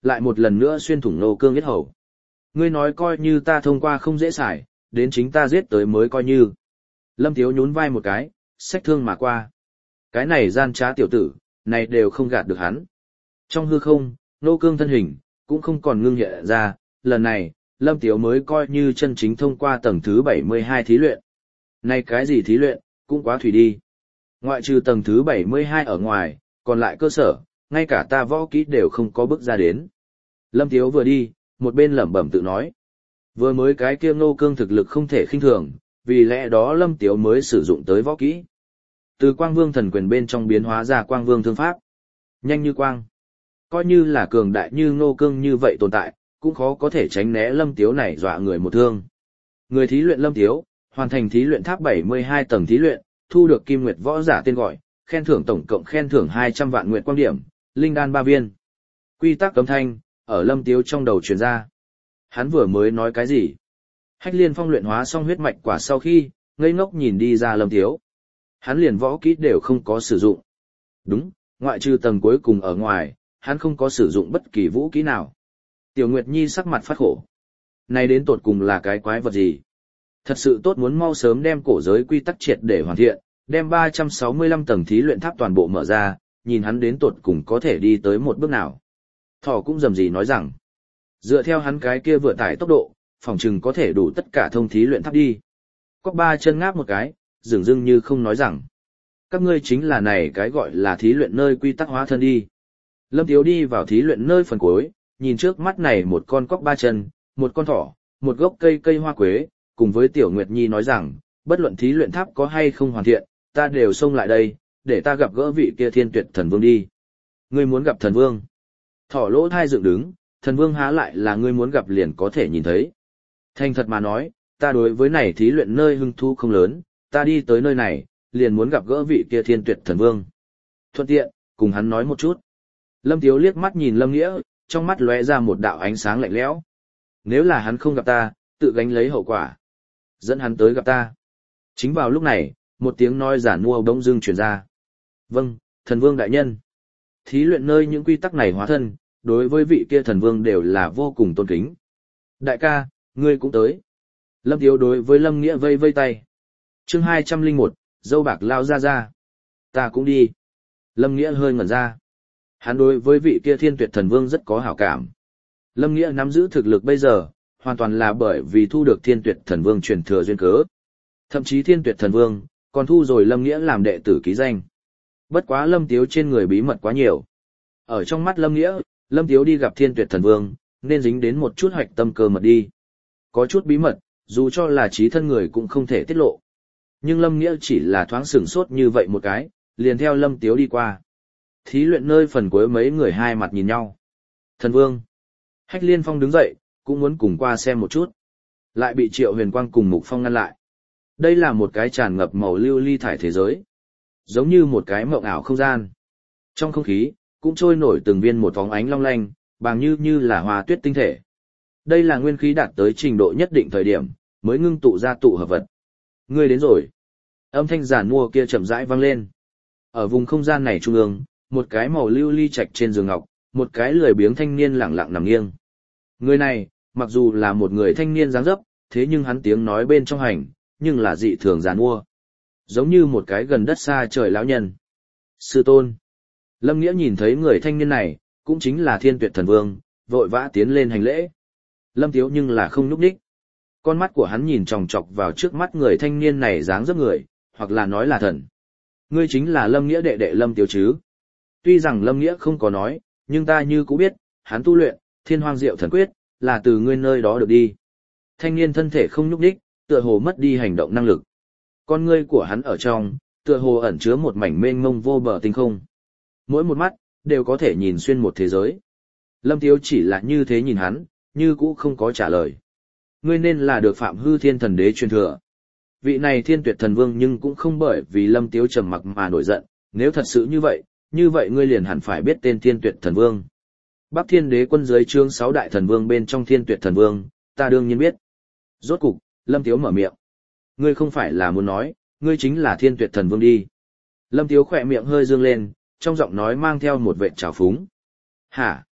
lại một lần nữa xuyên thủng Ngô Cương yết hầu. Ngươi nói coi như ta thông qua không dễ xài, đến chính ta giết tới mới coi như. Lâm Tiếu nhún vai một cái, xách thương mà qua. Cái này gian trá tiểu tử, này đều không gạt được hắn. Trong hư không, Ngô Cương thân hình, cũng không còn ngưng hiện ra, lần này, Lâm Tiếu mới coi như chân chính thông qua tầng thứ bảy mươi hai thí luyện. Này cái gì thí luyện, cũng quá thủy đi. Ngoại trừ tầng thứ bảy mươi hai ở ngoài, còn lại cơ sở, ngay cả ta võ kỹ đều không có bước ra đến. Lâm Tiếu vừa đi, một bên lẩm bẩm tự nói. Vừa mới cái kia Ngô Cương thực lực không thể khinh thường, vì lẽ đó Lâm Tiếu mới sử dụng tới võ kỹ. Từ Quang Vương thần quyền bên trong biến hóa ra Quang Vương thương pháp. Nhanh như quang. Coi như là cường đại như Ngô Cương như vậy tồn tại, cũng khó có thể tránh né Lâm Tiếu này dọa người một thương. Người thí luyện Lâm Tiếu, hoàn thành thí luyện tháp bảy mươi hai tầng thí luyện, thu được Kim Nguyệt võ giả tên gọi, khen thưởng tổng cộng khen thưởng hai trăm vạn nguyệt quang điểm, linh đan ba viên. Quy tắc cấm thanh, ở Lâm Tiếu trong đầu truyền ra. Hắn vừa mới nói cái gì? Hách Liên Phong luyện hóa xong huyết mạch quả sau khi, ngây ngốc nhìn đi ra Lâm Tiếu. Hắn liền võ kỹ đều không có sử dụng. Đúng, ngoại trừ tầng cuối cùng ở ngoài, hắn không có sử dụng bất kỳ vũ kỹ nào. Tiểu Nguyệt Nhi sắc mặt phát khổ. Này đến tột cùng là cái quái vật gì? Thật sự tốt muốn mau sớm đem cổ giới quy tắc triệt để hoàn thiện, đem ba trăm sáu mươi lăm tầng thí luyện tháp toàn bộ mở ra, nhìn hắn đến tột cùng có thể đi tới một bước nào. Thỏ cũng rầm rì nói rằng, dựa theo hắn cái kia vừa tải tốc độ, phòng chừng có thể đủ tất cả thông thí luyện tháp đi. Cóc ba chân ngáp một cái, dường dưng như không nói rằng, các ngươi chính là này cái gọi là thí luyện nơi quy tắc hóa thân đi. Lâm Tiếu đi vào thí luyện nơi phần cuối, nhìn trước mắt này một con cóc ba chân, một con thỏ, một gốc cây cây hoa quế, cùng với Tiểu Nguyệt Nhi nói rằng, bất luận thí luyện tháp có hay không hoàn thiện, ta đều xông lại đây, để ta gặp gỡ vị kia thiên tuyệt thần vương đi. Ngươi muốn gặp thần vương? Thỏ lỗ thai dựng đứng, thần vương há lại là ngươi muốn gặp liền có thể nhìn thấy. Thành thật mà nói, ta đối với này thí luyện nơi hưng thu không lớn, ta đi tới nơi này, liền muốn gặp gỡ vị kia thiên tuyệt thần vương. Thuận tiện, cùng hắn nói một chút. Lâm Tiếu liếc mắt nhìn Lâm Nghĩa, trong mắt lóe ra một đạo ánh sáng lạnh lẽo. Nếu là hắn không gặp ta, tự gánh lấy hậu quả. Dẫn hắn tới gặp ta. Chính vào lúc này, một tiếng nói giản mua bỗng dưng truyền ra. Vâng, thần vương đại nhân. Thí luyện nơi những quy tắc này hóa thân, đối với vị kia thần vương đều là vô cùng tôn kính. Đại ca, ngươi cũng tới. Lâm Tiếu đối với Lâm Nghĩa vây vây tay. chương hai trăm lẻ một, dâu bạc lao ra ra. Ta cũng đi. Lâm Nghĩa hơi ngẩn ra. Hắn đối với vị kia thiên tuyệt thần vương rất có hảo cảm. Lâm Nghĩa nắm giữ thực lực bây giờ, hoàn toàn là bởi vì thu được thiên tuyệt thần vương truyền thừa duyên cớ. Thậm chí thiên tuyệt thần vương, còn thu rồi Lâm Nghĩa làm đệ tử ký danh. Bất quá Lâm Tiếu trên người bí mật quá nhiều. Ở trong mắt Lâm Nghĩa, Lâm Tiếu đi gặp thiên tuyệt thần vương, nên dính đến một chút hoạch tâm cơ mật đi. Có chút bí mật, dù cho là trí thân người cũng không thể tiết lộ. Nhưng Lâm Nghĩa chỉ là thoáng sửng sốt như vậy một cái, liền theo Lâm Tiếu đi qua. Thí luyện nơi phần cuối mấy người hai mặt nhìn nhau. Thần vương. Hách Liên Phong đứng dậy, cũng muốn cùng qua xem một chút. Lại bị Triệu Huyền Quang cùng Mục Phong ngăn lại. Đây là một cái tràn ngập màu lưu ly thải thế giới. Giống như một cái mộng ảo không gian. Trong không khí, cũng trôi nổi từng viên một phóng ánh long lanh, bàng như như là hoa tuyết tinh thể. Đây là nguyên khí đạt tới trình độ nhất định thời điểm, mới ngưng tụ ra tụ hợp vật. Ngươi đến rồi. Âm thanh giản mua kia chậm rãi vang lên. Ở vùng không gian này trung ương, một cái màu lưu ly trạch trên giường ngọc, một cái lười biếng thanh niên lẳng lặng nằm nghiêng. Người này, mặc dù là một người thanh niên dáng dấp, thế nhưng hắn tiếng nói bên trong hành, nhưng là dị thường giản mua. Giống như một cái gần đất xa trời lão nhân. Sư tôn. Lâm Nghĩa nhìn thấy người thanh niên này, cũng chính là thiên tuyệt thần vương, vội vã tiến lên hành lễ. Lâm Tiếu nhưng là không nhúc nhích. Con mắt của hắn nhìn chòng chọc vào trước mắt người thanh niên này dáng dấp người, hoặc là nói là thần. Ngươi chính là Lâm Nghĩa đệ đệ Lâm Tiếu chứ. Tuy rằng Lâm Nghĩa không có nói, nhưng ta như cũng biết, hắn tu luyện, thiên hoang diệu thần quyết, là từ ngươi nơi đó được đi. Thanh niên thân thể không nhúc nhích, tựa hồ mất đi hành động năng lực. Con ngươi của hắn ở trong, tựa hồ ẩn chứa một mảnh mênh mông vô bờ tinh không. Mỗi một mắt, đều có thể nhìn xuyên một thế giới. Lâm Tiếu chỉ là như thế nhìn hắn, như cũ không có trả lời. Ngươi nên là được Phạm Hư Thiên Thần Đế truyền thừa. Vị này thiên tuyệt thần vương nhưng cũng không bởi vì Lâm Tiếu trầm mặc mà nổi giận, nếu thật sự như vậy, như vậy ngươi liền hẳn phải biết tên thiên tuyệt thần vương. Bắc Thiên Đế quân dưới trướng sáu đại thần vương bên trong thiên tuyệt thần vương, ta đương nhiên biết. Rốt cục, Lâm Tiếu mở miệng. Ngươi không phải là muốn nói, ngươi chính là thiên tuyệt thần vương đi. Lâm Tiếu khỏe miệng hơi dương lên, trong giọng nói mang theo một vệt trào phúng. Hả?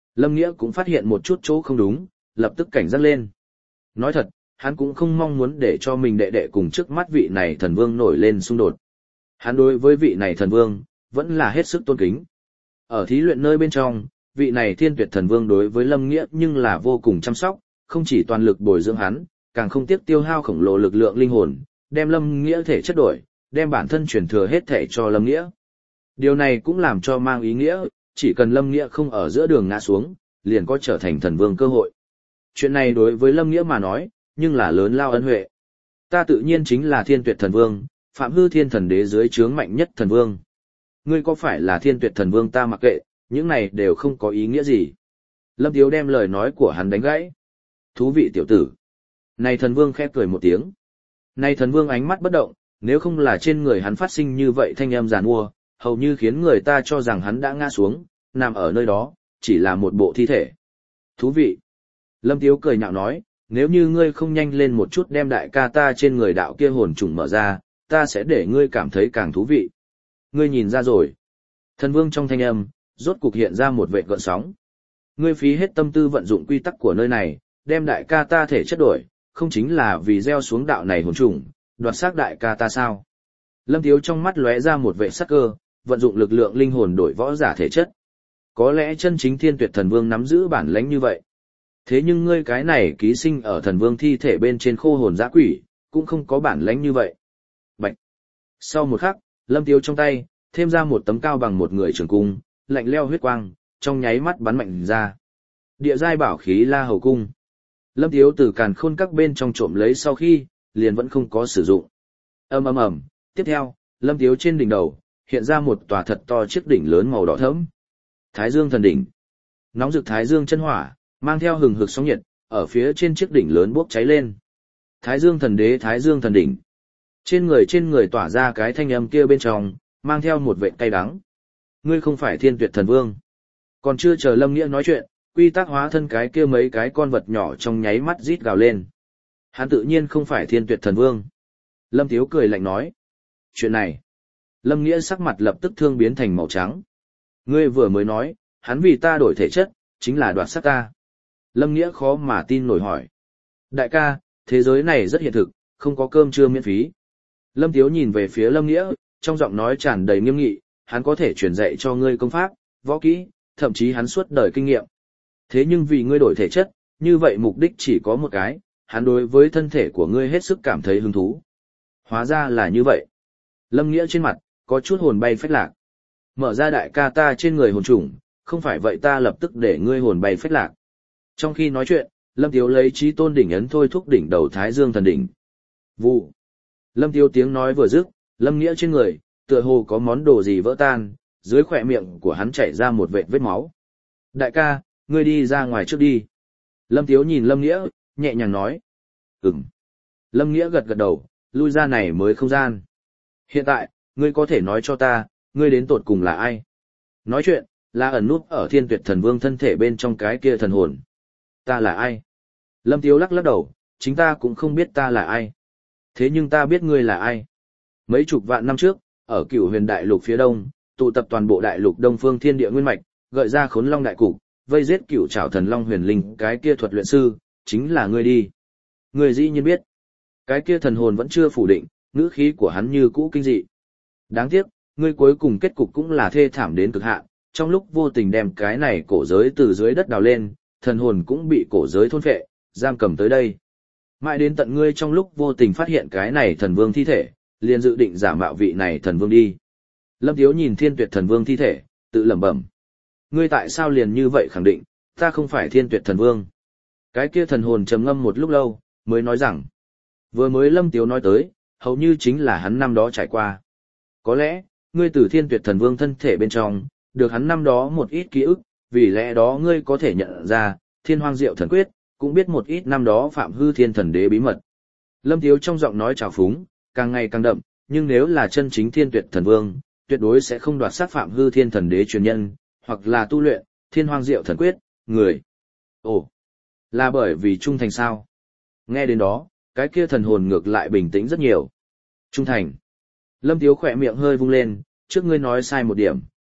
Lâm Nghĩa cũng phát hiện một chút chỗ không đúng, lập tức cảnh giác lên. Nói thật, hắn cũng không mong muốn để cho mình đệ đệ cùng trước mắt vị này thần vương nổi lên xung đột. Hắn đối với vị này thần vương, vẫn là hết sức tôn kính. Ở thí luyện nơi bên trong, vị này thiên tuyệt thần vương đối với Lâm Nghĩa nhưng là vô cùng chăm sóc, không chỉ toàn lực bồi dưỡng hắn, càng không tiếc tiêu hao khổng lồ lực lượng linh hồn, đem Lâm Nghĩa thể chất đổi, đem bản thân chuyển thừa hết thể cho Lâm Nghĩa. Điều này cũng làm cho mang ý nghĩa, chỉ cần Lâm Nghĩa không ở giữa đường ngã xuống, liền có trở thành thần vương cơ hội. Chuyện này đối với Lâm Nghĩa mà nói, nhưng là lớn lao ân huệ. Ta tự nhiên chính là thiên tuyệt thần vương, Phạm Hư Thiên Thần Đế dưới trướng mạnh nhất thần vương. Ngươi có phải là thiên tuyệt thần vương ta mặc kệ, những này đều không có ý nghĩa gì. Lâm Tiếu đem lời nói của hắn đánh gãy. Thú vị tiểu tử. Này thần vương khẽ cười một tiếng. Này thần vương ánh mắt bất động, nếu không là trên người hắn phát sinh như vậy thanh âm giàn mua, hầu như khiến người ta cho rằng hắn đã ngã xuống, nằm ở nơi đó, chỉ là một bộ thi thể. Thú vị. Lâm Tiếu cười nhạo nói, nếu như ngươi không nhanh lên một chút đem đại ca ta trên người đạo kia hồn trùng mở ra, ta sẽ để ngươi cảm thấy càng thú vị. Ngươi nhìn ra rồi. Thần vương trong thanh âm, rốt cục hiện ra một vệt gợn sóng. Ngươi phí hết tâm tư vận dụng quy tắc của nơi này, đem đại ca ta thể chất đổi, không chính là vì gieo xuống đạo này hồn trùng, đoạt xác đại ca ta sao? Lâm Tiếu trong mắt lóe ra một vệ sắc cơ, vận dụng lực lượng linh hồn đổi võ giả thể chất. Có lẽ chân chính thiên tuyệt thần vương nắm giữ bản lãnh như vậy. Thế nhưng ngươi cái này ký sinh ở thần vương thi thể bên trên khô hồn dã quỷ, cũng không có bản lãnh như vậy. Bạch. Sau một khắc, Lâm Tiếu trong tay, thêm ra một tấm cao bằng một người trường cung, lạnh leo huyết quang, trong nháy mắt bắn mạnh ra. Địa giai bảo khí La Hầu cung. Lâm Tiếu từ càn khôn các bên trong trộm lấy sau khi, liền vẫn không có sử dụng. Ầm ầm ầm, tiếp theo, Lâm Tiếu trên đỉnh đầu, hiện ra một tòa thật to chiếc đỉnh lớn màu đỏ thẫm. Thái Dương thần đỉnh. Nóng rực Thái Dương chân hỏa, mang theo hừng hực sóng nhiệt, ở phía trên chiếc đỉnh lớn bốc cháy lên. Thái Dương thần đế Thái Dương thần đỉnh. Trên người trên người tỏa ra cái thanh âm kia bên trong, mang theo một vệt cay đắng. Ngươi không phải thiên tuyệt thần vương. Còn chưa chờ Lâm Nghĩa nói chuyện, quy tắc hóa thân cái kia mấy cái con vật nhỏ trong nháy mắt rít gào lên. Hắn tự nhiên không phải thiên tuyệt thần vương. Lâm Tiếu cười lạnh nói. Chuyện này. Lâm Nghĩa sắc mặt lập tức thương biến thành màu trắng. Ngươi vừa mới nói, hắn vì ta đổi thể chất, chính là đoạt sát ta. Lâm Nghĩa khó mà tin nổi hỏi. Đại ca, thế giới này rất hiện thực, không có cơm trưa miễn phí. Lâm Tiếu nhìn về phía Lâm Nghĩa, trong giọng nói tràn đầy nghiêm nghị, hắn có thể truyền dạy cho ngươi công pháp, võ kỹ, thậm chí hắn suốt đời kinh nghiệm. Thế nhưng vì ngươi đổi thể chất, như vậy mục đích chỉ có một cái, hắn đối với thân thể của ngươi hết sức cảm thấy hứng thú. Hóa ra là như vậy. Lâm Nghĩa trên mặt, có chút hồn bay phách lạc. Mở ra đại ca ta trên người hồn trùng, không phải vậy ta lập tức để ngươi hồn bay phách lạc. Trong khi nói chuyện, Lâm Tiếu lấy chí tôn đỉnh ấn thôi thúc đỉnh đầu Thái Dương thần đỉnh. Vụ. Lâm Tiếu tiếng nói vừa dứt, Lâm Nghĩa trên người, tựa hồ có món đồ gì vỡ tan, dưới khỏe miệng của hắn chảy ra một vệt vết máu. Đại ca, ngươi đi ra ngoài trước đi. Lâm Tiếu nhìn Lâm Nghĩa, nhẹ nhàng nói. Ừm. Lâm Nghĩa gật gật đầu, lui ra này mới không gian. Hiện tại, ngươi có thể nói cho ta, ngươi đến tột cùng là ai? Nói chuyện, là ẩn nút ở thiên tuyệt thần vương thân thể bên trong cái kia thần hồn. Ta là ai? Lâm Tiếu lắc lắc đầu, chính ta cũng không biết ta là ai. Thế nhưng ta biết ngươi là ai. Mấy chục vạn năm trước, ở cửu huyền đại lục phía đông, tụ tập toàn bộ đại lục đông phương thiên địa nguyên mạch, gợi ra khốn long đại cục, vây giết cửu trảo thần long huyền linh, cái kia thuật luyện sư, chính là ngươi đi. Ngươi dĩ nhiên biết. Cái kia thần hồn vẫn chưa phủ định, ngữ khí của hắn như cũ kinh dị. Đáng tiếc, ngươi cuối cùng kết cục cũng là thê thảm đến cực hạn, trong lúc vô tình đem cái này cổ giới từ dưới đất đào lên, thần hồn cũng bị cổ giới thôn phệ, giam cầm tới đây. Mãi đến tận ngươi trong lúc vô tình phát hiện cái này thần vương thi thể, liền dự định giả mạo vị này thần vương đi. Lâm Tiếu nhìn thiên tuyệt thần vương thi thể, tự lẩm bẩm. Ngươi tại sao liền như vậy khẳng định, ta không phải thiên tuyệt thần vương? Cái kia thần hồn trầm ngâm một lúc lâu, mới nói rằng. Vừa mới Lâm Tiếu nói tới, hầu như chính là hắn năm đó trải qua. Có lẽ, ngươi từ thiên tuyệt thần vương thân thể bên trong, được hắn năm đó một ít ký ức, vì lẽ đó ngươi có thể nhận ra, thiên hoang diệu thần quyết, cũng biết một ít năm đó Phạm Hư Thiên Thần Đế bí mật. Lâm Tiếu trong giọng nói trào phúng, càng ngày càng đậm, nhưng nếu là chân chính thiên tuyệt thần vương, tuyệt đối sẽ không đoạt sát Phạm Hư Thiên Thần Đế truyền nhân, hoặc là tu luyện, thiên hoang diệu thần quyết, người. Ồ, là bởi vì trung thành sao? Nghe đến đó, cái kia thần hồn ngược lại bình tĩnh rất nhiều. Trung thành. Lâm Tiếu khỏe miệng hơi vung lên, trước ngươi nói sai một điểm,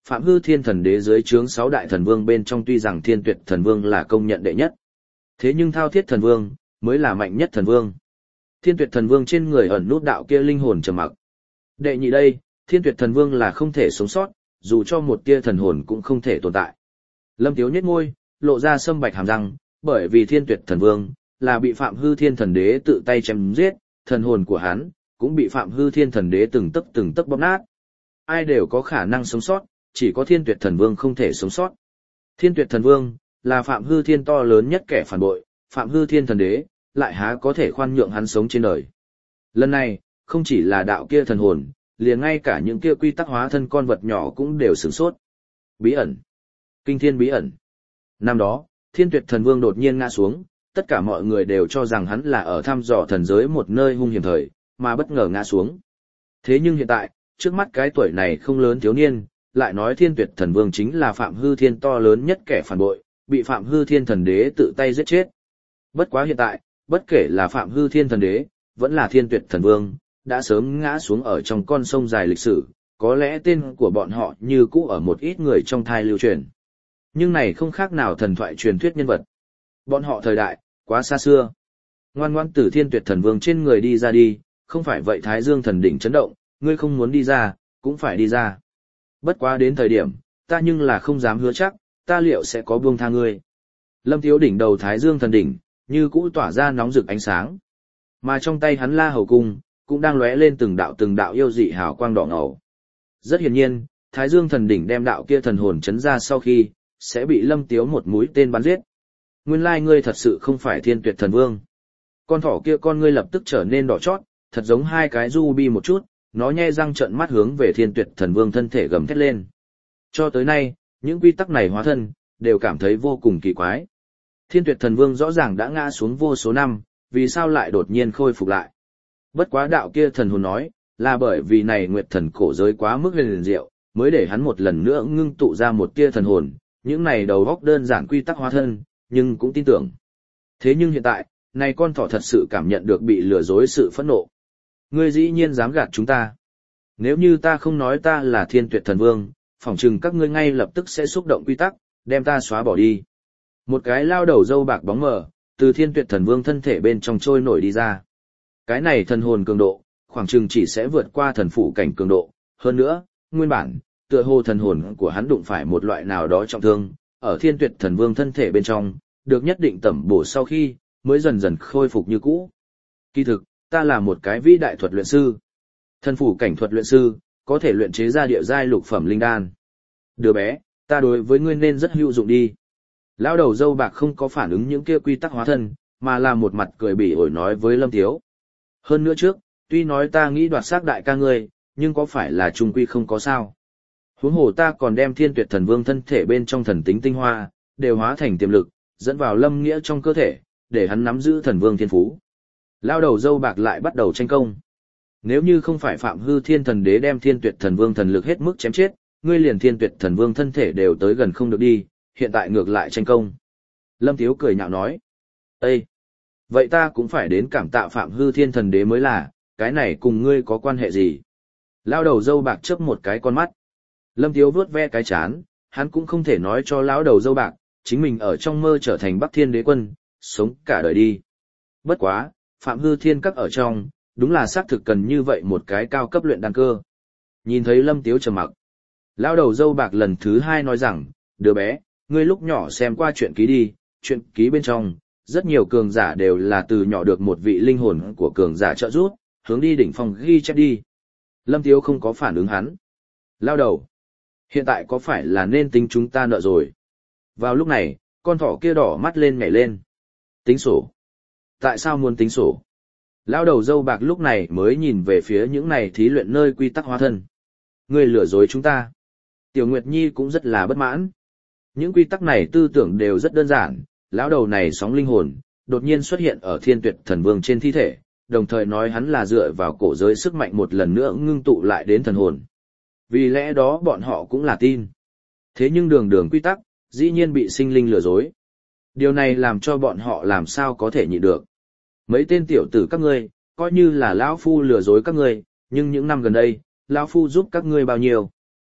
Phạm Hư Thiên Thần Đế dưới trướng sáu đại thần vương bên trong tuy rằng Thiên Tuyệt Thần Vương là công nhận đệ nhất. Thế nhưng Thao Thiết Thần Vương mới là mạnh nhất thần vương. Thiên Tuyệt Thần Vương trên người ẩn nút đạo kia linh hồn trầm mặc. Đệ nhị đây, Thiên Tuyệt Thần Vương là không thể sống sót, dù cho một tia thần hồn cũng không thể tồn tại. Lâm Tiếu nhếch môi, lộ ra sâm bạch hàm răng, bởi vì Thiên Tuyệt Thần Vương là bị Phạm Hư Thiên Thần Đế tự tay chém giết, thần hồn của hắn cũng bị Phạm Hư Thiên Thần Đế từng tấc từng tấc bóp nát. Ai đều có khả năng sống sót, chỉ có Thiên Tuyệt Thần Vương không thể sống sót. Thiên Tuyệt Thần Vương là Phạm Hư Thiên to lớn nhất kẻ phản bội, Phạm Hư Thiên Thần Đế lại há có thể khoan nhượng hắn sống trên đời. Lần này, không chỉ là đạo kia thần hồn, liền ngay cả những kia quy tắc hóa thân con vật nhỏ cũng đều sửng sốt. Bí ẩn. Kinh thiên bí ẩn. Năm đó, Thiên Tuyệt Thần Vương đột nhiên ngã xuống, tất cả mọi người đều cho rằng hắn là ở thăm dò thần giới một nơi hung hiểm thời, mà bất ngờ ngã xuống. Thế nhưng hiện tại, trước mắt cái tuổi này không lớn thiếu niên, lại nói Thiên Tuyệt Thần Vương chính là Phạm Hư Thiên to lớn nhất kẻ phản bội, bị Phạm Hư Thiên Thần Đế tự tay giết chết. Bất quá hiện tại, bất kể là Phạm Hư Thiên Thần Đế, vẫn là Thiên Tuyệt Thần Vương, đã sớm ngã xuống ở trong con sông dài lịch sử, có lẽ tên của bọn họ như cũ ở một ít người trong thai lưu truyền. Nhưng này không khác nào thần thoại truyền thuyết nhân vật. Bọn họ thời đại, quá xa xưa. Ngoan ngoãn từ Thiên Tuyệt Thần Vương trên người đi ra đi, không phải vậy Thái Dương Thần Đỉnh chấn động, ngươi không muốn đi ra, cũng phải đi ra. Bất quá đến thời điểm, ta nhưng là không dám hứa chắc, ta liệu sẽ có buông tha ngươi. Lâm Tiếu đỉnh đầu Thái Dương Thần Đỉnh, như cũ tỏa ra nóng rực ánh sáng. Mà trong tay hắn La Hầu Cung, cũng đang lóe lên từng đạo từng đạo yêu dị hào quang đỏ ngầu. Rất hiển nhiên, Thái Dương Thần Đỉnh đem đạo kia thần hồn chấn ra sau khi, sẽ bị Lâm Tiếu một mũi tên bắn giết. Nguyên lai ngươi thật sự không phải Thiên Tuyệt Thần Vương. Con thỏ kia con ngươi lập tức trở nên đỏ chót, thật giống hai cái ruby một chút, nó nhe răng trợn mắt hướng về Thiên Tuyệt Thần Vương thân thể gầm thét lên. Cho tới nay, những quy tắc này hóa thân, đều cảm thấy vô cùng kỳ quái. Thiên Tuyệt Thần Vương rõ ràng đã ngã xuống vô số năm, vì sao lại đột nhiên khôi phục lại? Bất quá đạo kia thần hồn nói, là bởi vì này Nguyệt Thần cổ giới quá mức huyền diệu, mới để hắn một lần nữa ngưng tụ ra một tia thần hồn, những này đầu góc đơn giản quy tắc hóa thân, nhưng cũng tin tưởng. Thế nhưng hiện tại, này con thỏ thật sự cảm nhận được bị lừa dối sự phẫn nộ. Ngươi dĩ nhiên dám gạt chúng ta. Nếu như ta không nói ta là Thiên Tuyệt Thần Vương, phỏng chừng các ngươi ngay lập tức sẽ xúc động quy tắc, đem ta xóa bỏ đi. Một cái lao đầu râu bạc bóng mờ, từ Thiên Tuyệt Thần Vương thân thể bên trong trôi nổi đi ra. Cái này thần hồn cường độ, khoảng chừng chỉ sẽ vượt qua thần phụ cảnh cường độ. Hơn nữa, nguyên bản, tựa hồ thần hồn của hắn đụng phải một loại nào đó trọng thương, ở Thiên Tuyệt Thần Vương thân thể bên trong, được nhất định tẩm bổ sau khi, mới dần dần khôi phục như cũ. Kỳ thực, ta là một cái vĩ đại thuật luyện sư. Thần phủ cảnh thuật luyện sư, có thể luyện chế ra địa giai lục phẩm linh đan. Đứa bé, ta đối với ngươi nên rất hữu dụng đi. Lão đầu dâu bạc không có phản ứng những kia quy tắc hóa thân, mà là một mặt cười bỉ ổi nói với Lâm Tiếu. Hơn nữa trước, tuy nói ta nghĩ đoạt xác đại ca ngươi, nhưng có phải là trung quy không có sao. Huống hồ ta còn đem Thiên Tuyệt Thần Vương thân thể bên trong thần tính tinh hoa, đều hóa thành tiềm lực, dẫn vào Lâm Nghĩa trong cơ thể, để hắn nắm giữ thần vương thiên phú. Lao đầu dâu bạc lại bắt đầu tranh công. Nếu như không phải Phạm Hư Thiên Thần Đế đem Thiên Tuyệt Thần Vương thần lực hết mức chém chết, ngươi liền Thiên Tuyệt Thần Vương thân thể đều tới gần không được đi, hiện tại ngược lại tranh công. Lâm Tiếu cười nhạo nói. Ê! Vậy ta cũng phải đến cảm tạ Phạm Hư Thiên Thần Đế mới là, cái này cùng ngươi có quan hệ gì? Lao đầu dâu bạc chớp một cái con mắt. Lâm Tiếu vuốt ve cái chán, hắn cũng không thể nói cho lão đầu dâu bạc, chính mình ở trong mơ trở thành Bắc Thiên Đế quân, sống cả đời đi. Bất quá, Phạm Hư Thiên các ở trong, đúng là xác thực cần như vậy một cái cao cấp luyện đan cơ. Nhìn thấy Lâm Tiếu trầm mặc, lão đầu dâu bạc lần thứ hai nói rằng, đứa bé, ngươi lúc nhỏ xem qua chuyện ký đi, chuyện ký bên trong, rất nhiều cường giả đều là từ nhỏ được một vị linh hồn của cường giả trợ giúp, hướng đi đỉnh phong ghi chép đi. Lâm Tiếu không có phản ứng hắn. Lão đầu, hiện tại có phải là nên tính chúng ta nợ rồi? Vào lúc này, con thỏ kia đỏ mắt lên nhảy lên. Tính sổ. Tại sao muốn tính sổ? Lão đầu dâu bạc lúc này mới nhìn về phía những này thí luyện nơi quy tắc hóa thân. Ngươi lừa dối chúng ta. Tiểu Nguyệt Nhi cũng rất là bất mãn. Những quy tắc này tư tưởng đều rất đơn giản. Lão đầu này sóng linh hồn, đột nhiên xuất hiện ở Thiên Tuyệt Thần Vương trên thi thể, đồng thời nói hắn là dựa vào cổ giới sức mạnh một lần nữa ngưng tụ lại đến thần hồn. Vì lẽ đó bọn họ cũng là tin. Thế nhưng đường đường quy tắc, dĩ nhiên bị sinh linh lừa dối. Điều này làm cho bọn họ làm sao có thể nhịn được. Mấy tên tiểu tử các ngươi, coi như là lão phu lừa dối các ngươi, nhưng những năm gần đây, lão phu giúp các ngươi bao nhiêu.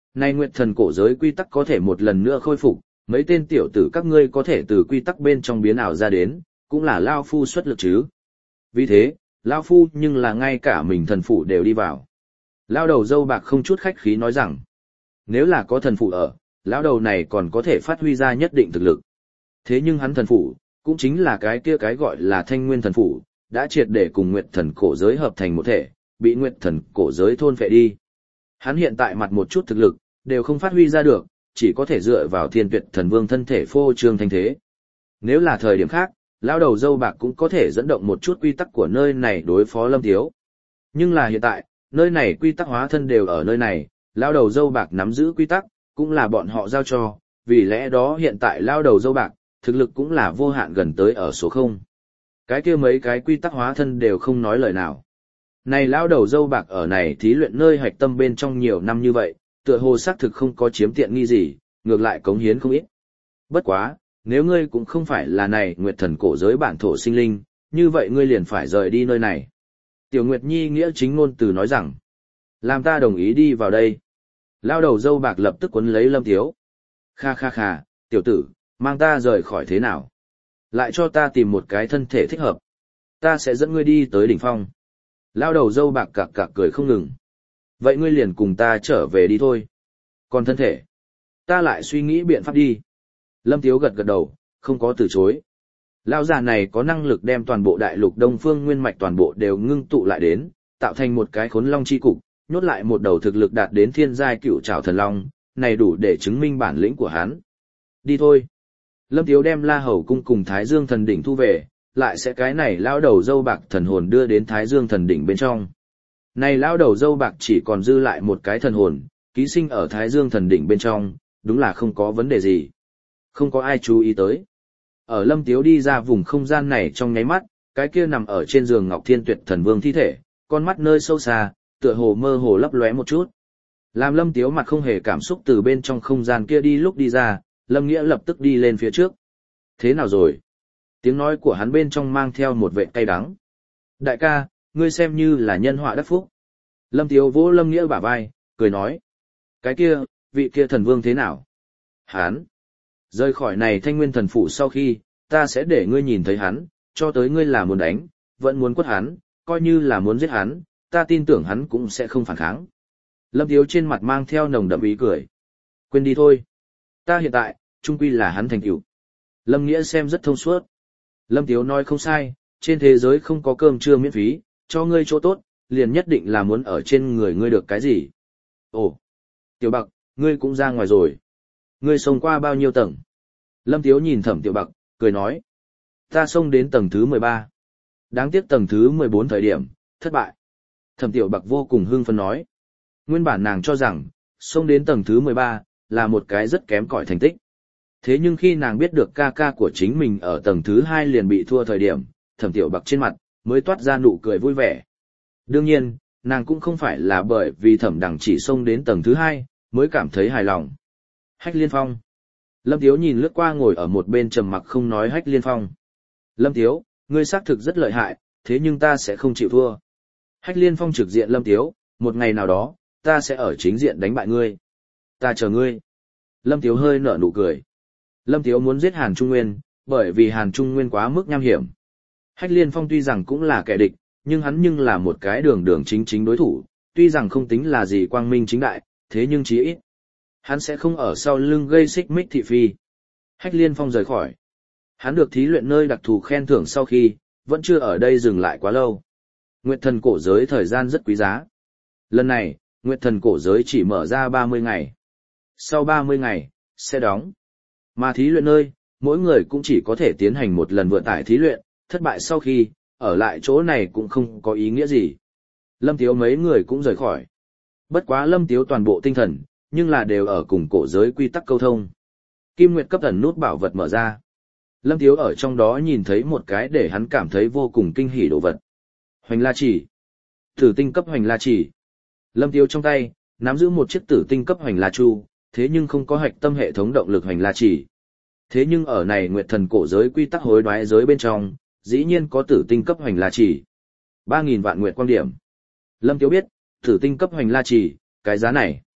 Nay nguyệt thần cổ giới quy tắc có thể một lần nữa khôi phục, mấy tên tiểu tử các ngươi có thể từ quy tắc bên trong biến ảo ra đến, cũng là Lao Phu xuất lực chứ. Vì thế, Lao Phu nhưng là ngay cả mình thần phủ đều đi vào. Lao đầu dâu bạc không chút khách khí nói rằng, nếu là có thần phủ ở, lão đầu này còn có thể phát huy ra nhất định thực lực. Thế nhưng hắn thần phủ, cũng chính là cái kia cái gọi là thanh nguyên thần phủ, đã triệt để cùng nguyệt thần cổ giới hợp thành một thể, bị nguyệt thần cổ giới thôn phệ đi. Hắn hiện tại mặt một chút thực lực, đều không phát huy ra được, chỉ có thể dựa vào thiên tuyệt thần vương thân thể phô trương thanh thế. Nếu là thời điểm khác, lão đầu dâu bạc cũng có thể dẫn động một chút quy tắc của nơi này đối phó Lâm Tiếu. Nhưng là hiện tại, nơi này quy tắc hóa thân đều ở nơi này, lão đầu dâu bạc nắm giữ quy tắc, cũng là bọn họ giao cho, vì lẽ đó hiện tại lão đầu dâu bạc, thực lực cũng là vô hạn gần tới ở số không. Cái kia mấy cái quy tắc hóa thân đều không nói lời nào. Này lão đầu dâu bạc ở này thí luyện nơi hạch tâm bên trong nhiều năm như vậy, tựa hồ xác thực không có chiếm tiện nghi gì, ngược lại cống hiến không ít. Bất quá, nếu ngươi cũng không phải là này nguyệt thần cổ giới bản thổ sinh linh, như vậy ngươi liền phải rời đi nơi này. Tiểu Nguyệt Nhi nghĩa chính ngôn từ nói rằng, làm ta đồng ý đi vào đây. Lao đầu dâu bạc lập tức quấn lấy Lâm Tiếu. Kha kha kha, tiểu tử, mang ta rời khỏi thế nào? Lại cho ta tìm một cái thân thể thích hợp. Ta sẽ dẫn ngươi đi tới đỉnh phong. Lao đầu dâu bạc cạc cạc cười không ngừng. Vậy ngươi liền cùng ta trở về đi thôi. Còn thân thể, ta lại suy nghĩ biện pháp đi. Lâm Tiếu gật gật đầu, không có từ chối. Lao già này có năng lực đem toàn bộ đại lục Đông Phương nguyên mạch toàn bộ đều ngưng tụ lại đến, tạo thành một cái khốn long chi cục, nhốt lại một đầu thực lực đạt đến thiên giai cựu trảo thần long, này đủ để chứng minh bản lĩnh của hắn. Đi thôi. Lâm Tiếu đem La Hầu cung cùng Thái Dương thần đỉnh thu về, lại sẽ cái này lao đầu dâu bạc thần hồn đưa đến Thái Dương thần đỉnh bên trong. Này lao đầu dâu bạc chỉ còn dư lại một cái thần hồn, ký sinh ở Thái Dương thần đỉnh bên trong, đúng là không có vấn đề gì. Không có ai chú ý tới. Ở Lâm Tiếu đi ra vùng không gian này trong nháy mắt, cái kia nằm ở trên giường Ngọc Thiên Tuyệt thần vương thi thể, con mắt nơi sâu xa, tựa hồ mơ hồ lấp lóe một chút. Làm Lâm Tiếu mặt không hề cảm xúc từ bên trong không gian kia đi lúc đi ra, Lâm Nghĩa lập tức đi lên phía trước. Thế nào rồi? Tiếng nói của hắn bên trong mang theo một vệ cay đắng. Đại ca, ngươi xem như là nhân họa đắc phúc. Lâm Tiếu vỗ Lâm Nghĩa bả vai, cười nói. Cái kia, vị kia thần vương thế nào? Hắn. Rời khỏi này thanh nguyên thần phủ sau khi, ta sẽ để ngươi nhìn thấy hắn, cho tới ngươi là muốn đánh, vẫn muốn quất hắn, coi như là muốn giết hắn, ta tin tưởng hắn cũng sẽ không phản kháng. Lâm Tiếu trên mặt mang theo nồng đậm ý cười. Quên đi thôi. Ta hiện tại, chung quy là hắn thành tựu. Lâm Nghĩa xem rất thông suốt. Lâm Tiếu nói không sai, trên thế giới không có cơm trưa miễn phí, cho ngươi chỗ tốt, liền nhất định là muốn ở trên người ngươi được cái gì. Ồ, Tiểu Bạc, ngươi cũng ra ngoài rồi. Ngươi xông qua bao nhiêu tầng? Lâm Tiếu nhìn Thẩm Tiểu Bạc, cười nói. Ta xông đến tầng thứ mười ba. Đáng tiếc tầng thứ mười bốn thời điểm, thất bại. Thẩm Tiểu Bạc vô cùng hưng phấn nói. Nguyên bản nàng cho rằng, xông đến tầng thứ mười ba, là một cái rất kém cỏi thành tích. Thế nhưng khi nàng biết được ca ca của chính mình ở tầng thứ hai liền bị thua thời điểm, Thẩm Tiểu Bạc trên mặt, mới toát ra nụ cười vui vẻ. Đương nhiên, nàng cũng không phải là bởi vì Thẩm Đằng chỉ xông đến tầng thứ hai, mới cảm thấy hài lòng. Hách Liên Phong. Lâm Tiếu nhìn lướt qua ngồi ở một bên trầm mặc không nói Hách Liên Phong. Lâm Tiếu, ngươi xác thực rất lợi hại, thế nhưng ta sẽ không chịu thua. Hách Liên Phong trực diện Lâm Tiếu, một ngày nào đó, ta sẽ ở chính diện đánh bại ngươi. Ta chờ ngươi. Lâm Tiếu hơi nở nụ cười. Lâm Tiếu muốn giết Hàn Trung Nguyên, bởi vì Hàn Trung Nguyên quá mức nham hiểm. Hách Liên Phong tuy rằng cũng là kẻ địch, nhưng hắn nhưng là một cái đường đường chính chính đối thủ, tuy rằng không tính là gì quang minh chính đại, thế nhưng chí ít. Hắn sẽ không ở sau lưng gây xích mích thị phi. Hách Liên Phong rời khỏi. Hắn được thí luyện nơi đặc thù khen thưởng sau khi, vẫn chưa ở đây dừng lại quá lâu. Nguyệt thần cổ giới thời gian rất quý giá. Lần này, Nguyệt thần cổ giới chỉ mở ra ba mươi ngày. Sau ba mươi ngày, sẽ đóng. Mà thí luyện nơi, mỗi người cũng chỉ có thể tiến hành một lần vừa tải thí luyện, thất bại sau khi, ở lại chỗ này cũng không có ý nghĩa gì. Lâm Tiếu mấy người cũng rời khỏi. Bất quá Lâm Tiếu toàn bộ tinh thần, nhưng là đều ở cùng cổ giới quy tắc câu thông. Kim Nguyệt cấp ẩn nút bảo vật mở ra. Lâm Tiếu ở trong đó nhìn thấy một cái để hắn cảm thấy vô cùng kinh hỉ đồ vật. Hoành La Chỉ. Tử tinh cấp Hoành La Chỉ. Lâm Tiếu trong tay, nắm giữ một chiếc tử tinh cấp Hoành La Chu, thế nhưng không có hạch tâm hệ thống động lực Hoành La Chỉ. Thế nhưng ở này Nguyệt thần cổ giới quy tắc hối đoái giới bên trong, dĩ nhiên có tử tinh cấp Hoành La Chỉ. ba nghìn vạn nguyệt quang điểm. Lâm Tiếu biết, tử tinh cấp Hoành La Chỉ, cái giá này.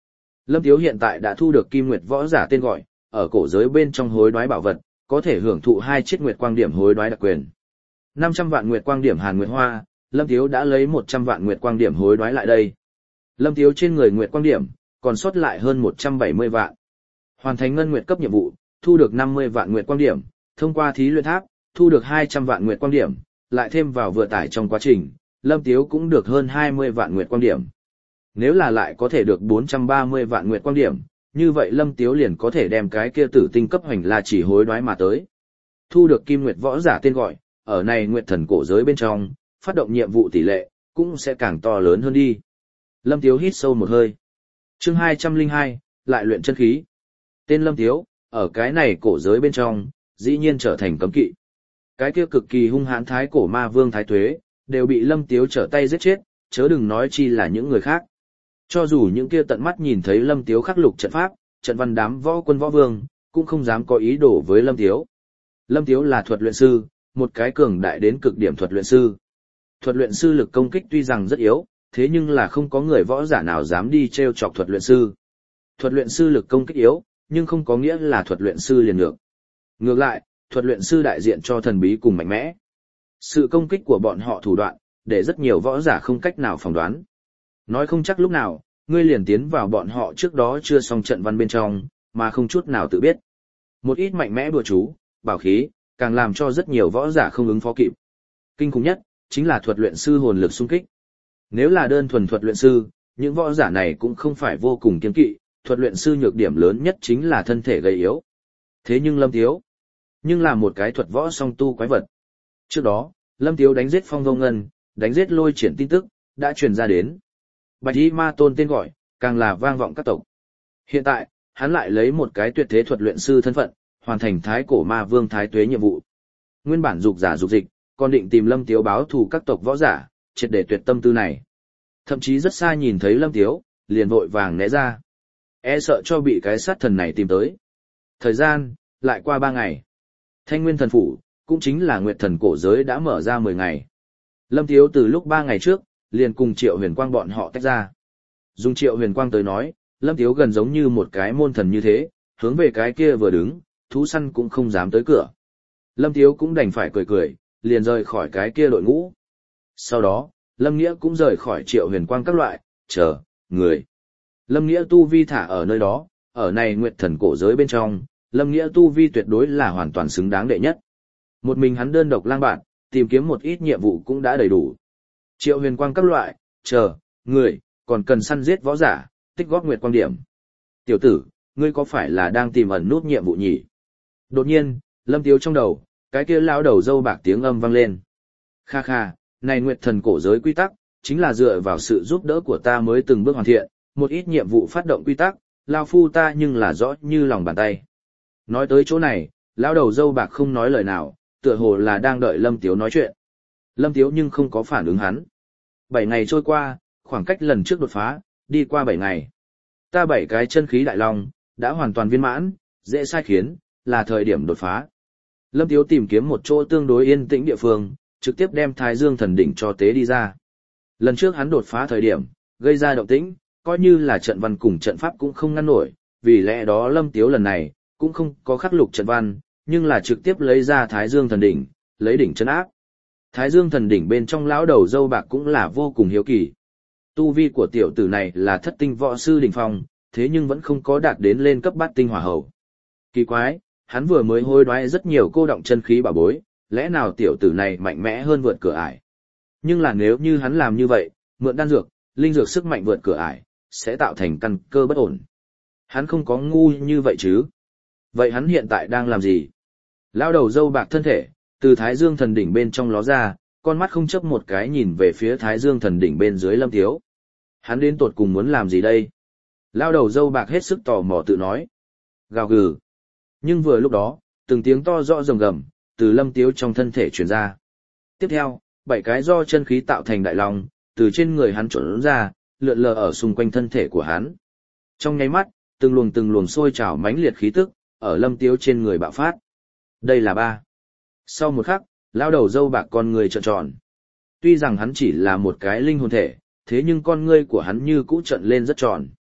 Lâm Tiếu hiện tại đã thu được Kim Nguyệt võ giả tên gọi, ở cổ giới bên trong hối đoái bảo vật, có thể hưởng thụ hai chiếc Nguyệt quang điểm hối đoái đặc quyền. năm trăm vạn Nguyệt quang điểm Hàn Nguyệt Hoa, Lâm Tiếu đã lấy một trăm vạn Nguyệt quang điểm hối đoái lại đây. Lâm Tiếu trên người Nguyệt quang điểm, còn sót lại hơn một trăm bảy mươi vạn. Hoàn thành ngân nguyệt cấp nhiệm vụ, thu được năm mươi vạn Nguyệt quang điểm, thông qua thí luyện tháp, thu được hai trăm vạn Nguyệt quang điểm, lại thêm vào vừa tải trong quá trình, Lâm Tiếu cũng được hơn hai mươi vạn Nguyệt quang điểm. Nếu là lại có thể được bốn trăm ba mươi vạn Nguyệt quang điểm, như vậy Lâm Tiếu liền có thể đem cái kia tử tinh cấp hoành là chỉ hối đoái mà tới. Thu được Kim Nguyệt võ giả tên gọi, ở này Nguyệt thần cổ giới bên trong, phát động nhiệm vụ tỷ lệ, cũng sẽ càng to lớn hơn đi. Lâm Tiếu hít sâu một hơi. Chương hai trăm lẻ hai, lại luyện chân khí. Tên Lâm Tiếu, ở cái này cổ giới bên trong, dĩ nhiên trở thành cấm kỵ. Cái kia cực kỳ hung hãn thái cổ ma vương Thái Tuế, đều bị Lâm Tiếu trở tay giết chết, chớ đừng nói chi là những người khác. Cho dù những kia tận mắt nhìn thấy Lâm Tiếu khắc lục trận pháp, trận văn đám võ quân võ vương, cũng không dám có ý đồ với Lâm Tiếu. Lâm Tiếu là thuật luyện sư, một cái cường đại đến cực điểm thuật luyện sư. Thuật luyện sư lực công kích tuy rằng rất yếu, thế nhưng là không có người võ giả nào dám đi treo chọc thuật luyện sư. Thuật luyện sư lực công kích yếu, nhưng không có nghĩa là thuật luyện sư liền ngược. Ngược lại, thuật luyện sư đại diện cho thần bí cùng mạnh mẽ. Sự công kích của bọn họ thủ đoạn, để rất nhiều võ giả không cách nào phỏng đoán. Nói không chắc lúc nào, ngươi liền tiến vào bọn họ trước đó chưa xong trận văn bên trong, mà không chút nào tự biết. Một ít mạnh mẽ bùa chú, bảo khí, càng làm cho rất nhiều võ giả không ứng phó kịp. Kinh khủng nhất, chính là thuật luyện sư hồn lực xung kích. Nếu là đơn thuần thuật luyện sư, những võ giả này cũng không phải vô cùng kiên kỵ, thuật luyện sư nhược điểm lớn nhất chính là thân thể gầy yếu. Thế nhưng Lâm Tiếu, nhưng là một cái thuật võ song tu quái vật. Trước đó, Lâm Tiếu đánh giết Phong Vô Ngân, đánh giết Lôi Triển tin tức, đã truyền ra đến. Bạch Y Ma Tôn tên gọi, càng là vang vọng các tộc. Hiện tại, hắn lại lấy một cái tuyệt thế thuật luyện sư thân phận, hoàn thành thái cổ ma vương Thái Tuế nhiệm vụ. Nguyên bản dục giả dục dịch, còn định tìm Lâm Tiếu báo thù các tộc võ giả, triệt để tuyệt tâm tư này. Thậm chí rất xa nhìn thấy Lâm Tiếu, liền vội vàng né ra. E sợ cho bị cái sát thần này tìm tới. Thời gian, lại qua ba ngày. Thanh Nguyên thần phủ, cũng chính là Nguyệt thần cổ giới đã mở ra mười ngày. Lâm Tiếu từ lúc ba ngày trước, liền cùng Triệu Huyền Quang bọn họ tách ra. Dùng Triệu Huyền Quang tới nói, Lâm Tiếu gần giống như một cái môn thần như thế, hướng về cái kia vừa đứng, thú săn cũng không dám tới cửa. Lâm Tiếu cũng đành phải cười cười, liền rời khỏi cái kia đội ngũ. Sau đó, Lâm Nghĩa cũng rời khỏi Triệu Huyền Quang các loại, chờ, người. Lâm Nghĩa tu vi thả ở nơi đó, ở này Nguyệt thần cổ giới bên trong, Lâm Nghĩa tu vi tuyệt đối là hoàn toàn xứng đáng đệ nhất. Một mình hắn đơn độc lang bạt, tìm kiếm một ít nhiệm vụ cũng đã đầy đủ. Triệu Huyền Quang các loại, chờ, người, còn cần săn giết võ giả, tích góp Nguyệt quang điểm. Tiểu tử, ngươi có phải là đang tìm ẩn nút nhiệm vụ nhỉ? Đột nhiên, Lâm Tiếu trong đầu, cái kia lão đầu dâu bạc tiếng âm vang lên. Kha kha, này Nguyệt thần cổ giới quy tắc, chính là dựa vào sự giúp đỡ của ta mới từng bước hoàn thiện, một ít nhiệm vụ phát động quy tắc, lao phu ta nhưng là rõ như lòng bàn tay. Nói tới chỗ này, lão đầu dâu bạc không nói lời nào, tựa hồ là đang đợi Lâm Tiếu nói chuyện. Lâm Tiếu nhưng không có phản ứng hắn. Bảy ngày trôi qua, khoảng cách lần trước đột phá, đi qua bảy ngày. Ta bảy cái chân khí đại long, đã hoàn toàn viên mãn, dễ sai khiến, là thời điểm đột phá. Lâm Tiếu tìm kiếm một chỗ tương đối yên tĩnh địa phương, trực tiếp đem Thái Dương thần đỉnh cho tế đi ra. Lần trước hắn đột phá thời điểm, gây ra động tĩnh, coi như là trận văn cùng trận pháp cũng không ngăn nổi, vì lẽ đó Lâm Tiếu lần này, cũng không có khắc lục trận văn, nhưng là trực tiếp lấy ra Thái Dương thần đỉnh, lấy đỉnh chân áp. Thái Dương thần đỉnh bên trong lão đầu dâu bạc cũng là vô cùng hiếu kỳ. Tu vi của tiểu tử này là thất tinh võ sư đỉnh phong, thế nhưng vẫn không có đạt đến lên cấp bát tinh hỏa hầu. Kỳ quái, hắn vừa mới hối đoái rất nhiều cô động chân khí bảo bối, lẽ nào tiểu tử này mạnh mẽ hơn vượt cửa ải. Nhưng là nếu như hắn làm như vậy, mượn đan dược, linh dược sức mạnh vượt cửa ải, sẽ tạo thành căn cơ bất ổn. Hắn không có ngu như vậy chứ. Vậy hắn hiện tại đang làm gì? Lão đầu dâu bạc thân thể, từ Thái Dương thần đỉnh bên trong ló ra, con mắt không chấp một cái nhìn về phía Thái Dương thần đỉnh bên dưới Lâm Tiếu. Hắn đến tột cùng muốn làm gì đây? Lão đầu dâu bạc hết sức tò mò tự nói. Gào gừ. Nhưng vừa lúc đó, từng tiếng to rõ rồng gầm, từ Lâm Tiếu trong thân thể truyền ra. Tiếp theo, bảy cái do chân khí tạo thành đại long, từ trên người hắn trộn ra, lượn lờ ở xung quanh thân thể của hắn. Trong nháy mắt, từng luồng từng luồng sôi trào mãnh liệt khí tức, ở Lâm Tiếu trên người bạo phát. Đây là ba. Sau một khắc, lão đầu dâu bạc con người trợn tròn. Tuy rằng hắn chỉ là một cái linh hồn thể, thế nhưng con ngươi của hắn như cũ trợn lên rất tròn.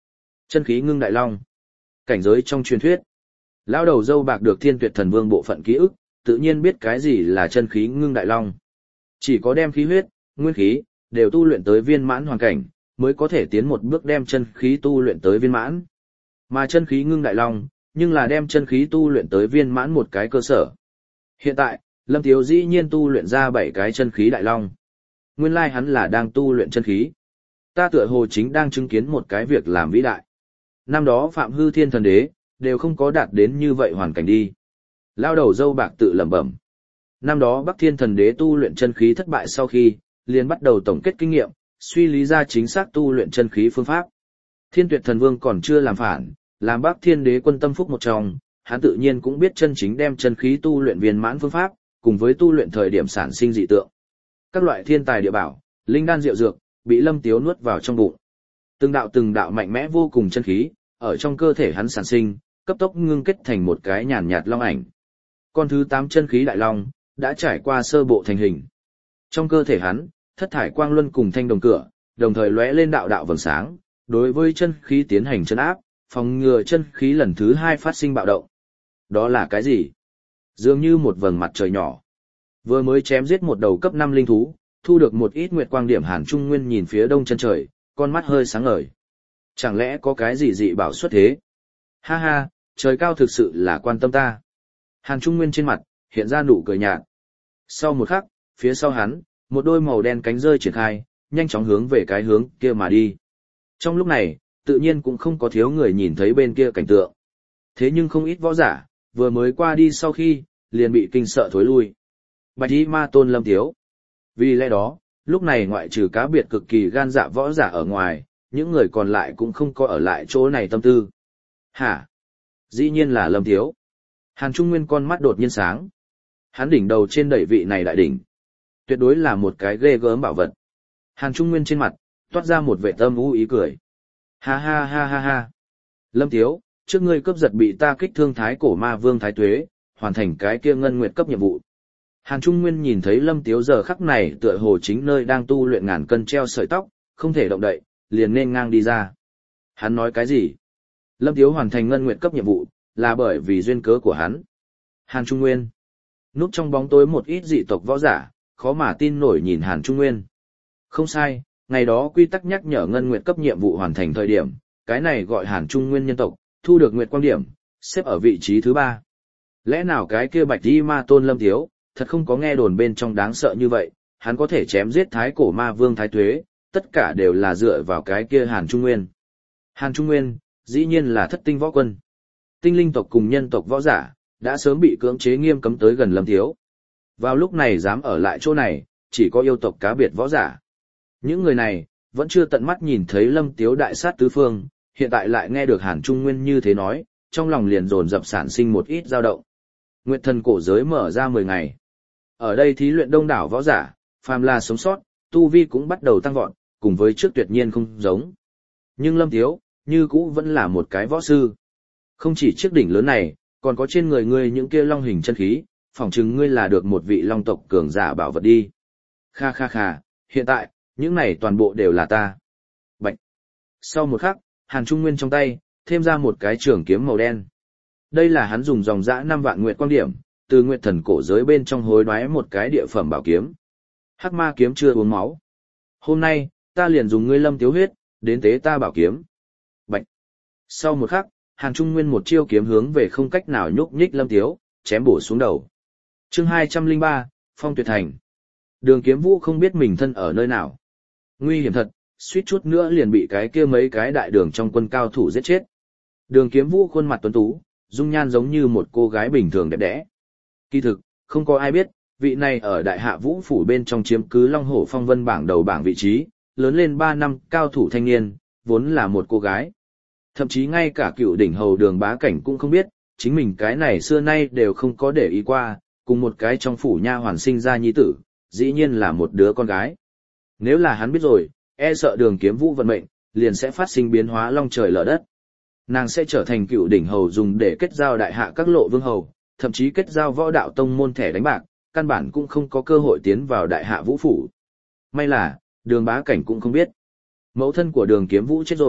Chân khí ngưng đại long. Cảnh giới trong truyền thuyết. Lão đầu dâu bạc được Thiên Tuyệt Thần Vương bộ phận ký ức, tự nhiên biết cái gì là chân khí ngưng đại long. Chỉ có đem khí huyết, nguyên khí, đều tu luyện tới viên mãn hoàn cảnh, mới có thể tiến một bước đem chân khí tu luyện tới viên mãn. Mà chân khí ngưng đại long, nhưng là đem chân khí tu luyện tới viên mãn một cái cơ sở. Hiện tại, Lâm Tiếu dĩ nhiên tu luyện ra bảy cái chân khí đại long. Nguyên lai hắn là đang tu luyện chân khí. Ta tựa hồ chính đang chứng kiến một cái việc làm vĩ đại. Năm đó Phạm Hư Thiên Thần Đế, đều không có đạt đến như vậy hoàn cảnh đi. Lao đầu dâu bạc tự lẩm bẩm. Năm đó Bắc Thiên Thần Đế tu luyện chân khí thất bại sau khi, liền bắt đầu tổng kết kinh nghiệm, suy lý ra chính xác tu luyện chân khí phương pháp. Thiên Tuyệt Thần Vương còn chưa làm phản, làm Bắc Thiên Đế quân tâm phúc một trong, hắn tự nhiên cũng biết chân chính đem chân khí tu luyện viên mãn phương pháp, cùng với tu luyện thời điểm sản sinh dị tượng. Các loại thiên tài địa bảo, linh đan diệu dược, bị Lâm Tiếu nuốt vào trong bụng. Từng đạo từng đạo mạnh mẽ vô cùng chân khí, ở trong cơ thể hắn sản sinh, cấp tốc ngưng kết thành một cái nhàn nhạt long ảnh. Con thứ tám chân khí đại long, đã trải qua sơ bộ thành hình. Trong cơ thể hắn, thất thải quang luân cùng thanh đồng cửa, đồng thời lóe lên đạo đạo vầng sáng, đối với chân khí tiến hành chân áp, phòng ngừa chân khí lần thứ hai phát sinh bạo động. Đó là cái gì? Dường như một vầng mặt trời nhỏ. Vừa mới chém giết một đầu cấp năm linh thú, thu được một ít nguyệt quang điểm, Hàn Trung Nguyên nhìn phía đông chân trời, con mắt hơi sáng ngời. Chẳng lẽ có cái gì dị bảo xuất thế? Ha ha, trời cao thực sự là quan tâm ta. Hàn Trung Nguyên trên mặt, hiện ra nụ cười nhạt. Sau một khắc, phía sau hắn, một đôi màu đen cánh rơi triển khai, nhanh chóng hướng về cái hướng kia mà đi. Trong lúc này, tự nhiên cũng không có thiếu người nhìn thấy bên kia cảnh tượng. Thế nhưng không ít võ giả, vừa mới qua đi sau khi, liền bị kinh sợ thối lui. Bạch Y Ma Tôn Lâm Tiếu. Vì lẽ đó, lúc này ngoại trừ cá biệt cực kỳ gan dạ võ giả ở ngoài, những người còn lại cũng không có ở lại chỗ này tâm tư. Hả? Dĩ nhiên là Lâm Tiếu. Hàn Trung Nguyên con mắt đột nhiên sáng. Hắn đỉnh đầu trên đẩy vị này đại đỉnh. Tuyệt đối là một cái ghê gớm bảo vật. Hàn Trung Nguyên trên mặt, toát ra một vẻ tâm u ý cười. Ha ha ha ha ha. Lâm Tiếu, trước ngươi cướp giật bị ta kích thương thái cổ ma vương thái tuế, hoàn thành cái kia ngân nguyệt cấp nhiệm vụ. Hàn Trung Nguyên nhìn thấy Lâm Tiếu giờ khắc này tựa hồ chính nơi đang tu luyện ngàn cân treo sợi tóc, không thể động đậy, liền nên ngang đi ra. Hắn nói cái gì? Lâm Tiếu hoàn thành ngân nguyệt cấp nhiệm vụ, là bởi vì duyên cớ của hắn. Hàn Trung Nguyên. Núp trong bóng tối một ít dị tộc võ giả, khó mà tin nổi nhìn Hàn Trung Nguyên. Không sai, ngày đó quy tắc nhắc nhở ngân nguyệt cấp nhiệm vụ hoàn thành thời điểm, cái này gọi Hàn Trung Nguyên nhân tộc, thu được nguyệt quang điểm, xếp ở vị trí thứ ba. Lẽ nào cái kia Bạch Y Ma Tôn Lâm Tiếu, thật không có nghe đồn bên trong đáng sợ như vậy, hắn có thể chém giết thái cổ ma vương thái tuế, tất cả đều là dựa vào cái kia Hàn Trung Nguyên. Hàn Trung Nguyên, dĩ nhiên là thất tinh võ quân. Tinh linh tộc cùng nhân tộc võ giả, đã sớm bị cưỡng chế nghiêm cấm tới gần Lâm Tiếu. Vào lúc này dám ở lại chỗ này, chỉ có yêu tộc cá biệt võ giả. Những người này, vẫn chưa tận mắt nhìn thấy Lâm Tiếu đại sát tứ phương, hiện tại lại nghe được Hàn Trung Nguyên như thế nói, trong lòng liền dồn dập sản sinh một ít dao động. Nguyệt thần cổ giới mở ra mười ngày. Ở đây thí luyện đông đảo võ giả, phàm là sống sót, tu vi cũng bắt đầu tăng vọt, cùng với trước tuyệt nhiên không giống. Nhưng Lâm Tiếu, như cũ vẫn là một cái võ sư. Không chỉ chiếc đỉnh lớn này, còn có trên người ngươi những kia long hình chân khí, phỏng chừng ngươi là được một vị long tộc cường giả bảo vật đi. Kha kha kha, hiện tại, những này toàn bộ đều là ta. Bạch. Sau một khắc, Hàn Trung Nguyên trong tay, thêm ra một cái trường kiếm màu đen. Đây là hắn dùng dòng dã năm vạn nguyệt quang điểm, từ nguyệt thần cổ giới bên trong hối đoái một cái địa phẩm bảo kiếm. Hắc ma kiếm chưa uống máu. Hôm nay, ta liền dùng ngươi Lâm Tiếu huyết, đến tế ta bảo kiếm. Bạch. Sau một khắc, Hàn Trung Nguyên một chiêu kiếm hướng về không cách nào nhúc nhích Lâm Tiếu, chém bổ xuống đầu. Chương hai trăm lẻ ba, Phong Tuyệt Thành. Đường Kiếm Vũ không biết mình thân ở nơi nào. Nguy hiểm thật, suýt chút nữa liền bị cái kia mấy cái đại đường trong quân cao thủ giết chết. Đường Kiếm Vũ khuôn mặt tuấn tú, dung nhan giống như một cô gái bình thường đẹp đẽ. Kỳ thực, không có ai biết, vị này ở Đại Hạ Vũ phủ bên trong chiếm cứ Long Hổ Phong Vân bảng đầu bảng vị trí, lớn lên ba năm cao thủ thanh niên, vốn là một cô gái. Thậm chí ngay cả cựu đỉnh hầu Đường Bá Cảnh cũng không biết, chính mình cái này xưa nay đều không có để ý qua, cùng một cái trong phủ nha hoàn sinh ra nhi tử, dĩ nhiên là một đứa con gái. Nếu là hắn biết rồi, e sợ Đường Kiếm Vũ vận mệnh, liền sẽ phát sinh biến hóa long trời lở đất. Nàng sẽ trở thành cựu đỉnh hầu dùng để kết giao đại hạ các lộ vương hầu, thậm chí kết giao võ đạo tông môn thẻ đánh bạc, căn bản cũng không có cơ hội tiến vào đại hạ vũ phủ. May là, Đường Bá Cảnh cũng không biết. Mẫu thân của Đường Kiếm Vũ chết rồi,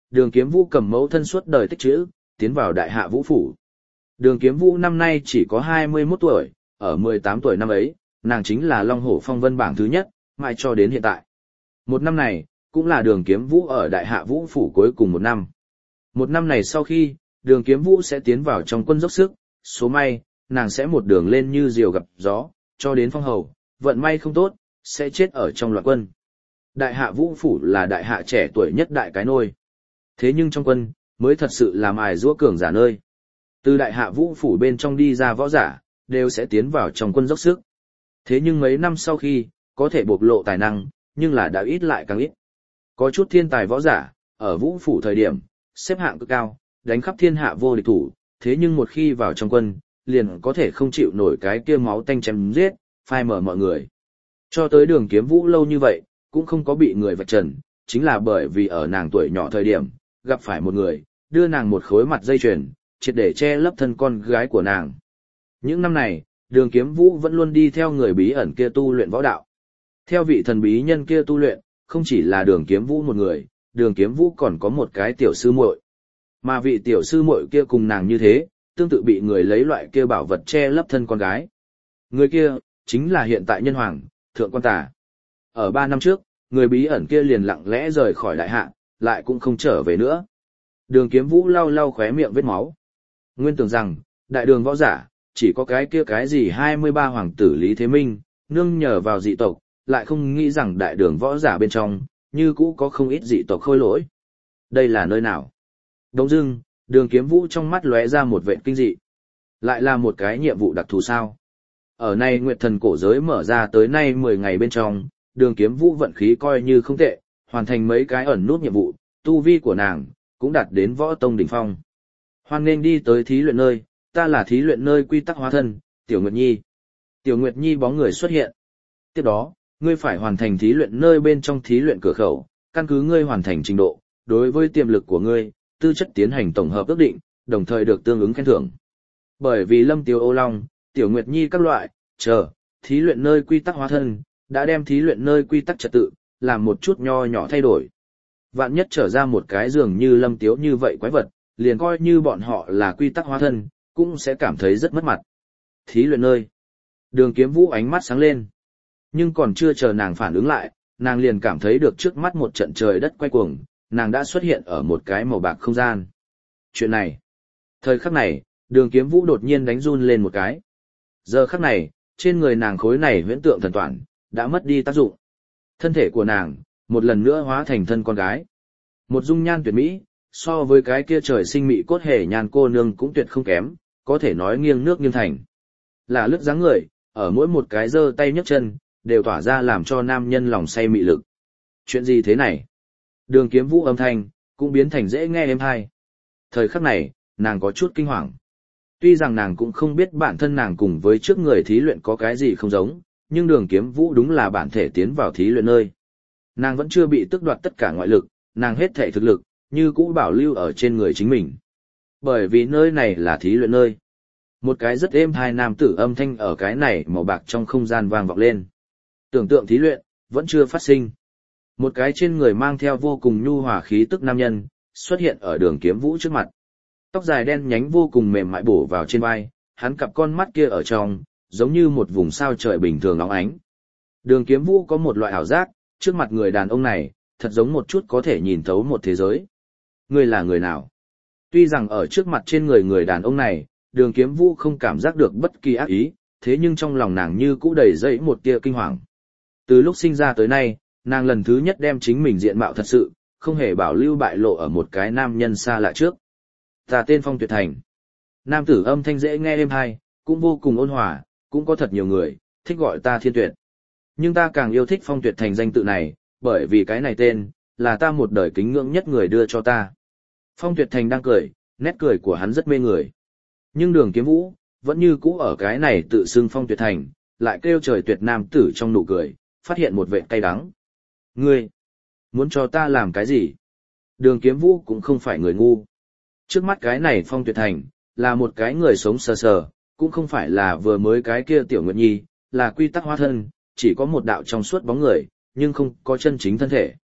Đường Kiếm Vũ cầm mẫu thân suốt đời tích trữ, tiến vào Đại Hạ Vũ phủ. Đường Kiếm Vũ năm nay chỉ có hai mươi mốt tuổi, ở mười tám tuổi năm ấy, nàng chính là Long Hổ Phong Vân bảng thứ nhất, mãi cho đến hiện tại. Một năm này, cũng là Đường Kiếm Vũ ở Đại Hạ Vũ phủ cuối cùng một năm. Một năm này sau khi, Đường Kiếm Vũ sẽ tiến vào trong quân dốc sức, số may, nàng sẽ một đường lên như diều gặp gió, cho đến phong hầu, vận may không tốt, sẽ chết ở trong loạn quân. Đại Hạ Vũ phủ là Đại Hạ trẻ tuổi nhất đại cái nôi. Thế nhưng trong quân, mới thật sự là mài giũa cường giả nơi. Từ Đại Hạ Vũ phủ bên trong đi ra võ giả, đều sẽ tiến vào trong quân dốc sức. Thế nhưng mấy năm sau khi, có thể bộc lộ tài năng, nhưng là đã ít lại càng ít. Có chút thiên tài võ giả, ở Vũ phủ thời điểm, xếp hạng cực cao, đánh khắp thiên hạ vô địch thủ, thế nhưng một khi vào trong quân, liền có thể không chịu nổi cái kia máu tanh chém giết, phai mở mọi người. Cho tới Đường Kiếm Vũ lâu như vậy, cũng không có bị người vạch trần, chính là bởi vì ở nàng tuổi nhỏ thời điểm, gặp phải một người, đưa nàng một khối mặt dây chuyền, triệt để che lấp thân con gái của nàng. Những năm này, Đường Kiếm Vũ vẫn luôn đi theo người bí ẩn kia tu luyện võ đạo. Theo vị thần bí nhân kia tu luyện, không chỉ là Đường Kiếm Vũ một người, Đường Kiếm Vũ còn có một cái tiểu sư muội. Mà vị tiểu sư muội kia cùng nàng như thế, tương tự bị người lấy loại kia bảo vật che lấp thân con gái. Người kia, chính là hiện tại nhân hoàng, Thượng Quan Tà. Ở ba năm trước, người bí ẩn kia liền lặng lẽ rời khỏi Đại Hạ, lại cũng không trở về nữa. Đường Kiếm Vũ lau lau khóe miệng vết máu. Nguyên tưởng rằng, đại đường võ giả, chỉ có cái kia cái gì hai mươi ba hoàng tử Lý Thế Minh, nương nhờ vào dị tộc, lại không nghĩ rằng đại đường võ giả bên trong, như cũ có không ít dị tộc khôi lỗi. Đây là nơi nào? Đông dưng, Đường Kiếm Vũ trong mắt lóe ra một vệt kinh dị. Lại là một cái nhiệm vụ đặc thù sao? Ở nay Nguyệt Thần cổ giới mở ra tới nay mười ngày bên trong, Đường Kiếm Vũ vận khí coi như không tệ, hoàn thành mấy cái ẩn nút nhiệm vụ, tu vi của nàng cũng đạt đến võ tông đỉnh phong. Hoan nên đi tới thí luyện nơi, ta là thí luyện nơi quy tắc hóa thân, Tiểu Nguyệt Nhi. Tiểu Nguyệt Nhi bóng người xuất hiện. Tiếp đó, ngươi phải hoàn thành thí luyện nơi bên trong thí luyện cửa khẩu, căn cứ ngươi hoàn thành trình độ, đối với tiềm lực của ngươi, tư chất tiến hành tổng hợp ước định, đồng thời được tương ứng khen thưởng. Bởi vì Lâm Tiêu Ô Long, Tiểu Nguyệt Nhi các loại, chờ, thí luyện nơi quy tắc hóa thân, đã đem thí luyện nơi quy tắc trật tự, làm một chút nho nhỏ thay đổi. Vạn nhất trở ra một cái dường như Lâm Tiếu như vậy quái vật, liền coi như bọn họ là quy tắc hóa thân, cũng sẽ cảm thấy rất mất mặt. Thí luyện nơi. Đường Kiếm Vũ ánh mắt sáng lên. Nhưng còn chưa chờ nàng phản ứng lại, nàng liền cảm thấy được trước mắt một trận trời đất quay cuồng, nàng đã xuất hiện ở một cái màu bạc không gian. Chuyện này. Thời khắc này, Đường Kiếm Vũ đột nhiên đánh run lên một cái. Giờ khắc này, trên người nàng khối này huyễn tượng thần toản, đã mất đi tác dụng. Thân thể của nàng, một lần nữa hóa thành thân con gái. Một dung nhan tuyệt mỹ, so với cái kia trời sinh mỹ cốt hề nhan cô nương cũng tuyệt không kém, có thể nói nghiêng nước nghiêng thành. Là lướt dáng người, ở mỗi một cái giơ tay nhấc chân, đều tỏa ra làm cho nam nhân lòng say mị lực. Chuyện gì thế này? Đường Kiếm Vũ âm thanh, cũng biến thành dễ nghe êm tai. Thời khắc này, nàng có chút kinh hoàng. Tuy rằng nàng cũng không biết bản thân nàng cùng với trước người thí luyện có cái gì không giống, nhưng Đường Kiếm Vũ đúng là bản thể tiến vào thí luyện nơi. Nàng vẫn chưa bị tước đoạt tất cả ngoại lực, nàng hết thể thực lực, như cũ bảo lưu ở trên người chính mình. Bởi vì nơi này là thí luyện nơi. Một cái rất êm tai nam tử âm thanh ở cái này màu bạc trong không gian vang vọng lên. Tưởng tượng thí luyện, vẫn chưa phát sinh. Một cái trên người mang theo vô cùng nhu hòa khí tức nam nhân, xuất hiện ở Đường Kiếm Vũ trước mặt. Tóc dài đen nhánh vô cùng mềm mại bổ vào trên vai, hắn cặp con mắt kia ở trong, giống như một vùng sao trời bình thường óng ánh. Đường Kiếm Vũ có một loại ảo giác, trước mặt người đàn ông này, thật giống một chút có thể nhìn thấu một thế giới. Ngươi là người nào? Tuy rằng ở trước mặt trên người người đàn ông này, Đường Kiếm Vũ không cảm giác được bất kỳ ác ý, thế nhưng trong lòng nàng như cũ đầy dẫy một tia kinh hoàng. Từ lúc sinh ra tới nay, nàng lần thứ nhất đem chính mình diện mạo thật sự, không hề bảo lưu bại lộ ở một cái nam nhân xa lạ trước. Ta tên Phong Tuyệt Thành. Nam tử âm thanh dễ nghe êm hay, cũng vô cùng ôn hòa, cũng có thật nhiều người, thích gọi ta Thiên Tuyệt. Nhưng ta càng yêu thích Phong Tuyệt Thành danh tự này, bởi vì cái này tên, là ta một đời kính ngưỡng nhất người đưa cho ta. Phong Tuyệt Thành đang cười, nét cười của hắn rất mê người. Nhưng Đường Kiếm Vũ, vẫn như cũ ở cái này tự xưng Phong Tuyệt Thành, lại kêu trời tuyệt nam tử trong nụ cười, phát hiện một vệt cay đắng. Ngươi, muốn cho ta làm cái gì? Đường Kiếm Vũ cũng không phải người ngu. Trước mắt cái này Phong Tuyệt Thành, là một cái người sống sờ sờ, cũng không phải là vừa mới cái kia Tiểu Nguyệt Nhi, là quy tắc hóa thân, chỉ có một đạo trong suốt bóng người, nhưng không có chân chính thân thể.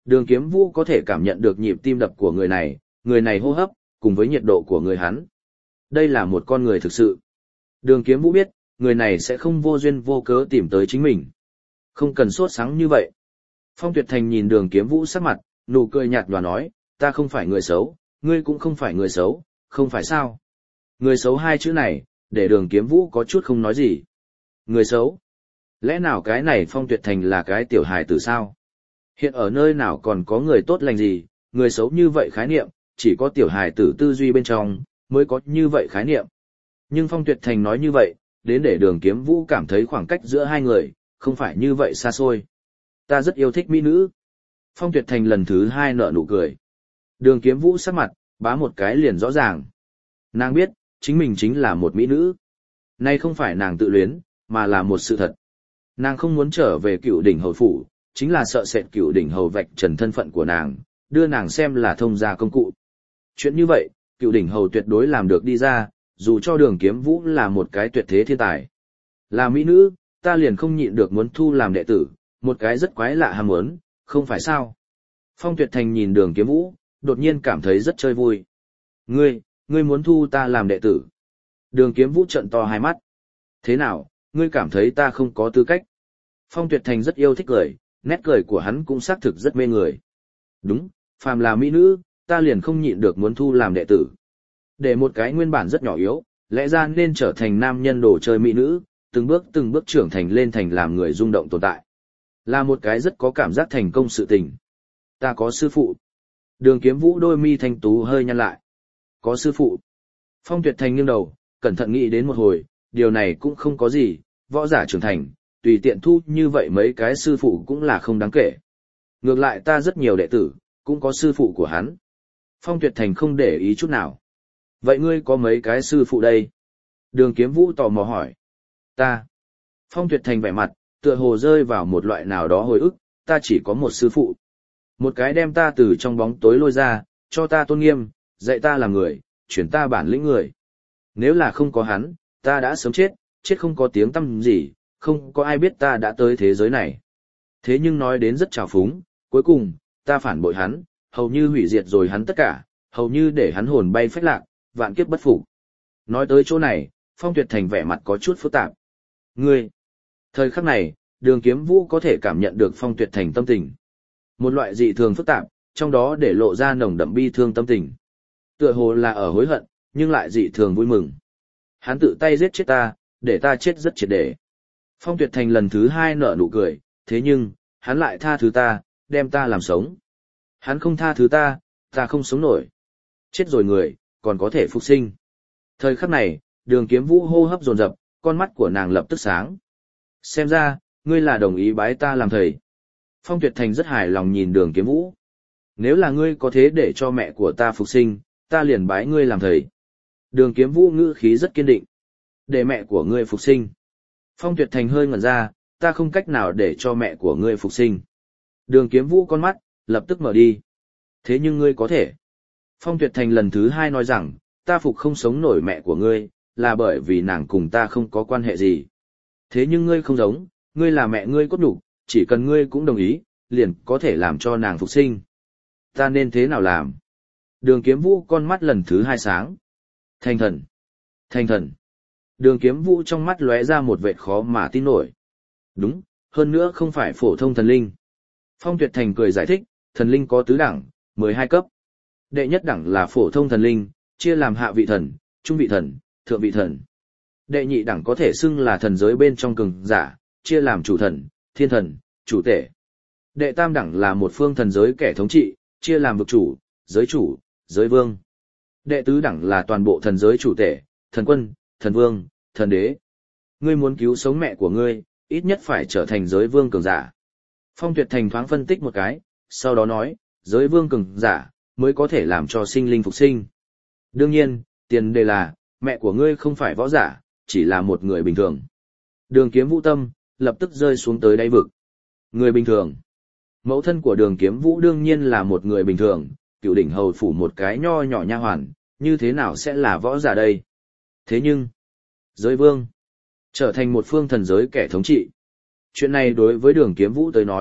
Đường Kiếm Vũ có thể cảm nhận được nhịp tim đập của người này, người này hô hấp, cùng với nhiệt độ của người hắn. Đây là một con người thực sự. Đường Kiếm Vũ biết, người này sẽ không vô duyên vô cớ tìm tới chính mình. Không cần sốt sắng như vậy. Phong Tuyệt Thành nhìn Đường Kiếm Vũ sắc mặt, nụ cười nhạt nhòa nói, ta không phải người xấu, ngươi cũng không phải người xấu, không phải sao? Người xấu hai chữ này, để Đường Kiếm Vũ có chút không nói gì. Người xấu? Lẽ nào cái này Phong Tuyệt Thành là cái tiểu hài tử sao? Hiện ở nơi nào còn có người tốt lành gì, người xấu như vậy khái niệm, chỉ có tiểu hài tử tư duy bên trong, mới có như vậy khái niệm. Nhưng Phong Tuyệt Thành nói như vậy, đến để Đường Kiếm Vũ cảm thấy khoảng cách giữa hai người, không phải như vậy xa xôi. Ta rất yêu thích mỹ nữ. Phong Tuyệt Thành lần thứ hai nở nụ cười. Đường Kiếm Vũ sắc mặt, bá một cái liền rõ ràng. Nàng biết, chính mình chính là một mỹ nữ. Nay không phải nàng tự luyến, mà là một sự thật. Nàng không muốn trở về Cựu Đỉnh Hầu phủ, chính là sợ sệt Cựu Đỉnh Hầu vạch trần thân phận của nàng, đưa nàng xem là thông gia công cụ. Chuyện như vậy, Cựu Đỉnh Hầu tuyệt đối làm được đi ra, dù cho Đường Kiếm Vũ là một cái tuyệt thế thiên tài. Là mỹ nữ, ta liền không nhịn được muốn thu làm đệ tử, một cái rất quái lạ ham muốn, không phải sao? Phong Tuyệt Thành nhìn Đường Kiếm Vũ, đột nhiên cảm thấy rất chơi vui. Ngươi, ngươi muốn thu ta làm đệ tử. Đường Kiếm Vũ trợn to hai mắt. Thế nào, ngươi cảm thấy ta không có tư cách? Phong Tuyệt Thành rất yêu thích cười, nét cười của hắn cũng xác thực rất mê người. Đúng, phàm là mỹ nữ, ta liền không nhịn được muốn thu làm đệ tử. Để một cái nguyên bản rất nhỏ yếu, lẽ ra nên trở thành nam nhân đồ chơi mỹ nữ, từng bước từng bước trưởng thành lên thành làm người rung động tồn tại. Là một cái rất có cảm giác thành công sự tình. Ta có sư phụ. Đường Kiếm Vũ đôi mi thanh tú hơi nhăn lại. Có sư phụ. Phong Tuyệt Thành nghiêng đầu, cẩn thận nghĩ đến một hồi, điều này cũng không có gì, võ giả trưởng thành, tùy tiện thu như vậy mấy cái sư phụ cũng là không đáng kể. Ngược lại ta rất nhiều đệ tử, cũng có sư phụ của hắn. Phong Tuyệt Thành không để ý chút nào. Vậy ngươi có mấy cái sư phụ đây? Đường Kiếm Vũ tò mò hỏi. Ta. Phong Tuyệt Thành vẻ mặt, tựa hồ rơi vào một loại nào đó hồi ức, ta chỉ có một sư phụ. Một cái đem ta từ trong bóng tối lôi ra, cho ta tôn nghiêm, dạy ta làm người, chuyển ta bản lĩnh người. Nếu là không có hắn, ta đã sớm chết, chết không có tiếng tăm gì, không có ai biết ta đã tới thế giới này. Thế nhưng nói đến rất trào phúng, cuối cùng, ta phản bội hắn, hầu như hủy diệt rồi hắn tất cả, hầu như để hắn hồn bay phách lạc, vạn kiếp bất phục. Nói tới chỗ này, Phong Tuyệt Thành vẻ mặt có chút phức tạp. Ngươi! Thời khắc này, Đường Kiếm Vũ có thể cảm nhận được Phong Tuyệt Thành tâm tình. Một loại dị thường phức tạp, trong đó để lộ ra nồng đậm bi thương tâm tình. Tựa hồ là ở hối hận, nhưng lại dị thường vui mừng. Hắn tự tay giết chết ta, để ta chết rất triệt để. Phong Tuyệt Thành lần thứ hai nở nụ cười, thế nhưng, hắn lại tha thứ ta, đem ta làm sống. Hắn không tha thứ ta, ta không sống nổi. Chết rồi người, còn có thể phục sinh. Thời khắc này, Đường Kiếm Vũ hô hấp dồn dập, con mắt của nàng lập tức sáng. Xem ra, ngươi là đồng ý bái ta làm thầy. Phong Tuyệt Thành rất hài lòng nhìn Đường Kiếm Vũ. Nếu là ngươi có thế để cho mẹ của ta phục sinh, ta liền bái ngươi làm thầy. Đường Kiếm Vũ ngữ khí rất kiên định. Để mẹ của ngươi phục sinh. Phong Tuyệt Thành hơi ngẩn ra, ta không cách nào để cho mẹ của ngươi phục sinh. Đường Kiếm Vũ con mắt, lập tức mở đi. Thế nhưng ngươi có thể. Phong Tuyệt Thành lần thứ hai nói rằng, ta phục không sống nổi mẹ của ngươi, là bởi vì nàng cùng ta không có quan hệ gì. Thế nhưng ngươi không giống, ngươi là mẹ ngươi cốt nhục, chỉ cần ngươi cũng đồng ý, liền có thể làm cho nàng phục sinh. Ta nên thế nào làm? Đường Kiếm Vũ con mắt lần thứ hai sáng. Thành thần. Thành thần. Đường Kiếm Vũ trong mắt lóe ra một vệt khó mà tin nổi. Đúng, hơn nữa không phải phổ thông thần linh. Phong Tuyệt Thành cười giải thích, thần linh có tứ đẳng, mười hai cấp. Đệ nhất đẳng là phổ thông thần linh, chia làm hạ vị thần, trung vị thần, thượng vị thần. Đệ nhị đẳng có thể xưng là thần giới bên trong cường giả, chia làm chủ thần, thiên thần, chủ tể. Đệ tam đẳng là một phương thần giới kẻ thống trị, chia làm vực chủ, giới chủ, giới vương. Đệ tứ đẳng là toàn bộ thần giới chủ tể, thần quân, thần vương, thần đế. Ngươi muốn cứu sống mẹ của ngươi, ít nhất phải trở thành giới vương cường giả. Phong Tuyệt Thành thoáng phân tích một cái, sau đó nói, giới vương cường giả mới có thể làm cho sinh linh phục sinh. Đương nhiên, tiền đề là, mẹ của ngươi không phải võ giả, chỉ là một người bình thường. Đường Kiếm Vũ tâm, lập tức rơi xuống tới đáy vực. Người bình thường. Mẫu thân của Đường Kiếm Vũ đương nhiên là một người bình thường, Cựu Đỉnh Hầu phủ một cái nho nhỏ nha hoàn, như thế nào sẽ là võ giả đây? Thế nhưng, giới vương, trở thành một phương thần giới kẻ thống trị. Chuyện này đối với Đường Kiếm Vũ tới nói,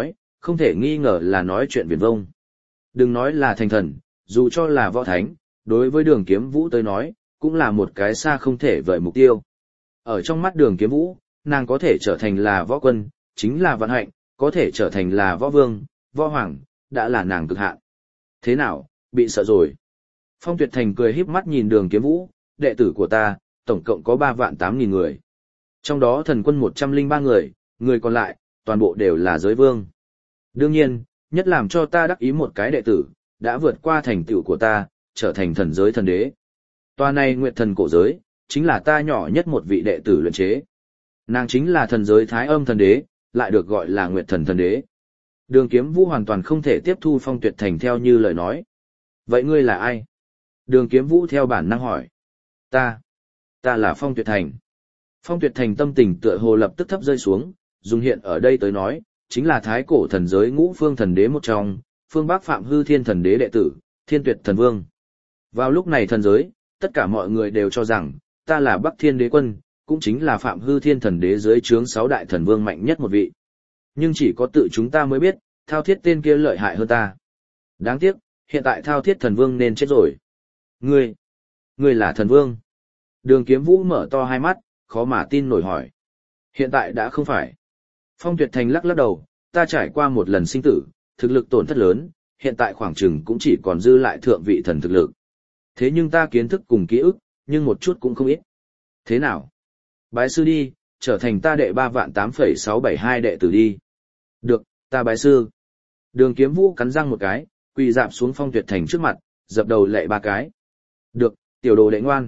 không thể nghi ngờ là nói chuyện viển vông. Đừng nói là thành thần, dù cho là võ thánh, đối với đường kiếm vũ tới nói, cũng là một cái xa không thể vời mục tiêu. Ở trong mắt đường kiếm vũ, nàng có thể trở thành là võ quân, chính là vận hạnh, có thể trở thành là võ vương, võ hoàng, đã là nàng cực hạn. Thế nào, bị sợ rồi? Phong Tuyệt Thành cười híp mắt nhìn đường kiếm vũ, đệ tử của ta, tổng cộng có ba vạn tám nghìn người. Trong đó thần quân một trăm linh ba người, người còn lại, toàn bộ đều là giới vương. Đương nhiên, nhất làm cho ta đắc ý một cái đệ tử, đã vượt qua thành tựu của ta, trở thành thần giới thần đế. Tòa này Nguyệt Thần cổ giới, chính là ta nhỏ nhất một vị đệ tử luyện chế. Nàng chính là thần giới Thái Âm thần đế, lại được gọi là Nguyệt Thần thần đế. Đường Kiếm Vũ hoàn toàn không thể tiếp thu Phong Tuyệt Thành theo như lời nói. Vậy ngươi là ai? Đường Kiếm Vũ theo bản năng hỏi. Ta, ta là Phong Tuyệt Thành. Phong Tuyệt Thành tâm tình tựa hồ lập tức thấp rơi xuống, dùng hiện ở đây tới nói, chính là thái cổ thần giới ngũ phương thần đế một trong, phương Bắc Phạm Hư Thiên thần đế đệ tử, Thiên Tuyệt thần vương. Vào lúc này thần giới, tất cả mọi người đều cho rằng, ta là Bắc Thiên đế quân, cũng chính là Phạm Hư Thiên thần đế dưới trướng sáu đại thần vương mạnh nhất một vị. Nhưng chỉ có tự chúng ta mới biết, Thao Thiết tên kia lợi hại hơn ta. Đáng tiếc, hiện tại Thao Thiết thần vương nên chết rồi. Ngươi, ngươi là thần vương. Đường Kiếm Vũ mở to hai mắt, khó mà tin nổi hỏi. Hiện tại đã không phải. Phong Tuyệt Thành lắc lắc đầu, ta trải qua một lần sinh tử, thực lực tổn thất lớn, hiện tại khoảng chừng cũng chỉ còn dư lại thượng vị thần thực lực. Thế nhưng ta kiến thức cùng ký ức, nhưng một chút cũng không ít. Thế nào? Bái sư đi, trở thành ta đệ ba vạn tám phẩy sáu bảy hai đệ tử đi. Được, ta bái sư. Đường Kiếm Vũ cắn răng một cái, quỳ dạp xuống Phong Tuyệt Thành trước mặt, dập đầu lạy ba cái. Được, tiểu đồ đệ ngoan.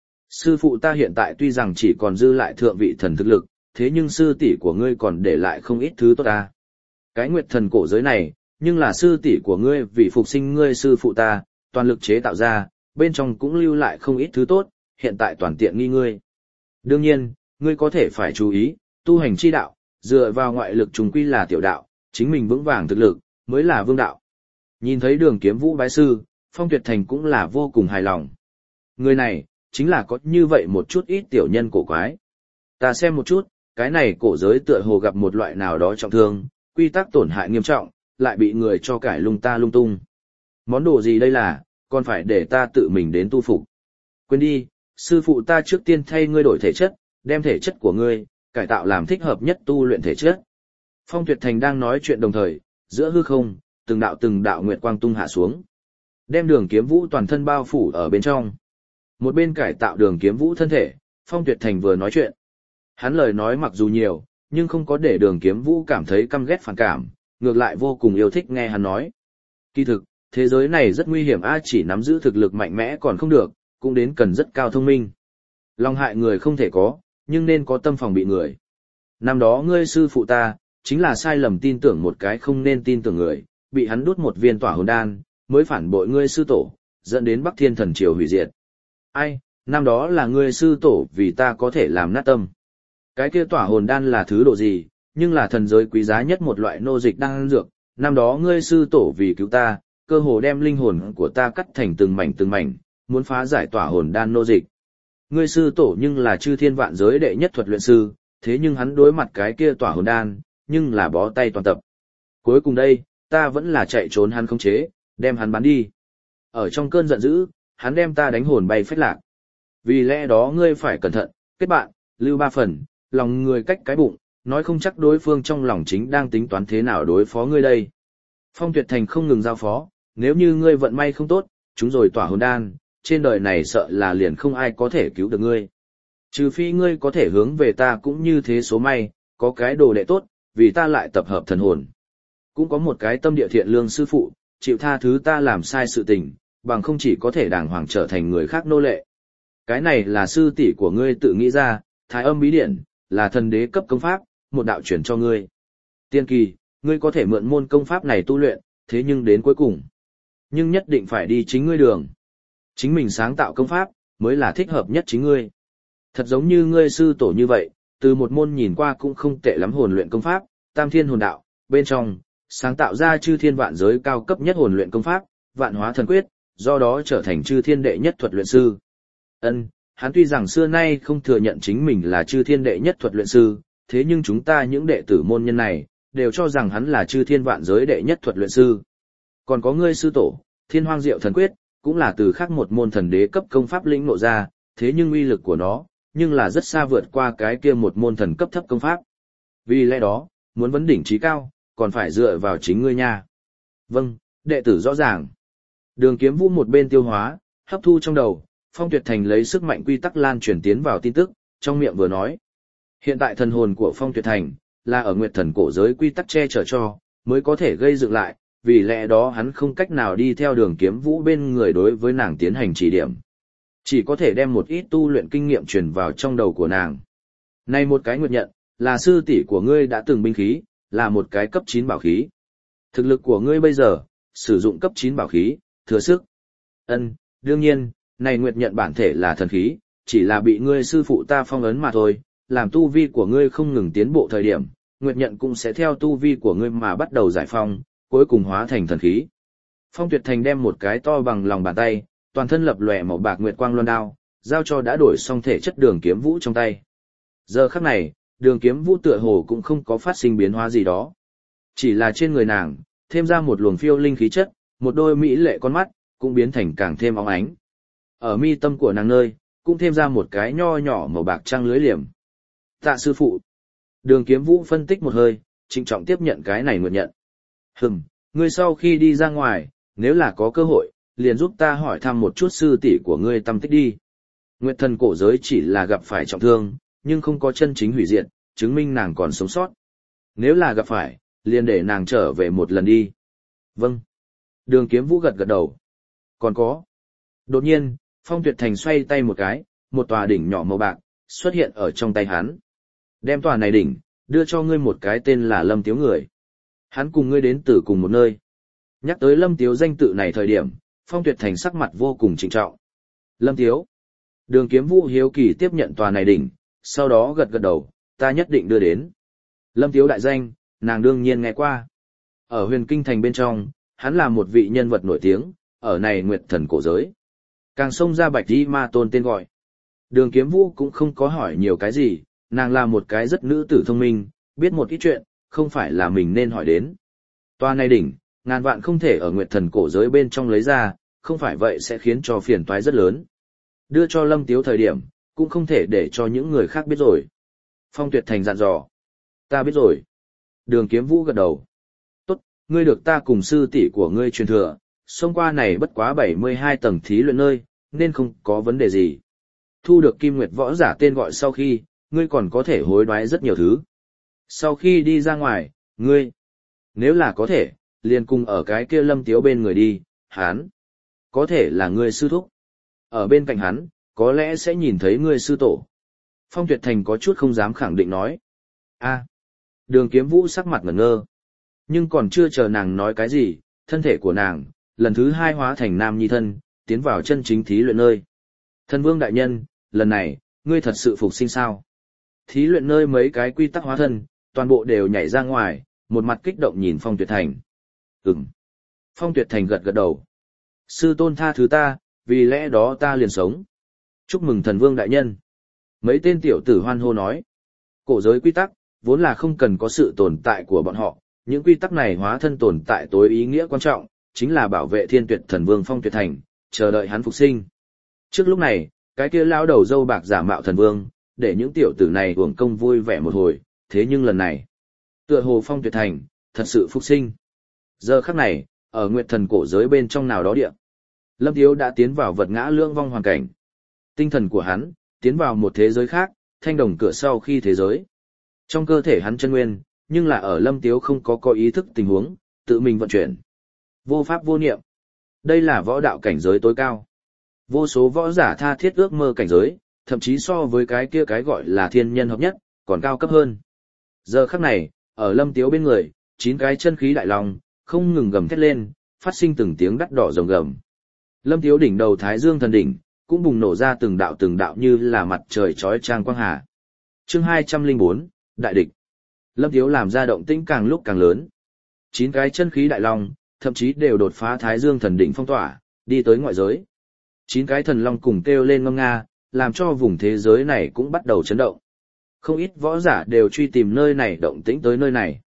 Sư phụ ta hiện tại tuy rằng chỉ còn dư lại thượng vị thần thực lực, thế nhưng sư tỷ của ngươi còn để lại không ít thứ tốt ta. Cái Nguyệt Thần cổ giới này, nhưng là sư tỷ của ngươi vì phục sinh ngươi sư phụ ta, toàn lực chế tạo ra, bên trong cũng lưu lại không ít thứ tốt, hiện tại toàn tiện nghi ngươi. Đương nhiên, ngươi có thể phải chú ý, tu hành chi đạo, dựa vào ngoại lực trùng quy là tiểu đạo, chính mình vững vàng thực lực, mới là vương đạo. Nhìn thấy Đường Kiếm Vũ bái sư, Phong Tuyệt Thành cũng là vô cùng hài lòng. Người này, chính là có như vậy một chút ít tiểu nhân cổ quái. Ta xem một chút, cái này cổ giới tựa hồ gặp một loại nào đó trọng thương, quy tắc tổn hại nghiêm trọng, lại bị người cho cải lung ta lung tung. Món đồ gì đây là, còn phải để ta tự mình đến tu phục. Quên đi, sư phụ ta trước tiên thay ngươi đổi thể chất, đem thể chất của ngươi, cải tạo làm thích hợp nhất tu luyện thể chất. Phong Tuyệt Thành đang nói chuyện đồng thời, giữa hư không, từng đạo từng đạo nguyệt quang tung hạ xuống. Đem Đường Kiếm Vũ toàn thân bao phủ ở bên trong. Một bên cải tạo Đường Kiếm Vũ thân thể, Phong Tuyệt Thành vừa nói chuyện. Hắn lời nói mặc dù nhiều, nhưng không có để Đường Kiếm Vũ cảm thấy căm ghét phản cảm, ngược lại vô cùng yêu thích nghe hắn nói. Kỳ thực, thế giới này rất nguy hiểm a, chỉ nắm giữ thực lực mạnh mẽ còn không được, cũng đến cần rất cao thông minh. Lòng hại người không thể có, nhưng nên có tâm phòng bị người. Năm đó ngươi sư phụ ta, chính là sai lầm tin tưởng một cái không nên tin tưởng người, bị hắn đút một viên tỏa hồn đan, mới phản bội ngươi sư tổ, dẫn đến Bắc Thiên thần triều hủy diệt. Ai, năm đó là ngươi sư tổ vì ta có thể làm nát tâm. Cái kia tỏa hồn đan là thứ độ gì, nhưng là thần giới quý giá nhất một loại nô dịch đan dược, năm đó ngươi sư tổ vì cứu ta, cơ hồ đem linh hồn của ta cắt thành từng mảnh từng mảnh, muốn phá giải tỏa hồn đan nô dịch. Ngươi sư tổ nhưng là chư thiên vạn giới đệ nhất thuật luyện sư, thế nhưng hắn đối mặt cái kia tỏa hồn đan, nhưng là bó tay toàn tập. Cuối cùng đây, ta vẫn là chạy trốn hắn không chế, đem hắn bắn đi. Ở trong cơn giận dữ, hắn đem ta đánh hồn bay phách lạc. Vì lẽ đó ngươi phải cẩn thận, kết bạn, lưu ba phần, lòng người cách cái bụng, nói không chắc đối phương trong lòng chính đang tính toán thế nào đối phó ngươi đây. Phong Tuyệt Thành không ngừng giao phó, nếu như ngươi vận may không tốt, chúng rồi tỏa hồn đan, trên đời này sợ là liền không ai có thể cứu được ngươi. Trừ phi ngươi có thể hướng về ta cũng như thế số may, có cái đồ đệ tốt, vì ta lại tập hợp thần hồn. Cũng có một cái tâm địa thiện lương sư phụ, chịu tha thứ ta làm sai sự tình, bằng không chỉ có thể đàng hoàng trở thành người khác nô lệ. Cái này là sư tỷ của ngươi tự nghĩ ra, Thái Âm bí điển, là thần đế cấp công pháp, một đạo chuyển cho ngươi. Tiên kỳ, ngươi có thể mượn môn công pháp này tu luyện, thế nhưng đến cuối cùng. Nhưng nhất định phải đi chính ngươi đường. Chính mình sáng tạo công pháp, mới là thích hợp nhất chính ngươi. Thật giống như ngươi sư tổ như vậy, từ một môn nhìn qua cũng không tệ lắm hồn luyện công pháp, Tam Thiên Hồn Đạo, bên trong, sáng tạo ra chư thiên vạn giới cao cấp nhất hồn luyện công pháp, Vạn Hóa Thần Quyết, do đó trở thành chư thiên đệ nhất thuật luyện sư. Ân, hắn tuy rằng xưa nay không thừa nhận chính mình là chư thiên đệ nhất thuật luyện sư, thế nhưng chúng ta những đệ tử môn nhân này, đều cho rằng hắn là chư thiên vạn giới đệ nhất thuật luyện sư. Còn có ngươi sư tổ, Thiên Hoang Diệu Thần Quyết, cũng là từ khác một môn thần đế cấp công pháp lĩnh ngộ ra, thế nhưng uy lực của nó, nhưng là rất xa vượt qua cái kia một môn thần cấp thấp công pháp. Vì lẽ đó, muốn vấn đỉnh trí cao, còn phải dựa vào chính ngươi nha. Vâng, đệ tử rõ ràng. Đường Kiếm Vũ một bên tiêu hóa, hấp thu trong đầu, Phong Tuyệt Thành lấy sức mạnh quy tắc lan truyền tiến vào tin tức, trong miệng vừa nói. Hiện tại thần hồn của Phong Tuyệt Thành, là ở Nguyệt Thần cổ giới quy tắc che chở cho, mới có thể gây dựng lại, vì lẽ đó hắn không cách nào đi theo Đường Kiếm Vũ bên người đối với nàng tiến hành chỉ điểm. Chỉ có thể đem một ít tu luyện kinh nghiệm truyền vào trong đầu của nàng. Này một cái nguyệt nhận, là sư tỷ của ngươi đã từng binh khí, là một cái cấp chín bảo khí. Thực lực của ngươi bây giờ, sử dụng cấp chín bảo khí, thừa sức. Ân, đương nhiên, này nguyệt nhận bản thể là thần khí, chỉ là bị ngươi sư phụ ta phong ấn mà thôi, làm tu vi của ngươi không ngừng tiến bộ thời điểm, nguyệt nhận cũng sẽ theo tu vi của ngươi mà bắt đầu giải phong, cuối cùng hóa thành thần khí. Phong Tuyệt Thành đem một cái to bằng lòng bàn tay, toàn thân lập lòe màu bạc nguyệt quang loan đao, giao cho đã đổi xong thể chất Đường Kiếm Vũ trong tay. Giờ khắc này, Đường Kiếm Vũ tựa hồ cũng không có phát sinh biến hóa gì đó. Chỉ là trên người nàng, thêm ra một luồng phiêu linh khí chất, một đôi mỹ lệ con mắt, cũng biến thành càng thêm óng ánh. Ở mi tâm của nàng nơi, cũng thêm ra một cái nho nhỏ màu bạc trăng lưới liềm. Tạ sư phụ. Đường Kiếm Vũ phân tích một hơi, trịnh trọng tiếp nhận cái này nguyện nhận. Hừm, ngươi sau khi đi ra ngoài, nếu là có cơ hội, liền giúp ta hỏi thăm một chút sư tỷ của ngươi tâm tích đi. Nguyệt Thần cổ giới chỉ là gặp phải trọng thương, nhưng không có chân chính hủy diệt, chứng minh nàng còn sống sót. Nếu là gặp phải, liền để nàng trở về một lần đi. Vâng. Đường Kiếm Vũ gật gật đầu. Còn có. Đột nhiên, Phong Tuyệt Thành xoay tay một cái, một tòa đỉnh nhỏ màu bạc, xuất hiện ở trong tay hắn. Đem tòa này đỉnh, đưa cho ngươi một cái tên là Lâm Tiếu người. Hắn cùng ngươi đến từ cùng một nơi. Nhắc tới Lâm Tiếu danh tự này thời điểm, Phong Tuyệt Thành sắc mặt vô cùng trịnh trọng. Lâm Tiếu. Đường Kiếm Vũ hiếu kỳ tiếp nhận tòa này đỉnh, sau đó gật gật đầu, ta nhất định đưa đến. Lâm Tiếu đại danh, nàng đương nhiên nghe qua. Ở Huyền Kinh Thành bên trong, hắn là một vị nhân vật nổi tiếng, ở này Nguyệt Thần cổ giới. Càng xông ra Bạch Di Ma Tôn tên gọi. Đường Kiếm Vũ cũng không có hỏi nhiều cái gì, nàng là một cái rất nữ tử thông minh, biết một ít chuyện, không phải là mình nên hỏi đến. Tòa này đỉnh, ngàn vạn không thể ở Nguyệt Thần cổ giới bên trong lấy ra, không phải vậy sẽ khiến cho phiền toái rất lớn. Đưa cho Lâm Tiếu thời điểm, cũng không thể để cho những người khác biết rồi. Phong Tuyệt Thành dặn dò. Ta biết rồi. Đường Kiếm Vũ gật đầu. Tốt, ngươi được ta cùng sư tỷ của ngươi truyền thừa, xông qua này bất quá bảy mươi hai tầng thí luyện nơi, nên không có vấn đề gì. Thu được Kim Nguyệt võ giả tên gọi sau khi, ngươi còn có thể hối đoái rất nhiều thứ. Sau khi đi ra ngoài, ngươi, nếu là có thể, liền cùng ở cái kia Lâm Tiếu bên người đi, hắn, có thể là ngươi sư thúc. Ở bên cạnh hắn, có lẽ sẽ nhìn thấy ngươi sư tổ. Phong Tuyệt Thành có chút không dám khẳng định nói. A. Đường Kiếm Vũ sắc mặt ngẩn ngơ. Nhưng còn chưa chờ nàng nói cái gì, thân thể của nàng, lần thứ hai hóa thành nam nhi thân, tiến vào chân chính thí luyện nơi. Thần Vương đại nhân, lần này, ngươi thật sự phục sinh sao? Thí luyện nơi mấy cái quy tắc hóa thân, toàn bộ đều nhảy ra ngoài, một mặt kích động nhìn Phong Tuyệt Thành. Ừm. Phong Tuyệt Thành gật gật đầu. Sư tôn tha thứ ta, vì lẽ đó ta liền sống. Chúc mừng Thần Vương đại nhân. Mấy tên tiểu tử hoan hô nói. Cổ giới quy tắc, vốn là không cần có sự tồn tại của bọn họ, những quy tắc này hóa thân tồn tại tối ý nghĩa quan trọng, chính là bảo vệ Thiên Tuyệt Thần Vương Phong Tuyệt Thành, chờ đợi hắn phục sinh. Trước lúc này, cái kia lão đầu dâu bạc giả mạo thần vương, để những tiểu tử này uổng công vui vẻ một hồi, thế nhưng lần này, tựa hồ Phong Tuyệt Thành, thật sự phục sinh. Giờ khắc này, ở Nguyệt Thần cổ giới bên trong nào đó địa, Lâm Tiếu đã tiến vào vật ngã lưỡng vong hoàn cảnh. Tinh thần của hắn, tiến vào một thế giới khác, thanh đồng cửa sau khi thế giới. Trong cơ thể hắn chân nguyên, nhưng là ở Lâm Tiếu không có có ý thức tình huống, tự mình vận chuyển. Vô pháp vô niệm. Đây là võ đạo cảnh giới tối cao. Vô số võ giả tha thiết ước mơ cảnh giới, thậm chí so với cái kia cái gọi là thiên nhân hợp nhất, còn cao cấp hơn. Giờ khắc này, ở Lâm Tiếu bên người, chín cái chân khí đại long, không ngừng gầm thét lên, phát sinh từng tiếng đắt đỏ rồng gầm. Lâm Tiếu đỉnh đầu Thái Dương thần đỉnh, cũng bùng nổ ra từng đạo từng đạo như là mặt trời chói chang quang hà. Chương hai trăm lẻ bốn, Đại địch. Lâm Tiếu làm ra động tĩnh càng lúc càng lớn. Chín cái chân khí đại long, thậm chí đều đột phá Thái Dương thần đỉnh phong tỏa, đi tới ngoại giới. Chín cái thần long cùng kêu lên ngâm nga, làm cho vùng thế giới này cũng bắt đầu chấn động. Không ít võ giả đều truy tìm nơi này động tĩnh tới nơi này.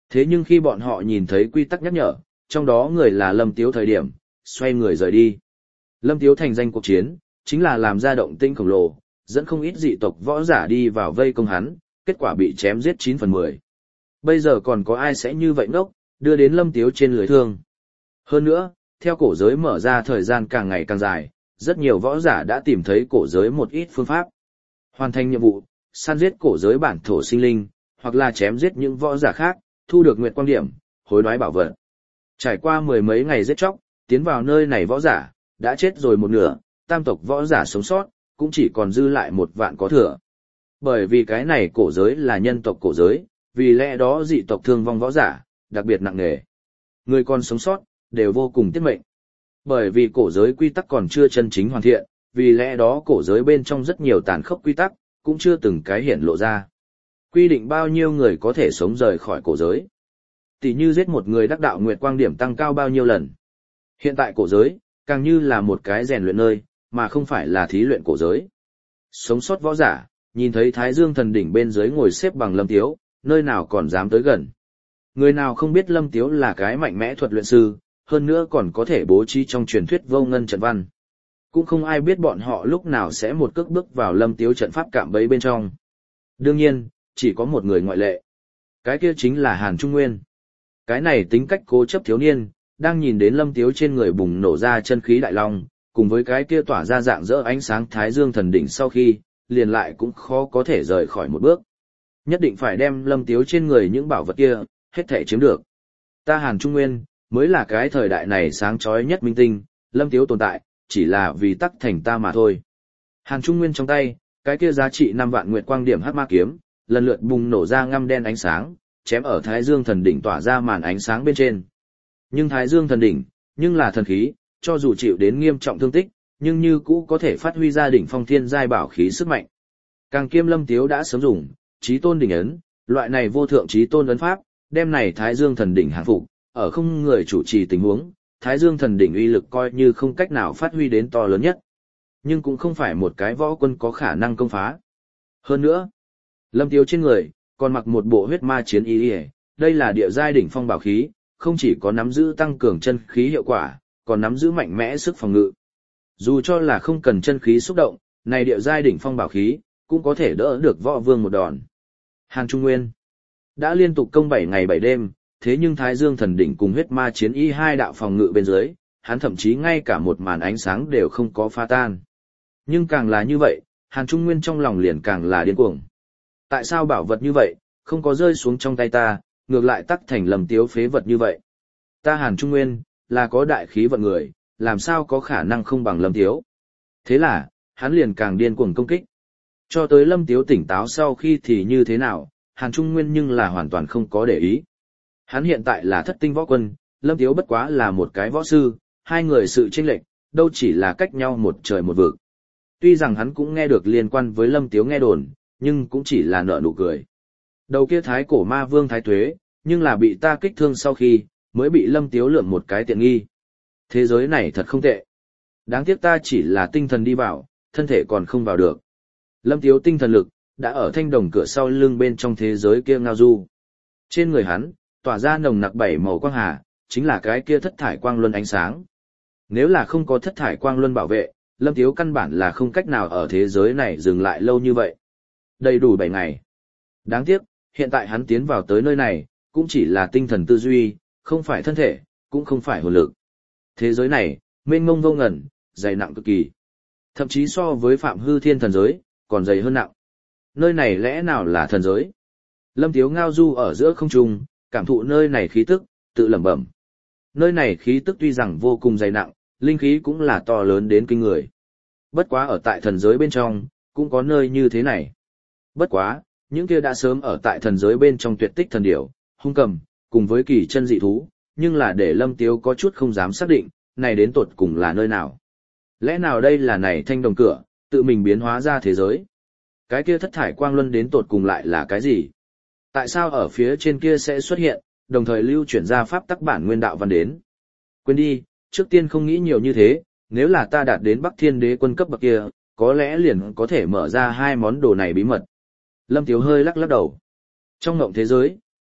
Thế nhưng khi bọn họ nhìn thấy quy tắc nhắc nhở, trong đó người là Lâm Tiếu thời điểm, xoay người rời đi. Lâm Tiếu thành danh cuộc chiến, chính là làm ra động tĩnh khổng lồ, dẫn không ít dị tộc võ giả đi vào vây công hắn, kết quả bị chém giết chín phần mười. Bây giờ còn có ai sẽ như vậy ngốc, đưa đến Lâm Tiếu trên lưới thương. Hơn nữa, theo cổ giới mở ra thời gian càng ngày càng dài, rất nhiều võ giả đã tìm thấy cổ giới một ít phương pháp. Hoàn thành nhiệm vụ, săn giết cổ giới bản thổ sinh linh, hoặc là chém giết những võ giả khác, thu được nguyệt quang điểm, hối đoái bảo vật. Trải qua mười mấy ngày giết chóc, tiến vào nơi này võ giả, đã chết rồi một nửa, tam tộc võ giả sống sót, cũng chỉ còn dư lại một vạn có thừa. Bởi vì cái này cổ giới là nhân tộc cổ giới, vì lẽ đó dị tộc thương vong võ giả, đặc biệt nặng nề. Người còn sống sót, đều vô cùng tiết mệnh. Bởi vì cổ giới quy tắc còn chưa chân chính hoàn thiện, vì lẽ đó cổ giới bên trong rất nhiều tàn khốc quy tắc, cũng chưa từng cái hiển lộ ra. Quy định bao nhiêu người có thể sống rời khỏi cổ giới. Tỷ như giết một người đắc đạo nguyệt quang điểm tăng cao bao nhiêu lần. Hiện tại cổ giới, càng như là một cái rèn luyện nơi, mà không phải là thí luyện cổ giới. Sống sót võ giả, nhìn thấy Thái Dương thần đỉnh bên dưới ngồi xếp bằng Lâm Tiếu, nơi nào còn dám tới gần. Người nào không biết Lâm Tiếu là cái mạnh mẽ thuật luyện sư, hơn nữa còn có thể bố trí trong truyền thuyết vô ngân trận văn. Cũng không ai biết bọn họ lúc nào sẽ một cước bước vào Lâm Tiếu trận pháp cạm bẫy bên trong. Đương nhiên, chỉ có một người ngoại lệ. Cái kia chính là Hàn Trung Nguyên. Cái này tính cách cố chấp thiếu niên, đang nhìn đến Lâm Tiếu trên người bùng nổ ra chân khí đại long, cùng với cái kia tỏa ra dạng dỡ ánh sáng Thái Dương thần đỉnh sau khi, liền lại cũng khó có thể rời khỏi một bước. Nhất định phải đem Lâm Tiếu trên người những bảo vật kia, hết thể chiếm được. Ta Hàn Trung Nguyên, mới là cái thời đại này sáng chói nhất minh tinh, Lâm Tiếu tồn tại, chỉ là vì tắc thành ta mà thôi. Hàn Trung Nguyên trong tay, cái kia giá trị năm vạn nguyệt quang điểm hắc ma kiếm, lần lượt bùng nổ ra ngăm đen ánh sáng, chém ở Thái Dương thần đỉnh tỏa ra màn ánh sáng bên trên. Nhưng Thái Dương thần đỉnh, nhưng là thần khí, cho dù chịu đến nghiêm trọng thương tích, nhưng như cũ có thể phát huy ra đỉnh phong thiên giai bảo khí sức mạnh. Càng kiêm Lâm Tiếu đã sớm dùng, chí tôn đỉnh ấn, loại này vô thượng chí tôn ấn pháp, đem này Thái Dương thần đỉnh hàng phục, ở không người chủ trì tình huống, Thái Dương thần đỉnh uy lực coi như không cách nào phát huy đến to lớn nhất. Nhưng cũng không phải một cái võ quân có khả năng công phá. Hơn nữa, Lâm Tiếu trên người, còn mặc một bộ huyết ma chiến y, đây là địa giai đỉnh phong bảo khí, không chỉ có nắm giữ tăng cường chân khí hiệu quả, còn nắm giữ mạnh mẽ sức phòng ngự. Dù cho là không cần chân khí xúc động, này địa giai đỉnh phong bảo khí, cũng có thể đỡ được võ vương một đòn. Hàn Trung Nguyên đã liên tục công bảy ngày bảy đêm, thế nhưng Thái Dương thần đỉnh cùng huyết ma chiến y hai đạo phòng ngự bên dưới, hắn thậm chí ngay cả một màn ánh sáng đều không có phá tan. Nhưng càng là như vậy, Hàn Trung Nguyên trong lòng liền càng là điên cuồng. Tại sao bảo vật như vậy, không có rơi xuống trong tay ta, ngược lại tắc thành Lâm Tiếu phế vật như vậy? Ta Hàn Trung Nguyên, là có đại khí vận người, làm sao có khả năng không bằng Lâm Tiếu? Thế là, hắn liền càng điên cuồng công kích. Cho tới Lâm Tiếu tỉnh táo sau khi thì như thế nào, Hàn Trung Nguyên nhưng là hoàn toàn không có để ý. Hắn hiện tại là thất tinh võ quân, Lâm Tiếu bất quá là một cái võ sư, hai người sự chênh lệch, đâu chỉ là cách nhau một trời một vực. Tuy rằng hắn cũng nghe được liên quan với Lâm Tiếu nghe đồn, nhưng cũng chỉ là nở nụ cười. Đầu kia thái cổ ma vương Thái Tuế, nhưng là bị ta kích thương sau khi, mới bị Lâm Tiếu lượm một cái tiện nghi. Thế giới này thật không tệ. Đáng tiếc ta chỉ là tinh thần đi vào, thân thể còn không vào được. Lâm Tiếu tinh thần lực, đã ở thanh đồng cửa sau lưng bên trong thế giới kia ngao du. Trên người hắn, tỏa ra nồng nặc bảy màu quang hà, chính là cái kia thất thải quang luân ánh sáng. Nếu là không có thất thải quang luân bảo vệ, Lâm Tiếu căn bản là không cách nào ở thế giới này dừng lại lâu như vậy. Đầy đủ bảy ngày. Đáng tiếc, hiện tại hắn tiến vào tới nơi này, cũng chỉ là tinh thần tư duy, không phải thân thể, cũng không phải hồn lực. Thế giới này, mênh mông vô ngần, dày nặng cực kỳ. Thậm chí so với Phạm Hư Thiên thần giới, còn dày hơn nặng. Nơi này lẽ nào là thần giới? Lâm Tiếu ngao du ở giữa không trung, cảm thụ nơi này khí tức, tự lẩm bẩm. Nơi này khí tức tuy rằng vô cùng dày nặng, linh khí cũng là to lớn đến kinh người. Bất quá ở tại thần giới bên trong, cũng có nơi như thế này. Bất quá, những kia đã sớm ở tại thần giới bên trong tuyệt tích thần điểu, hung cầm, cùng với kỳ chân dị thú, nhưng là để Lâm Tiếu có chút không dám xác định, này đến tột cùng là nơi nào. Lẽ nào đây là này thanh đồng cửa, tự mình biến hóa ra thế giới? Cái kia thất thải quang luân đến tột cùng lại là cái gì? Tại sao ở phía trên kia sẽ xuất hiện, đồng thời lưu chuyển ra pháp tắc bản nguyên đạo văn đến? Quên đi, trước tiên không nghĩ nhiều như thế, nếu là ta đạt đến Bắc Thiên Đế quân cấp bậc kia, có lẽ liền có thể mở ra hai món đồ này bí mật. Lâm Tiếu hơi lắc lắc đầu. Trong ngộng thế giới,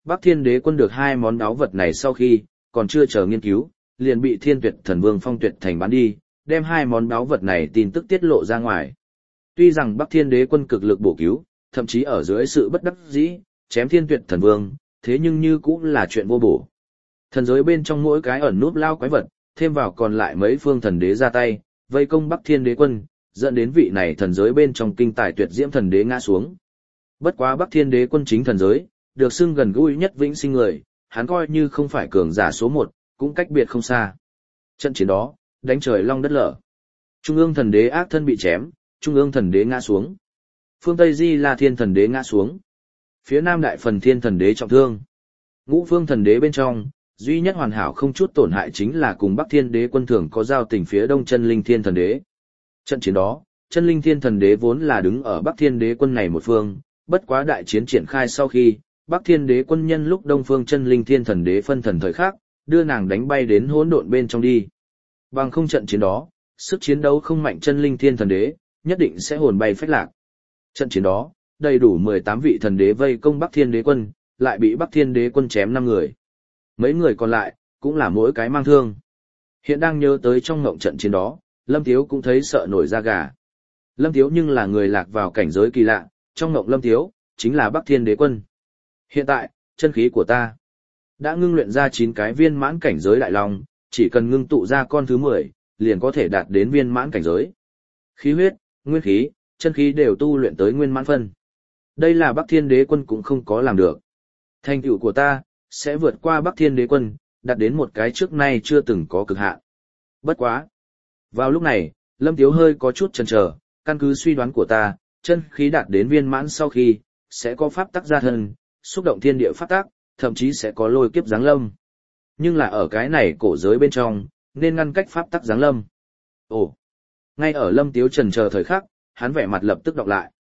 Bắc Thiên Đế Quân được hai món đáo vật này sau khi, còn chưa chờ nghiên cứu, liền bị Thiên Tuyệt Thần Vương Phong Tuyệt Thành bán đi, đem hai món đáo vật này tin tức tiết lộ ra ngoài. Tuy rằng Bắc Thiên Đế Quân cực lực bổ cứu, thậm chí ở dưới sự bất đắc dĩ, chém Thiên Tuyệt Thần Vương, thế nhưng như cũng là chuyện vô bổ. Thần giới bên trong mỗi cái ẩn núp lao quái vật, thêm vào còn lại mấy phương thần đế ra tay, vây công Bắc Thiên Đế Quân, dẫn đến vị này thần giới bên trong kinh tài tuyệt diễm thần đế ngã xuống. Bất quá Bắc Thiên Đế Quân chính thần giới, được xưng gần gũi nhất vĩnh sinh người, hắn coi như không phải cường giả số một, cũng cách biệt không xa. Trận chiến đó, đánh trời long đất lở. Trung ương thần đế ác thân bị chém, trung ương thần đế ngã xuống. Phương Tây Di La Thiên thần đế ngã xuống. Phía Nam Đại Phần Thiên thần đế trọng thương. Ngũ phương thần đế bên trong, duy nhất hoàn hảo không chút tổn hại chính là cùng Bắc Thiên Đế Quân thường có giao tình phía Đông Chân Linh Thiên thần đế. Trận chiến đó, Chân Linh Thiên thần đế vốn là đứng ở Bắc Thiên Đế Quân này một phương, bất quá đại chiến triển khai sau khi, Bắc Thiên Đế Quân nhân lúc Đông phương Chân Linh Thiên thần đế phân thần thời khắc, đưa nàng đánh bay đến hỗn độn bên trong đi. Bằng không trận chiến đó, sức chiến đấu không mạnh Chân Linh Thiên thần đế, nhất định sẽ hồn bay phách lạc. Trận chiến đó, đầy đủ mười tám vị thần đế vây công Bắc Thiên Đế Quân, lại bị Bắc Thiên Đế Quân chém năm người. Mấy người còn lại, cũng là mỗi cái mang thương. Hiện đang nhớ tới trong ngộng trận chiến đó, Lâm Tiếu cũng thấy sợ nổi da gà. Lâm Tiếu nhưng là người lạc vào cảnh giới kỳ lạ, trong ngộng Lâm Tiếu, chính là Bắc Thiên Đế Quân. Hiện tại, chân khí của ta đã ngưng luyện ra chín cái viên mãn cảnh giới đại long, chỉ cần ngưng tụ ra con thứ mười, liền có thể đạt đến viên mãn cảnh giới. Khí huyết, nguyên khí, chân khí đều tu luyện tới nguyên mãn phân. Đây là Bắc Thiên Đế Quân cũng không có làm được. Thành tựu của ta sẽ vượt qua Bắc Thiên Đế Quân, đạt đến một cái trước nay chưa từng có cực hạn. Bất quá. Vào lúc này, Lâm Tiếu hơi có chút chần chờ, căn cứ suy đoán của ta, chân khí đạt đến viên mãn sau khi, sẽ có pháp tắc gia thân, xúc động thiên địa pháp tắc, thậm chí sẽ có lôi kiếp giáng lâm. Nhưng là ở cái này cổ giới bên trong, nên ngăn cách pháp tắc giáng lâm. Ồ! Ngay ở Lâm Tiếu chần chờ thời khắc, hắn vẻ mặt lập tức đọc lại.